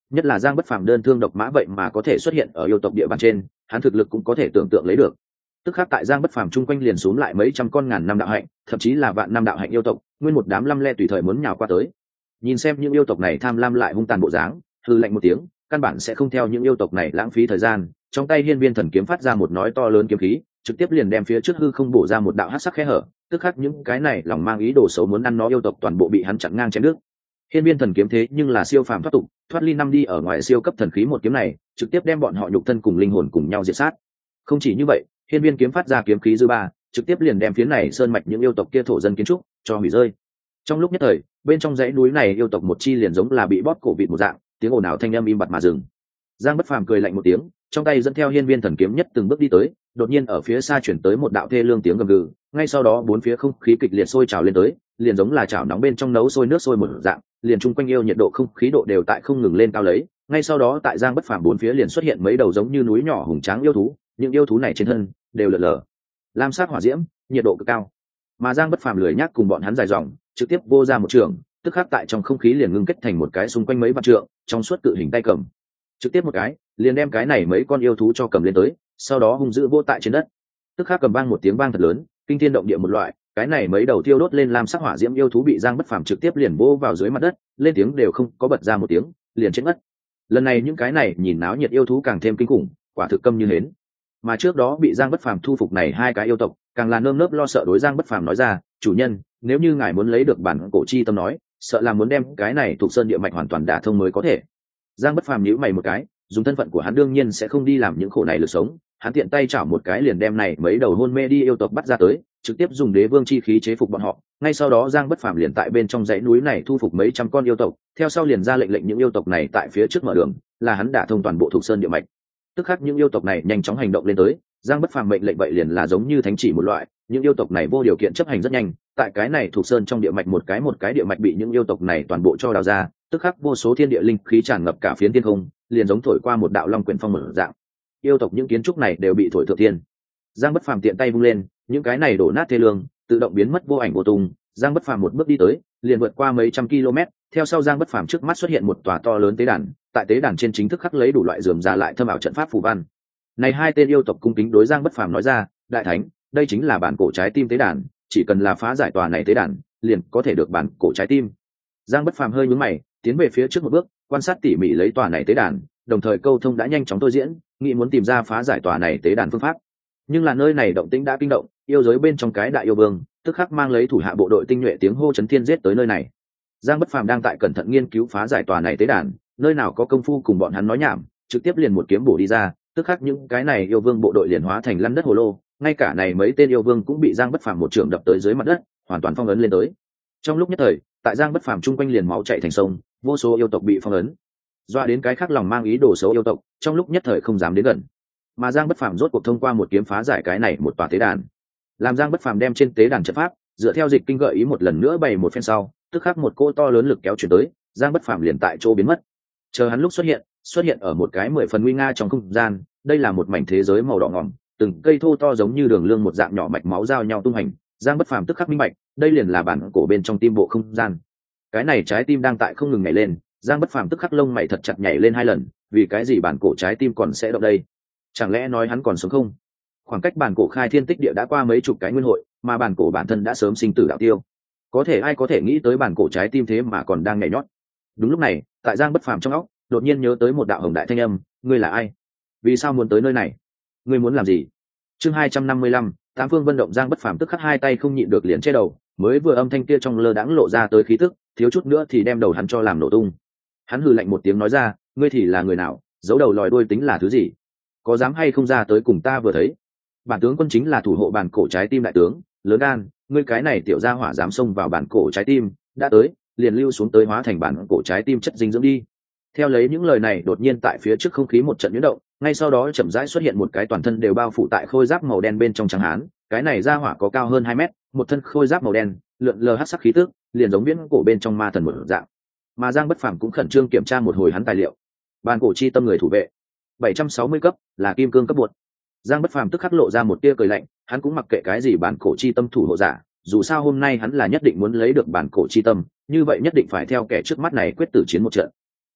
nhất là Giang Bất Phàm đơn thương độc mã vậy mà có thể xuất hiện ở yêu tộc địa bàn trên, hắn thực lực cũng có thể tưởng tượng lấy được. Tức khắc tại Giang Bất Phàm chung quanh liền xuống lại mấy trăm con ngàn năm đạo hạnh, thậm chí là vạn năm đạo hạnh yêu tộc, nguyên một đám lăm le tùy thời muốn nhào qua tới. Nhìn xem những yêu tộc này tham lam lại hung tàn bộ dáng, hư lạnh một tiếng, căn bản sẽ không theo những yêu tộc này lãng phí thời gian, trong tay hiên viên thần kiếm phát ra một nói to lớn kiếm khí, trực tiếp liền đem phía trước hư không bổ ra một đạo hắc sắc khe hở, tức khắc những cái này lòng mang ý đồ xấu muốn ăn nó yêu tộc toàn bộ bị hắn chặn ngang chém đứt. Hiên viên thần kiếm thế nhưng là siêu phàm thoát tục, thoát ly năm đi ở ngoài siêu cấp thần khí, một kiếm này trực tiếp đem bọn họ nhục thân cùng linh hồn cùng nhau diệt sát. Không chỉ như vậy, hiên viên kiếm phát ra kiếm khí dư ba, trực tiếp liền đem phía này sơn mạch những yêu tộc kia thổ dân kiến trúc cho hủy rơi. Trong lúc nhất thời, bên trong dãy núi này yêu tộc một chi liền giống là bị bóp cổ vịt một dạng, tiếng ồn ào thanh âm im bặt mà dừng. Giang Bất Phàm cười lạnh một tiếng, trong tay dẫn theo hiên viên thần kiếm nhất từng bước đi tới, đột nhiên ở phía xa chuyển tới một đạo thê lương tiếng gầm gừ, ngay sau đó bốn phía không khí kịch liệt sôi trào lên tới, liền giống là chảo nóng bên trong nấu sôi nước sôi một dạng, liền chung quanh yêu nhiệt độ không khí độ đều tại không ngừng lên cao lấy. Ngay sau đó tại Giang Bất Phàm bốn phía liền xuất hiện mấy đầu giống như núi nhỏ hùng tráng yêu thú, những yêu thú này trên thân đều lượn lờ lam sắc hỏa diễm, nhiệt độ cực cao. Mà Giang Bất Phàm lười nhác cùng bọn hắn dài dòng, trực tiếp vô ra một trường, tức khắc tại trong không khí liền ngưng kết thành một cái xung quanh mấy vạn trượng, trong suốt cự hình tay cầm, trực tiếp một cái liền đem cái này mấy con yêu thú cho cầm lên tới, sau đó hung dữ vô tại trên đất. Tức khắc cầm vang một tiếng vang thật lớn, kinh thiên động địa một loại, cái này mấy đầu thiêu đốt lên lam sắc hỏa diễm yêu thú bị Giang Bất Phàm trực tiếp liền vô vào dưới mặt đất, lên tiếng đều không có bật ra một tiếng, liền chết mất. Lần này những cái này nhìn náo nhiệt yêu thú càng thêm kinh khủng, quả thực câm như hến. Mà trước đó bị Giang Bất Phàm thu phục này hai cái yêu tộc, càng là nơm nớp lo sợ đối Giang Bất Phàm nói ra, chủ nhân, nếu như ngài muốn lấy được bản cổ chi tâm nói, sợ là muốn đem cái này thuộc sơn địa mạch hoàn toàn đả thông mới có thể. Giang Bất Phàm nhíu mày một cái, dùng thân phận của hắn đương nhiên sẽ không đi làm những khổ này lực sống, hắn tiện tay chảo một cái liền đem này mấy đầu hôn mê đi yêu tộc bắt ra tới, trực tiếp dùng đế vương chi khí chế phục bọn họ. Ngay sau đó Giang Bất Phàm liền tại bên trong dãy núi này thu phục mấy trăm con yêu tộc, theo sau liền ra lệnh lệnh những yêu tộc này tại phía trước mở đường, là hắn đả thông toàn bộ thuộc sơn địa mạch. Tức khắc những yêu tộc này nhanh chóng hành động lên tới, Giang Bất Phàm mệnh lệnh vậy liền là giống như thánh chỉ một loại, những yêu tộc này vô điều kiện chấp hành rất nhanh, tại cái này thuộc sơn trong địa mạch một cái một cái địa mạch bị những yêu tộc này toàn bộ cho đào ra, tức khắc vô số thiên địa linh khí tràn ngập cả phiến thiên không, liền giống thổi qua một đạo long quyển phong mở dạng. Yêu tộc những kiến trúc này đều bị thổi thượng thiên. Giang Bất Phàm tiện tay vung lên, những cái này đổ nát thê lương, tự động biến mất vô ảnh vô tung. Giang Bất Phàm một bước đi tới, liền vượt qua mấy trăm km, theo sau Giang Bất Phàm trước mắt xuất hiện một tòa to lớn tế đàn, tại tế đàn trên chính thức khắc lấy đủ loại rườm rà lại thâm ảo trận pháp phù văn. Này hai tên yêu tộc cung kính đối Giang Bất Phàm nói ra, đại thánh, đây chính là bản cổ trái tim tế đàn, chỉ cần là phá giải tòa này tế đàn, liền có thể được bản cổ trái tim. Giang Bất Phàm hơi nhướng mày, tiến về phía trước một bước, quan sát tỉ mỉ lấy tòa này tế đàn, đồng thời câu thông đã nhanh chóng tôi diễn, nghĩ muốn tìm ra phá giải tòa này tế đàn phương pháp. Nhưng là nơi này động tĩnh đã kinh động, yêu giới bên trong cái đại yêu vương, tức khắc mang lấy thủ hạ bộ đội tinh nhuệ tiếng hô chấn thiên giết tới nơi này. Giang Bất Phàm đang tại cẩn thận nghiên cứu phá giải tòa này tế đàn, nơi nào có công phu cùng bọn hắn nói nhảm, trực tiếp liền một kiếm bổ đi ra, tức khắc những cái này yêu vương bộ đội liền hóa thành lăn đất hồ lô, ngay cả này mấy tên yêu vương cũng bị Giang Bất Phàm một trường đập tới dưới mặt đất, hoàn toàn phong ấn lên tới. Trong lúc nhất thời, tại Giang Bất Phàm chung quanh liền máu chảy thành sông, vô số yêu tộc bị phong ấn, doa đến cái khác lòng mang ý đồ xấu yêu tộc, trong lúc nhất thời không dám đến gần. Mà Giang Bất Phàm rốt cuộc thông qua một kiếm phá giải cái này một tòa tế đàn, làm Giang Bất Phàm đem trên tế đàn trận pháp dựa theo dịch kinh gợi ý một lần nữa bày một phen sau, tức khắc một cỗ to lớn lực kéo chuyển tới, Giang Bất Phàm liền tại chỗ biến mất. Chờ hắn lúc xuất hiện, xuất hiện ở một cái mười phần nguy nga trong không gian, đây là một mảnh thế giới màu đỏ ngòm, từng cây thô to giống như đường lương một dạng nhỏ mạch máu giao nhau tung hành. Giang Bất Phàm tức khắc minh bạch, đây liền là bản cổ bên trong tim bộ không gian. Cái này trái tim đang tại không ngừng nhảy lên, Giang Bất Phàm tức khắc lông mày thật chặt nhảy lên hai lần, vì cái gì bản cổ trái tim còn sẽ động đây? Chẳng lẽ nói hắn còn sống không? Khoảng cách bản cổ khai thiên tích địa đã qua mấy chục cái nguyên hội, mà bản cổ bản thân đã sớm sinh tử đạo tiêu. Có thể ai có thể nghĩ tới bản cổ trái tim thế mà còn đang nhảy nhót? Đúng lúc này, tại Giang Bất Phàm trong óc, đột nhiên nhớ tới một đạo hồng đại thanh âm, ngươi là ai? Vì sao muốn tới nơi này? Ngươi muốn làm gì? Chương hai trăm năm mươi lăm, Tám Phương Vân Động. Giang Bất Phàm tức khắc hai tay không nhịn được liền che đầu, mới vừa âm thanh kia trong lơ đãng lộ ra tới khí tức, thiếu chút nữa thì đem đầu hắn cho làm nổ tung. Hắn hừ lạnh một tiếng nói ra, ngươi thì là người nào, giấu đầu lòi đuôi tính là thứ gì? Có dám hay không ra tới cùng ta vừa thấy? Bản tướng quân chính là thủ hộ bản cổ trái tim đại tướng, lớn gan, ngươi cái này tiểu gia hỏa dám xông vào bản cổ trái tim, đã tới, liền lưu xuống tới hóa thành bản cổ trái tim chất dinh dưỡng đi. Theo lấy những lời này, đột nhiên tại phía trước không khí một trận nhuyễn động, ngay sau đó chậm rãi xuất hiện một cái toàn thân đều bao phủ tại khôi giáp màu đen bên trong trắng hán, cái này gia hỏa có cao hơn hai mét, một thân khôi giáp màu đen, lượn lờ hắc sắc khí tức, liền giống viễn cổ bên trong ma thần một dạng. Mà Giang Bất Phàm cũng khẩn trương kiểm tra một hồi hắn tài liệu. Bản cổ chi tâm người thủ vệ, bảy trăm sáu mươi cấp, là kim cương cấp bột. Giang Bất Phàm tức khắc lộ ra một tia cười lạnh, hắn cũng mặc kệ cái gì bản cổ chi tâm thủ hộ giả, dù sao hôm nay hắn là nhất định muốn lấy được bản cổ chi tâm, như vậy nhất định phải theo kẻ trước mắt này quyết tử chiến một trận.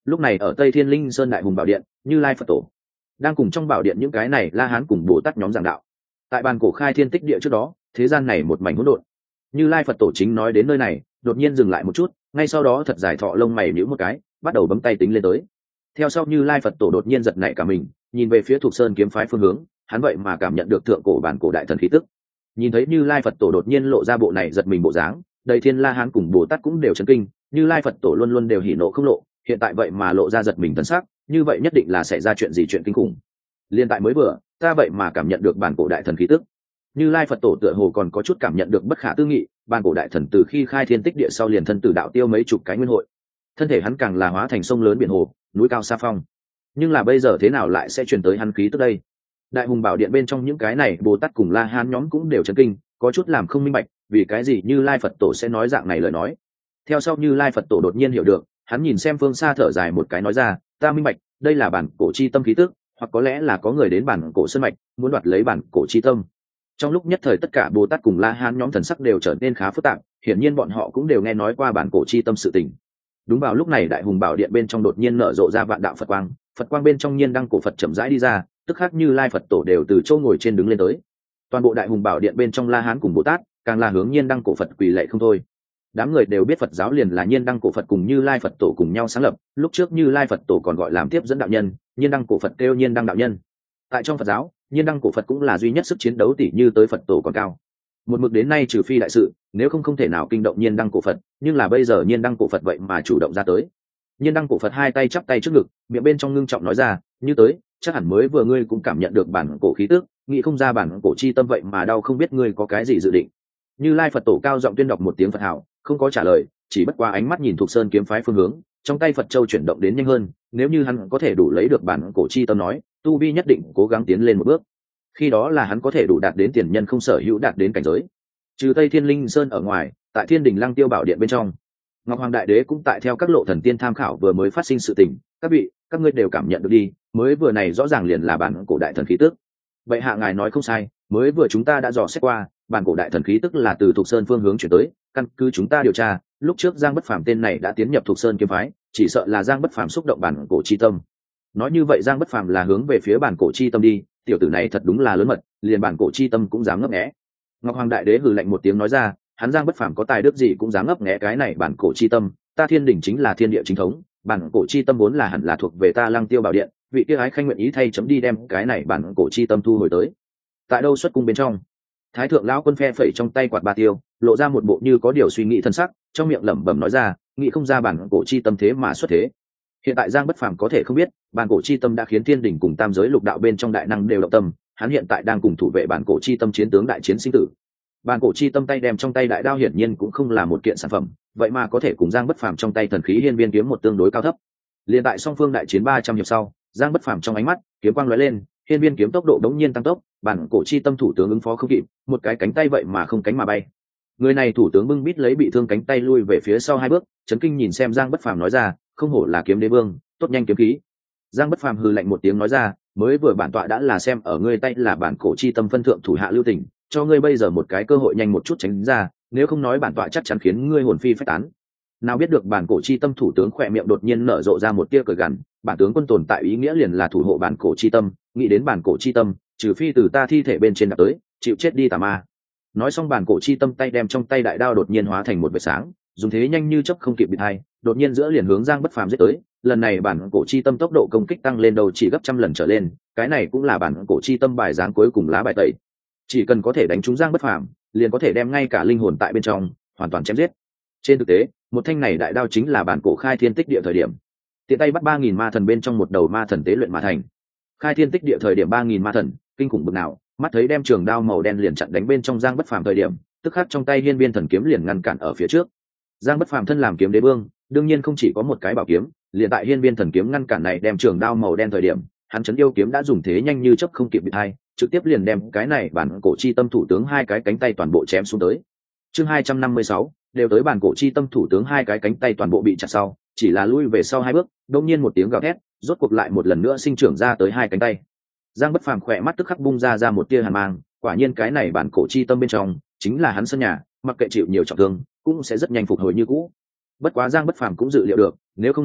lúc này ở Tây Thiên Linh Sơn Đại Hùng Bảo Điện, Như Lai Phật Tổ đang cùng trong bảo điện những cái này La Hán cùng Bồ Tát nhóm giảng đạo. Tại bàn cổ khai thiên tích địa trước đó, thế gian này một mảnh hỗn độn. Như Lai Phật Tổ chính nói đến nơi này, đột nhiên dừng lại một chút, ngay sau đó thật dài thọ lông mày nhíu một cái, bắt đầu bấm tay tính lên tới. Theo sau Như Lai Phật Tổ đột nhiên giật nảy cả mình, nhìn về phía Thục Sơn kiếm phái phương hướng, hắn vậy mà cảm nhận được thượng cổ bản cổ đại thần khí tức. Nhìn thấy Như Lai Phật Tổ đột nhiên lộ ra bộ này giật mình bộ dáng, đầy Thiên La Hán cùng Bồ Tát cũng đều chấn kinh. Như Lai Phật Tổ luôn luôn đều hỉ nộ không lộ, hiện tại vậy mà lộ ra giật mình thần sắc, như vậy nhất định là xảy ra chuyện gì chuyện kinh khủng. Liên tại mới vừa, ta vậy mà cảm nhận được bản cổ đại thần khí tức. Như Lai Phật Tổ tựa hồ còn có chút cảm nhận được bất khả tư nghị, bản cổ đại thần từ khi khai thiên tích địa sau liền thân tử đạo tiêu mấy chục cái nguyên hội, thân thể hắn càng là hóa thành sông lớn biển hồ, núi cao sa phong. Nhưng là bây giờ thế nào lại sẽ truyền tới hắn khí tức đây? Đại Hùng Bảo Điện bên trong những cái này Bồ Tát cùng La Hán nhóm cũng đều chấn kinh, có chút làm không minh bạch, vì cái gì Như Lai Phật Tổ sẽ nói dạng này lời nói. Theo sau Như Lai Phật Tổ đột nhiên hiểu được, hắn nhìn xem phương xa thở dài một cái nói ra, ta minh bạch, đây là bản cổ chi tâm khí tức, hoặc có lẽ là có người đến bản cổ sơn mạch, muốn đoạt lấy bản cổ chi tâm. Trong lúc nhất thời tất cả Bồ Tát cùng La Hán nhóm thần sắc đều trở nên khá phức tạp, hiển nhiên bọn họ cũng đều nghe nói qua bản cổ chi tâm sự tình. Đúng vào lúc này Đại Hùng Bảo Điện bên trong đột nhiên nở rộ ra vạn đạo Phật quang, Phật quang bên trong nhiên đăng cổ Phật chậm rãi đi ra, tức khắc Như Lai Phật Tổ đều từ chỗ ngồi trên đứng lên tới. Toàn bộ Đại Hùng Bảo Điện bên trong La Hán cùng Bồ Tát càng là hướng nhiên đăng cổ Phật quỳ lạy không thôi. Đám người đều biết Phật giáo liền là nhiên đăng cổ Phật cùng Như Lai Phật Tổ cùng nhau sáng lập, lúc trước Như Lai Phật Tổ còn gọi làm tiếp dẫn đạo nhân, nhiên đăng cổ Phật kêu nhiên đăng đạo nhân. Tại trong Phật giáo, nhiên đăng cổ Phật cũng là duy nhất sức chiến đấu tỷ như tới Phật Tổ còn cao. Một mực đến nay trừ phi đại sự, nếu không không thể nào kinh động nhiên đăng cổ Phật, nhưng là bây giờ nhiên đăng cổ Phật vậy mà chủ động ra tới. Nhiên đăng cổ Phật hai tay chắp tay trước ngực, miệng bên trong ngưng trọng nói ra, như tới, chắc hẳn mới vừa ngươi cũng cảm nhận được bản cổ khí tức, nghĩ không ra bản cổ chi tâm vậy mà đau không biết ngươi có cái gì dự định. Như Lai Phật Tổ cao giọng tuyên đọc một tiếng Phật hảo, không có trả lời, chỉ bất qua ánh mắt nhìn Thục Sơn kiếm phái phương hướng, trong tay Phật châu chuyển động đến nhanh hơn, nếu như hắn có thể đủ lấy được bản cổ chi tâm nói, tu vi nhất định cố gắng tiến lên một bước. Khi đó là hắn có thể đủ đạt đến tiền nhân không sở hữu đạt đến cảnh giới. Trừ Tây Thiên Linh Sơn ở ngoài, tại Thiên Đình Lăng Tiêu Bảo Điện bên trong, Ngọc Hoàng Đại Đế cũng tại theo các lộ thần tiên tham khảo vừa mới phát sinh sự tình, các vị, các ngươi đều cảm nhận được đi, mới vừa này rõ ràng liền là bản cổ đại thần khí tức. Vậy hạ ngài nói không sai, mới vừa chúng ta đã dò xét qua, bản cổ đại thần khí tức là từ Thục Sơn phương hướng chuyển tới, căn cứ chúng ta điều tra, lúc trước Giang Bất Phàm tên này đã tiến nhập Thục Sơn kiếm phái, chỉ sợ là Giang Bất Phàm xúc động bản cổ chi tâm. Nói như vậy Giang Bất Phàm là hướng về phía bản cổ chi tâm đi, tiểu tử này thật đúng là lớn mật, liền bản cổ chi tâm cũng dám ngấp nghé. Ngọc Hoàng Đại Đế hừ lạnh một tiếng nói ra, hắn Giang Bất Phàm có tài đức gì cũng dám ngấp nghé cái này bản cổ chi tâm, ta Thiên Đình chính là thiên địa chính thống, bản cổ chi tâm vốn là hẳn là thuộc về ta Lăng Tiêu Bảo Điện, vị kia ái khanh nguyện ý thay chấm đi đem cái này bản cổ chi tâm thu hồi tới. Tại đâu xuất cung bên trong, Thái thượng lão quân phe phẩy trong tay quạt ba tiêu, lộ ra một bộ như có điều suy nghĩ thân sắc, trong miệng lẩm bẩm nói ra, nghĩ không ra bản cổ chi tâm thế mà xuất thế. Hiện tại Giang Bất Phàm có thể không biết, bản cổ chi tâm đã khiến Thiên Đình cùng tam giới lục đạo bên trong đại năng đều động tâm, hắn hiện tại đang cùng thủ vệ bản cổ chi tâm chiến tướng đại chiến sinh tử. Bản cổ chi tâm tay đem trong tay đại đao hiển nhiên cũng không là một kiện sản phẩm, vậy mà có thể cùng Giang Bất Phàm trong tay thần khí hiên viên kiếm một tương đối cao thấp. Liên tại song phương đại chiến ba trăm hiệp sau, Giang Bất Phàm trong ánh mắt kiếm quang lóe lên, hiên viên kiếm tốc độ đống nhiên tăng tốc, bản cổ chi tâm thủ tướng ứng phó không kịp, một cái cánh tay vậy mà không cánh mà bay. Người này thủ tướng bưng bít lấy bị thương cánh tay lui về phía sau hai bước, chấn kinh nhìn xem Giang Bất Phàm nói ra, không hổ là kiếm đế vương, tốt nhanh kiếm khí. Giang Bất Phàm hừ lạnh một tiếng nói ra, mới vừa bản tọa đã là xem ở ngươi tay là bản cổ chi tâm phân thượng thủ hạ lưu tình, cho ngươi bây giờ một cái cơ hội nhanh một chút tránh ra, nếu không nói bản tọa chắc chắn khiến ngươi hồn phi phách tán. Nào biết được bản cổ chi tâm thủ tướng khỏe miệng đột nhiên nở rộ ra một tia cười gằn, bản tướng quân tồn tại ý nghĩa liền là thủ hộ bản cổ chi tâm, nghĩ đến bản cổ chi tâm, trừ phi từ ta thi thể bên trên đạp tới, chịu chết đi tà ma. Nói xong bản cổ chi tâm tay đem trong tay đại đao đột nhiên hóa thành một vệt sáng, dùng thế nhanh như chớp không kịp bị thay, đột nhiên giữa liền hướng Giang Bất Phàm giết tới. Lần này bản cổ chi tâm tốc độ công kích tăng lên đầu chỉ gấp trăm lần trở lên, cái này cũng là bản cổ chi tâm bài dáng cuối cùng lá bài tẩy. Chỉ cần có thể đánh trúng Giang Bất Phàm, liền có thể đem ngay cả linh hồn tại bên trong hoàn toàn chém giết. Trên thực tế, một thanh này đại đao chính là bản cổ khai thiên tích địa thời điểm, tiện tay bắt ba nghìn ma thần bên trong một đầu ma thần tế luyện mà thành. Khai thiên tích địa thời điểm ba nghìn ma thần, kinh khủng bực nào, mắt thấy đem trường đao màu đen liền chặn đánh bên trong Giang Bất Phàm thời điểm, tức khắc trong tay hiên viên thần kiếm liền ngăn cản ở phía trước. Giang Bất Phàm thân làm kiếm đế vương, đương nhiên không chỉ có một cái bảo kiếm, liền tại hiên viên thần kiếm ngăn cản này đem trường đao màu đen thời điểm, hắn chấn yêu kiếm đã dùng thế nhanh như chớp không kịp bị hai, trực tiếp liền đem cái này bản cổ chi tâm thủ tướng hai cái cánh tay toàn bộ chém xuống tới. Chương hai trăm năm mươi sáu, đều tới bản cổ chi tâm thủ tướng hai cái cánh tay toàn bộ bị chặt sau, chỉ là lui về sau hai bước, đột nhiên một tiếng gào thét, rốt cuộc lại một lần nữa sinh trưởng ra tới hai cánh tay. Giang Bất Phàm khỏe mắt tức khắc bung ra ra một tia hàn mang, quả nhiên cái này bản cổ chi tâm bên trong chính là hắn sân nhà, mặc kệ chịu nhiều trọng thương, cũng sẽ rất nhanh phục hồi như cũ. Bất quá Giang Bất Phàm cũng dự liệu được, nếu không nói,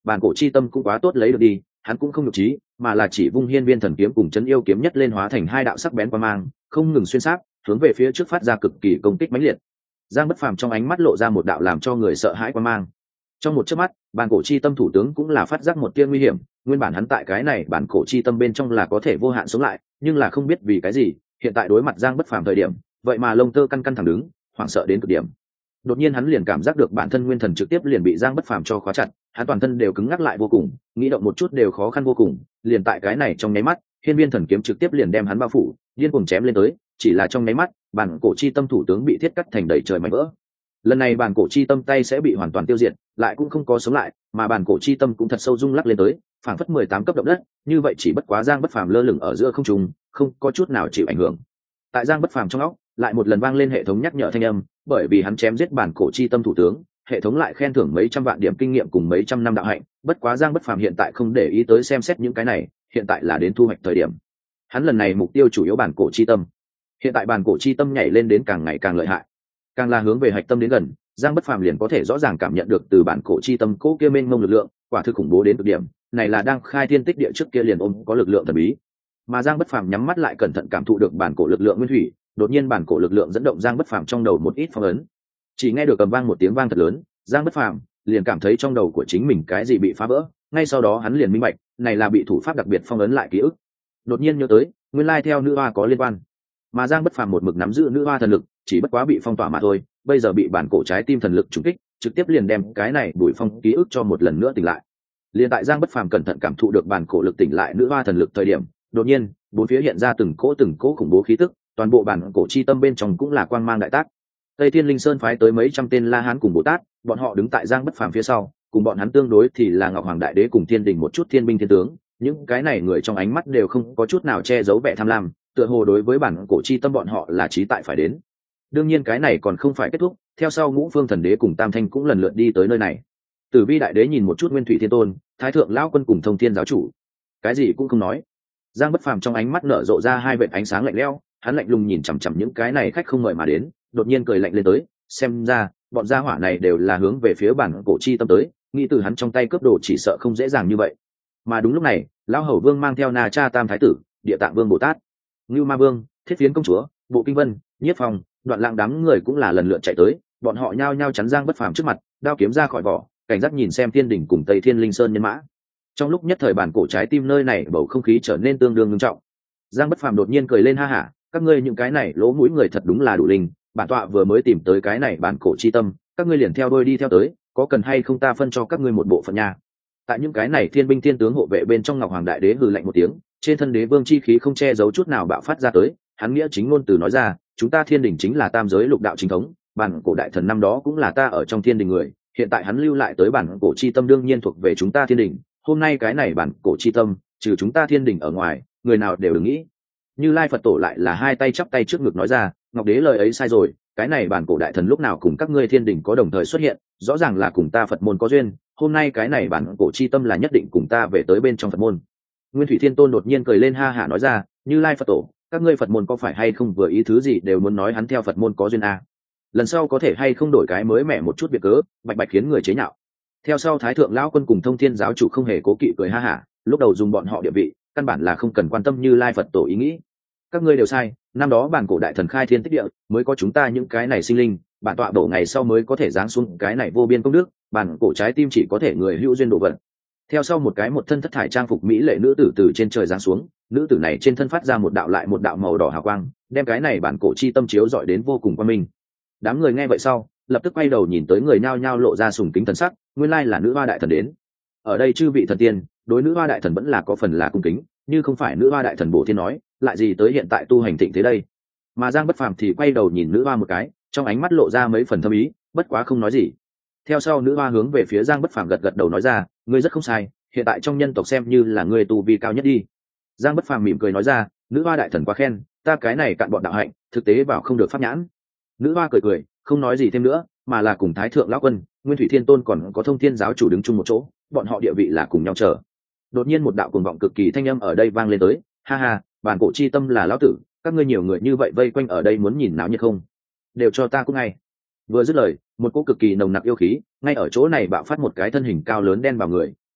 bản cổ chi tâm cũng quá tốt lấy được đi, hắn cũng không nhục trí, mà là chỉ vung hiên viên thần kiếm cùng chấn yêu kiếm nhất lên hóa thành hai đạo sắc bén qua mang, không ngừng xuyên sát, hướng về phía trước phát ra cực kỳ công kích mãnh liệt. Giang Bất Phàm trong ánh mắt lộ ra một đạo làm cho người sợ hãi qua mang. Trong một chớp mắt, bản cổ chi tâm thủ tướng cũng là phát giác một tia nguy hiểm, nguyên bản hắn tại cái này bản cổ chi tâm bên trong là có thể vô hạn sống lại, nhưng là không biết vì cái gì, hiện tại đối mặt Giang Bất Phàm thời điểm, vậy mà lông tơ căn căn thẳng đứng, hoảng sợ đến cực điểm. Đột nhiên hắn liền cảm giác được bản thân nguyên thần trực tiếp liền bị Giang Bất Phàm cho khóa chặt, hắn toàn thân đều cứng ngắc lại vô cùng, nghĩ động một chút đều khó khăn vô cùng, liền tại cái này trong nháy mắt, hiên viên thần kiếm trực tiếp liền đem hắn bao phủ, điên cuồng chém lên tới, chỉ là trong nháy mắt, bản cổ chi tâm thủ tướng bị thiết cắt thành đầy trời mảnh vỡ. Lần này bản cổ chi tâm tay sẽ bị hoàn toàn tiêu diệt, lại cũng không có sống lại, mà bản cổ chi tâm cũng thật sâu rung lắc lên tới, phảng phất mười tám cấp động đất, như vậy chỉ bất quá Giang Bất Phàm lơ lửng ở giữa không trung, không có chút nào chịu ảnh hưởng. Tại Giang Bất Phàm trong óc, lại một lần vang lên hệ thống nhắc nhở thanh âm, bởi vì hắn chém giết bản cổ chi tâm thủ tướng, hệ thống lại khen thưởng mấy trăm vạn điểm kinh nghiệm cùng mấy trăm năm đạo hạnh, bất quá Giang Bất Phàm hiện tại không để ý tới xem xét những cái này, hiện tại là đến thu hoạch thời điểm. Hắn lần này mục tiêu chủ yếu bản cổ chi tâm. Hiện tại bản cổ chi tâm nhảy lên đến càng ngày càng lợi hại, càng là hướng về hạch tâm đến gần, Giang Bất Phàm liền có thể rõ ràng cảm nhận được từ bản cổ chi tâm cố kia mênh mông lực lượng, quả thực khủng bố đến cực điểm, này là đang khai thiên tích địa trước kia liền ôm có lực lượng thần bí. Mà Giang Bất Phàm nhắm mắt lại cẩn thận cảm thụ được bản cổ lực lượng nguyên thủy, đột nhiên bản cổ lực lượng dẫn động Giang Bất Phàm trong đầu một ít phong ấn. Chỉ nghe được cầm vang một tiếng vang thật lớn, Giang Bất Phàm liền cảm thấy trong đầu của chính mình cái gì bị phá vỡ, ngay sau đó hắn liền minh bạch, này là bị thủ pháp đặc biệt phong ấn lại ký ức. Đột nhiên nhớ tới, nguyên lai theo nữ hoa có liên quan. Mà Giang Bất Phàm một mực nắm giữ nữ hoa thần lực, chỉ bất quá bị phong tỏa mà thôi, bây giờ bị bản cổ trái tim thần lực trùng kích, trực tiếp liền đem cái này đuổi phong ký ức cho một lần nữa tỉnh lại. Liền tại Giang Bất Phàm cẩn thận cảm thụ được bản cổ lực tỉnh lại nữ hoa thần lực thời điểm, đột nhiên, bốn phía hiện ra từng cỗ từng cỗ khủng bố khí tức, toàn bộ bản cổ chi tâm bên trong cũng là quang mang đại tác. Tây Thiên Linh Sơn phái tới mấy trăm tên La Hán cùng Bồ Tát, bọn họ đứng tại Giang Bất Phàm phía sau, cùng bọn hắn tương đối thì là Ngọc Hoàng Đại Đế cùng Thiên Đình một chút thiên binh thiên tướng, những cái này người trong ánh mắt đều không có chút nào che giấu vẻ tham lam, tựa hồ đối với bản cổ chi tâm bọn họ là chí tại phải đến. Đương nhiên cái này còn không phải kết thúc, theo sau Ngũ Phương Thần Đế cùng Tam Thanh cũng lần lượt đi tới nơi này. Tử Vi Đại Đế nhìn một chút Nguyên Thủy Thiên Tôn, Thái Thượng Lão Quân cùng Thông Thiên giáo chủ, cái gì cũng không nói. Giang Bất Phàm trong ánh mắt nở rộ ra hai vệt ánh sáng lạnh lẽo, hắn lạnh lùng nhìn chằm chằm những cái này khách không mời mà đến, đột nhiên cười lạnh lên tới, xem ra bọn gia hỏa này đều là hướng về phía bản cổ chi tâm tới, nghĩ từ hắn trong tay cướp đồ chỉ sợ không dễ dàng như vậy. Mà đúng lúc này, Lão Hầu Vương mang theo Na Cha Tam Thái tử, Địa Tạng Vương Bồ Tát, Ngưu Ma Vương, Thiết Phiến Công Chúa, Bộ Kinh Vân, Nhiếp Phong, Đoạn Lãng đám người cũng là lần lượt chạy tới, bọn họ nhao nhao chắn Giang Bất Phàm trước mặt, đao kiếm ra khỏi vỏ, cảnh giác nhìn xem Thiên Đỉnh cùng Tây Thiên Linh Sơn nhân mã. Trong lúc nhất thời bản cổ trái tim nơi này bầu không khí trở nên tương đương nghiêm trọng. Giang Bất Phàm đột nhiên cười lên ha hả, các ngươi những cái này lỗ mũi người thật đúng là đủ linh, bản tọa vừa mới tìm tới cái này bản cổ chi tâm, các ngươi liền theo đôi đi theo tới, có cần hay không ta phân cho các ngươi một bộ phận nha. Tại những cái này thiên binh thiên tướng hộ vệ bên trong, Ngọc Hoàng Đại Đế hừ lạnh một tiếng, trên thân đế vương chi khí không che giấu chút nào bạo phát ra tới, hắn nghĩa chính ngôn từ nói ra, chúng ta Thiên Đình chính là tam giới lục đạo chính thống, bản cổ đại thần năm đó cũng là ta ở trong Thiên Đình người, hiện tại hắn lưu lại tới bản cổ chi tâm đương nhiên thuộc về chúng ta Thiên Đình, hôm nay cái này bản cổ chi tâm, trừ chúng ta Thiên Đình ở ngoài, người nào đều đừng nghĩ. Như Lai Phật Tổ lại là hai tay chắp tay trước ngực nói ra, Ngọc Đế lời ấy sai rồi, cái này bản cổ đại thần lúc nào cùng các ngươi Thiên Đình có đồng thời xuất hiện, rõ ràng là cùng ta Phật môn có duyên, hôm nay cái này bản cổ chi tâm là nhất định cùng ta về tới bên trong Phật môn. Nguyên Thủy Thiên Tôn đột nhiên cười lên ha hả nói ra, Như Lai Phật Tổ, các ngươi Phật môn có phải hay không vừa ý thứ gì đều muốn nói hắn theo Phật môn có duyên à? Lần sau có thể hay không đổi cái mới mẻ một chút việc cớ, bạch bạch khiến người chế nhạo. Theo sau Thái Thượng Lão Quân cùng Thông Thiên giáo chủ không hề cố kỵ cười ha hả, lúc đầu dùng bọn họ địa vị, căn bản là không cần quan tâm Như Lai Phật Tổ ý nghĩ. Các ngươi đều sai, năm đó bản cổ đại thần khai thiên tích địa, mới có chúng ta những cái này sinh linh, bản tọa đổ ngày sau mới có thể giáng xuống cái này vô biên công đức, bản cổ trái tim chỉ có thể người hữu duyên độ vận. Theo sau một cái một thân thất thải trang phục mỹ lệ nữ tử từ trên trời giáng xuống, nữ tử này trên thân phát ra một đạo lại một đạo màu đỏ hào quang, đem cái này bản cổ chi tâm chiếu dọi đến vô cùng quan minh. Đám người nghe vậy sau, lập tức quay đầu nhìn tới người nhao nhao lộ ra sùng kính thần sắc, nguyên lai là nữ hoa đại thần đến. Ở đây chư vị thần tiên, đối nữ hoa đại thần vẫn là có phần là cung kính, như không phải nữ hoa đại thần Bổ Thiên nói, lại gì tới hiện tại tu hành thịnh thế đây. Mà Giang Bất Phàm thì quay đầu nhìn nữ hoa một cái, trong ánh mắt lộ ra mấy phần thâm ý, bất quá không nói gì. Theo sau nữ hoa hướng về phía Giang Bất Phàm gật gật đầu nói ra, ngươi rất không sai, hiện tại trong nhân tộc xem như là ngươi tu vi cao nhất đi. Giang Bất Phàm mỉm cười nói ra, nữ hoa đại thần quá khen, ta cái này cạn bọn đạo hạnh, thực tế vào không được pháp nhãn. Nữ hoa cười cười, không nói gì thêm nữa, mà là cùng Thái Thượng Lão Quân, Nguyên Thủy Thiên Tôn còn có Thông Thiên giáo chủ đứng chung một chỗ, bọn họ địa vị là cùng nhau chờ. Đột nhiên một đạo cuồng vọng cực kỳ thanh âm ở đây vang lên tới, ha ha, bản cổ chi tâm là lão tử, các ngươi nhiều người như vậy vây quanh ở đây muốn nhìn náo nhiệt không? Đều cho ta cũng ngay. Vừa dứt lời, một cỗ cực kỳ nồng nặc yêu khí, ngay ở chỗ này bạo phát một cái thân hình cao lớn đen vào người,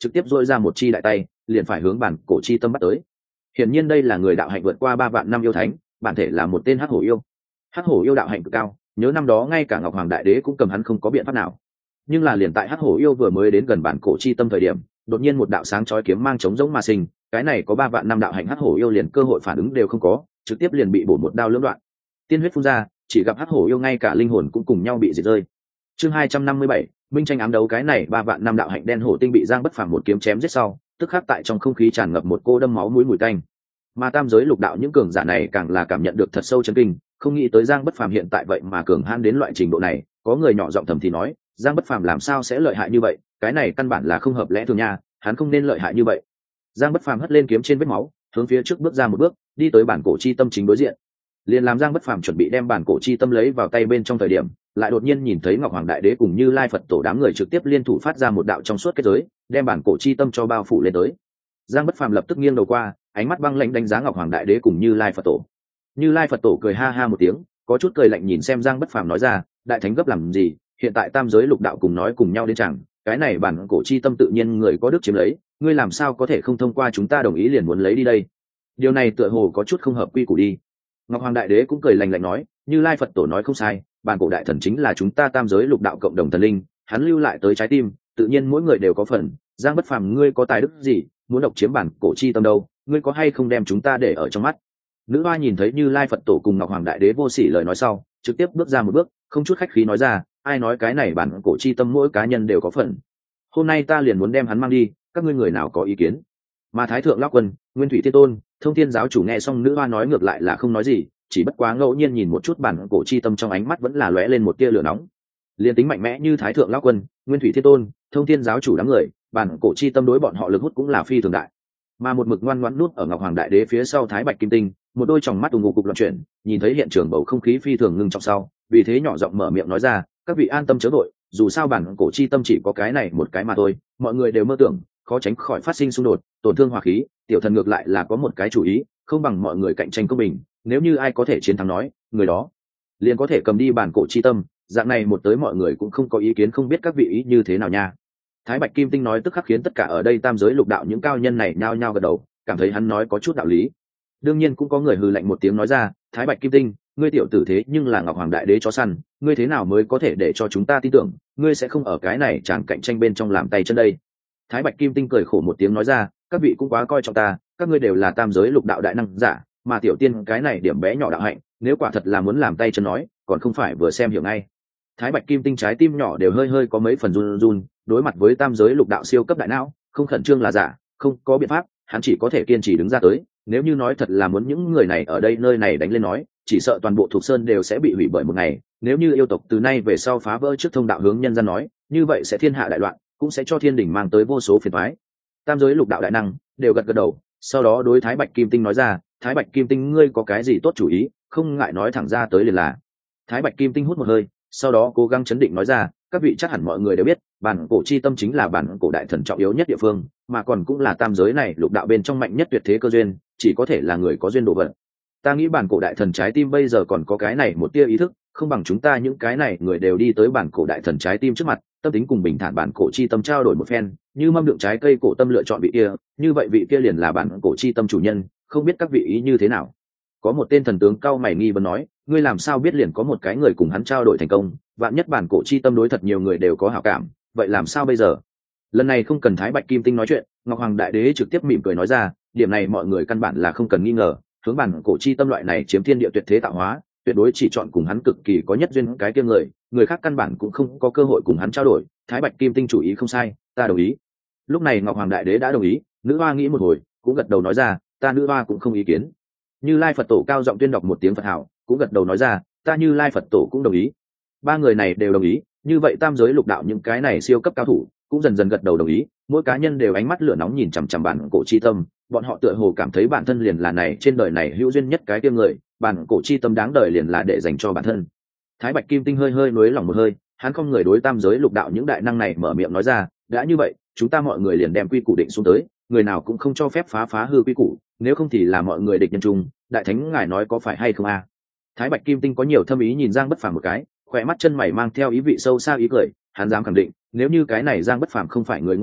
trực tiếp dội ra một chi đại tay liền phải hướng bản cổ chi tâm bắt tới. Hiển nhiên đây là người đạo hạnh vượt qua ba vạn năm yêu thánh, bản thể là một tên hắc hổ yêu. Hắc hổ yêu đạo hạnh cực cao, nhớ năm đó ngay cả Ngọc Hoàng Đại Đế cũng cầm hắn không có biện pháp nào. Nhưng là liền tại hắc hổ yêu vừa mới đến gần bản cổ chi tâm thời điểm, đột nhiên một đạo sáng chói kiếm mang chống giống mà sinh, cái này có ba vạn năm đạo hạnh hắc hổ yêu liền cơ hội phản ứng đều không có, trực tiếp liền bị bổ một đao lưỡng đoạn. Tiên huyết phun ra, chỉ gặp hắc hổ yêu ngay cả linh hồn cũng cùng nhau bị diệt rơi. Chương hai trăm năm mươi bảy, minh tranh ám đấu. Cái này ba vạn năm đạo hạnh đen hổ tinh bị Giang Bất Phàm một kiếm chém giết sau, tức khắc tại trong không khí tràn ngập một cô đâm máu mũi mùi tanh. Mà tam giới lục đạo những cường giả này càng là cảm nhận được thật sâu chấn kinh, không nghĩ tới Giang Bất Phàm hiện tại vậy mà cường hãn đến loại trình độ này. Có người nhỏ giọng thầm thì nói, Giang Bất Phàm làm sao sẽ lợi hại như vậy, cái này căn bản là không hợp lẽ thường nha, hắn không nên lợi hại như vậy. Giang Bất Phàm hất lên kiếm trên vết máu, hướng phía trước bước ra một bước, đi tới bản cổ chi tâm chính đối diện. Liền làm Giang Bất Phàm chuẩn bị đem bản cổ chi tâm lấy vào tay bên trong thời điểm, lại đột nhiên nhìn thấy Ngọc Hoàng Đại Đế cùng Như Lai Phật Tổ đám người trực tiếp liên thủ phát ra một đạo trong suốt kết giới, đem bản cổ chi tâm cho bao phủ lên tới. Giang Bất Phàm lập tức nghiêng đầu qua, ánh mắt băng lãnh đánh giá Ngọc Hoàng Đại Đế cùng Như Lai Phật Tổ. Như Lai Phật Tổ cười ha ha một tiếng, có chút cười lạnh nhìn xem Giang Bất Phàm nói ra, đại thánh gấp làm gì, hiện tại tam giới lục đạo cùng nói cùng nhau đến chẳng, cái này bản cổ chi tâm tự nhiên người có đức chiếm lấy, ngươi làm sao có thể không thông qua chúng ta đồng ý liền muốn lấy đi đây? Điều này tựa hồ có chút không hợp quy củ đi. Ngọc Hoàng Đại Đế cũng cười lạnh lạnh nói, Như Lai Phật Tổ nói không sai, bản cổ đại thần chính là chúng ta tam giới lục đạo cộng đồng thần linh, hắn lưu lại tới trái tim, tự nhiên mỗi người đều có phần. Giang Bất Phàm ngươi có tài đức gì, muốn độc chiếm bản cổ chi tâm đâu, ngươi có hay không đem chúng ta để ở trong mắt? Nữ hoa nhìn thấy Như Lai Phật Tổ cùng Ngọc Hoàng Đại Đế vô sỉ lời nói sau, trực tiếp bước ra một bước, không chút khách khí nói ra, ai nói cái này bản cổ chi tâm mỗi cá nhân đều có phần. Hôm nay ta liền muốn đem hắn mang đi, các ngươi người nào có ý kiến? Mà Thái Thượng Lão Quân, Nguyên Thủy Thiên Tôn, Thông Thiên Giáo Chủ nghe xong nữ hoa nói ngược lại là không nói gì, chỉ bất quá ngẫu nhiên nhìn một chút bản cổ chi tâm trong ánh mắt vẫn là lóe lên một tia lửa nóng. Liên tính mạnh mẽ như Thái Thượng Lão Quân, Nguyên Thủy Thiên Tôn, Thông Thiên Giáo Chủ đám người, bản cổ chi tâm đối bọn họ lực hút cũng là phi thường đại. Mà một mực ngoan ngoãn nuốt ở Ngọc Hoàng Đại Đế phía sau Thái Bạch Kim Tinh, một đôi tròng mắt ù ngục cục loạn chuyển, nhìn thấy hiện trường bầu không khí phi thường ngưng trọng sau, vì thế nhỏ giọng mở miệng nói ra, các vị an tâm chớ vội, dù sao bản cổ chi tâm chỉ có cái này một cái mà thôi, mọi người đều mơ tưởng, khó tránh khỏi phát sinh xung đột, tổn thương hòa khí, tiểu thần ngược lại là có một cái chủ ý, không bằng mọi người cạnh tranh công bình, nếu như ai có thể chiến thắng nói, người đó liền có thể cầm đi bản cổ chi tâm, dạng này một tới mọi người cũng không có ý kiến, không biết các vị ý như thế nào nha. Thái Bạch Kim Tinh nói tức khắc khiến tất cả ở đây tam giới lục đạo những cao nhân này nhao nhao gật đầu, cảm thấy hắn nói có chút đạo lý. Đương nhiên cũng có người hừ lạnh một tiếng nói ra, Thái Bạch Kim Tinh, ngươi tiểu tử thế nhưng là Ngọc Hoàng Đại Đế chó săn, ngươi thế nào mới có thể để cho chúng ta tin tưởng, ngươi sẽ không ở cái này chẳng cạnh tranh bên trong làm tay chân đây. Thái Bạch Kim Tinh cười khổ một tiếng nói ra, các vị cũng quá coi trọng ta, các ngươi đều là tam giới lục đạo đại năng giả, mà tiểu tiên cái này điểm bé nhỏ đạo hạnh, nếu quả thật là muốn làm tay chân nói, còn không phải vừa xem hiểu ngay. Thái Bạch Kim Tinh trái tim nhỏ đều hơi hơi có mấy phần run run, đối mặt với tam giới lục đạo siêu cấp đại não, không khẩn trương là giả, không có biện pháp, hắn chỉ có thể kiên trì đứng ra tới. Nếu như nói thật là muốn những người này ở đây nơi này đánh lên nói, chỉ sợ toàn bộ thuộc sơn đều sẽ bị hủy bởi một ngày. Nếu như yêu tộc từ nay về sau phá vỡ trước thông đạo hướng nhân gian nói, như vậy sẽ thiên hạ đại loạn, cũng sẽ cho thiên đình mang tới vô số phiền toái. Tam giới lục đạo đại năng đều gật gật đầu, sau đó đối Thái Bạch Kim Tinh nói ra, Thái Bạch Kim Tinh ngươi có cái gì tốt chủ ý, không ngại nói thẳng ra tới liền là. Thái Bạch Kim Tinh hút một hơi, sau đó cố gắng chấn định nói ra, các vị chắc hẳn mọi người đều biết, bản cổ chi tâm chính là bản cổ đại thần trọng yếu nhất địa phương, mà còn cũng là tam giới này lục đạo bên trong mạnh nhất tuyệt thế cơ duyên, chỉ có thể là người có duyên độ vận. Ta nghĩ bản cổ đại thần trái tim bây giờ còn có cái này một tia ý thức, không bằng chúng ta những cái này người đều đi tới bản cổ đại thần trái tim trước mặt, tâm tính cùng bình thản bản cổ chi tâm trao đổi một phen, như mâm đựng trái cây cổ tâm lựa chọn vị kia, như vậy vị kia liền là bản cổ chi tâm chủ nhân, không biết các vị ý như thế nào. Có một tên thần tướng cao mày nghi vấn nói, ngươi làm sao biết liền có một cái người cùng hắn trao đổi thành công, vạn nhất bản cổ chi tâm đối thật nhiều người đều có hảo cảm, vậy làm sao bây giờ? Lần này không cần Thái Bạch Kim Tinh nói chuyện, Ngọc Hoàng Đại Đế trực tiếp mỉm cười nói ra, điểm này mọi người căn bản là không cần nghi ngờ, hướng bản cổ chi tâm loại này chiếm thiên địa tuyệt thế tạo hóa, tuyệt đối chỉ chọn cùng hắn cực kỳ có nhất duyên cái kia người, người khác căn bản cũng không có cơ hội cùng hắn trao đổi. Thái Bạch Kim Tinh chủ ý không sai, ta đồng ý. Lúc này Ngọc Hoàng Đại Đế đã đồng ý, nữ hoa nghĩ một hồi, cũng gật đầu nói ra, ta nữ hoa cũng không ý kiến. Như Lai Phật Tổ cao giọng tuyên đọc một tiếng Phật hảo, cũng gật đầu nói ra, ta Như Lai Phật Tổ cũng đồng ý. Ba người này đều đồng ý, như vậy tam giới lục đạo những cái này siêu cấp cao thủ cũng dần dần gật đầu đồng ý, mỗi cá nhân đều ánh mắt lửa nóng nhìn chằm chằm bản cổ chi tâm, bọn họ tựa hồ cảm thấy bản thân liền là này trên đời này hữu duyên nhất cái kia người, bản cổ chi tâm đáng đời liền là để dành cho bản thân. Thái Bạch Kim Tinh hơi hơi nuối lòng một hơi, hắn không người đối tam giới lục đạo những đại năng này mở miệng nói ra, đã như vậy, chúng ta mọi người liền đem quy củ định xuống tới, người nào cũng không cho phép phá phá hư quy củ, nếu không thì là mọi người địch nhân chung, đại thánh ngài nói có phải hay không a? À? Thái Bạch Kim Tinh có nhiều thâm ý nhìn Giang Bất Phàm một cái, khỏe mắt chân mày mang theo ý vị sâu xa ý cười, hắn dám khẳng định, nếu như cái này Giang Bất Phàm không phải người ngu nói,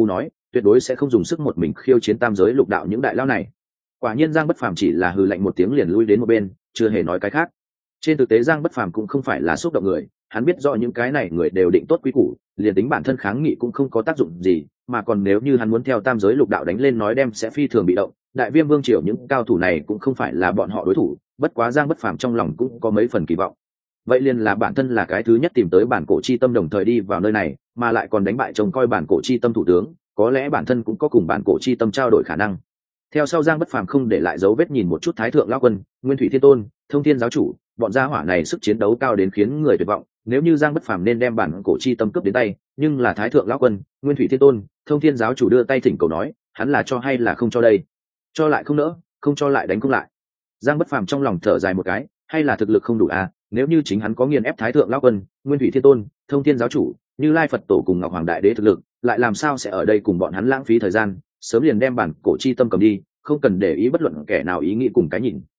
tuyệt đối sẽ không dùng sức một mình khiêu chiến tam giới lục đạo những đại lao này. Quả nhiên Giang Bất Phàm chỉ là hừ lạnh một tiếng liền lui đến một bên, chưa hề nói cái khác. Trên thực tế Giang Bất Phàm cũng không phải là xúc động người, hắn biết rõ những cái này người đều định tốt quý củ, liền tính bản thân kháng nghị cũng không có tác dụng gì, mà còn nếu như hắn muốn theo tam giới lục đạo đánh lên nói đem sẽ phi thường bị động. Đại Viêm Vương triều những cao thủ này cũng không phải là bọn họ đối thủ, bất quá Giang Bất Phàm trong lòng cũng có mấy phần kỳ vọng. Vậy liền là bản thân là cái thứ nhất tìm tới bản cổ chi tâm đồng thời đi vào nơi này, mà lại còn đánh bại trông coi bản cổ chi tâm thủ tướng, có lẽ bản thân cũng có cùng bản cổ chi tâm trao đổi khả năng. Theo sau Giang Bất Phàm không để lại dấu vết nhìn một chút Thái thượng lão quân, Nguyên Thủy Thiên Tôn, Thông Thiên giáo chủ, bọn gia hỏa này sức chiến đấu cao đến khiến người tuyệt vọng, nếu như Giang Bất Phàm nên đem bản cổ chi tâm cướp đến tay, nhưng là Thái thượng lão quân, Nguyên Thủy Thiên Tôn, Thông Thiên giáo chủ đưa tay thỉnh cầu nói, hắn là cho hay là không cho đây? Cho lại không nỡ, không cho lại đánh cũng lại. Giang Bất Phàm trong lòng thở dài một cái, hay là thực lực không đủ à, nếu như chính hắn có nghiền ép Thái thượng lão quân, Nguyên Thủy Thiên Tôn, Thông Thiên giáo chủ, Như Lai Phật tổ cùng Ngọc Hoàng đại đế thực lực, lại làm sao sẽ ở đây cùng bọn hắn lãng phí thời gian, sớm liền đem bản cổ chi tâm cầm đi, không cần để ý bất luận kẻ nào ý nghĩ cùng cái nhìn.